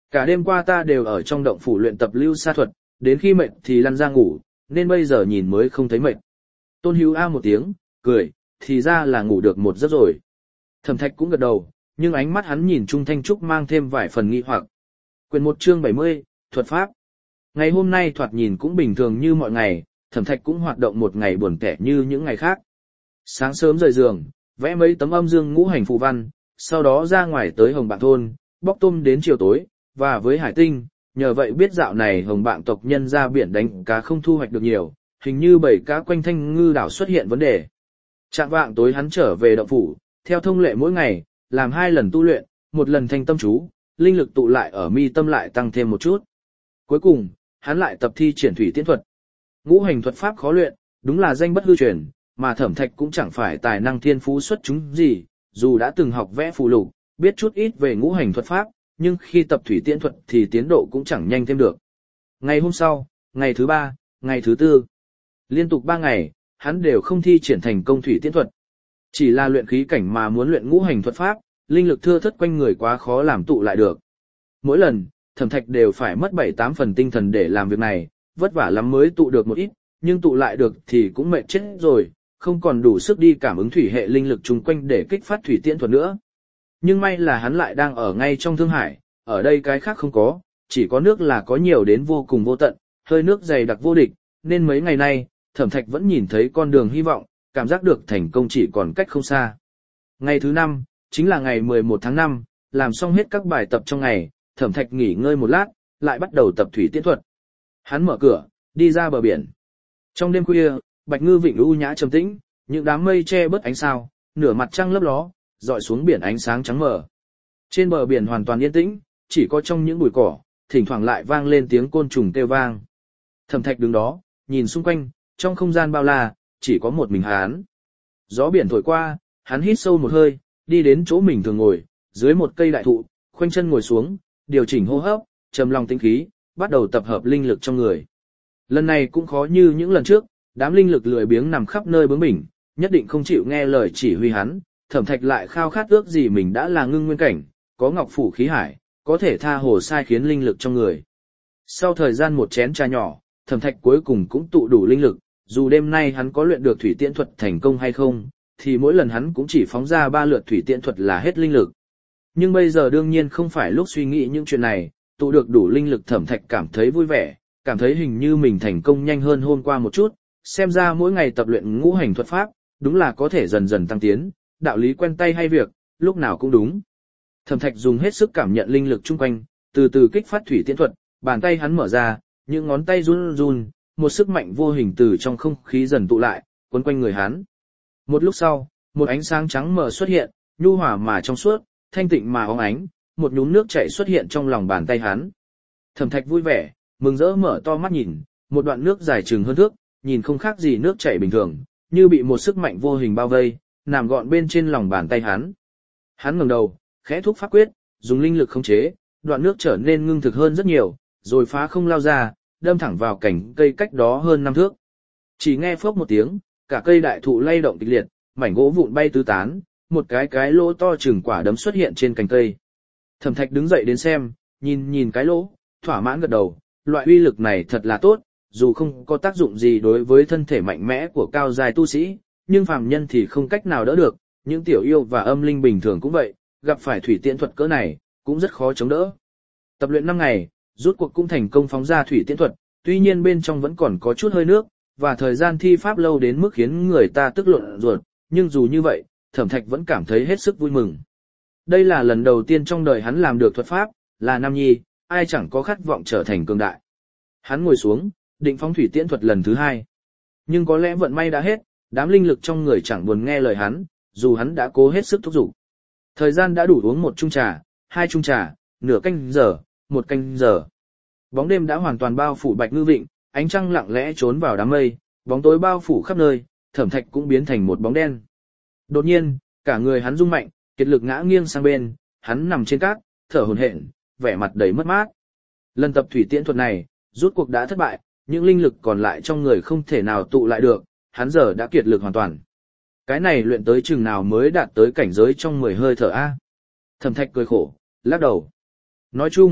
Cả đêm qua ta đều ở trong động phủ luyện tập lưu sa thuật, đến khi mệt thì lăn ra ngủ, nên bây giờ nhìn mới không thấy mệt. Tôn Hữu a một tiếng, cười, thì ra là ngủ được một giấc rồi. Thẩm Thạch cũng gật đầu, nhưng ánh mắt hắn nhìn Trung Thanh Trúc mang thêm vài phần nghi hoặc. Quyền một chương bảy mươi, thuật pháp. Ngày hôm nay thoạt nhìn cũng bình thường như mọi ngày, Thẩm Thạch cũng hoạt động một ngày buồn tẻ như những ngày khác. Sáng sớm rời giường, vẽ mấy tấm âm dương ngũ hành phù văn, sau đó ra ngoài tới Hồng Bạng thôn, bóc tôm đến chiều tối, và với Hải Tinh, nhờ vậy biết dạo này Hồng Bạng tộc nhân ra biển đánh cá không thu hoạch được nhiều, hình như bảy cá quanh Thanh Ngư đảo xuất hiện vấn đề. Trạng vạng tối hắn trở về động phủ, theo thông lệ mỗi ngày, làm hai lần tu luyện, một lần thanh tâm chú, linh lực tụ lại ở mi tâm lại tăng thêm một chút. Cuối cùng, hắn lại tập thi triển thủy tiễn thuật. Ngũ hành thuật pháp khó luyện, đúng là danh bất hư truyền, mà Thẩm Thạch cũng chẳng phải tài năng thiên phú xuất chúng gì, dù đã từng học vẽ phù lục, biết chút ít về ngũ hành thuật pháp, nhưng khi tập thủy tiễn thuật thì tiến độ cũng chẳng nhanh thêm được. Ngày hôm sau, ngày thứ ba, ngày thứ tư, liên tục ba ngày, hắn đều không thi triển thành công thủy tiễn thuật. Chỉ là luyện khí cảnh mà muốn luyện ngũ hành thuật pháp, linh lực thưa thớt quanh người quá khó làm tụ lại được. Mỗi lần, Thẩm Thạch đều phải mất bảy tám phần tinh thần để làm việc này, vất vả lắm mới tụ được một ít, nhưng tụ lại được thì cũng mệt chết rồi, không còn đủ sức đi cảm ứng thủy hệ linh lực chung quanh để kích phát thủy tiễn thuật nữa. Nhưng may là hắn lại đang ở ngay trong Thương Hải, ở đây cái khác không có, chỉ có nước là có nhiều đến vô cùng vô tận, hơi nước dày đặc vô địch, nên mấy ngày nay, Thẩm Thạch vẫn nhìn thấy con đường hy vọng, cảm giác được thành công chỉ còn cách không xa. Ngày thứ năm, chính là ngày mười một tháng năm, làm xong hết các bài tập trong ngày, Thẩm Thạch nghỉ ngơi một lát, lại bắt đầu tập thủy tiễn thuật. Hắn mở cửa, đi ra bờ biển. Trong đêm khuya, Bạch Ngư Vịnh u nhã trầm tĩnh, những đám mây che bớt ánh sao, nửa mặt trăng lấp ló, dọi xuống biển ánh sáng trắng mờ. Trên bờ biển hoàn toàn yên tĩnh, chỉ có trong những bụi cỏ, thỉnh thoảng lại vang lên tiếng côn trùng kêu vang. Thẩm Thạch đứng đó, nhìn xung quanh, trong không gian bao la, chỉ có một mình hắn. Gió biển thổi qua, hắn hít sâu một hơi, đi đến chỗ mình thường ngồi, dưới một cây đại thụ, khoanh chân ngồi xuống, điều chỉnh hô hấp, trầm lòng tĩnh khí, bắt đầu tập hợp linh lực trong người. Lần này cũng khó như những lần trước, đám linh lực lười biếng nằm khắp nơi bướng bỉnh, nhất định không chịu nghe lời chỉ huy hắn. Thẩm Thạch lại khao khát ước gì mình đã là ngưng nguyên cảnh, có ngọc phủ khí hải, có thể tha hồ sai khiến linh lực trong người. Sau thời gian một chén trà nhỏ, Thẩm Thạch cuối cùng cũng tụ đủ linh lực, dù đêm nay hắn có luyện được thủy tiễn thuật thành công hay không, thì mỗi lần hắn cũng chỉ phóng ra ba lượt thủy tiễn thuật là hết linh lực. Nhưng bây giờ đương nhiên không phải lúc suy nghĩ những chuyện này, tụ được đủ linh lực Thẩm Thạch cảm thấy vui vẻ, cảm thấy hình như mình thành công nhanh hơn hôm qua một chút, xem ra mỗi ngày tập luyện ngũ hành thuật pháp, đúng là có thể dần dần tăng tiến, đạo lý quen tay hay việc, lúc nào cũng đúng. Thẩm Thạch dùng hết sức cảm nhận linh lực chung quanh, từ từ kích phát thủy tiễn thuật, bàn tay hắn mở ra, những ngón tay run run, một sức mạnh vô hình từ trong không khí dần tụ lại, quấn quanh người hắn. Một lúc sau, một ánh sáng trắng mờ xuất hiện, nhu hòa mà trong suốt, thanh tịnh mà óng ánh, một nhúm nước chảy xuất hiện trong lòng bàn tay hắn. Thẩm Thạch vui vẻ, mừng rỡ mở to mắt nhìn, một đoạn nước dài chừng hơn thước, nhìn không khác gì nước chảy bình thường, như bị một sức mạnh vô hình bao vây, nằm gọn bên trên lòng bàn tay hắn. Hắn ngẩng đầu, khẽ thúc pháp quyết, dùng linh lực khống chế, đoạn nước trở nên ngưng thực hơn rất nhiều, rồi phá không lao ra, đâm thẳng vào cành cây cách đó hơn năm thước. Chỉ nghe phốc một tiếng, cả cây đại thụ lay động kịch liệt, mảnh gỗ vụn bay tứ tán, một cái cái lỗ to chừng quả đấm xuất hiện trên cành cây. Thẩm Thạch đứng dậy đến xem, nhìn nhìn cái lỗ, thỏa mãn gật đầu, loại uy lực này thật là tốt, dù không có tác dụng gì đối với thân thể mạnh mẽ của cao giai tu sĩ, nhưng phàm nhân thì không cách nào đỡ được, những tiểu yêu và âm linh bình thường cũng vậy, gặp phải thủy tiễn thuật cỡ này, cũng rất khó chống đỡ. Tập luyện năm ngày, rút cuộc cũng thành công phóng ra thủy tiễn thuật, tuy nhiên bên trong vẫn còn có chút hơi nước, và thời gian thi pháp lâu đến mức khiến người ta tức lộn ruột, nhưng dù như vậy, Thẩm Thạch vẫn cảm thấy hết sức vui mừng. Đây là lần đầu tiên trong đời hắn làm được thuật pháp, là nam nhi, ai chẳng có khát vọng trở thành cường đại. Hắn ngồi xuống, định phóng thủy tiễn thuật lần thứ hai. Nhưng có lẽ vận may đã hết, đám linh lực trong người chẳng buồn nghe lời hắn, dù hắn đã cố hết sức thúc giục. Thời gian đã đủ uống một chung trà, hai chung trà, nửa canh giờ, một canh giờ. Bóng đêm đã hoàn toàn bao phủ Bạch Ngư Vịnh, ánh trăng lặng lẽ trốn vào đám mây, bóng tối bao phủ khắp nơi, Thẩm Thạch cũng biến thành một bóng đen. Đột nhiên, cả người hắn rung mạnh, kiệt lực ngã nghiêng sang bên, hắn nằm trên cát, thở hổn hển, vẻ mặt đầy mất mát. Lần tập thủy tiễn thuật này, rút cuộc đã thất bại, những linh lực còn lại trong người không thể nào tụ lại được, hắn giờ đã kiệt lực hoàn toàn. Cái này luyện tới chừng nào mới đạt tới cảnh giới trong mười hơi thở a? Thẩm Thạch cười khổ, lắc đầu. Nói chung,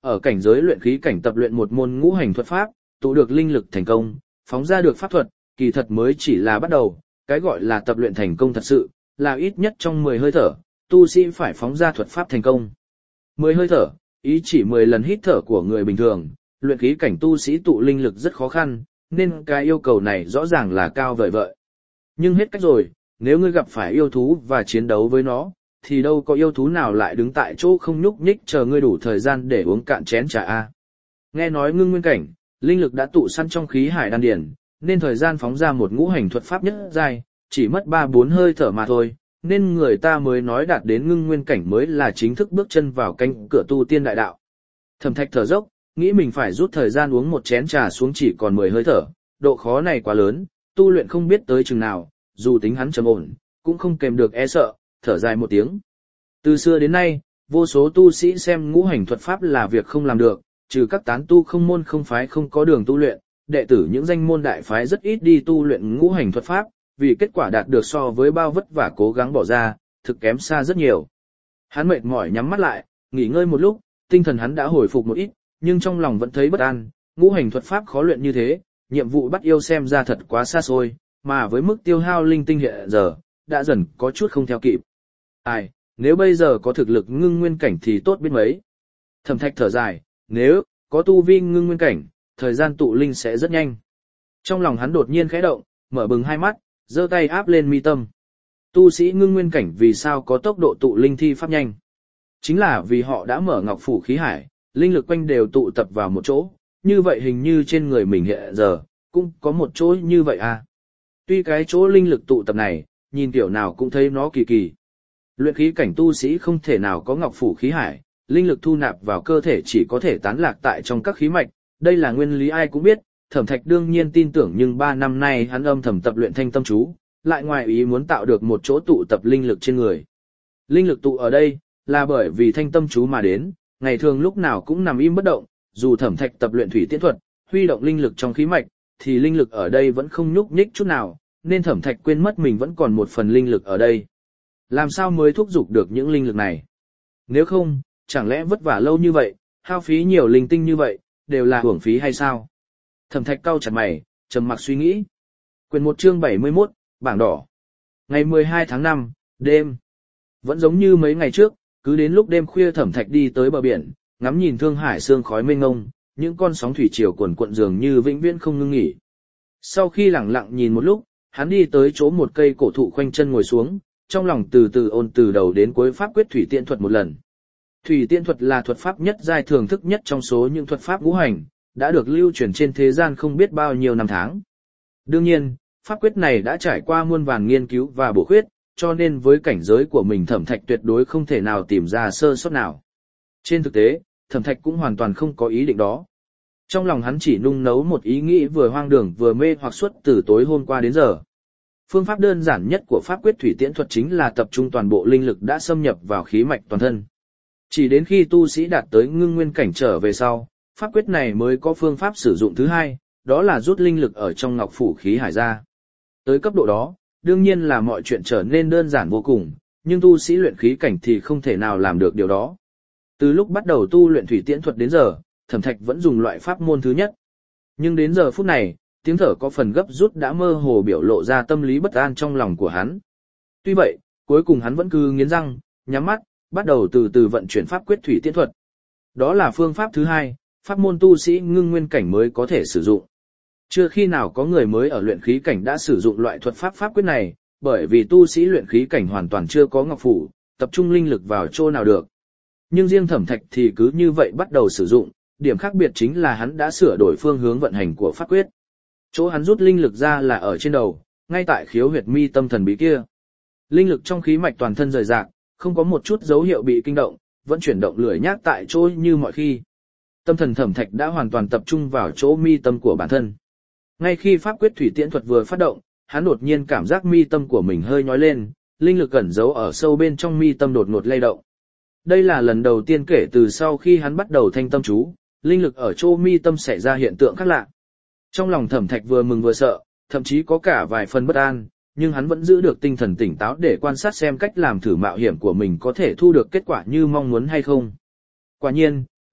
Ở cảnh giới luyện khí cảnh tập luyện một môn ngũ hành thuật pháp, tụ được linh lực thành công, phóng ra được pháp thuật, kỳ thật mới chỉ là bắt đầu, cái gọi là tập luyện thành công thật sự, là ít nhất trong mười hơi thở, tu sĩ phải phóng ra thuật pháp thành công. mười hơi thở, ý chỉ mười lần hít thở của người bình thường, luyện khí cảnh tu sĩ tụ linh lực rất khó khăn, nên cái yêu cầu này rõ ràng là cao vời vợi. Nhưng hết cách rồi, nếu ngươi gặp phải yêu thú và chiến đấu với nó, thì đâu có yêu thú nào lại đứng tại chỗ không nhúc nhích chờ ngươi đủ thời gian để uống cạn chén trà a. Nghe nói ngưng nguyên cảnh, linh lực đã tụ sẵn trong khí hải đan điển, nên thời gian phóng ra một ngũ hành thuật pháp nhất giai, chỉ mất ba bốn hơi thở mà thôi, nên người ta mới nói đạt đến ngưng nguyên cảnh mới là chính thức bước chân vào cánh cửa tu tiên đại đạo. Thẩm Thạch thở dốc, nghĩ mình phải rút thời gian uống một chén trà xuống chỉ còn mười hơi thở, độ khó này quá lớn, tu luyện không biết tới chừng nào, dù tính hắn trầm ổn, cũng không kèm được e sợ, thở dài một tiếng. Từ xưa đến nay, vô số tu sĩ xem ngũ hành thuật pháp là việc không làm được, trừ các tán tu không môn không phái không có đường tu luyện, đệ tử những danh môn đại phái rất ít đi tu luyện ngũ hành thuật pháp, vì kết quả đạt được so với bao vất vả cố gắng bỏ ra, thực kém xa rất nhiều. Hắn mệt mỏi nhắm mắt lại, nghỉ ngơi một lúc, tinh thần hắn đã hồi phục một ít, nhưng trong lòng vẫn thấy bất an, ngũ hành thuật pháp khó luyện như thế, nhiệm vụ bắt yêu xem ra thật quá xa xôi, mà với mức tiêu hao linh tinh hiện giờ, đã dần có chút không theo kịp. Ai, nếu bây giờ có thực lực ngưng nguyên cảnh thì tốt biết mấy. Thẩm Thạch thở dài, nếu có tu vi ngưng nguyên cảnh, thời gian tụ linh sẽ rất nhanh. Trong lòng hắn đột nhiên khẽ động, mở bừng hai mắt, giơ tay áp lên mi tâm. Tu sĩ ngưng nguyên cảnh vì sao có tốc độ tụ linh thi pháp nhanh? Chính là vì họ đã mở ngọc phủ khí hải, linh lực quanh đều tụ tập vào một chỗ, như vậy hình như trên người mình hiện giờ, cũng có một chỗ như vậy à. Tuy cái chỗ linh lực tụ tập này, nhìn kiểu nào cũng thấy nó kỳ kỳ. Luyện khí cảnh tu sĩ không thể nào có ngọc phủ khí hải, linh lực thu nạp vào cơ thể chỉ có thể tán lạc tại trong các khí mạch, đây là nguyên lý ai cũng biết, Thẩm Thạch đương nhiên tin tưởng nhưng ba năm nay hắn âm thầm tập luyện thanh tâm chú, lại ngoài ý muốn tạo được một chỗ tụ tập linh lực trên người. Linh lực tụ ở đây, là bởi vì thanh tâm chú mà đến, ngày thường lúc nào cũng nằm im bất động, dù Thẩm Thạch tập luyện thủy tiễn thuật, huy động linh lực trong khí mạch, thì linh lực ở đây vẫn không nhúc nhích chút nào, nên Thẩm Thạch quên mất mình vẫn còn một phần linh lực ở đây. Làm sao mới thúc giục được những linh lực này? Nếu không, chẳng lẽ vất vả lâu như vậy, hao phí nhiều linh tinh như vậy, đều là hưởng phí hay sao? Thẩm Thạch cau chặt mày, trầm mặc suy nghĩ. Quyền một chương bảy mươi mốt, bảng đỏ. Ngày mười hai tháng năm, đêm. Vẫn giống như mấy ngày trước, cứ đến lúc đêm khuya Thẩm Thạch đi tới bờ biển, ngắm nhìn thương hải sương khói mênh mông, những con sóng thủy triều cuồn cuộn dường như vĩnh viễn không ngưng nghỉ. Sau khi lặng lặng nhìn một lúc, hắn đi tới chỗ một cây cổ thụ khoanh chân ngồi xuống, trong lòng từ từ ôn từ đầu đến cuối pháp quyết thủy tiễn thuật một lần. Thủy tiễn thuật là thuật pháp nhất giai thường thức nhất trong số những thuật pháp ngũ hành, đã được lưu truyền trên thế gian không biết bao nhiêu năm tháng. Đương nhiên, pháp quyết này đã trải qua muôn vàn nghiên cứu và bổ khuyết, cho nên với cảnh giới của mình Thẩm Thạch tuyệt đối không thể nào tìm ra sơ sót nào. Trên thực tế, Thẩm Thạch cũng hoàn toàn không có ý định đó. Trong lòng hắn chỉ nung nấu một ý nghĩ vừa hoang đường vừa mê hoặc suốt từ tối hôm qua đến giờ. Phương pháp đơn giản nhất của pháp quyết thủy tiễn thuật chính là tập trung toàn bộ linh lực đã xâm nhập vào khí mạch toàn thân. Chỉ đến khi tu sĩ đạt tới ngưng nguyên cảnh trở về sau, pháp quyết này mới có phương pháp sử dụng thứ hai, đó là rút linh lực ở trong ngọc phủ khí hải ra. Tới cấp độ đó, đương nhiên là mọi chuyện trở nên đơn giản vô cùng, nhưng tu sĩ luyện khí cảnh thì không thể nào làm được điều đó. Từ lúc bắt đầu tu luyện thủy tiễn thuật đến giờ, Thẩm Thạch vẫn dùng loại pháp môn thứ nhất. Nhưng đến giờ phút này, tiếng thở có phần gấp rút đã mơ hồ biểu lộ ra tâm lý bất an trong lòng của hắn. Tuy vậy, cuối cùng hắn vẫn cứ nghiến răng, nhắm mắt, bắt đầu từ từ vận chuyển pháp quyết thủy tiễn thuật. Đó là phương pháp thứ hai, pháp môn tu sĩ ngưng nguyên cảnh mới có thể sử dụng. Chưa khi nào có người mới ở luyện khí cảnh đã sử dụng loại thuật pháp pháp quyết này, bởi vì tu sĩ luyện khí cảnh hoàn toàn chưa có ngọc phủ, tập trung linh lực vào chỗ nào được. Nhưng riêng Thẩm Thạch thì cứ như vậy bắt đầu sử dụng, điểm khác biệt chính là hắn đã sửa đổi phương hướng vận hành của pháp quyết. Chỗ hắn rút linh lực ra là ở trên đầu, ngay tại khiếu huyệt mi tâm thần bí kia. Linh lực trong khí mạch toàn thân rời rạc, không có một chút dấu hiệu bị kinh động, vẫn chuyển động lười nhác tại chỗ như mọi khi. Tâm thần Thẩm Thạch đã hoàn toàn tập trung vào chỗ mi tâm của bản thân. Ngay khi pháp quyết thủy tiễn thuật vừa phát động, hắn đột nhiên cảm giác mi tâm của mình hơi nhói lên, linh lực ẩn giấu ở sâu bên trong mi tâm đột ngột lay động. Đây là lần đầu tiên kể từ sau khi hắn bắt đầu thanh tâm chú, linh lực ở chỗ mi tâm xảy ra hiện tượng khác lạ. Trong lòng Thẩm Thạch vừa mừng vừa sợ, thậm chí có cả vài phần bất an, nhưng hắn vẫn giữ được tinh thần tỉnh táo để quan sát xem cách làm thử mạo hiểm của mình có thể thu được kết quả như mong muốn hay không. Quả nhiên,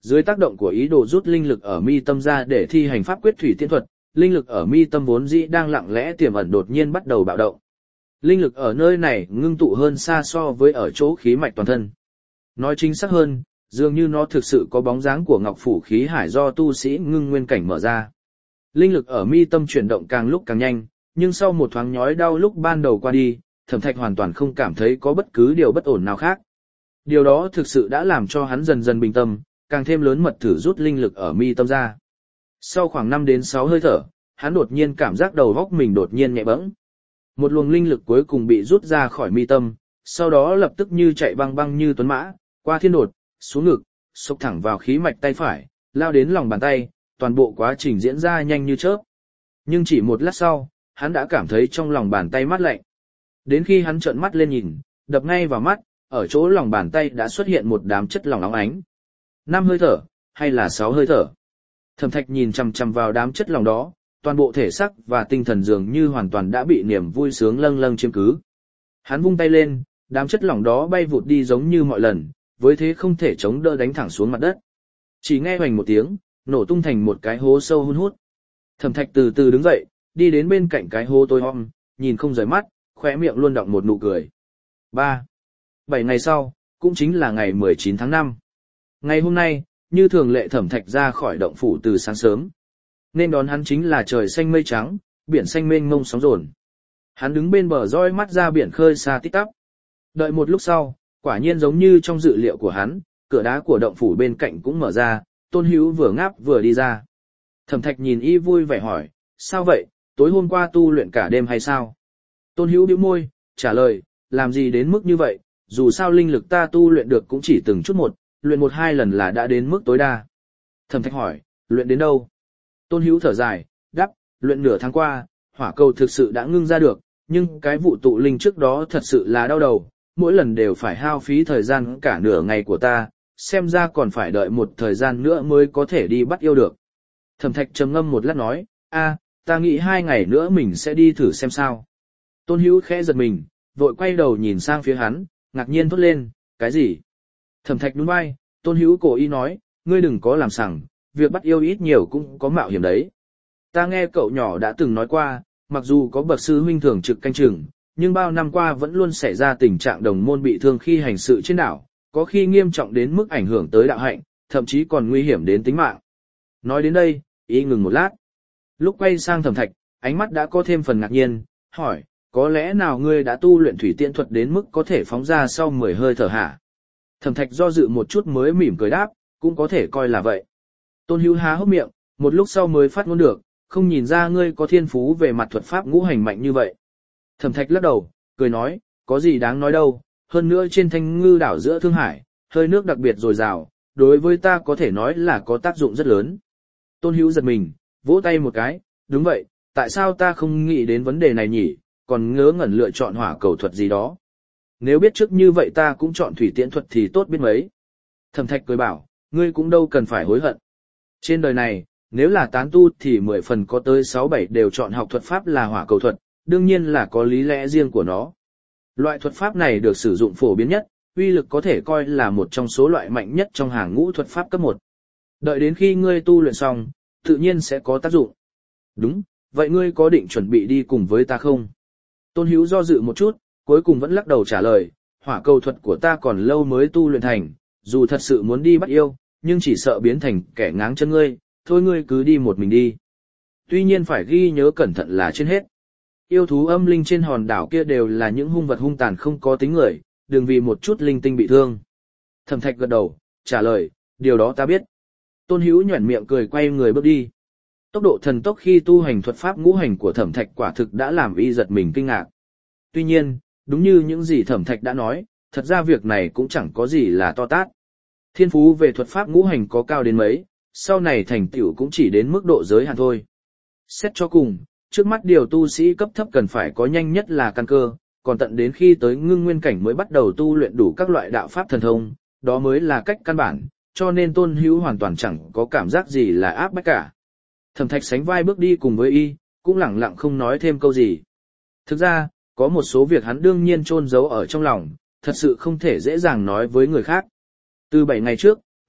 Dưới tác động của ý đồ rút linh lực ở mi tâm ra để thi hành pháp quyết thủy tiên thuật, linh lực ở mi tâm vốn dĩ đang lặng lẽ tiềm ẩn đột nhiên bắt đầu bạo động. Linh lực ở nơi này ngưng tụ hơn xa so với ở chỗ khí mạch toàn thân. Nói chính xác hơn, dường như nó thực sự có bóng dáng của ngọc phủ khí hải do tu sĩ ngưng nguyên cảnh mở ra. Linh lực ở mi tâm chuyển động càng lúc càng nhanh, nhưng sau một thoáng nhói đau lúc ban đầu qua đi, Thẩm Thạch hoàn toàn không cảm thấy có bất cứ điều bất ổn nào khác. Điều đó thực sự đã làm cho hắn dần dần bình tâm, càng thêm lớn mật thử rút linh lực ở mi tâm ra. Sau khoảng năm đến sáu hơi thở, hắn đột nhiên cảm giác đầu óc mình đột nhiên nhẹ bẫng. Một luồng linh lực cuối cùng bị rút ra khỏi mi tâm, sau đó lập tức như chạy băng băng như tuấn mã, qua thiên đột, xuống ngực, xốc thẳng vào khí mạch tay phải, lao đến lòng bàn tay, toàn bộ quá trình diễn ra nhanh như chớp. Nhưng chỉ một lát sau, hắn đã cảm thấy trong lòng bàn tay mát lạnh. Đến khi hắn trợn mắt lên nhìn, đập ngay vào mắt, ở chỗ lòng bàn tay đã xuất hiện một đám chất lỏng óng ánh. Năm hơi thở, hay là sáu hơi thở? Thẩm Thạch nhìn chằm chằm vào đám chất lỏng đó, toàn bộ thể xác và tinh thần dường như hoàn toàn đã bị niềm vui sướng lâng lâng chiếm cứ. Hắn vung tay lên, đám chất lỏng đó bay vụt đi giống như mọi lần, với thế không thể chống đỡ đánh thẳng xuống mặt đất. Chỉ nghe hoành một tiếng, nổ tung thành một cái hố sâu hun hút. Thẩm Thạch từ từ đứng dậy, đi đến bên cạnh cái hố tối om, nhìn không rời mắt, khóe miệng luôn đọng một nụ cười. Ba, bảy ngày sau, cũng chính là ngày mười chín tháng năm. Ngày hôm nay, như thường lệ Thẩm Thạch ra khỏi động phủ từ sáng sớm. Nên đón hắn chính là trời xanh mây trắng, biển xanh mênh mông sóng dồn. Hắn đứng bên bờ dõi mắt ra biển khơi xa tít tắp. Đợi một lúc sau, quả nhiên giống như trong dự liệu của hắn, cửa đá của động phủ bên cạnh cũng mở ra, Tôn Hữu vừa ngáp vừa đi ra. Thẩm Thạch nhìn y vui vẻ hỏi, sao vậy, tối hôm qua tu luyện cả đêm hay sao? Tôn Hữu bĩu môi, trả lời, làm gì đến mức như vậy, dù sao linh lực ta tu luyện được cũng chỉ từng chút một, luyện một hai lần là đã đến mức tối đa. Thẩm Thạch hỏi, luyện đến đâu? Tôn Hữu thở dài, đáp, luyện nửa tháng qua, hỏa cầu thực sự đã ngưng ra được, nhưng cái vụ tụ linh trước đó thật sự là đau đầu, mỗi lần đều phải hao phí thời gian cả nửa ngày của ta, xem ra còn phải đợi một thời gian nữa mới có thể đi bắt yêu được. Thẩm Thạch trầm ngâm một lát nói, a, ta nghĩ hai ngày nữa mình sẽ đi thử xem sao. Tôn Hữu khẽ giật mình, vội quay đầu nhìn sang phía hắn, ngạc nhiên thốt lên, cái gì? Thẩm Thạch nhún vai, Tôn Hữu cổ ý nói, ngươi đừng có làm sằng, việc bắt yêu ít nhiều cũng có mạo hiểm đấy. Ta nghe cậu nhỏ đã từng nói qua, mặc dù có bậc sư huynh thường trực canh chừng, nhưng bao năm qua vẫn luôn xảy ra tình trạng đồng môn bị thương khi hành sự trên đảo, có khi nghiêm trọng đến mức ảnh hưởng tới đạo hạnh, thậm chí còn nguy hiểm đến tính mạng. Nói đến đây, y ngừng một lát. Lúc quay sang Thẩm Thạch, ánh mắt đã có thêm phần ngạc nhiên, hỏi, có lẽ nào ngươi đã tu luyện thủy tiễn thuật đến mức có thể phóng ra sau mười hơi thở hả? Thẩm Thạch do dự một chút mới mỉm cười đáp, cũng có thể coi là vậy. Tôn Hữu há hốc miệng, một lúc sau mới phát ngôn được, không nhìn ra ngươi có thiên phú về mặt thuật pháp ngũ hành mạnh như vậy. Thẩm Thạch lắc đầu, cười nói, có gì đáng nói đâu, hơn nữa trên Thanh Ngư đảo giữa Thương Hải, hơi nước đặc biệt dồi dào, đối với ta có thể nói là có tác dụng rất lớn. Tôn Hữu giật mình, vỗ tay một cái, đúng vậy, tại sao ta không nghĩ đến vấn đề này nhỉ, còn ngớ ngẩn lựa chọn hỏa cầu thuật gì đó. Nếu biết trước như vậy ta cũng chọn thủy tiễn thuật thì tốt biết mấy. Thẩm Thạch cười bảo, ngươi cũng đâu cần phải hối hận. Trên đời này, nếu là tán tu thì mười phần có tới sáu bảy đều chọn học thuật pháp là hỏa cầu thuật, đương nhiên là có lý lẽ riêng của nó. Loại thuật pháp này được sử dụng phổ biến nhất, uy lực có thể coi là một trong số loại mạnh nhất trong hàng ngũ thuật pháp cấp một. Đợi đến khi ngươi tu luyện xong, tự nhiên sẽ có tác dụng. Đúng, vậy ngươi có định chuẩn bị đi cùng với ta không? Tôn Hữu do dự một chút, cuối cùng vẫn lắc đầu trả lời, hỏa cầu thuật của ta còn lâu mới tu luyện thành, dù thật sự muốn đi bắt yêu, nhưng chỉ sợ biến thành kẻ ngáng chân ngươi, thôi ngươi cứ đi một mình đi. Tuy nhiên phải ghi nhớ cẩn thận là trên hết. Yêu thú âm linh trên hòn đảo kia đều là những hung vật hung tàn không có tính người, đừng vì một chút linh tinh bị thương. Thẩm Thạch gật đầu, trả lời, điều đó ta biết. Tôn Hữu nhoẻn miệng cười quay người bước đi. Tốc độ thần tốc khi tu hành thuật pháp ngũ hành của Thẩm Thạch quả thực đã làm y giật mình kinh ngạc. Tuy nhiên, đúng như những gì Thẩm Thạch đã nói, thật ra việc này cũng chẳng có gì là to tát. Thiên phú về thuật pháp ngũ hành có cao đến mấy, sau này thành tựu cũng chỉ đến mức độ giới hạn thôi. Xét cho cùng, trước mắt điều tu sĩ cấp thấp cần phải có nhanh nhất là căn cơ, còn tận đến khi tới ngưng nguyên cảnh mới bắt đầu tu luyện đủ các loại đạo pháp thần thông, đó mới là cách căn bản, cho nên Tôn Hữu hoàn toàn chẳng có cảm giác gì là áp bách cả. Thẩm Thạch sánh vai bước đi cùng với y, cũng lẳng lặng không nói thêm câu gì. Thực ra, có một số việc hắn đương nhiên chôn giấu ở trong lòng, thật sự không thể dễ dàng nói với người khác. Từ bảy ngày trước,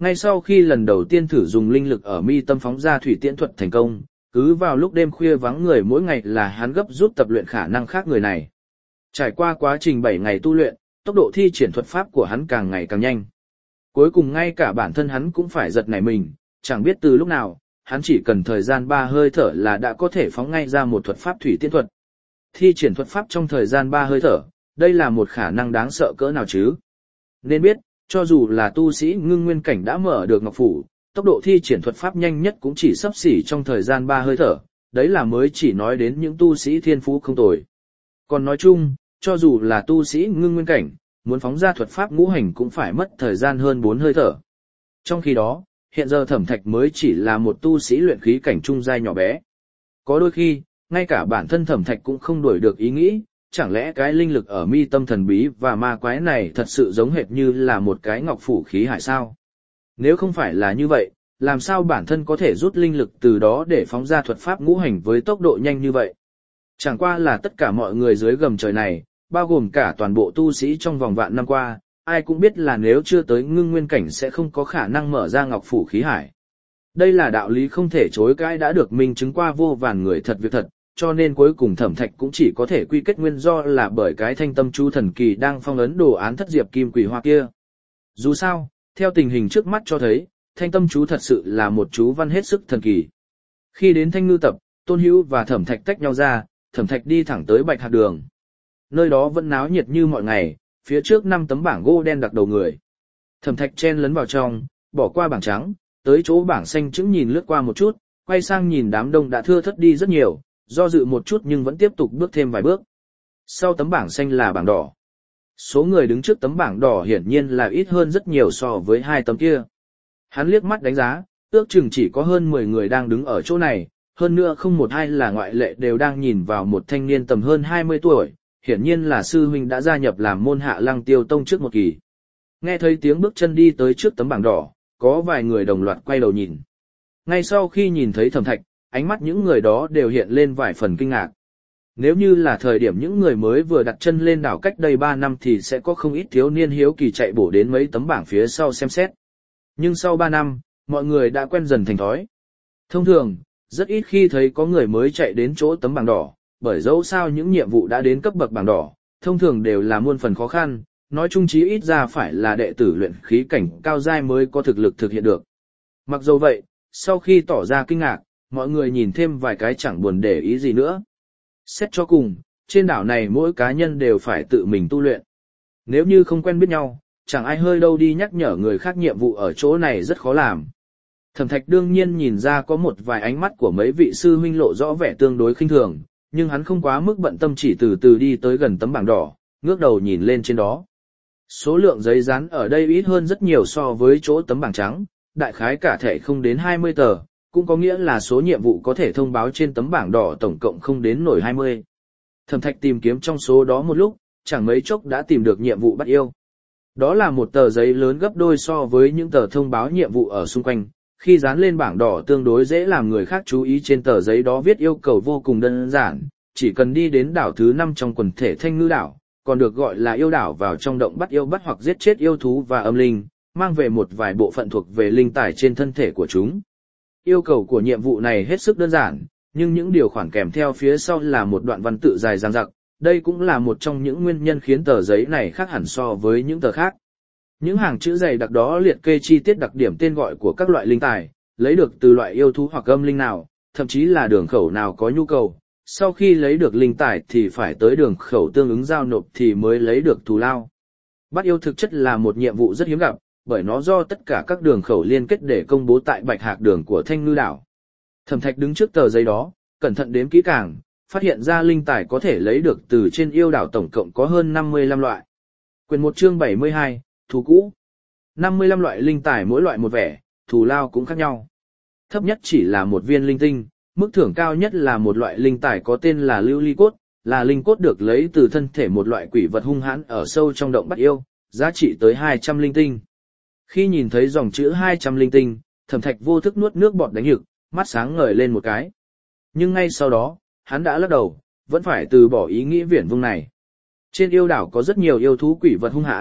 Ngay sau khi lần đầu tiên thử dùng linh lực ở mi tâm phóng ra thủy tiễn thuật thành công, cứ vào lúc đêm khuya vắng người mỗi ngày là hắn gấp rút tập luyện khả năng khác người này. Trải qua quá trình bảy ngày tu luyện, tốc độ thi triển thuật pháp của hắn càng ngày càng nhanh. Cuối cùng ngay cả bản thân hắn cũng phải giật nảy mình, chẳng biết từ lúc nào, hắn chỉ cần thời gian ba hơi thở là đã có thể phóng ngay ra một thuật pháp thủy tiễn thuật. Thi triển thuật pháp trong thời gian ba hơi thở, đây là một khả năng đáng sợ cỡ nào chứ? Nên biết, cho dù là tu sĩ ngưng nguyên cảnh đã mở được ngọc phủ, tốc độ thi triển thuật pháp nhanh nhất cũng chỉ xấp xỉ trong thời gian ba hơi thở, đấy là mới chỉ nói đến những tu sĩ thiên phú không tồi. Còn nói chung, cho dù là tu sĩ ngưng nguyên cảnh, muốn phóng ra thuật pháp ngũ hành cũng phải mất thời gian hơn bốn hơi thở. Trong khi đó, hiện giờ Thẩm Thạch mới chỉ là một tu sĩ luyện khí cảnh trung giai nhỏ bé. Có đôi khi, ngay cả bản thân Thẩm Thạch cũng không đuổi được ý nghĩ, chẳng lẽ cái linh lực ở mi tâm thần bí và ma quái này thật sự giống hệt như là một cái ngọc phủ khí hải sao? Nếu không phải là như vậy, làm sao bản thân có thể rút linh lực từ đó để phóng ra thuật pháp ngũ hành với tốc độ nhanh như vậy? Chẳng qua là tất cả mọi người dưới gầm trời này, bao gồm cả toàn bộ tu sĩ trong vòng vạn năm qua, ai cũng biết là nếu chưa tới ngưng nguyên cảnh sẽ không có khả năng mở ra ngọc phủ khí hải. Đây là đạo lý không thể chối cãi đã được minh chứng qua vô vàn người thật việc thật, cho nên cuối cùng Thẩm Thạch cũng chỉ có thể quy kết nguyên do là bởi cái thanh tâm chú thần kỳ đang phong ấn đồ án thất diệp kim quỷ hoa kia. Dù sao, theo tình hình trước mắt cho thấy, thanh tâm chú thật sự là một chú văn hết sức thần kỳ. Khi đến Thanh Ngư Tập, Tôn Hữu và Thẩm Thạch tách nhau ra, Thẩm Thạch đi thẳng tới Bạch Hạc Đường. Nơi đó vẫn náo nhiệt như mọi ngày, phía trước năm tấm bảng gỗ đen đặc đầu người. Thẩm Thạch chen lấn vào trong, bỏ qua bảng trắng, tới chỗ bảng xanh chững nhìn lướt qua một chút, quay sang nhìn đám đông đã thưa thớt đi rất nhiều, do dự một chút nhưng vẫn tiếp tục bước thêm vài bước. Sau tấm bảng xanh là bảng đỏ. Số người đứng trước tấm bảng đỏ hiển nhiên là ít hơn rất nhiều so với hai tấm kia. Hắn liếc mắt đánh giá, ước chừng chỉ có hơn mười người đang đứng ở chỗ này, hơn nữa không một ai là ngoại lệ đều đang nhìn vào một thanh niên tầm hơn hai mươi tuổi, hiển nhiên là sư huynh đã gia nhập làm môn Hạ Lăng Tiêu Tông trước một kỳ. Nghe thấy tiếng bước chân đi tới trước tấm bảng đỏ, có vài người đồng loạt quay đầu nhìn. Ngay sau khi nhìn thấy Thẩm Thạch, ánh mắt những người đó đều hiện lên vài phần kinh ngạc. Nếu như là thời điểm những người mới vừa đặt chân lên đảo cách đây ba năm thì sẽ có không ít thiếu niên hiếu kỳ chạy bổ đến mấy tấm bảng phía sau xem xét. Nhưng sau ba năm, mọi người đã quen dần thành thói. Thông thường, rất ít khi thấy có người mới chạy đến chỗ tấm bảng đỏ, bởi dẫu sao những nhiệm vụ đã đến cấp bậc bảng đỏ, thông thường đều là muôn phần khó khăn, nói chung chí ít ra phải là đệ tử luyện khí cảnh cao giai mới có thực lực thực hiện được. Mặc dù vậy, sau khi tỏ ra kinh ngạc, mọi người nhìn thêm vài cái chẳng buồn để ý gì nữa. Xét cho cùng, trên đảo này mỗi cá nhân đều phải tự mình tu luyện. Nếu như không quen biết nhau, chẳng ai hơi đâu đi nhắc nhở người khác nhiệm vụ ở chỗ này rất khó làm. Thẩm Thạch đương nhiên nhìn ra có một vài ánh mắt của mấy vị sư huynh lộ rõ vẻ tương đối khinh thường, nhưng hắn không quá mức bận tâm chỉ từ từ đi tới gần tấm bảng đỏ, ngước đầu nhìn lên trên đó. Số lượng giấy dán ở đây ít hơn rất nhiều so với chỗ tấm bảng trắng, đại khái cả thể không đến hai mươi tờ, cũng có nghĩa là số nhiệm vụ có thể thông báo trên tấm bảng đỏ tổng cộng không đến nổi hai mươi. Thẩm Thạch tìm kiếm trong số đó một lúc, chẳng mấy chốc đã tìm được nhiệm vụ bắt yêu. Đó là một tờ giấy lớn gấp đôi so với những tờ thông báo nhiệm vụ ở xung quanh, khi dán lên bảng đỏ tương đối dễ làm người khác chú ý. Trên tờ giấy đó viết yêu cầu vô cùng đơn giản, chỉ cần đi đến đảo thứ năm trong quần thể Thanh Ngư đảo, còn được gọi là yêu đảo, vào trong động bắt yêu bắt hoặc giết chết yêu thú và âm linh, mang về một vài bộ phận thuộc về linh tài trên thân thể của chúng. Yêu cầu của nhiệm vụ này hết sức đơn giản, nhưng những điều khoản kèm theo phía sau là một đoạn văn tự dài dằng dặc, đây cũng là một trong những nguyên nhân khiến tờ giấy này khác hẳn so với những tờ khác. Những hàng chữ dày đặc đó liệt kê chi tiết đặc điểm tên gọi của các loại linh tài, lấy được từ loại yêu thú hoặc âm linh nào, thậm chí là đường khẩu nào có nhu cầu. Sau khi lấy được linh tài thì phải tới đường khẩu tương ứng giao nộp thì mới lấy được thù lao. Bắt yêu thực chất là một nhiệm vụ rất hiếm gặp, bởi nó do tất cả các đường khẩu liên kết để công bố tại Bạch Hạc Đường của Thanh Ngư đảo. Thẩm Thạch đứng trước tờ giấy đó, cẩn thận đếm kỹ càng, phát hiện ra linh tài có thể lấy được từ trên yêu đảo tổng cộng có hơn năm mươi lăm loại. Quyển một chương bảy mươi hai, thù cũ. năm mươi lăm loại linh tài mỗi loại một vẻ, thù lao cũng khác nhau. Thấp nhất chỉ là một viên linh tinh, mức thưởng cao nhất là một loại linh tài có tên là lưu ly cốt, là linh cốt được lấy từ thân thể một loại quỷ vật hung hãn ở sâu trong động bắt yêu, giá trị tới hai trăm linh tinh. Khi nhìn thấy dòng chữ hai trăm linh tinh, Thẩm Thạch vô thức nuốt nước bọt đánh nhực, mắt sáng ngời lên một cái. Nhưng ngay sau đó, hắn đã lắc đầu, vẫn phải từ bỏ ý nghĩ viển vông này. Trên yêu đảo có rất nhiều yêu thú quỷ vật hung hãn,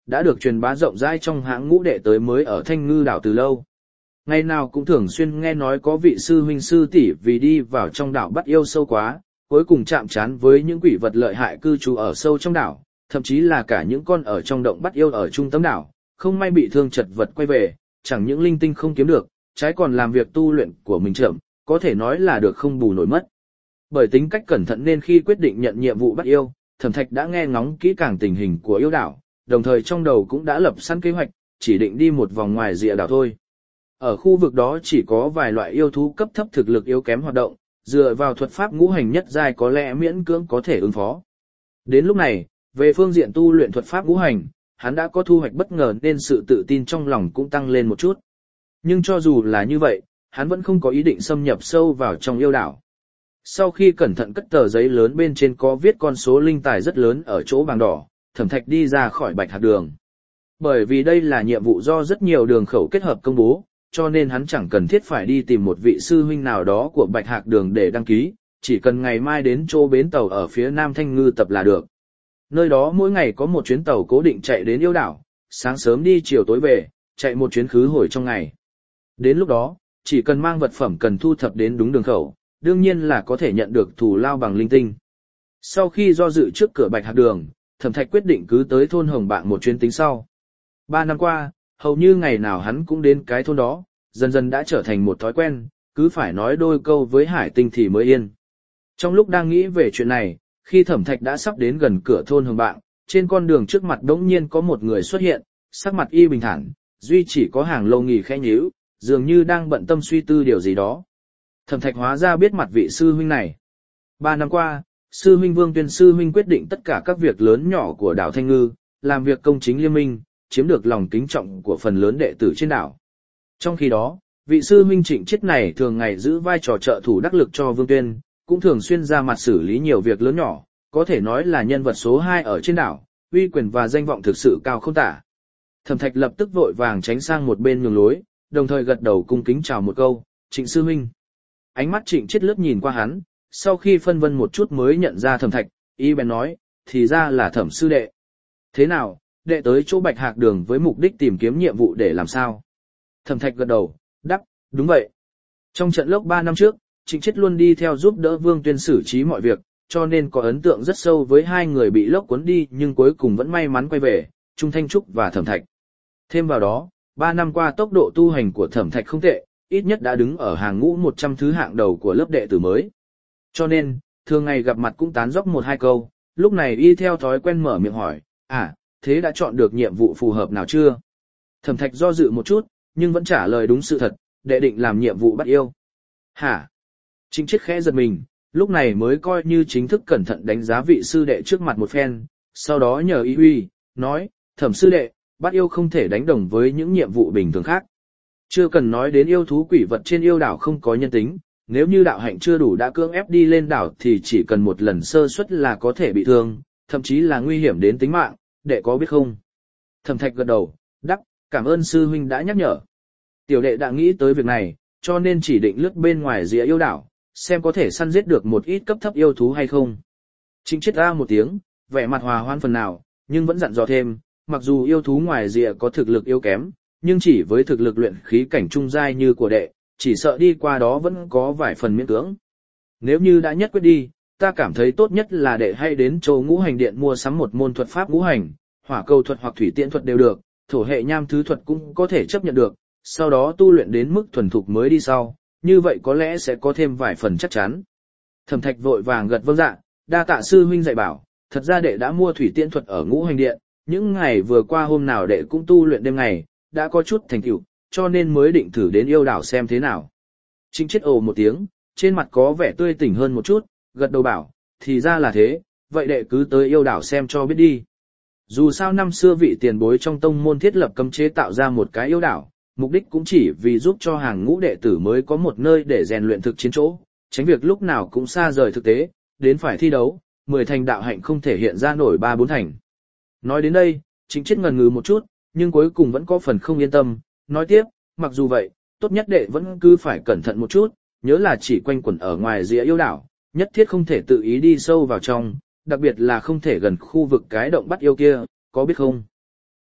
đã được truyền bá rộng rãi trong hãng ngũ đệ tới mới ở Thanh Ngư đảo từ lâu. Ngày nào cũng thường xuyên nghe nói có vị sư huynh sư tỷ vì đi vào trong đảo bắt yêu sâu quá, cuối cùng chạm trán với những quỷ vật lợi hại cư trú ở sâu trong đảo, thậm chí là cả những con ở trong động bắt yêu ở trung tâm đảo, không may bị thương chật vật quay về, chẳng những linh tinh không kiếm được, trái còn làm việc tu luyện của mình chậm, có thể nói là được không bù nổi mất. Bởi tính cách cẩn thận nên khi quyết định nhận nhiệm vụ bắt yêu, Thẩm Thạch đã nghe ngóng kỹ càng tình hình của yêu đảo, đồng thời trong đầu cũng đã lập sẵn kế hoạch, chỉ định đi một vòng ngoài rìa đảo thôi. Ở khu vực đó chỉ có vài loại yêu thú cấp thấp thực lực yếu kém hoạt động, dựa vào thuật pháp ngũ hành nhất giai có lẽ miễn cưỡng có thể ứng phó. Đến lúc này, về phương diện tu luyện thuật pháp ngũ hành, hắn đã có thu hoạch bất ngờ nên sự tự tin trong lòng cũng tăng lên một chút. Nhưng cho dù là như vậy, hắn vẫn không có ý định xâm nhập sâu vào trong yêu đảo. Sau khi cẩn thận cất tờ giấy lớn bên trên có viết con số linh tài rất lớn ở chỗ bảng đỏ, Thẩm Thạch đi ra khỏi Bạch Hạc Đường. Bởi vì đây là nhiệm vụ do rất nhiều đường khẩu kết hợp công bố, cho nên hắn chẳng cần thiết phải đi tìm một vị sư huynh nào đó của Bạch Hạc Đường để đăng ký, chỉ cần ngày mai đến chỗ bến tàu ở phía Nam Thanh Ngư tập là được. Nơi đó mỗi ngày có một chuyến tàu cố định chạy đến yêu đảo, sáng sớm đi chiều tối về, chạy một chuyến khứ hồi trong ngày. Đến lúc đó, chỉ cần mang vật phẩm cần thu thập đến đúng đường khẩu, đương nhiên là có thể nhận được thù lao bằng linh tinh. Sau khi do dự trước cửa Bạch Hạc Đường, Thẩm Thạch quyết định cứ tới thôn Hồng Bạng một chuyến tính sau. Ba năm qua, hầu như ngày nào hắn cũng đến cái thôn đó, dần dần đã trở thành một thói quen, cứ phải nói đôi câu với Hải Tinh thì mới yên. Trong lúc đang nghĩ về chuyện này, khi Thẩm Thạch đã sắp đến gần cửa thôn Hồng Bạng, trên con đường trước mặt đống nhiên có một người xuất hiện, sắc mặt y bình thản, duy chỉ có hàng lông nghỉ khẽ nhíu, dường như đang bận tâm suy tư điều gì đó. Thẩm Thạch hóa ra biết mặt vị sư huynh này. Ba năm qua, sư huynh Vương Tuyên sư huynh quyết định tất cả các việc lớn nhỏ của đảo Thanh Ngư, làm việc công chính liên minh, chiếm được lòng kính trọng của phần lớn đệ tử trên đảo. Trong khi đó, vị sư huynh Trịnh Chiết này thường ngày giữ vai trò trợ thủ đắc lực cho Vương Tuyên, cũng thường xuyên ra mặt xử lý nhiều việc lớn nhỏ, có thể nói là nhân vật số hai ở trên đảo, uy quyền và danh vọng thực sự cao không tả. Thẩm Thạch lập tức vội vàng tránh sang một bên nhường lối, đồng thời gật đầu cung kính chào một câu, Trịnh sư huynh. Ánh mắt Trịnh Chiết lướt nhìn qua hắn, sau khi phân vân một chút mới nhận ra Thẩm Thạch, y bèn nói, thì ra là Thẩm sư đệ. Thế nào, đệ tới chỗ Bạch Hạc Đường với mục đích tìm kiếm nhiệm vụ để làm sao? Thẩm Thạch gật đầu, đáp, đúng vậy. Trong trận lốc ba năm trước, Trịnh Chiết luôn đi theo giúp đỡ Vương Tuyên xử trí mọi việc, cho nên có ấn tượng rất sâu với hai người bị lốc cuốn đi nhưng cuối cùng vẫn may mắn quay về, Trung Thanh Trúc và Thẩm Thạch. Thêm vào đó, ba năm qua tốc độ tu hành của Thẩm Thạch không tệ, ít nhất đã đứng ở hàng ngũ một trăm thứ hạng đầu của lớp đệ tử mới. Cho nên, thường ngày gặp mặt cũng tán dóc một hai câu, lúc này y theo thói quen mở miệng hỏi, à, thế đã chọn được nhiệm vụ phù hợp nào chưa? Thẩm Thạch do dự một chút, nhưng vẫn trả lời đúng sự thật, đệ định làm nhiệm vụ bắt yêu. Hả? Trịnh Chiết khẽ giật mình, lúc này mới coi như chính thức cẩn thận đánh giá vị sư đệ trước mặt một phen, sau đó nhờ y uy, nói, Thẩm sư đệ, bắt yêu không thể đánh đồng với những nhiệm vụ bình thường khác. Chưa cần nói đến yêu thú quỷ vật trên yêu đảo không có nhân tính, nếu như đạo hạnh chưa đủ đã cưỡng ép đi lên đảo thì chỉ cần một lần sơ suất là có thể bị thương, thậm chí là nguy hiểm đến tính mạng, đệ có biết không? Thẩm Thạch gật đầu, đáp, cảm ơn sư huynh đã nhắc nhở. Tiểu đệ đã nghĩ tới việc này, cho nên chỉ định lướt bên ngoài rìa yêu đảo, xem có thể săn giết được một ít cấp thấp yêu thú hay không. Trịnh Chiết a một tiếng, vẻ mặt hòa hoan phần nào, nhưng vẫn dặn dò thêm, mặc dù yêu thú ngoài rìa có thực lực yếu kém, nhưng chỉ với thực lực luyện khí cảnh trung giai như của đệ, chỉ sợ đi qua đó vẫn có vài phần miễn cưỡng. Nếu như đã nhất quyết đi, ta cảm thấy tốt nhất là đệ hay đến châu ngũ hành điện mua sắm một môn thuật pháp ngũ hành, hỏa cầu thuật hoặc thủy tiễn thuật đều được, thổ hệ nham thứ thuật cũng có thể chấp nhận được, sau đó tu luyện đến mức thuần thục mới đi sau, như vậy có lẽ sẽ có thêm vài phần chắc chắn. Thẩm Thạch vội vàng gật vâng dạ, đa tạ sư huynh dạy bảo, thật ra đệ đã mua thủy tiễn thuật ở ngũ hành điện, những ngày vừa qua hôm nào đệ cũng tu luyện đêm ngày, đã có chút thành tựu, cho nên mới định thử đến yêu đảo xem thế nào. Trịnh Chiết ồ một tiếng, trên mặt có vẻ tươi tỉnh hơn một chút, gật đầu bảo, thì ra là thế, vậy đệ cứ tới yêu đảo xem cho biết đi. Dù sao năm xưa vị tiền bối trong tông môn thiết lập cấm chế tạo ra một cái yêu đảo, mục đích cũng chỉ vì giúp cho hàng ngũ đệ tử mới có một nơi để rèn luyện thực chiến chỗ, tránh việc lúc nào cũng xa rời thực tế, đến phải thi đấu, mười thành đạo hạnh không thể hiện ra nổi ba bốn thành. Nói đến đây, Trịnh Chiết ngần ngừ một chút, nhưng cuối cùng vẫn có phần không yên tâm, nói tiếp, mặc dù vậy, tốt nhất đệ vẫn cứ phải cẩn thận một chút, nhớ là chỉ quanh quẩn ở ngoài rìa yêu đảo, nhất thiết không thể tự ý đi sâu vào trong, đặc biệt là không thể gần khu vực cái động bắt yêu kia, có biết không?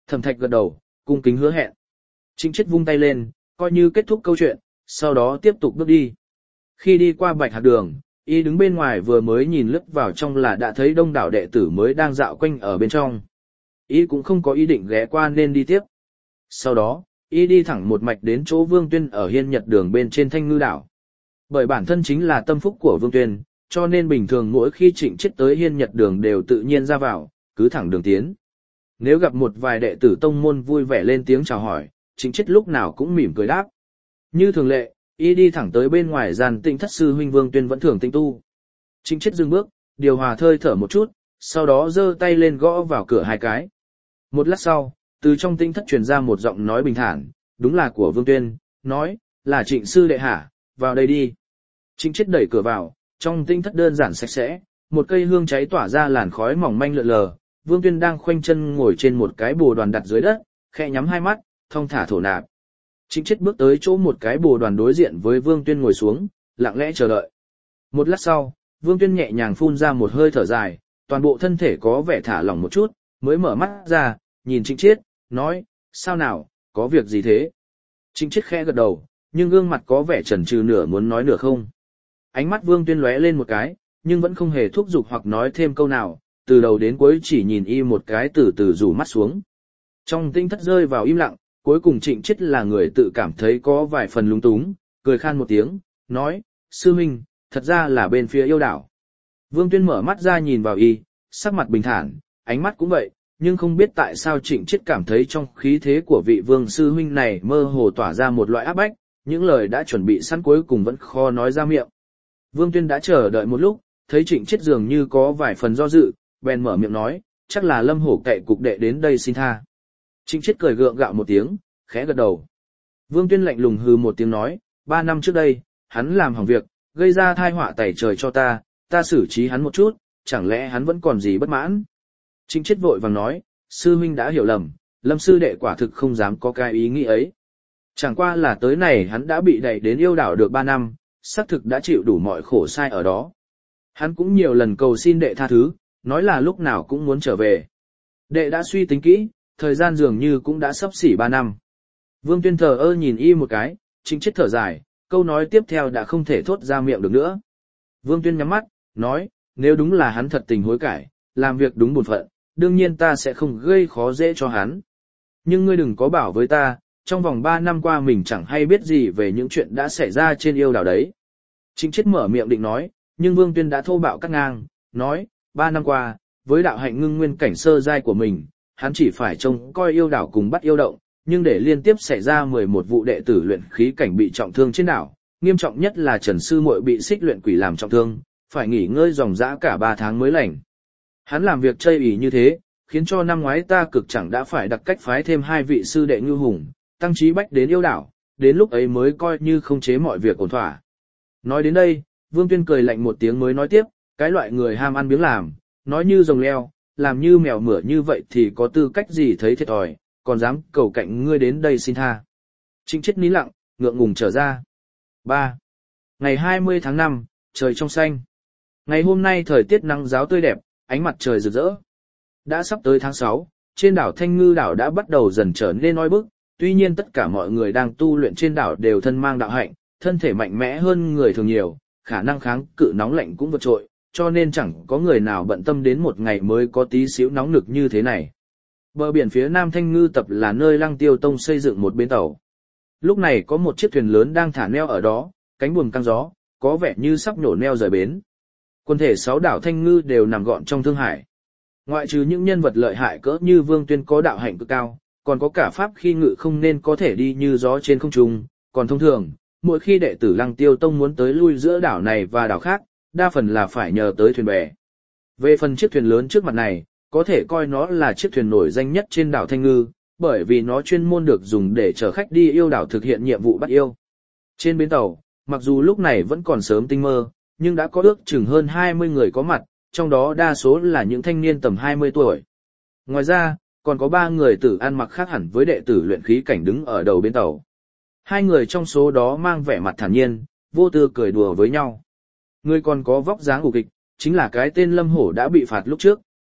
Thẩm Thạch gật đầu, cung kính hứa hẹn. Trịnh Chiết vung tay lên, coi như kết thúc câu chuyện, sau đó tiếp tục bước đi. Khi đi qua Bạch Hạc Đường, y đứng bên ngoài vừa mới nhìn lướt vào trong là đã thấy đông đảo đệ tử mới đang dạo quanh ở bên trong. Y cũng không có ý định ghé qua nên đi tiếp. Sau đó, y đi thẳng một mạch đến chỗ Vương Tuyên ở Hiên Nhật Đường bên trên Thanh Ngư Đảo. Bởi bản thân chính là tâm phúc của Vương Tuyên, cho nên bình thường mỗi khi Trịnh Chiết tới Hiên Nhật Đường đều tự nhiên ra vào, cứ thẳng đường tiến. Nếu gặp một vài đệ tử tông môn vui vẻ lên tiếng chào hỏi, Trịnh Chiết lúc nào cũng mỉm cười đáp. Như thường lệ, y đi thẳng tới bên ngoài gian Tĩnh Thất sư huynh Vương Tuyên vẫn thường tinh tu. Trịnh Chiết dừng bước, điều hòa hơi thở một chút, sau đó giơ tay lên gõ vào cửa hai cái. Một lát sau, từ trong Tĩnh Thất truyền ra một giọng nói bình thản, đúng là của Vương Tuyên, nói, là Trịnh sư đệ hả, vào đây đi. Trịnh Chiết đẩy cửa vào, trong Tĩnh Thất đơn giản sạch sẽ, một cây hương cháy tỏa ra làn khói mỏng manh lượn lờ. Vương Tuyên đang khoanh chân ngồi trên một cái bồ đoàn đặt dưới đất, khẽ nhắm hai mắt, thong thả thổ nạp. Trịnh Chiết bước tới chỗ một cái bồ đoàn đối diện với Vương Tuyên ngồi xuống, lặng lẽ chờ đợi. Một lát sau, Vương Tuyên nhẹ nhàng phun ra một hơi thở dài, toàn bộ thân thể có vẻ thả lỏng một chút, mới mở mắt ra, nhìn Trịnh Chiết, nói, sao nào, có việc gì thế? Trịnh Chiết khẽ gật đầu, nhưng gương mặt có vẻ chần chừ nửa muốn nói nửa không. Ánh mắt Vương Tuyên lóe lên một cái, nhưng vẫn không hề thúc giục hoặc nói thêm câu nào, từ đầu đến cuối chỉ nhìn y một cái từ từ rủ mắt xuống. Trong Tĩnh Thất rơi vào im lặng, cuối cùng Trịnh Chiết là người tự cảm thấy có vài phần lúng túng, cười khan một tiếng, nói, sư huynh, thật ra là bên phía yêu đảo. Vương Tuyên mở mắt ra nhìn vào y, sắc mặt bình thản, ánh mắt cũng vậy, nhưng không biết tại sao Trịnh Chiết cảm thấy trong khí thế của vị Vương sư huynh này mơ hồ tỏa ra một loại áp bách, những lời đã chuẩn bị sẵn cuối cùng vẫn khó nói ra miệng. Vương Tuyên đã chờ đợi một lúc, thấy Trịnh Chiết dường như có vài phần do dự, bèn mở miệng nói, chắc là Lâm Hổ cậy cục đệ đến đây xin tha. Trịnh Chiết cười gượng gạo một tiếng, khẽ gật đầu. Vương Tuyên lạnh lùng hừ một tiếng nói, ba năm trước đây, hắn làm hỏng việc, gây ra tai họa tẩy trời cho ta, ta xử trí hắn một chút, chẳng lẽ hắn vẫn còn gì bất mãn? Trịnh Chiết vội vàng nói, sư huynh đã hiểu lầm, Lâm sư đệ quả thực không dám có cái ý nghĩ ấy. Chẳng qua là tới này hắn đã bị đẩy đến yêu đảo được ba năm, xác thực đã chịu đủ mọi khổ sai ở đó. Hắn cũng nhiều lần cầu xin đệ tha thứ, nói là lúc nào cũng muốn trở về. Đệ đã suy tính kỹ, thời gian dường như cũng đã sắp xỉ ba năm. Vương Tuyên thờ ơ nhìn y một cái, Trịnh Chiết thở dài, câu nói tiếp theo đã không thể thốt ra miệng được nữa. Vương Tuyên nhắm mắt, nói, nếu đúng là hắn thật tình hối cải, làm việc đúng bổn phận, đương nhiên ta sẽ không gây khó dễ cho hắn. Nhưng ngươi đừng có bảo với ta, trong vòng ba năm qua mình chẳng hay biết gì về những chuyện đã xảy ra trên yêu đảo đấy. Trịnh Chiết mở miệng định nói, nhưng Vương Tuyên đã thô bạo cắt ngang, nói, ba năm qua, với đạo hạnh ngưng nguyên cảnh sơ giai của mình, hắn chỉ phải trông coi yêu đảo cùng bắt yêu động, nhưng để liên tiếp xảy ra mười một vụ đệ tử luyện khí cảnh bị trọng thương trên đảo, nghiêm trọng nhất là Trần sư muội bị xích luyện quỷ làm trọng thương, phải nghỉ ngơi dòng dã cả ba tháng mới lành. Hắn làm việc chây ỷ như thế, khiến cho năm ngoái ta cực chẳng đã phải đặc cách phái thêm hai vị sư đệ Ngư Hùng, Tăng Chí Bách đến yêu đảo, đến lúc ấy mới coi như không chế mọi việc ổn thỏa. Nói đến đây, Vương Tuyên cười lạnh một tiếng mới nói tiếp, cái loại người ham ăn biếng làm, nói như rồng leo, làm như mèo mửa như vậy thì có tư cách gì thấy thiệt thòi, còn dám cầu cạnh ngươi đến đây xin tha. Trịnh Chiết nín lặng, ngượng ngùng trở ra. ba. Ngày hai mươi tháng năm, trời trong xanh. Ngày hôm nay thời tiết nắng ráo tươi đẹp, ánh mặt trời rực rỡ. Đã sắp tới tháng sáu, trên đảo Thanh Ngư đảo đã bắt đầu dần trở nên oi bức, tuy nhiên tất cả mọi người đang tu luyện trên đảo đều thân mang đạo hạnh, thân thể mạnh mẽ hơn người thường nhiều, khả năng kháng cự nóng lạnh cũng vượt trội, cho nên chẳng có người nào bận tâm đến một ngày mới có tí xíu nóng nực như thế này. Bờ biển phía Nam Thanh Ngư tập là nơi Lăng Tiêu Tông xây dựng một bến tàu. Lúc này có một chiếc thuyền lớn đang thả neo ở đó, cánh buồm căng gió, có vẻ như sắp nổ neo rời bến. Quân thể sáu đảo Thanh Ngư đều nằm gọn trong Thương Hải. Ngoại trừ những nhân vật lợi hại cỡ như Vương Tuyên có đạo hạnh cực cao, còn có cả pháp khi ngự không nên có thể đi như gió trên không trung, còn thông thường, mỗi khi đệ tử Lăng Tiêu Tông muốn tới lui giữa đảo này và đảo khác, đa phần là phải nhờ tới thuyền bè. Về phần chiếc thuyền lớn trước mặt này, có thể coi nó là chiếc thuyền nổi danh nhất trên đảo Thanh Ngư, bởi vì nó chuyên môn được dùng để chở khách đi yêu đảo thực hiện nhiệm vụ bắt yêu. Trên bến tàu, mặc dù lúc này vẫn còn sớm tinh mơ, nhưng đã có ước chừng hơn hai mươi người có mặt, trong đó đa số là những thanh niên tầm hai mươi tuổi. Ngoài ra, còn có ba người tử ăn mặc khác hẳn với đệ tử luyện khí cảnh đứng ở đầu bến tàu. Hai người trong số đó mang vẻ mặt thản nhiên, vô tư cười đùa với nhau. Người còn có vóc dáng ủ kịch, chính là cái tên Lâm Hổ đã bị phạt lúc trước.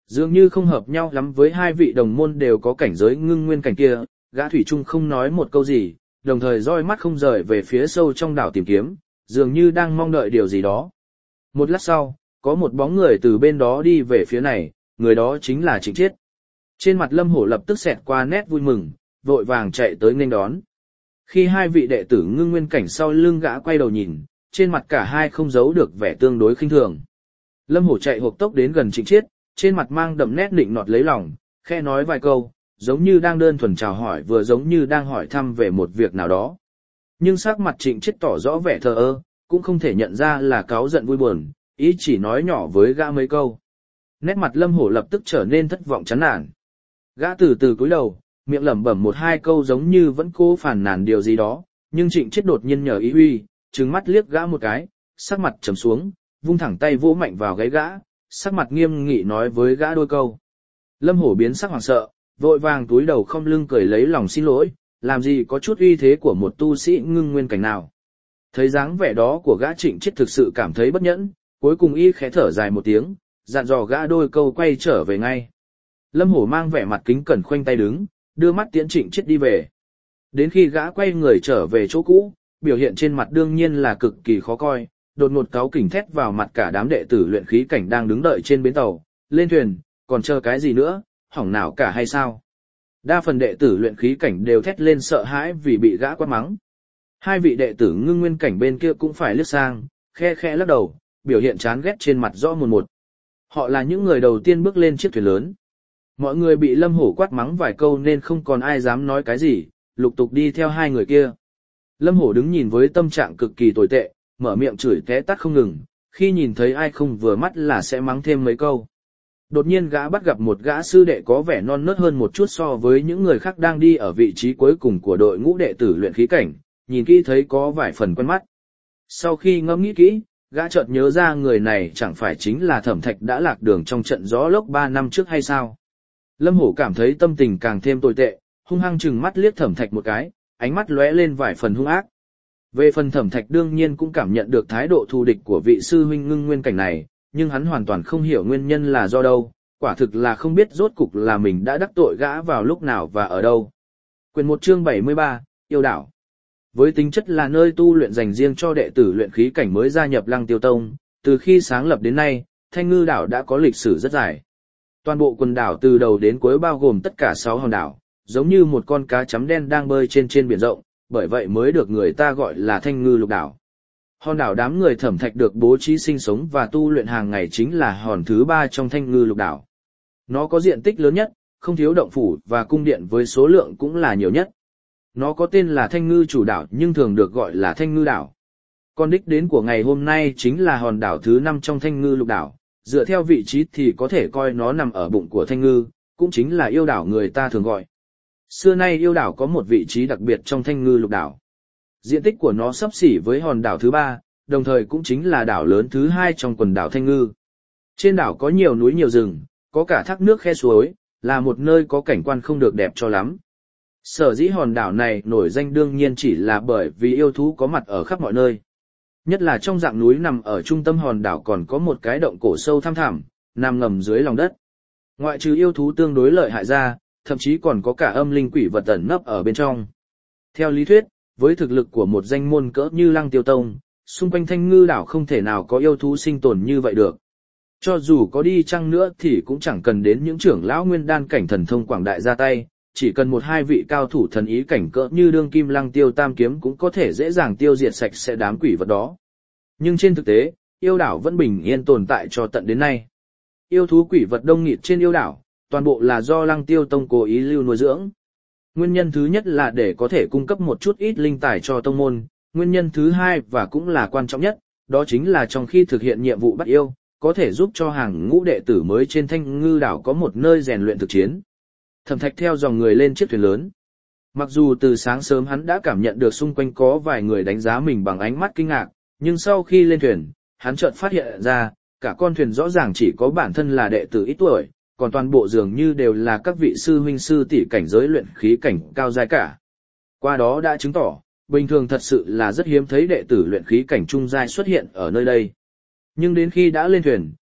Dường như không hợp nhau lắm với hai vị đồng môn đều có cảnh giới ngưng nguyên cảnh kia, gã thủy chung không nói một câu gì, đồng thời roi mắt không rời về phía sâu trong đảo tìm kiếm, dường như đang mong đợi điều gì đó. Một lát sau, có một bóng người từ bên đó đi về phía này, người đó chính là Trịnh Chiết. Trên mặt Lâm Hổ lập tức xẹt qua nét vui mừng, vội vàng chạy tới nghênh đón. Khi hai vị đệ tử ngưng nguyên cảnh sau lưng gã quay đầu nhìn, trên mặt cả hai không giấu được vẻ tương đối khinh thường. Lâm Hổ chạy hộp tốc đến gần Trịnh Chiết, trên mặt mang đậm nét nịnh nọt lấy lòng, khẽ nói vài câu, giống như đang đơn thuần chào hỏi vừa giống như đang hỏi thăm về một việc nào đó. Nhưng sắc mặt Trịnh Chiết tỏ rõ vẻ thờ ơ, cũng không thể nhận ra là cáu giận vui buồn, ý chỉ nói nhỏ với gã mấy câu. Nét mặt Lâm Hổ lập tức trở nên thất vọng chán nản. Gã từ từ cúi đầu, miệng lẩm bẩm một hai câu giống như vẫn cố phản nàn điều gì đó, nhưng Trịnh Chiết đột nhiên nhờ ý uy, trừng mắt liếc gã một cái, sắc mặt trầm xuống, vung thẳng tay vỗ mạnh vào gáy gã, sắc mặt nghiêm nghị nói với gã đôi câu. Lâm Hổ biến sắc hoảng sợ, vội vàng túi đầu không lưng cười lấy lòng xin lỗi, làm gì có chút uy thế của một tu sĩ ngưng nguyên cảnh nào. Thấy dáng vẻ đó của gã Trịnh Chiết thực sự cảm thấy bất nhẫn, cuối cùng y khẽ thở dài một tiếng, dặn dò gã đôi câu quay trở về ngay. Lâm Hổ mang vẻ mặt kính cẩn khoanh tay đứng, đưa mắt tiễn Trịnh Chiết đi về. Đến khi gã quay người trở về chỗ cũ, biểu hiện trên mặt đương nhiên là cực kỳ khó coi, đột ngột cáu kỉnh thét vào mặt cả đám đệ tử luyện khí cảnh đang đứng đợi trên bến tàu, lên thuyền, còn chờ cái gì nữa, hỏng nào cả hay sao? Đa phần đệ tử luyện khí cảnh đều thét lên sợ hãi vì bị gã quát mắng. Hai vị đệ tử ngưng nguyên cảnh bên kia cũng phải liếc sang, khe khẽ lắc đầu, biểu hiện chán ghét trên mặt rõ mồn một. Họ là những người đầu tiên bước lên chiếc thuyền lớn. Mọi người bị Lâm Hổ quát mắng vài câu nên không còn ai dám nói cái gì, lục tục đi theo hai người kia. Lâm Hổ đứng nhìn với tâm trạng cực kỳ tồi tệ, mở miệng chửi té tát không ngừng, khi nhìn thấy ai không vừa mắt là sẽ mắng thêm mấy câu. Đột nhiên gã bắt gặp một gã sư đệ có vẻ non nớt hơn một chút so với những người khác đang đi ở vị trí cuối cùng của đội ngũ đệ tử luyện khí cảnh, nhìn kỹ thấy có vài phần quen mắt. Sau khi ngẫm nghĩ kỹ, gã chợt nhớ ra người này chẳng phải chính là Thẩm Thạch đã lạc đường trong trận gió lốc ba năm trước hay sao? Lâm Hổ cảm thấy tâm tình càng thêm tồi tệ, hung hăng chừng mắt liếc Thẩm Thạch một cái, ánh mắt lóe lên vài phần hung ác. Về phần Thẩm Thạch đương nhiên cũng cảm nhận được thái độ thù địch của vị sư huynh ngưng nguyên cảnh này, nhưng hắn hoàn toàn không hiểu nguyên nhân là do đâu, quả thực là không biết rốt cục là mình đã đắc tội gã vào lúc nào và ở đâu. Quyền một chương bảy mươi ba, Yêu Đảo. Với tính chất là nơi tu luyện dành riêng cho đệ tử luyện khí cảnh mới gia nhập Lăng Tiêu Tông, từ khi sáng lập đến nay, Thanh Ngư đảo đã có lịch sử rất dài. Toàn bộ quần đảo từ đầu đến cuối bao gồm tất cả sáu hòn đảo, giống như một con cá chấm đen đang bơi trên trên biển rộng, bởi vậy mới được người ta gọi là Thanh Ngư lục đảo. Hòn đảo đám người Thẩm Thạch được bố trí sinh sống và tu luyện hàng ngày chính là hòn thứ ba trong Thanh Ngư lục đảo. Nó có diện tích lớn nhất, không thiếu động phủ và cung điện với số lượng cũng là nhiều nhất. Nó có tên là Thanh Ngư chủ đảo nhưng thường được gọi là Thanh Ngư đảo. Con đích đến của ngày hôm nay chính là hòn đảo thứ năm trong Thanh Ngư lục đảo, dựa theo vị trí thì có thể coi nó nằm ở bụng của Thanh Ngư, cũng chính là yêu đảo người ta thường gọi. Xưa nay yêu đảo có một vị trí đặc biệt trong Thanh Ngư lục đảo. Diện tích của nó xấp xỉ với hòn đảo thứ ba, đồng thời cũng chính là đảo lớn thứ hai trong quần đảo Thanh Ngư. Trên đảo có nhiều núi nhiều rừng, có cả thác nước khe suối, là một nơi có cảnh quan không được đẹp cho lắm. Sở dĩ hòn đảo này nổi danh đương nhiên chỉ là bởi vì yêu thú có mặt ở khắp mọi nơi. Nhất là trong dạng núi nằm ở trung tâm hòn đảo còn có một cái động cổ sâu thăm thẳm, nằm ngầm dưới lòng đất. Ngoại trừ yêu thú tương đối lợi hại ra, thậm chí còn có cả âm linh quỷ vật ẩn nấp ở bên trong. Theo lý thuyết, với thực lực của một danh môn cỡ như Lăng Tiêu Tông, xung quanh Thanh Ngư đảo không thể nào có yêu thú sinh tồn như vậy được. Cho dù có đi chăng nữa thì cũng chẳng cần đến những trưởng lão nguyên đan cảnh thần thông quảng đại ra tay, chỉ cần một hai vị cao thủ thần ý cảnh cỡ như đương kim Lăng Tiêu Tam kiếm cũng có thể dễ dàng tiêu diệt sạch sẽ đám quỷ vật đó. Nhưng trên thực tế, yêu đảo vẫn bình yên tồn tại cho tận đến nay. Yêu thú quỷ vật đông nghịt trên yêu đảo, toàn bộ là do Lăng Tiêu Tông cố ý lưu nuôi dưỡng. Nguyên nhân thứ nhất là để có thể cung cấp một chút ít linh tài cho tông môn, nguyên nhân thứ hai và cũng là quan trọng nhất, đó chính là trong khi thực hiện nhiệm vụ bắt yêu, có thể giúp cho hàng ngũ đệ tử mới trên Thanh Ngư đảo có một nơi rèn luyện thực chiến. Thẩm Thạch theo dòng người lên chiếc thuyền lớn. Mặc dù từ sáng sớm hắn đã cảm nhận được xung quanh có vài người đánh giá mình bằng ánh mắt kinh ngạc, nhưng sau khi lên thuyền, hắn chợt phát hiện ra, cả con thuyền rõ ràng chỉ có bản thân là đệ tử ít tuổi, còn toàn bộ dường như đều là các vị sư huynh sư tỷ cảnh giới luyện khí cảnh cao giai cả. Qua đó đã chứng tỏ, bình thường thật sự là rất hiếm thấy đệ tử luyện khí cảnh trung giai xuất hiện ở nơi đây. Nhưng đến khi đã lên thuyền,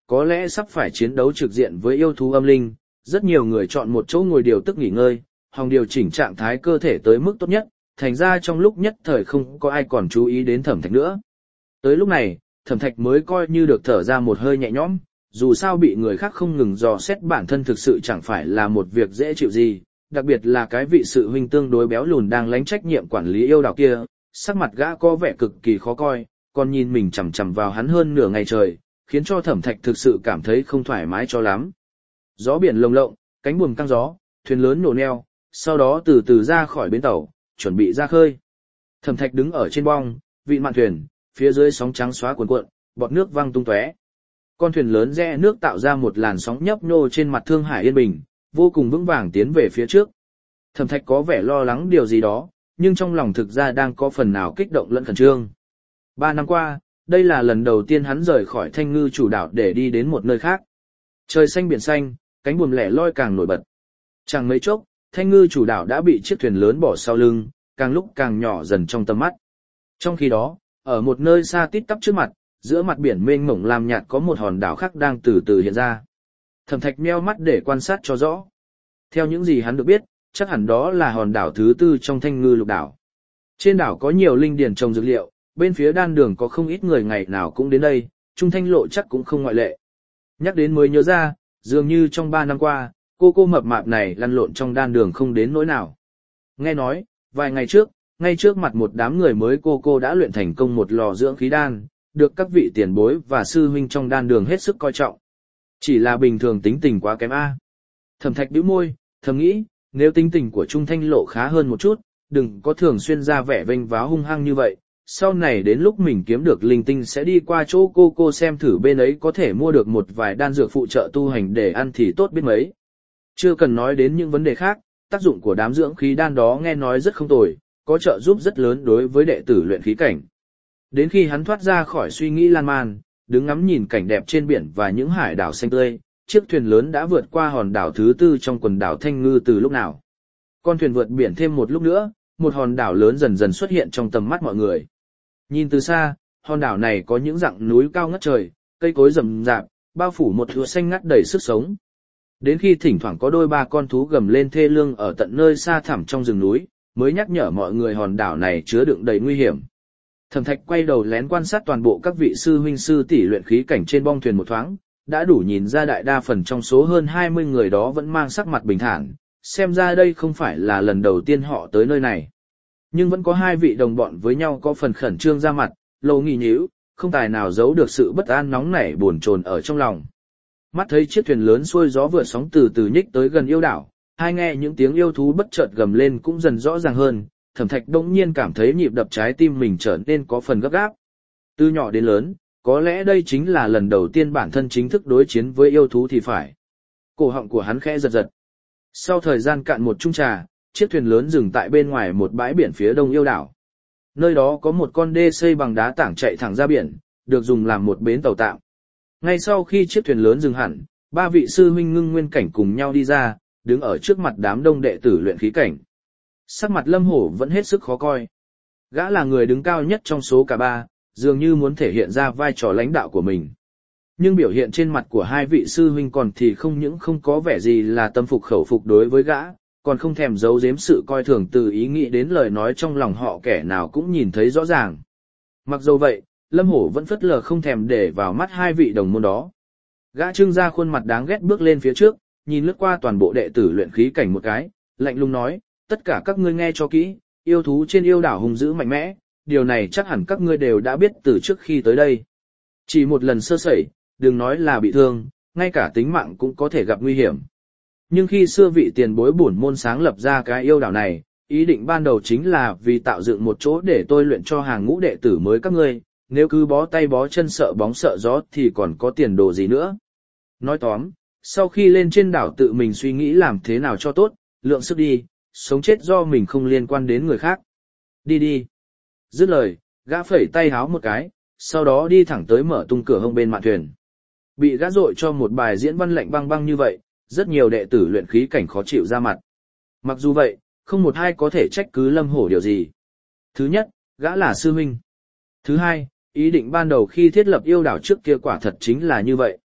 có lẽ sắp phải chiến đấu trực diện với yêu thú âm linh, rất nhiều người chọn một chỗ ngồi điều tức nghỉ ngơi, hòng điều chỉnh trạng thái cơ thể tới mức tốt nhất, thành ra trong lúc nhất thời không có ai còn chú ý đến Thẩm Thạch nữa. Tới lúc này, Thẩm Thạch mới coi như được thở ra một hơi nhẹ nhõm, dù sao bị người khác không ngừng dò xét bản thân thực sự chẳng phải là một việc dễ chịu gì, đặc biệt là cái vị sự huynh tương đối béo lùn đang lãnh trách nhiệm quản lý yêu đảo kia, sắc mặt gã có vẻ cực kỳ khó coi, còn nhìn mình chằm chằm vào hắn hơn nửa ngày trời, khiến cho Thẩm Thạch thực sự cảm thấy không thoải mái cho lắm. Gió biển lồng lộng, cánh buồm căng gió, thuyền lớn nổ neo, sau đó từ từ ra khỏi bến tàu, chuẩn bị ra khơi. Thẩm Thạch đứng ở trên bong, vị mạn thuyền, phía dưới sóng trắng xóa cuồn cuộn, bọt nước văng tung tóe. Con thuyền lớn rẽ nước tạo ra một làn sóng nhấp nhô trên mặt Thương Hải yên bình, vô cùng vững vàng tiến về phía trước. Thẩm Thạch có vẻ lo lắng điều gì đó, nhưng trong lòng thực ra đang có phần nào kích động lẫn khẩn trương. Ba năm qua, đây là lần đầu tiên hắn rời khỏi Thanh Ngư chủ đảo để đi đến một nơi khác. Trời xanh biển xanh, cánh buồm lẻ loi càng nổi bật. Chẳng mấy chốc, Thanh Ngư chủ đảo đã bị chiếc thuyền lớn bỏ sau lưng, càng lúc càng nhỏ dần trong tầm mắt. Trong khi đó, ở một nơi xa tít tắp trước mặt, giữa mặt biển mênh mông lam nhạt có một hòn đảo khác đang từ từ hiện ra. Thẩm Thạch meo mắt để quan sát cho rõ. Theo những gì hắn được biết, chắc hẳn đó là hòn đảo thứ tư trong Thanh Ngư lục đảo. Trên đảo có nhiều linh điền trồng dược liệu, bên phía đan đường có không ít người ngày nào cũng đến đây, Trung Thanh lộ chắc cũng không ngoại lệ. Nhắc đến mới nhớ ra, dường như trong ba năm qua, cô cô mập mạp này lăn lộn trong đan đường không đến nỗi nào. Nghe nói, vài ngày trước, ngay trước mặt một đám người mới cô cô đã luyện thành công một lò dưỡng khí đan, được các vị tiền bối và sư huynh trong đan đường hết sức coi trọng. Chỉ là bình thường tính tình quá kém a. Thẩm Thạch bĩu môi, thầm nghĩ, nếu tính tình của Trung Thanh lộ khá hơn một chút, đừng có thường xuyên ra vẻ vênh váo hung hăng như vậy, sau này đến lúc mình kiếm được linh tinh sẽ đi qua chỗ cô cô xem thử bên ấy có thể mua được một vài đan dược phụ trợ tu hành để ăn thì tốt biết mấy. Chưa cần nói đến những vấn đề khác, tác dụng của đám dưỡng khí đan đó nghe nói rất không tồi, có trợ giúp rất lớn đối với đệ tử luyện khí cảnh. Đến khi hắn thoát ra khỏi suy nghĩ lan man, đứng ngắm nhìn cảnh đẹp trên biển và những hải đảo xanh tươi, chiếc thuyền lớn đã vượt qua hòn đảo thứ tư trong quần đảo Thanh Ngư từ lúc nào. Con thuyền vượt biển thêm một lúc nữa, một hòn đảo lớn dần dần xuất hiện trong tầm mắt mọi người. Nhìn từ xa, hòn đảo này có những dặng núi cao ngất trời, cây cối rậm rạp, bao phủ một thửa xanh ngắt đầy sức sống. Đến khi thỉnh thoảng có đôi ba con thú gầm lên thê lương ở tận nơi xa thẳm trong rừng núi, mới nhắc nhở mọi người hòn đảo này chứa đựng đầy nguy hiểm. Thẩm Thạch quay đầu lén quan sát toàn bộ các vị sư huynh sư tỷ luyện khí cảnh trên bong thuyền một thoáng, đã đủ nhìn ra đại đa phần trong số hơn hai mươi người đó vẫn mang sắc mặt bình thản, xem ra đây không phải là lần đầu tiên họ tới nơi này. Nhưng vẫn có hai vị đồng bọn với nhau có phần khẩn trương ra mặt, lâu nghỉ nhíu, không tài nào giấu được sự bất an nóng nảy buồn chồn ở trong lòng. Mắt thấy chiếc thuyền lớn xuôi gió vượt sóng từ từ nhích tới gần yêu đảo, hai nghe những tiếng yêu thú bất chợt gầm lên cũng dần rõ ràng hơn, Thẩm Thạch đột nhiên cảm thấy nhịp đập trái tim mình trở nên có phần gấp gáp. Từ nhỏ đến lớn, có lẽ đây chính là lần đầu tiên bản thân chính thức đối chiến với yêu thú thì phải. Cổ họng của hắn khẽ giật giật. Sau thời gian cạn một chung trà, chiếc thuyền lớn dừng tại bên ngoài một bãi biển phía đông yêu đảo. Nơi đó có một con đê xây bằng đá tảng chạy thẳng ra biển, được dùng làm một bến tàu tạm. Ngay sau khi chiếc thuyền lớn dừng hẳn, ba vị sư huynh ngưng nguyên cảnh cùng nhau đi ra, đứng ở trước mặt đám đông đệ tử luyện khí cảnh. Sắc mặt Lâm Hổ vẫn hết sức khó coi. Gã là người đứng cao nhất trong số cả ba, dường như muốn thể hiện ra vai trò lãnh đạo của mình. Nhưng biểu hiện trên mặt của hai vị sư huynh còn thì không những không có vẻ gì là tâm phục khẩu phục đối với gã, còn không thèm giấu giếm sự coi thường từ ý nghĩ đến lời nói trong lòng họ kẻ nào cũng nhìn thấy rõ ràng. Mặc dù vậy, Lâm Hổ vẫn phớt lờ không thèm để vào mắt hai vị đồng môn đó. Gã trưng ra khuôn mặt đáng ghét bước lên phía trước, nhìn lướt qua toàn bộ đệ tử luyện khí cảnh một cái, lạnh lùng nói, tất cả các ngươi nghe cho kỹ, yêu thú trên yêu đảo hung dữ mạnh mẽ, điều này chắc hẳn các ngươi đều đã biết từ trước khi tới đây. Chỉ một lần sơ sẩy, đừng nói là bị thương, ngay cả tính mạng cũng có thể gặp nguy hiểm. Nhưng khi xưa vị tiền bối bổn môn sáng lập ra cái yêu đảo này, ý định ban đầu chính là vì tạo dựng một chỗ để tôi luyện cho hàng ngũ đệ tử mới các ngươi, nếu cứ bó tay bó chân sợ bóng sợ gió thì còn có tiền đồ gì nữa. Nói tóm, sau khi lên trên đảo tự mình suy nghĩ làm thế nào cho tốt, lượng sức đi, sống chết do mình không liên quan đến người khác. Đi đi. Dứt lời, gã phẩy tay háo một cái, sau đó đi thẳng tới mở tung cửa hông bên mạn thuyền. Bị gã dội cho một bài diễn văn lạnh băng băng như vậy, rất nhiều đệ tử luyện khí cảnh khó chịu ra mặt. Mặc dù vậy, không một ai có thể trách cứ Lâm Hổ điều gì. Thứ nhất, gã là sư huynh. Thứ hai, ý định ban đầu khi thiết lập yêu đảo trước kia quả thật chính là như vậy.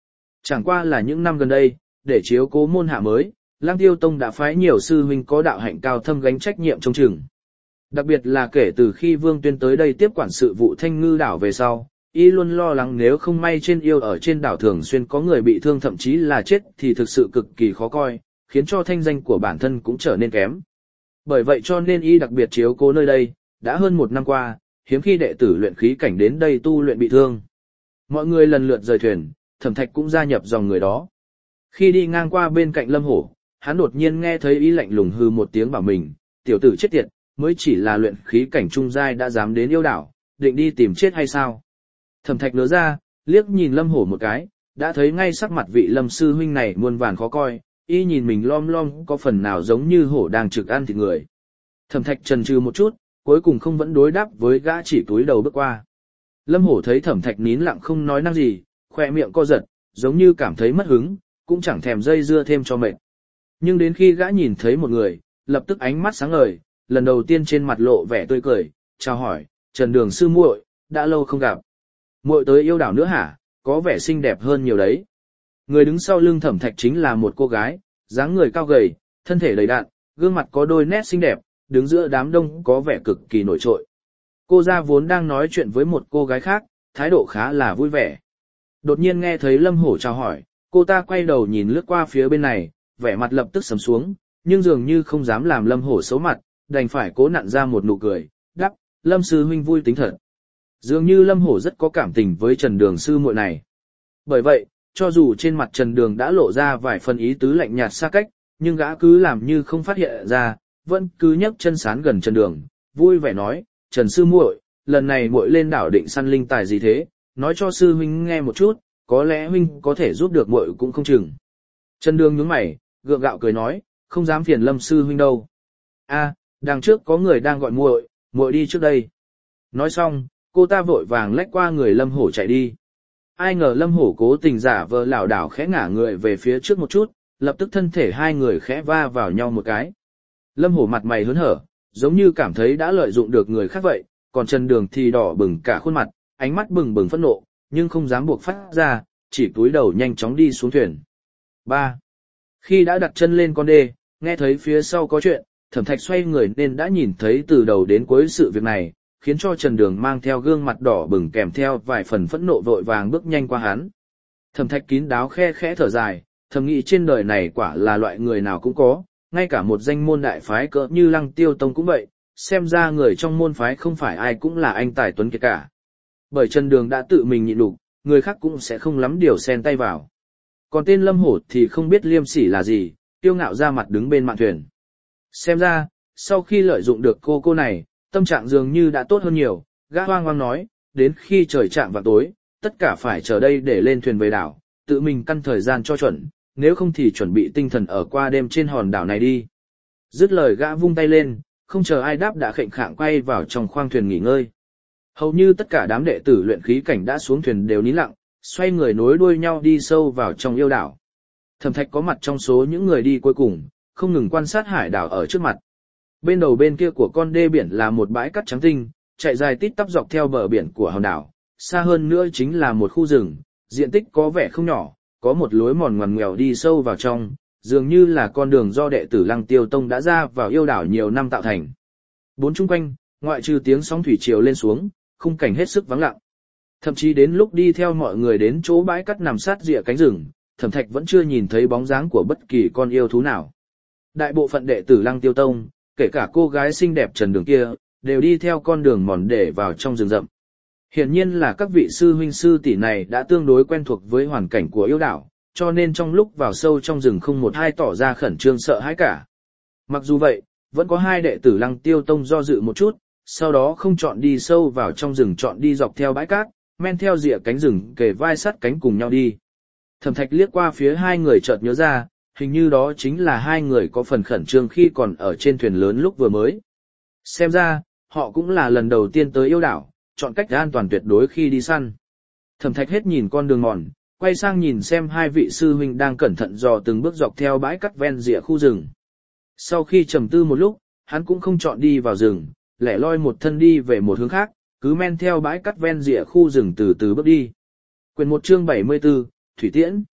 Chẳng qua là những năm gần đây, để chiếu cố môn hạ mới, Lăng Tiêu Tông đã phái nhiều sư huynh có đạo hạnh cao thâm gánh trách nhiệm trông chừng. Đặc biệt là kể từ khi Vương Tuyên tới đây tiếp quản sự vụ Thanh Ngư đảo về sau, y luôn lo lắng nếu không may trên yêu ở trên đảo thường xuyên có người bị thương thậm chí là chết thì thực sự cực kỳ khó coi, khiến cho thanh danh của bản thân cũng trở nên kém. Bởi vậy cho nên y đặc biệt chiếu cố nơi đây, đã hơn một năm qua, hiếm khi đệ tử luyện khí cảnh đến đây tu luyện bị thương. Mọi người lần lượt rời thuyền, Thẩm Thạch cũng gia nhập dòng người đó. Khi đi ngang qua bên cạnh Lâm Hổ, hắn đột nhiên nghe thấy y lạnh lùng hư một tiếng bảo mình, tiểu tử chết tiệt, mới chỉ là luyện khí cảnh trung giai đã dám đến yêu đảo, định đi tìm chết hay sao? Thẩm Thạch nỡ ra, liếc nhìn Lâm Hổ một cái, đã thấy ngay sắc mặt vị Lâm sư huynh này muôn vàn khó coi, y nhìn mình lom lom có phần nào giống như hổ đang trực ăn thịt người. Thẩm Thạch chần chừ một chút, cuối cùng không vẫn đối đáp với gã, chỉ túi đầu bước qua. Lâm Hổ thấy Thẩm Thạch nín lặng không nói năng gì, khoe miệng co giật, giống như cảm thấy mất hứng, cũng chẳng thèm dây dưa thêm cho mệt. Nhưng đến khi gã nhìn thấy một người, lập tức ánh mắt sáng ngời, lần đầu tiên trên mặt lộ vẻ tươi cười, chào hỏi, Trần Đường sư muội, đã lâu không gặp. Muội tới yêu đảo nữa hả, có vẻ xinh đẹp hơn nhiều đấy. Người đứng sau lưng Thẩm Thạch chính là một cô gái, dáng người cao gầy, thân thể đầy đặn, gương mặt có đôi nét xinh đẹp, đứng giữa đám đông có vẻ cực kỳ nổi trội. Cô gia vốn đang nói chuyện với một cô gái khác, thái độ khá là vui vẻ. Đột nhiên nghe thấy Lâm Hổ chào hỏi, cô ta quay đầu nhìn lướt qua phía bên này, vẻ mặt lập tức sầm xuống, nhưng dường như không dám làm Lâm Hổ xấu mặt, đành phải cố nặn ra một nụ cười, đáp, Lâm sư huynh vui tính thật. Dường như Lâm Hổ rất có cảm tình với Trần Đường sư muội này. Bởi vậy, cho dù trên mặt Trần Đường đã lộ ra vài phần ý tứ lạnh nhạt xa cách, nhưng gã cứ làm như không phát hiện ra, vẫn cứ nhấc chân sán gần Trần Đường, vui vẻ nói, Trần sư muội, lần này muội lên đảo định săn linh tài gì thế, nói cho sư huynh nghe một chút, có lẽ huynh có thể giúp được muội cũng không chừng. Trần Đường nhướng mày, gượng gạo cười nói, không dám phiền Lâm sư huynh đâu. A, đằng trước có người đang gọi muội, muội đi trước đây. Nói xong, cô ta vội vàng lách qua người Lâm Hổ chạy đi. Ai ngờ Lâm Hổ cố tình giả vờ lảo đảo khẽ ngả người về phía trước một chút, lập tức thân thể hai người khẽ va vào nhau một cái. Lâm Hổ mặt mày hớn hở, giống như cảm thấy đã lợi dụng được người khác vậy, còn Trần Đường thì đỏ bừng cả khuôn mặt, ánh mắt bừng bừng phẫn nộ, nhưng không dám buộc phát ra, chỉ cúi đầu nhanh chóng đi xuống thuyền. ba. Khi đã đặt chân lên con đê, nghe thấy phía sau có chuyện, Thẩm Thạch xoay người nên đã nhìn thấy từ đầu đến cuối sự việc này, khiến cho Trần Đường mang theo gương mặt đỏ bừng kèm theo vài phần phẫn nộ vội vàng bước nhanh qua hắn. Thẩm Thạch kín đáo khe khẽ thở dài, thầm nghĩ trên đời này quả là loại người nào cũng có, ngay cả một danh môn đại phái cỡ như Lăng Tiêu Tông cũng vậy, xem ra người trong môn phái không phải ai cũng là anh tài tuấn kiệt cả. Bởi Trần Đường đã tự mình nhịn đủ, người khác cũng sẽ không lắm điều xen tay vào. Còn tên Lâm Hổ thì không biết liêm sỉ là gì, tiêu ngạo ra mặt đứng bên mạn thuyền. Xem ra, sau khi lợi dụng được cô cô này, tâm trạng dường như đã tốt hơn nhiều, gã hoang hoang nói, đến khi trời chạng vào tối, tất cả phải chờ đây để lên thuyền về đảo, tự mình căn thời gian cho chuẩn, nếu không thì chuẩn bị tinh thần ở qua đêm trên hòn đảo này đi. Dứt lời gã vung tay lên, không chờ ai đáp đã khệnh khạng quay vào trong khoang thuyền nghỉ ngơi. Hầu như tất cả đám đệ tử luyện khí cảnh đã xuống thuyền đều nín lặng, xoay người nối đuôi nhau đi sâu vào trong yêu đảo. Thẩm Thạch có mặt trong số những người đi cuối cùng, không ngừng quan sát hải đảo ở trước mặt. Bên đầu bên kia của con đê biển là một bãi cát trắng tinh, chạy dài tít tắp dọc theo bờ biển của hòn đảo, xa hơn nữa chính là một khu rừng, diện tích có vẻ không nhỏ, có một lối mòn ngoằn ngoèo đi sâu vào trong, dường như là con đường do đệ tử Lăng Tiêu Tông đã ra vào yêu đảo nhiều năm tạo thành. Bốn chung quanh, ngoại trừ tiếng sóng thủy triều lên xuống, khung cảnh hết sức vắng lặng. Thậm chí đến lúc đi theo mọi người đến chỗ bãi cát nằm sát rìa cánh rừng, Thẩm Thạch vẫn chưa nhìn thấy bóng dáng của bất kỳ con yêu thú nào. Đại bộ phận đệ tử Lăng Tiêu Tông, kể cả cô gái xinh đẹp Trần Đường kia, đều đi theo con đường mòn để vào trong rừng rậm. Hiển nhiên là các vị sư huynh sư tỷ này đã tương đối quen thuộc với hoàn cảnh của yêu đảo, cho nên trong lúc vào sâu trong rừng không một ai tỏ ra khẩn trương sợ hãi cả. Mặc dù vậy, vẫn có hai đệ tử Lăng Tiêu Tông do dự một chút, sau đó không chọn đi sâu vào trong rừng, chọn đi dọc theo bãi cát, men theo rìa cánh rừng kề vai sát cánh cùng nhau đi. Thẩm Thạch liếc qua phía hai người chợt nhớ ra, hình như đó chính là hai người có phần khẩn trương khi còn ở trên thuyền lớn lúc vừa mới. Xem ra, họ cũng là lần đầu tiên tới yêu đảo, chọn cách an toàn tuyệt đối khi đi săn. Thẩm Thạch hết nhìn con đường mòn, quay sang nhìn xem hai vị sư huynh đang cẩn thận dò từng bước dọc theo bãi cát ven rìa khu rừng. Sau khi trầm tư một lúc, hắn cũng không chọn đi vào rừng, lẻ loi một thân đi về một hướng khác, cứ men theo bãi cát ven rìa khu rừng từ từ bước đi. Quyền một chương bảy mươi tư, Thủy Tiễn.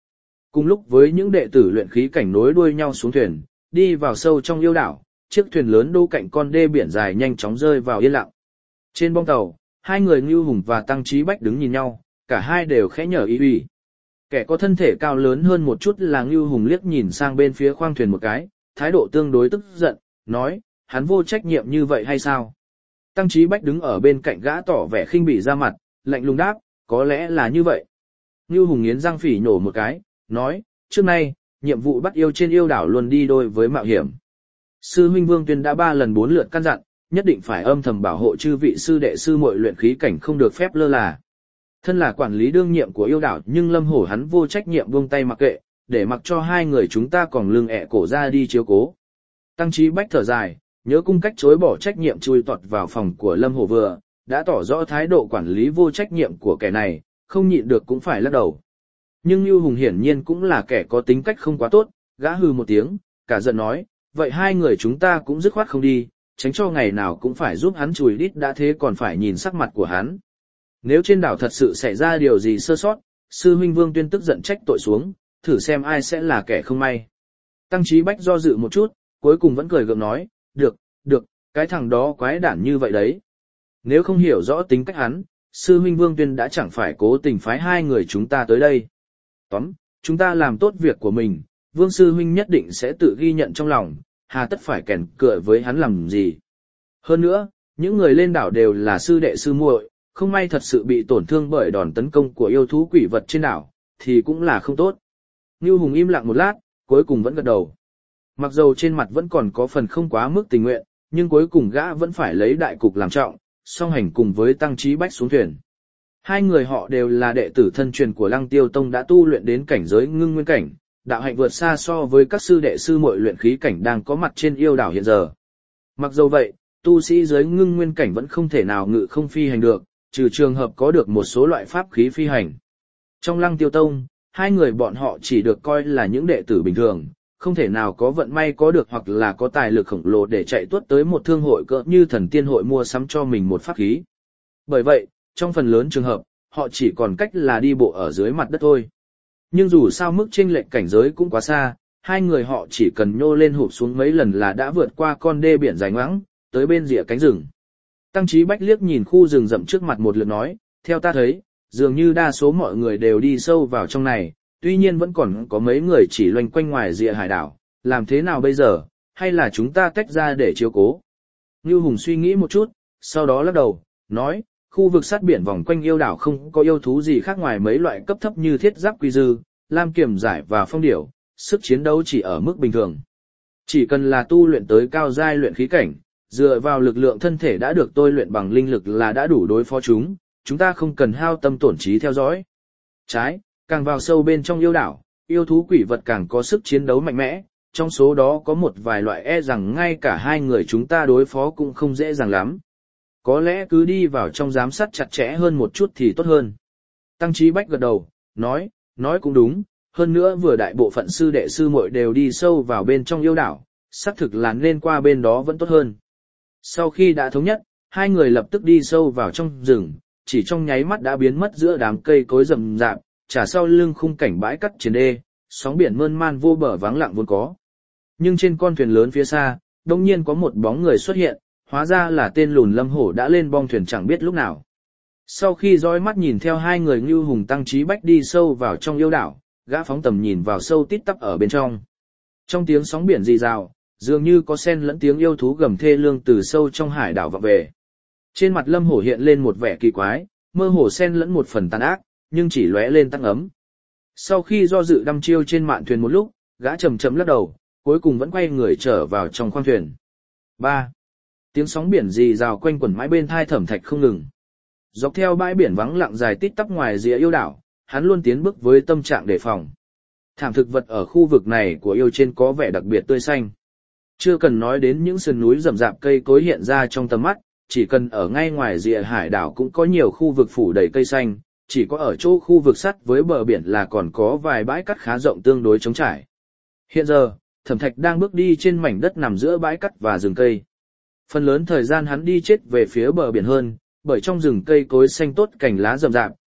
Cùng lúc với những đệ tử luyện khí cảnh nối đuôi nhau xuống thuyền, đi vào sâu trong yêu đảo, chiếc thuyền lớn đô cạnh con đê biển dài nhanh chóng rơi vào yên lặng. Trên bong tàu, hai người Ngưu Hùng và Tăng Chí Bách đứng nhìn nhau, cả hai đều khẽ nhở ý ủy. Kẻ có thân thể cao lớn hơn một chút là Ngưu Hùng liếc nhìn sang bên phía khoang thuyền một cái, thái độ tương đối tức giận, nói, hắn vô trách nhiệm như vậy hay sao? Tăng Chí Bách đứng ở bên cạnh gã tỏ vẻ khinh bỉ ra mặt, lạnh lùng đáp, có lẽ là như vậy. Ngưu Hùng nghiến răng phỉ nhổ một cái, nói, trước nay, nhiệm vụ bắt yêu trên yêu đảo luôn đi đôi với mạo hiểm. Sư huynh Vương Tuyên đã ba lần bốn lượt căn dặn, nhất định phải âm thầm bảo hộ chư vị sư đệ sư muội luyện khí cảnh không được phép lơ là. Thân là quản lý đương nhiệm của yêu đảo nhưng Lâm Hổ hắn vô trách nhiệm buông tay mặc kệ, để mặc cho hai người chúng ta còn lưng ẹ cổ ra đi chiếu cố. Tăng Chí Bách thở dài, nhớ cung cách chối bỏ trách nhiệm chui tọt vào phòng của Lâm Hổ vừa, đã tỏ rõ thái độ quản lý vô trách nhiệm của kẻ này, không nhịn được cũng phải lắc đầu. Nhưng Nưu Hùng hiển nhiên cũng là kẻ có tính cách không quá tốt, gã hừ một tiếng, cả giận nói, vậy hai người chúng ta cũng dứt khoát không đi, tránh cho ngày nào cũng phải giúp hắn chùi đít đã thế còn phải nhìn sắc mặt của hắn. Nếu trên đảo thật sự xảy ra điều gì sơ sót, sư huynh Vương Tuyên tức giận trách tội xuống, thử xem ai sẽ là kẻ không may. Tăng Chí Bách do dự một chút, cuối cùng vẫn cười gượng nói, được, được, cái thằng đó quái đản như vậy đấy. Nếu không hiểu rõ tính cách hắn, sư huynh Vương Tuyên đã chẳng phải cố tình phái hai người chúng ta tới đây. Tóm, chúng ta làm tốt việc của mình, Vương sư huynh nhất định sẽ tự ghi nhận trong lòng, hà tất phải kèn cựa với hắn làm gì. Hơn nữa, những người lên đảo đều là sư đệ sư muội, không may thật sự bị tổn thương bởi đòn tấn công của yêu thú quỷ vật trên đảo, thì cũng là không tốt. Ngưu Hùng im lặng một lát, cuối cùng vẫn gật đầu. Mặc dầu trên mặt vẫn còn có phần không quá mức tình nguyện, nhưng cuối cùng gã vẫn phải lấy đại cục làm trọng, song hành cùng với Tăng Chí Bách xuống thuyền. Hai người họ đều là đệ tử thân truyền của Lăng Tiêu Tông đã tu luyện đến cảnh giới ngưng nguyên cảnh, đạo hạnh vượt xa so với các sư đệ sư muội luyện khí cảnh đang có mặt trên yêu đảo hiện giờ. Mặc dầu vậy, tu sĩ giới ngưng nguyên cảnh vẫn không thể nào ngự không phi hành được, trừ trường hợp có được một số loại pháp khí phi hành. Trong Lăng Tiêu Tông, hai người bọn họ chỉ được coi là những đệ tử bình thường, không thể nào có vận may có được hoặc là có tài lực khổng lồ để chạy tuốt tới một thương hội cỡ như Thần Tiên hội mua sắm cho mình một pháp khí. Bởi vậy, trong phần lớn trường hợp, họ chỉ còn cách là đi bộ ở dưới mặt đất thôi. Nhưng dù sao mức chênh lệch cảnh giới cũng quá xa, hai người họ chỉ cần nhô lên hụp xuống mấy lần là đã vượt qua con đê biển dài ngoãng, tới bên rìa cánh rừng. Tăng Chí Bách liếc nhìn khu rừng rậm trước mặt một lượt nói, theo ta thấy, dường như đa số mọi người đều đi sâu vào trong này, tuy nhiên vẫn còn có mấy người chỉ loanh quanh ngoài rìa hải đảo, làm thế nào bây giờ, hay là chúng ta tách ra để chiếu cố. Ngưu Hùng suy nghĩ một chút, sau đó lắc đầu, nói, khu vực sát biển vòng quanh yêu đảo không có yêu thú gì khác ngoài mấy loại cấp thấp như thiết giáp quy dư, lam kiềm giải và phong điểu, sức chiến đấu chỉ ở mức bình thường. Chỉ cần là tu luyện tới cao giai luyện khí cảnh, dựa vào lực lượng thân thể đã được tôi luyện bằng linh lực là đã đủ đối phó chúng, chúng ta không cần hao tâm tổn trí theo dõi. Trái, càng vào sâu bên trong yêu đảo, yêu thú quỷ vật càng có sức chiến đấu mạnh mẽ, trong số đó có một vài loại e rằng ngay cả hai người chúng ta đối phó cũng không dễ dàng lắm. Có lẽ cứ đi vào trong giám sát chặt chẽ hơn một chút thì tốt hơn. Tăng Chí Bách gật đầu, nói, nói cũng đúng, hơn nữa vừa đại bộ phận sư đệ sư muội đều đi sâu vào bên trong yêu đảo, xác thực là nên qua bên đó vẫn tốt hơn. Sau khi đã thống nhất, hai người lập tức đi sâu vào trong rừng, chỉ trong nháy mắt đã biến mất giữa đám cây cối rậm rạp, trả sau lưng khung cảnh bãi cắt trên đê, sóng biển mơn man vô bờ vắng lặng vốn có. Nhưng trên con thuyền lớn phía xa, đông nhiên có một bóng người xuất hiện, hóa ra là tên lùn Lâm Hổ đã lên bong thuyền chẳng biết lúc nào. Sau khi dõi mắt nhìn theo hai người Ngưu Hùng Tăng Chí Bách đi sâu vào trong yêu đảo, gã phóng tầm nhìn vào sâu tít tắp ở bên trong. Trong tiếng sóng biển rì rào, dường như có xen lẫn tiếng yêu thú gầm thê lương từ sâu trong hải đảo vọng về. Trên mặt Lâm Hổ hiện lên một vẻ kỳ quái, mơ hồ xen lẫn một phần tàn ác, nhưng chỉ lóe lên tăng ấm. Sau khi do dự đăm chiêu trên mạn thuyền một lúc, gã chậm chậm lắc đầu, cuối cùng vẫn quay người trở vào trong khoang thuyền. ba. Tiếng sóng biển rì rào quanh quẩn mãi bên thai Thẩm Thạch không ngừng. Dọc theo bãi biển vắng lặng dài tít tắp ngoài rìa yêu đảo, hắn luôn tiến bước với tâm trạng đề phòng. Thảm thực vật ở khu vực này của yêu trên có vẻ đặc biệt tươi xanh. Chưa cần nói đến những sườn núi rậm rạp cây cối hiện ra trong tầm mắt, chỉ cần ở ngay ngoài rìa hải đảo cũng có nhiều khu vực phủ đầy cây xanh, chỉ có ở chỗ khu vực sắt với bờ biển là còn có vài bãi cát khá rộng tương đối trống trải. Hiện giờ, Thẩm Thạch đang bước đi trên mảnh đất nằm giữa bãi cát và rừng cây. Phần lớn thời gian hắn đi chết về phía bờ biển hơn, bởi trong rừng cây cối xanh tốt cành lá rậm rạp,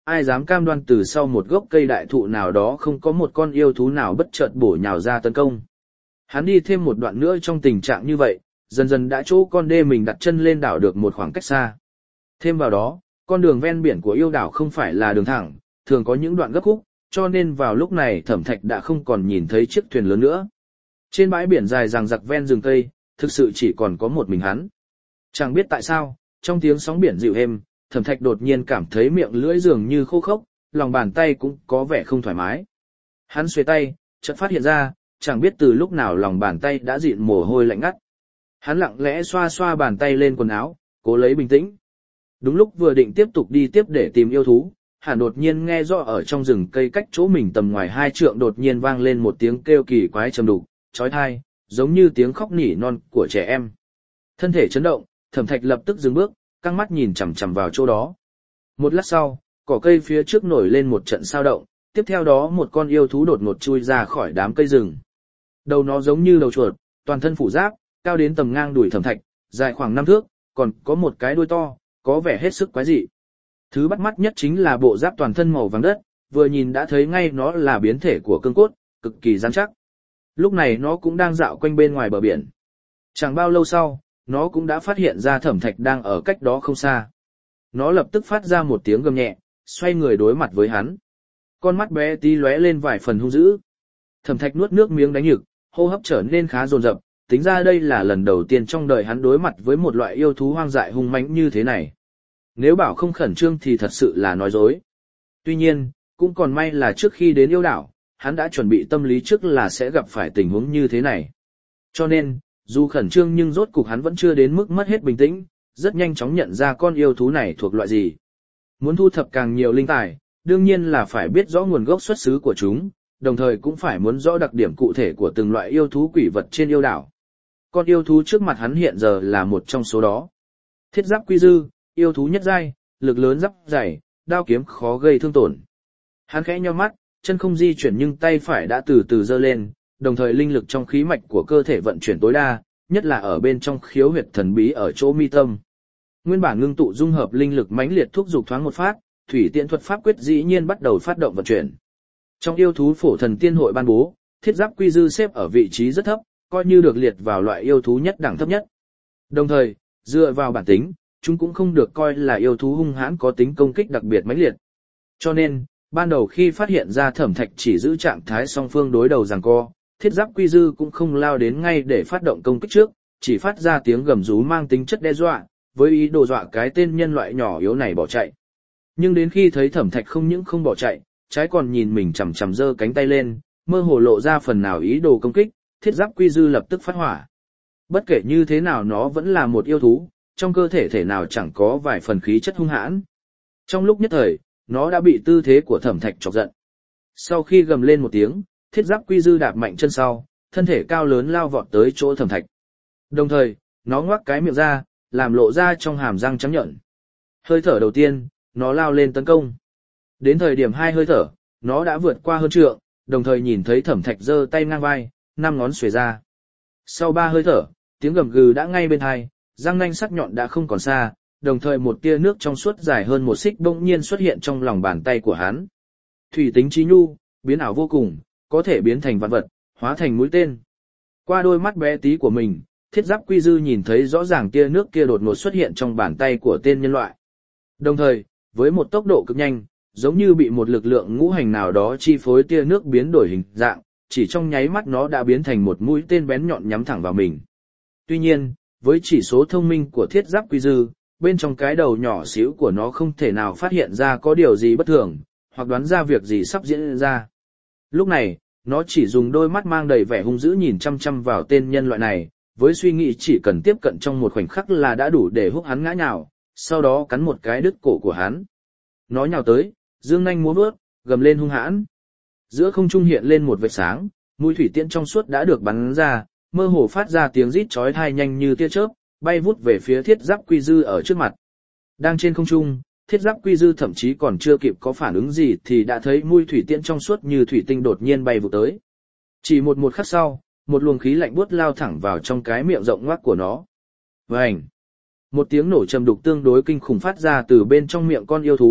ai dám cam đoan từ sau một gốc cây đại thụ nào đó không có một con yêu thú nào bất chợt bổ nhào ra tấn công. Hắn đi thêm một đoạn nữa trong tình trạng như vậy, dần dần đã chỗ con đê mình đặt chân lên đảo được một khoảng cách xa. Thêm vào đó, con đường ven biển của yêu đảo không phải là đường thẳng, thường có những đoạn gấp khúc, cho nên vào lúc này Thẩm Thạch đã không còn nhìn thấy chiếc thuyền lớn nữa. Trên bãi biển dài dằng dặc ven rừng cây, thực sự chỉ còn có một mình hắn. Chẳng biết tại sao, trong tiếng sóng biển dịu êm, Thẩm Thạch đột nhiên cảm thấy miệng lưỡi dường như khô khốc, lòng bàn tay cũng có vẻ không thoải mái. Hắn xuề tay, chợt phát hiện ra, chẳng biết từ lúc nào lòng bàn tay đã dịn mồ hôi lạnh ngắt. Hắn lặng lẽ xoa xoa bàn tay lên quần áo, cố lấy bình tĩnh. Đúng lúc vừa định tiếp tục đi tiếp để tìm yêu thú, hắn đột nhiên nghe rõ ở trong rừng cây cách chỗ mình tầm ngoài hai trượng đột nhiên vang lên một tiếng kêu kỳ quái trầm đục, chói tai, giống như tiếng khóc nỉ non của trẻ em. Thân thể chấn động, Thẩm Thạch lập tức dừng bước, căng mắt nhìn chằm chằm vào chỗ đó. Một lát sau, cỏ cây phía trước nổi lên một trận sao động, tiếp theo đó một con yêu thú đột ngột chui ra khỏi đám cây rừng. Đầu nó giống như đầu chuột, toàn thân phủ giáp, cao đến tầm ngang đùi Thẩm Thạch, dài khoảng năm thước, còn có một cái đuôi to, có vẻ hết sức quái dị. Thứ bắt mắt nhất chính là bộ giáp toàn thân màu vàng đất, vừa nhìn đã thấy ngay nó là biến thể của cương cốt, cực kỳ rắn chắc. Lúc này nó cũng đang dạo quanh bên ngoài bờ biển. Chẳng bao lâu sau, nó cũng đã phát hiện ra Thẩm Thạch đang ở cách đó không xa. Nó lập tức phát ra một tiếng gầm nhẹ, xoay người đối mặt với hắn. Con mắt bé tí lóe lên vài phần hung dữ. Thẩm Thạch nuốt nước miếng đánh nhực, hô hấp trở nên khá dồn dập, tính ra đây là lần đầu tiên trong đời hắn đối mặt với một loại yêu thú hoang dại hung mãnh như thế này. Nếu bảo không khẩn trương thì thật sự là nói dối. Tuy nhiên, cũng còn may là trước khi đến yêu đảo, hắn đã chuẩn bị tâm lý trước là sẽ gặp phải tình huống như thế này. Cho nên, dù khẩn trương nhưng rốt cục hắn vẫn chưa đến mức mất hết bình tĩnh, rất nhanh chóng nhận ra con yêu thú này thuộc loại gì. Muốn thu thập càng nhiều linh tài, đương nhiên là phải biết rõ nguồn gốc xuất xứ của chúng, đồng thời cũng phải muốn rõ đặc điểm cụ thể của từng loại yêu thú quỷ vật trên yêu đảo. Con yêu thú trước mặt hắn hiện giờ là một trong số đó. Thiết giáp quy dư, yêu thú nhất giai, lực lớn giáp dày, đao kiếm khó gây thương tổn. Hắn khẽ nheo mắt, chân không di chuyển nhưng tay phải đã từ từ giơ lên, đồng thời linh lực trong khí mạch của cơ thể vận chuyển tối đa, nhất là ở bên trong khiếu huyệt thần bí ở chỗ mi tâm. Nguyên bản ngưng tụ dung hợp linh lực mãnh liệt thúc dục thoáng một phát, thủy tiễn thuật pháp quyết dĩ nhiên bắt đầu phát động vận chuyển. Trong yêu thú phổ thần tiên hội ban bố, thiết giáp quy dư xếp ở vị trí rất thấp, coi như được liệt vào loại yêu thú nhất đẳng thấp nhất. Đồng thời, dựa vào bản tính, chúng cũng không được coi là yêu thú hung hãn có tính công kích đặc biệt mãnh liệt. Cho nên, ban đầu khi phát hiện ra Thẩm Thạch chỉ giữ trạng thái song phương đối đầu giằng co, thiết giáp quy dư cũng không lao đến ngay để phát động công kích trước, chỉ phát ra tiếng gầm rú mang tính chất đe dọa, với ý đồ dọa cái tên nhân loại nhỏ yếu này bỏ chạy. Nhưng đến khi thấy Thẩm Thạch không những không bỏ chạy, trái còn nhìn mình chằm chằm giơ cánh tay lên, mơ hồ lộ ra phần nào ý đồ công kích, thiết giáp quy dư lập tức phát hỏa. Bất kể như thế nào nó vẫn là một yêu thú, trong cơ thể thể nào chẳng có vài phần khí chất hung hãn. Trong lúc nhất thời, nó đã bị tư thế của Thẩm Thạch chọc giận. Sau khi gầm lên một tiếng, thiết giáp quy dư đạp mạnh chân sau, thân thể cao lớn lao vọt tới chỗ Thẩm Thạch. Đồng thời, nó ngoác cái miệng ra, làm lộ ra trong hàm răng trắng nhợn. Hơi thở đầu tiên, nó lao lên tấn công. Đến thời điểm hai hơi thở, nó đã vượt qua hơn trượng, đồng thời nhìn thấy Thẩm Thạch giơ tay ngang vai, năm ngón xuề ra. Sau ba hơi thở, tiếng gầm gừ đã ngay bên tai, răng nanh sắc nhọn đã không còn xa, đồng thời một tia nước trong suốt dài hơn một xích bỗng nhiên xuất hiện trong lòng bàn tay của hắn. Thủy tính trí nhu, biến ảo vô cùng, có thể biến thành vạn vật, hóa thành mũi tên. Qua đôi mắt bé tí của mình, thiết giáp quy dư nhìn thấy rõ ràng tia nước kia đột ngột xuất hiện trong bàn tay của tên nhân loại. Đồng thời, với một tốc độ cực nhanh, giống như bị một lực lượng ngũ hành nào đó chi phối tia nước biến đổi hình dạng, chỉ trong nháy mắt nó đã biến thành một mũi tên bén nhọn nhắm thẳng vào mình. Tuy nhiên, với chỉ số thông minh của thiết giáp quy dư, bên trong cái đầu nhỏ xíu của nó không thể nào phát hiện ra có điều gì bất thường, hoặc đoán ra việc gì sắp diễn ra. Lúc này, nó chỉ dùng đôi mắt mang đầy vẻ hung dữ nhìn chăm chăm vào tên nhân loại này, với suy nghĩ chỉ cần tiếp cận trong một khoảnh khắc là đã đủ để húc hắn ngã nhào, sau đó cắn một cái đứt cổ của hắn. Nó nhào tới, dương nanh múa vớt, gầm lên hung hãn. Giữa không trung hiện lên một vệt sáng, mũi thủy tiễn trong suốt đã được bắn ra, mơ hồ phát ra tiếng rít chói tai nhanh như tia chớp, bay vút về phía thiết giáp quy dư ở trước mặt. Đang trên không trung, thiết giáp quy dư thậm chí còn chưa kịp có phản ứng gì thì đã thấy mũi thủy tiễn trong suốt như thủy tinh đột nhiên bay vụt tới. Chỉ một một khắc sau, một luồng khí lạnh buốt lao thẳng vào trong cái miệng rộng ngoác của nó. Vành! Một tiếng nổ trầm đục tương đối kinh khủng phát ra từ bên trong miệng con yêu thú,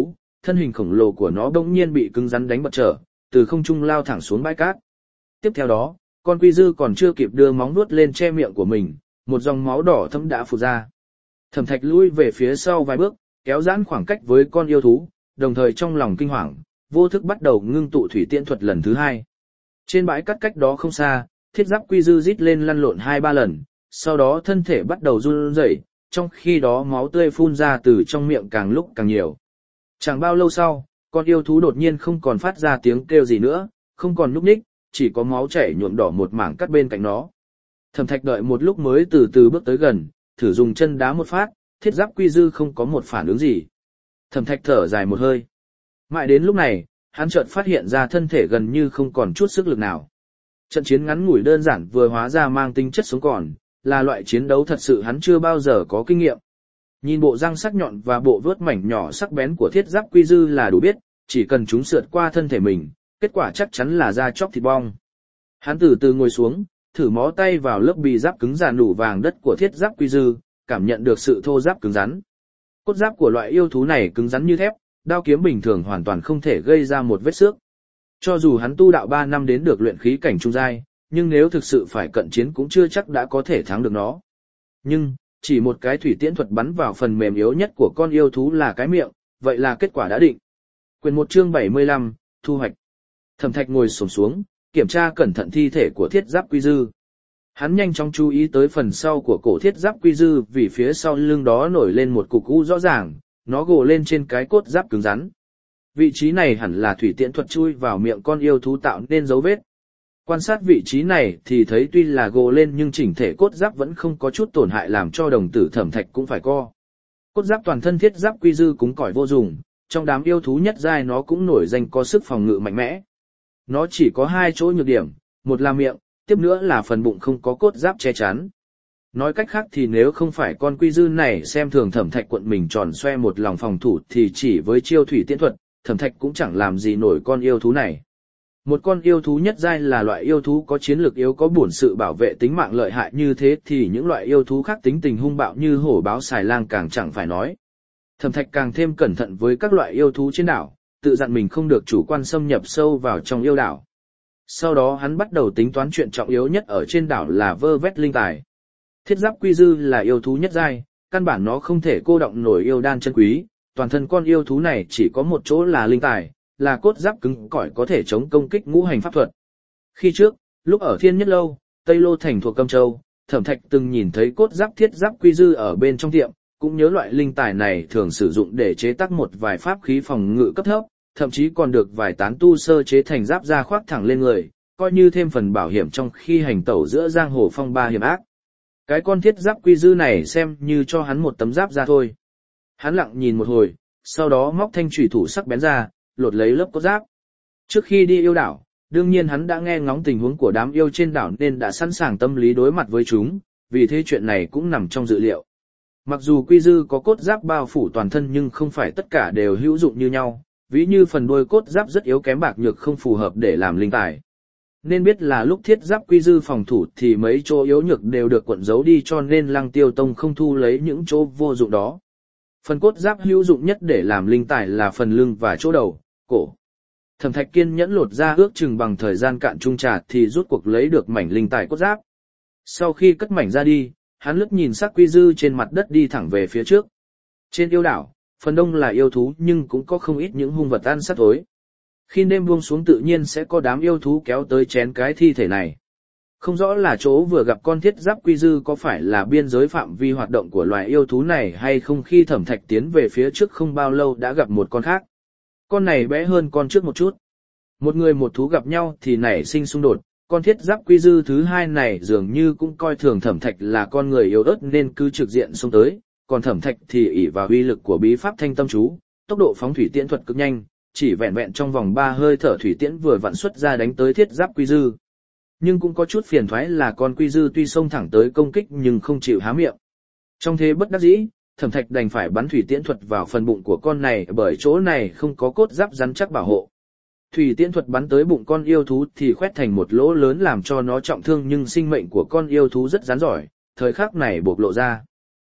thân hình khổng lồ của nó bỗng nhiên bị cứng rắn đánh bật trở, từ không trung lao thẳng xuống bãi cát. Tiếp theo đó, con quy dư còn chưa kịp đưa móng vuốt lên che miệng của mình, một dòng máu đỏ thẫm đã phụt ra. Thẩm Thạch lui về phía sau vài bước, kéo giãn khoảng cách với con yêu thú, đồng thời trong lòng kinh hoàng, vô thức bắt đầu ngưng tụ thủy tiễn thuật lần thứ hai. Trên bãi cát cách đó không xa, thiết giáp quy dư rít lên lăn lộn hai ba lần, sau đó thân thể bắt đầu run rẩy, trong khi đó máu tươi phun ra từ trong miệng càng lúc càng nhiều. Chẳng bao lâu sau, con yêu thú đột nhiên không còn phát ra tiếng kêu gì nữa, không còn nhúc nhích, chỉ có máu chảy nhuộm đỏ một mảng cát bên cạnh nó. Thẩm Thạch đợi một lúc mới từ từ bước tới gần, thử dùng chân đá một phát, thiết giáp quy dư không có một phản ứng gì. Thẩm Thạch thở dài một hơi. Mãi đến lúc này, hắn chợt phát hiện ra thân thể gần như không còn chút sức lực nào. Trận chiến ngắn ngủi đơn giản vừa hóa ra mang tính chất sống còn, là loại chiến đấu thật sự hắn chưa bao giờ có kinh nghiệm. Nhìn bộ răng sắc nhọn và bộ vớt mảnh nhỏ sắc bén của thiết giáp quy dư là đủ biết, chỉ cần chúng sượt qua thân thể mình, kết quả chắc chắn là da chóc thịt bong. Hắn từ từ ngồi xuống, thử mó tay vào lớp bì giáp cứng ràn đủ vàng đất của thiết giáp quy dư, cảm nhận được sự thô giáp cứng rắn. Cốt giáp của loại yêu thú này cứng rắn như thép, đao kiếm bình thường hoàn toàn không thể gây ra một vết xước. Cho dù hắn tu đạo ba năm đến được luyện khí cảnh trung giai, nhưng nếu thực sự phải cận chiến cũng chưa chắc đã có thể thắng được nó. Nhưng, chỉ một cái thủy tiễn thuật bắn vào phần mềm yếu nhất của con yêu thú là cái miệng, vậy là kết quả đã định. Quyền một chương bảy mươi lăm, thu hoạch. Thẩm Thạch ngồi xổm xuống, kiểm tra cẩn thận thi thể của thiết giáp quy dư. Hắn nhanh chóng chú ý tới phần sau của cổ thiết giáp quy dư vì phía sau lưng đó nổi lên một cục u rõ ràng, nó gồ lên trên cái cốt giáp cứng rắn. Vị trí này hẳn là thủy tiễn thuật chui vào miệng con yêu thú tạo nên dấu vết. Quan sát vị trí này thì thấy tuy là gồ lên nhưng chỉnh thể cốt giáp vẫn không có chút tổn hại làm cho đồng tử Thẩm Thạch cũng phải co. Cốt giáp toàn thân thiết giáp quy dư cứng cỏi vô dụng, trong đám yêu thú nhất giai nó cũng nổi danh có sức phòng ngự mạnh mẽ. Nó chỉ có hai chỗ nhược điểm, một là miệng, tiếp nữa là phần bụng không có cốt giáp che chắn. Nói cách khác thì nếu không phải con quy dư này xem thường Thẩm Thạch quận mình tròn xoe một lòng phòng thủ thì chỉ với chiêu thủy tiễn thuật, Thẩm Thạch cũng chẳng làm gì nổi con yêu thú này. Một con yêu thú nhất giai là loại yêu thú có chiến lược yếu có bổn sự bảo vệ tính mạng lợi hại như thế thì những loại yêu thú khác tính tình hung bạo như hổ báo xài lang càng chẳng phải nói. Thẩm Thạch càng thêm cẩn thận với các loại yêu thú trên đảo, tự dặn mình không được chủ quan xâm nhập sâu vào trong yêu đảo. Sau đó hắn bắt đầu tính toán chuyện trọng yếu nhất ở trên đảo là vơ vét linh tài. Thiết giáp quy dư là yêu thú nhất giai, căn bản nó không thể cô động nổi yêu đan chân quý, toàn thân con yêu thú này chỉ có một chỗ là linh tài, là cốt giáp cứng cỏi có thể chống công kích ngũ hành pháp thuật. Khi trước, lúc ở Thiên Nhất Lâu, Tây Lô Thành thuộc Câm Châu, Thẩm Thạch từng nhìn thấy cốt giáp thiết giáp quy dư ở bên trong tiệm, cũng nhớ loại linh tài này thường sử dụng để chế tác một vài pháp khí phòng ngự cấp thấp, thậm chí còn được vài tán tu sơ chế thành giáp da khoác thẳng lên người, coi như thêm phần bảo hiểm trong khi hành tẩu giữa giang hồ phong ba hiểm ác. Cái con thiết giáp quy dư này xem như cho hắn một tấm giáp da thôi. Hắn lặng nhìn một hồi, sau đó móc thanh chủy thủ sắc bén ra, lột lấy lớp cốt giáp. Trước khi đi yêu đảo, đương nhiên hắn đã nghe ngóng tình huống của đám yêu trên đảo nên đã sẵn sàng tâm lý đối mặt với chúng, vì thế chuyện này cũng nằm trong dự liệu. Mặc dù quy dư có cốt giáp bao phủ toàn thân nhưng không phải tất cả đều hữu dụng như nhau, ví như phần đuôi cốt giáp rất yếu kém bạc nhược không phù hợp để làm linh tài. Nên biết là lúc thiết giáp quy dư phòng thủ thì mấy chỗ yếu nhược đều được cuộn giấu đi cho nên Lăng Tiêu Tông không thu lấy những chỗ vô dụng đó. Phần cốt giáp hữu dụng nhất để làm linh tài là phần lưng và chỗ đầu, cổ. Thẩm Thạch kiên nhẫn lột ra ước chừng bằng thời gian cạn chung trà thì rút cuộc lấy được mảnh linh tài cốt giáp. Sau khi cất mảnh ra đi, hắn lướt nhìn xác quy dư trên mặt đất đi thẳng về phía trước. Trên yêu đảo, phần đông là yêu thú nhưng cũng có không ít những hung vật ăn sát thối. Khi đêm buông xuống tự nhiên sẽ có đám yêu thú kéo tới chén cái thi thể này. Không rõ là chỗ vừa gặp con thiết giáp quy dư có phải là biên giới phạm vi hoạt động của loài yêu thú này hay không. Khi Thẩm Thạch tiến về phía trước không bao lâu đã gặp một con khác. Con này bé hơn con trước một chút. Một người một thú gặp nhau thì nảy sinh xung đột, con thiết giáp quy dư thứ hai này dường như cũng coi thường Thẩm Thạch là con người yếu ớt nên cứ trực diện xông tới, còn Thẩm Thạch thì ỷ vào uy lực của bí pháp thanh tâm chú, tốc độ phóng thủy tiễn thuật cực nhanh, chỉ vẹn vẹn trong vòng ba hơi thở thủy tiễn vừa vặn xuất ra đánh tới thiết giáp quy dư. Nhưng cũng có chút phiền toái là con quy dư tuy xông thẳng tới công kích nhưng không chịu há miệng. Trong thế bất đắc dĩ, Thẩm Thạch đành phải bắn thủy tiễn thuật vào phần bụng của con này bởi chỗ này không có cốt giáp rắn chắc bảo hộ. Thủy tiễn thuật bắn tới bụng con yêu thú thì khoét thành một lỗ lớn làm cho nó trọng thương nhưng sinh mệnh của con yêu thú rất rắn giỏi, thời khắc này bộc lộ ra.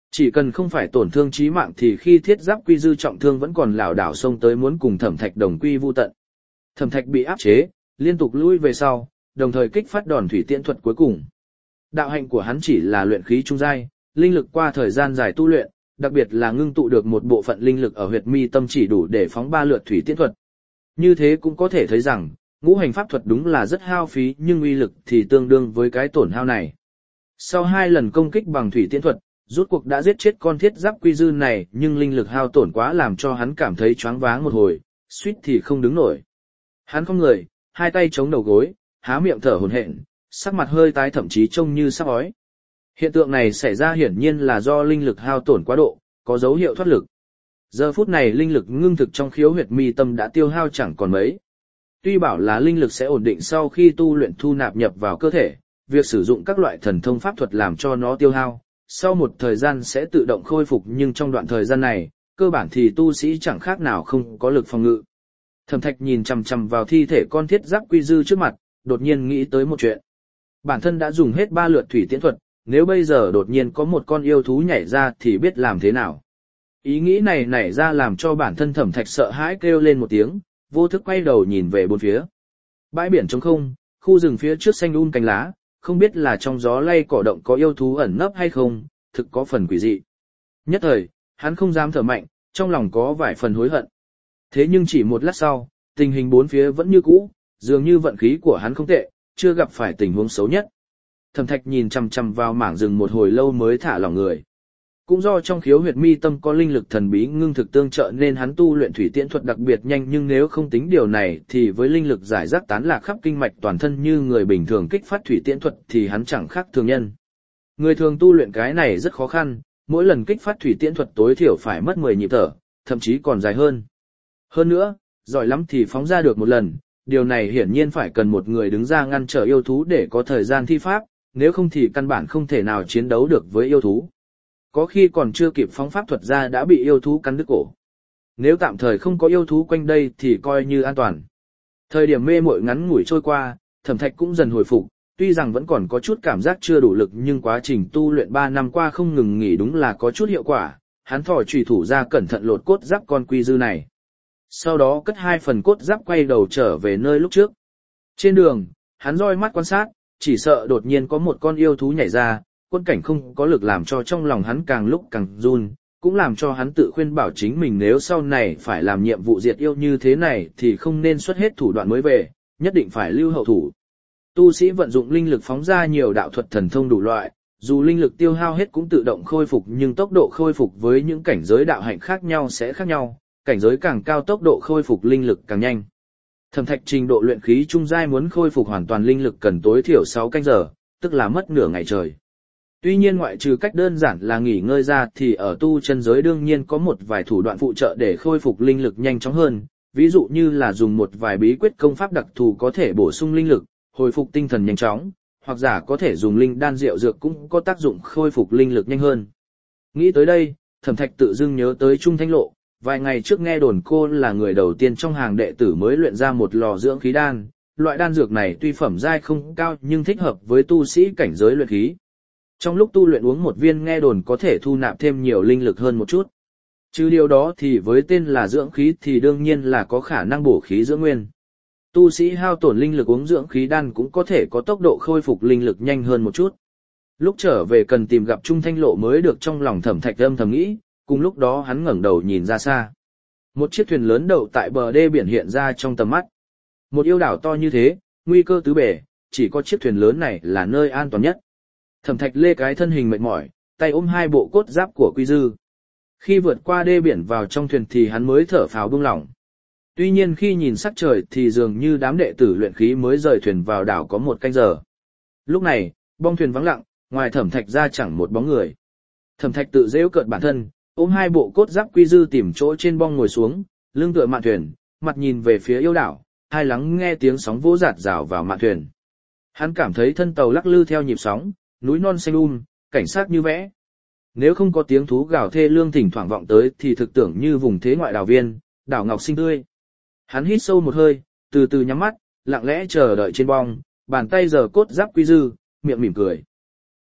Chỉ cần không phải tổn thương chí mạng thì khi thiết giáp quy dư trọng thương vẫn còn lảo đảo xông tới muốn cùng Thẩm Thạch đồng quy vu tận. Thẩm Thạch bị áp chế, liên tục lui về sau, đồng thời kích phát đòn thủy tiễn thuật cuối cùng. Đạo hạnh của hắn chỉ là luyện khí trung giai, linh lực qua thời gian dài tu luyện, đặc biệt là ngưng tụ được một bộ phận linh lực ở huyệt mi tâm chỉ đủ để phóng ba lượt thủy tiễn thuật. Như thế cũng có thể thấy rằng, ngũ hành pháp thuật đúng là rất hao phí nhưng uy lực thì tương đương với cái tổn hao này. Sau hai lần công kích bằng thủy tiễn thuật, rút cuộc đã giết chết con thiết giáp quy dư này nhưng linh lực hao tổn quá làm cho hắn cảm thấy choáng váng một hồi, suýt thì không đứng nổi. Hắn không người, hai tay chống đầu gối, há miệng thở hổn hển, sắc mặt hơi tái thậm chí trông như sắp ói. Hiện tượng này xảy ra hiển nhiên là do linh lực hao tổn quá độ, có dấu hiệu thoát lực. Giờ phút này linh lực ngưng thực trong khiếu huyệt mi tâm đã tiêu hao chẳng còn mấy. Tuy bảo là linh lực sẽ ổn định sau khi tu luyện thu nạp nhập vào cơ thể, việc sử dụng các loại thần thông pháp thuật làm cho nó tiêu hao, sau một thời gian sẽ tự động khôi phục nhưng trong đoạn thời gian này, cơ bản thì tu sĩ chẳng khác nào không có lực phòng ngự. Thẩm Thạch nhìn chằm chằm vào thi thể con thiết giáp quy dư trước mặt, đột nhiên nghĩ tới một chuyện. Bản thân đã dùng hết ba lượt thủy tiễn thuật, nếu bây giờ đột nhiên có một con yêu thú nhảy ra thì biết làm thế nào. Ý nghĩ này nảy ra làm cho bản thân Thẩm Thạch sợ hãi kêu lên một tiếng, vô thức quay đầu nhìn về bốn phía. Bãi biển trống không, khu rừng phía trước xanh um cành lá, không biết là trong gió lay cỏ động có yêu thú ẩn nấp hay không, thực có phần quỷ dị. Nhất thời, hắn không dám thở mạnh, trong lòng có vài phần hối hận. Thế nhưng chỉ một lát sau, tình hình bốn phía vẫn như cũ, dường như vận khí của hắn không tệ, chưa gặp phải tình huống xấu nhất. Thẩm Thạch nhìn chằm chằm vào mảng rừng một hồi lâu mới thả lỏng người. Cũng do trong khiếu huyệt mi tâm có linh lực thần bí ngưng thực tương trợ nên hắn tu luyện thủy tiễn thuật đặc biệt nhanh, nhưng nếu không tính điều này thì với linh lực giải rác tán lạc khắp kinh mạch toàn thân như người bình thường kích phát thủy tiễn thuật thì hắn chẳng khác thường nhân. Người thường tu luyện cái này rất khó khăn, mỗi lần kích phát thủy tiễn thuật tối thiểu phải mất mười nhịp thở, thậm chí còn dài hơn. Hơn nữa, giỏi lắm thì phóng ra được một lần, điều này hiển nhiên phải cần một người đứng ra ngăn trở yêu thú để có thời gian thi pháp, nếu không thì căn bản không thể nào chiến đấu được với yêu thú. Có khi còn chưa kịp phóng pháp thuật ra đã bị yêu thú cắn đứt cổ. Nếu tạm thời không có yêu thú quanh đây thì coi như an toàn. Thời điểm mê muội ngắn ngủi trôi qua, Thẩm Thạch cũng dần hồi phục, tuy rằng vẫn còn có chút cảm giác chưa đủ lực nhưng quá trình tu luyện ba năm qua không ngừng nghỉ đúng là có chút hiệu quả, hắn thò chùy thủ ra cẩn thận lột cốt giáp con quy dư này. Sau đó cất hai phần cốt giáp quay đầu trở về nơi lúc trước. Trên đường, hắn roi mắt quan sát, chỉ sợ đột nhiên có một con yêu thú nhảy ra, quân cảnh không có lực làm cho trong lòng hắn càng lúc càng run, cũng làm cho hắn tự khuyên bảo chính mình nếu sau này phải làm nhiệm vụ diệt yêu như thế này thì không nên xuất hết thủ đoạn mới về, nhất định phải lưu hậu thủ. Tu sĩ vận dụng linh lực phóng ra nhiều đạo thuật thần thông đủ loại, dù linh lực tiêu hao hết cũng tự động khôi phục nhưng tốc độ khôi phục với những cảnh giới đạo hạnh khác nhau sẽ khác nhau, cảnh giới càng cao tốc độ khôi phục linh lực càng nhanh. Thẩm Thạch trình độ luyện khí trung giai muốn khôi phục hoàn toàn linh lực cần tối thiểu sáu canh giờ, tức là mất nửa ngày trời. Tuy nhiên ngoại trừ cách đơn giản là nghỉ ngơi ra thì ở tu chân giới đương nhiên có một vài thủ đoạn phụ trợ để khôi phục linh lực nhanh chóng hơn, ví dụ như là dùng một vài bí quyết công pháp đặc thù có thể bổ sung linh lực, hồi phục tinh thần nhanh chóng, hoặc giả có thể dùng linh đan rượu dược cũng có tác dụng khôi phục linh lực nhanh hơn. Nghĩ tới đây, Thẩm Thạch tự dưng nhớ tới Trung Thanh Lộ, vài ngày trước nghe đồn cô là người đầu tiên trong hàng đệ tử mới luyện ra một lò dưỡng khí đan, loại đan dược này tuy phẩm giai không cao nhưng thích hợp với tu sĩ cảnh giới luyện khí. Trong lúc tu luyện uống một viên nghe đồn có thể thu nạp thêm nhiều linh lực hơn một chút. Chứ điều đó thì với tên là dưỡng khí thì đương nhiên là có khả năng bổ khí dưỡng nguyên. Tu sĩ hao tổn linh lực uống dưỡng khí đan cũng có thể có tốc độ khôi phục linh lực nhanh hơn một chút. Lúc trở về cần tìm gặp Trung Thanh Lộ mới được, trong lòng Thẩm Thạch âm thầm nghĩ, cùng lúc đó hắn ngẩng đầu nhìn ra xa. Một chiếc thuyền lớn đậu tại bờ đê biển hiện ra trong tầm mắt. Một yêu đảo to như thế, nguy cơ tứ bề, chỉ có chiếc thuyền lớn này là nơi an toàn nhất. Thẩm Thạch lê cái thân hình mệt mỏi, tay ôm hai bộ cốt giáp của Quy Dư. Khi vượt qua đê biển vào trong thuyền thì hắn mới thở phào buông lỏng. Tuy nhiên khi nhìn sắc trời thì dường như đám đệ tử luyện khí mới rời thuyền vào đảo có một canh giờ. Lúc này, bong thuyền vắng lặng, ngoài Thẩm Thạch ra chẳng một bóng người. Thẩm Thạch tự giễu cợt bản thân, ôm hai bộ cốt giáp Quy Dư tìm chỗ trên bong ngồi xuống, lưng tựa mạn thuyền, mặt nhìn về phía yêu đảo, hai lắng nghe tiếng sóng vỗ rạt rào vào mạn thuyền. Hắn cảm thấy thân tàu lắc lư theo nhịp sóng, núi non xanh um, cảnh sát như vẽ. Nếu không có tiếng thú gào thê lương thỉnh thoảng vọng tới thì thực tưởng như vùng thế ngoại đảo viên, đảo ngọc xinh tươi. Hắn hít sâu một hơi, từ từ nhắm mắt, lặng lẽ chờ đợi trên bong, bàn tay giở cốt giáp Quy Dư, miệng mỉm cười.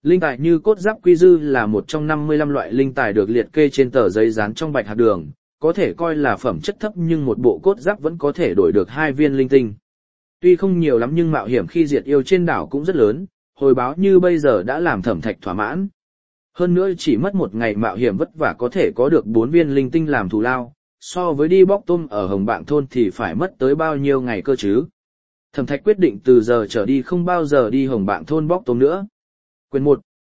Linh tài như cốt giáp quy dư là một trong năm mươi lăm loại linh tài được liệt kê trên tờ giấy dán trong bạch hạt đường, có thể coi là phẩm chất thấp nhưng một bộ cốt giáp vẫn có thể đổi được hai viên linh tinh. Tuy không nhiều lắm nhưng mạo hiểm khi diệt yêu trên đảo cũng rất lớn, hồi báo như bây giờ đã làm Thẩm Thạch thỏa mãn. Hơn nữa chỉ mất một ngày mạo hiểm vất vả có thể có được bốn viên linh tinh làm thù lao, so với đi bóc tôm ở Hồng Bạng thôn thì phải mất tới bao nhiêu ngày cơ chứ. Thẩm Thạch quyết định từ giờ trở đi không bao giờ đi Hồng Bạng thôn bóc tôm nữa. Quyền một.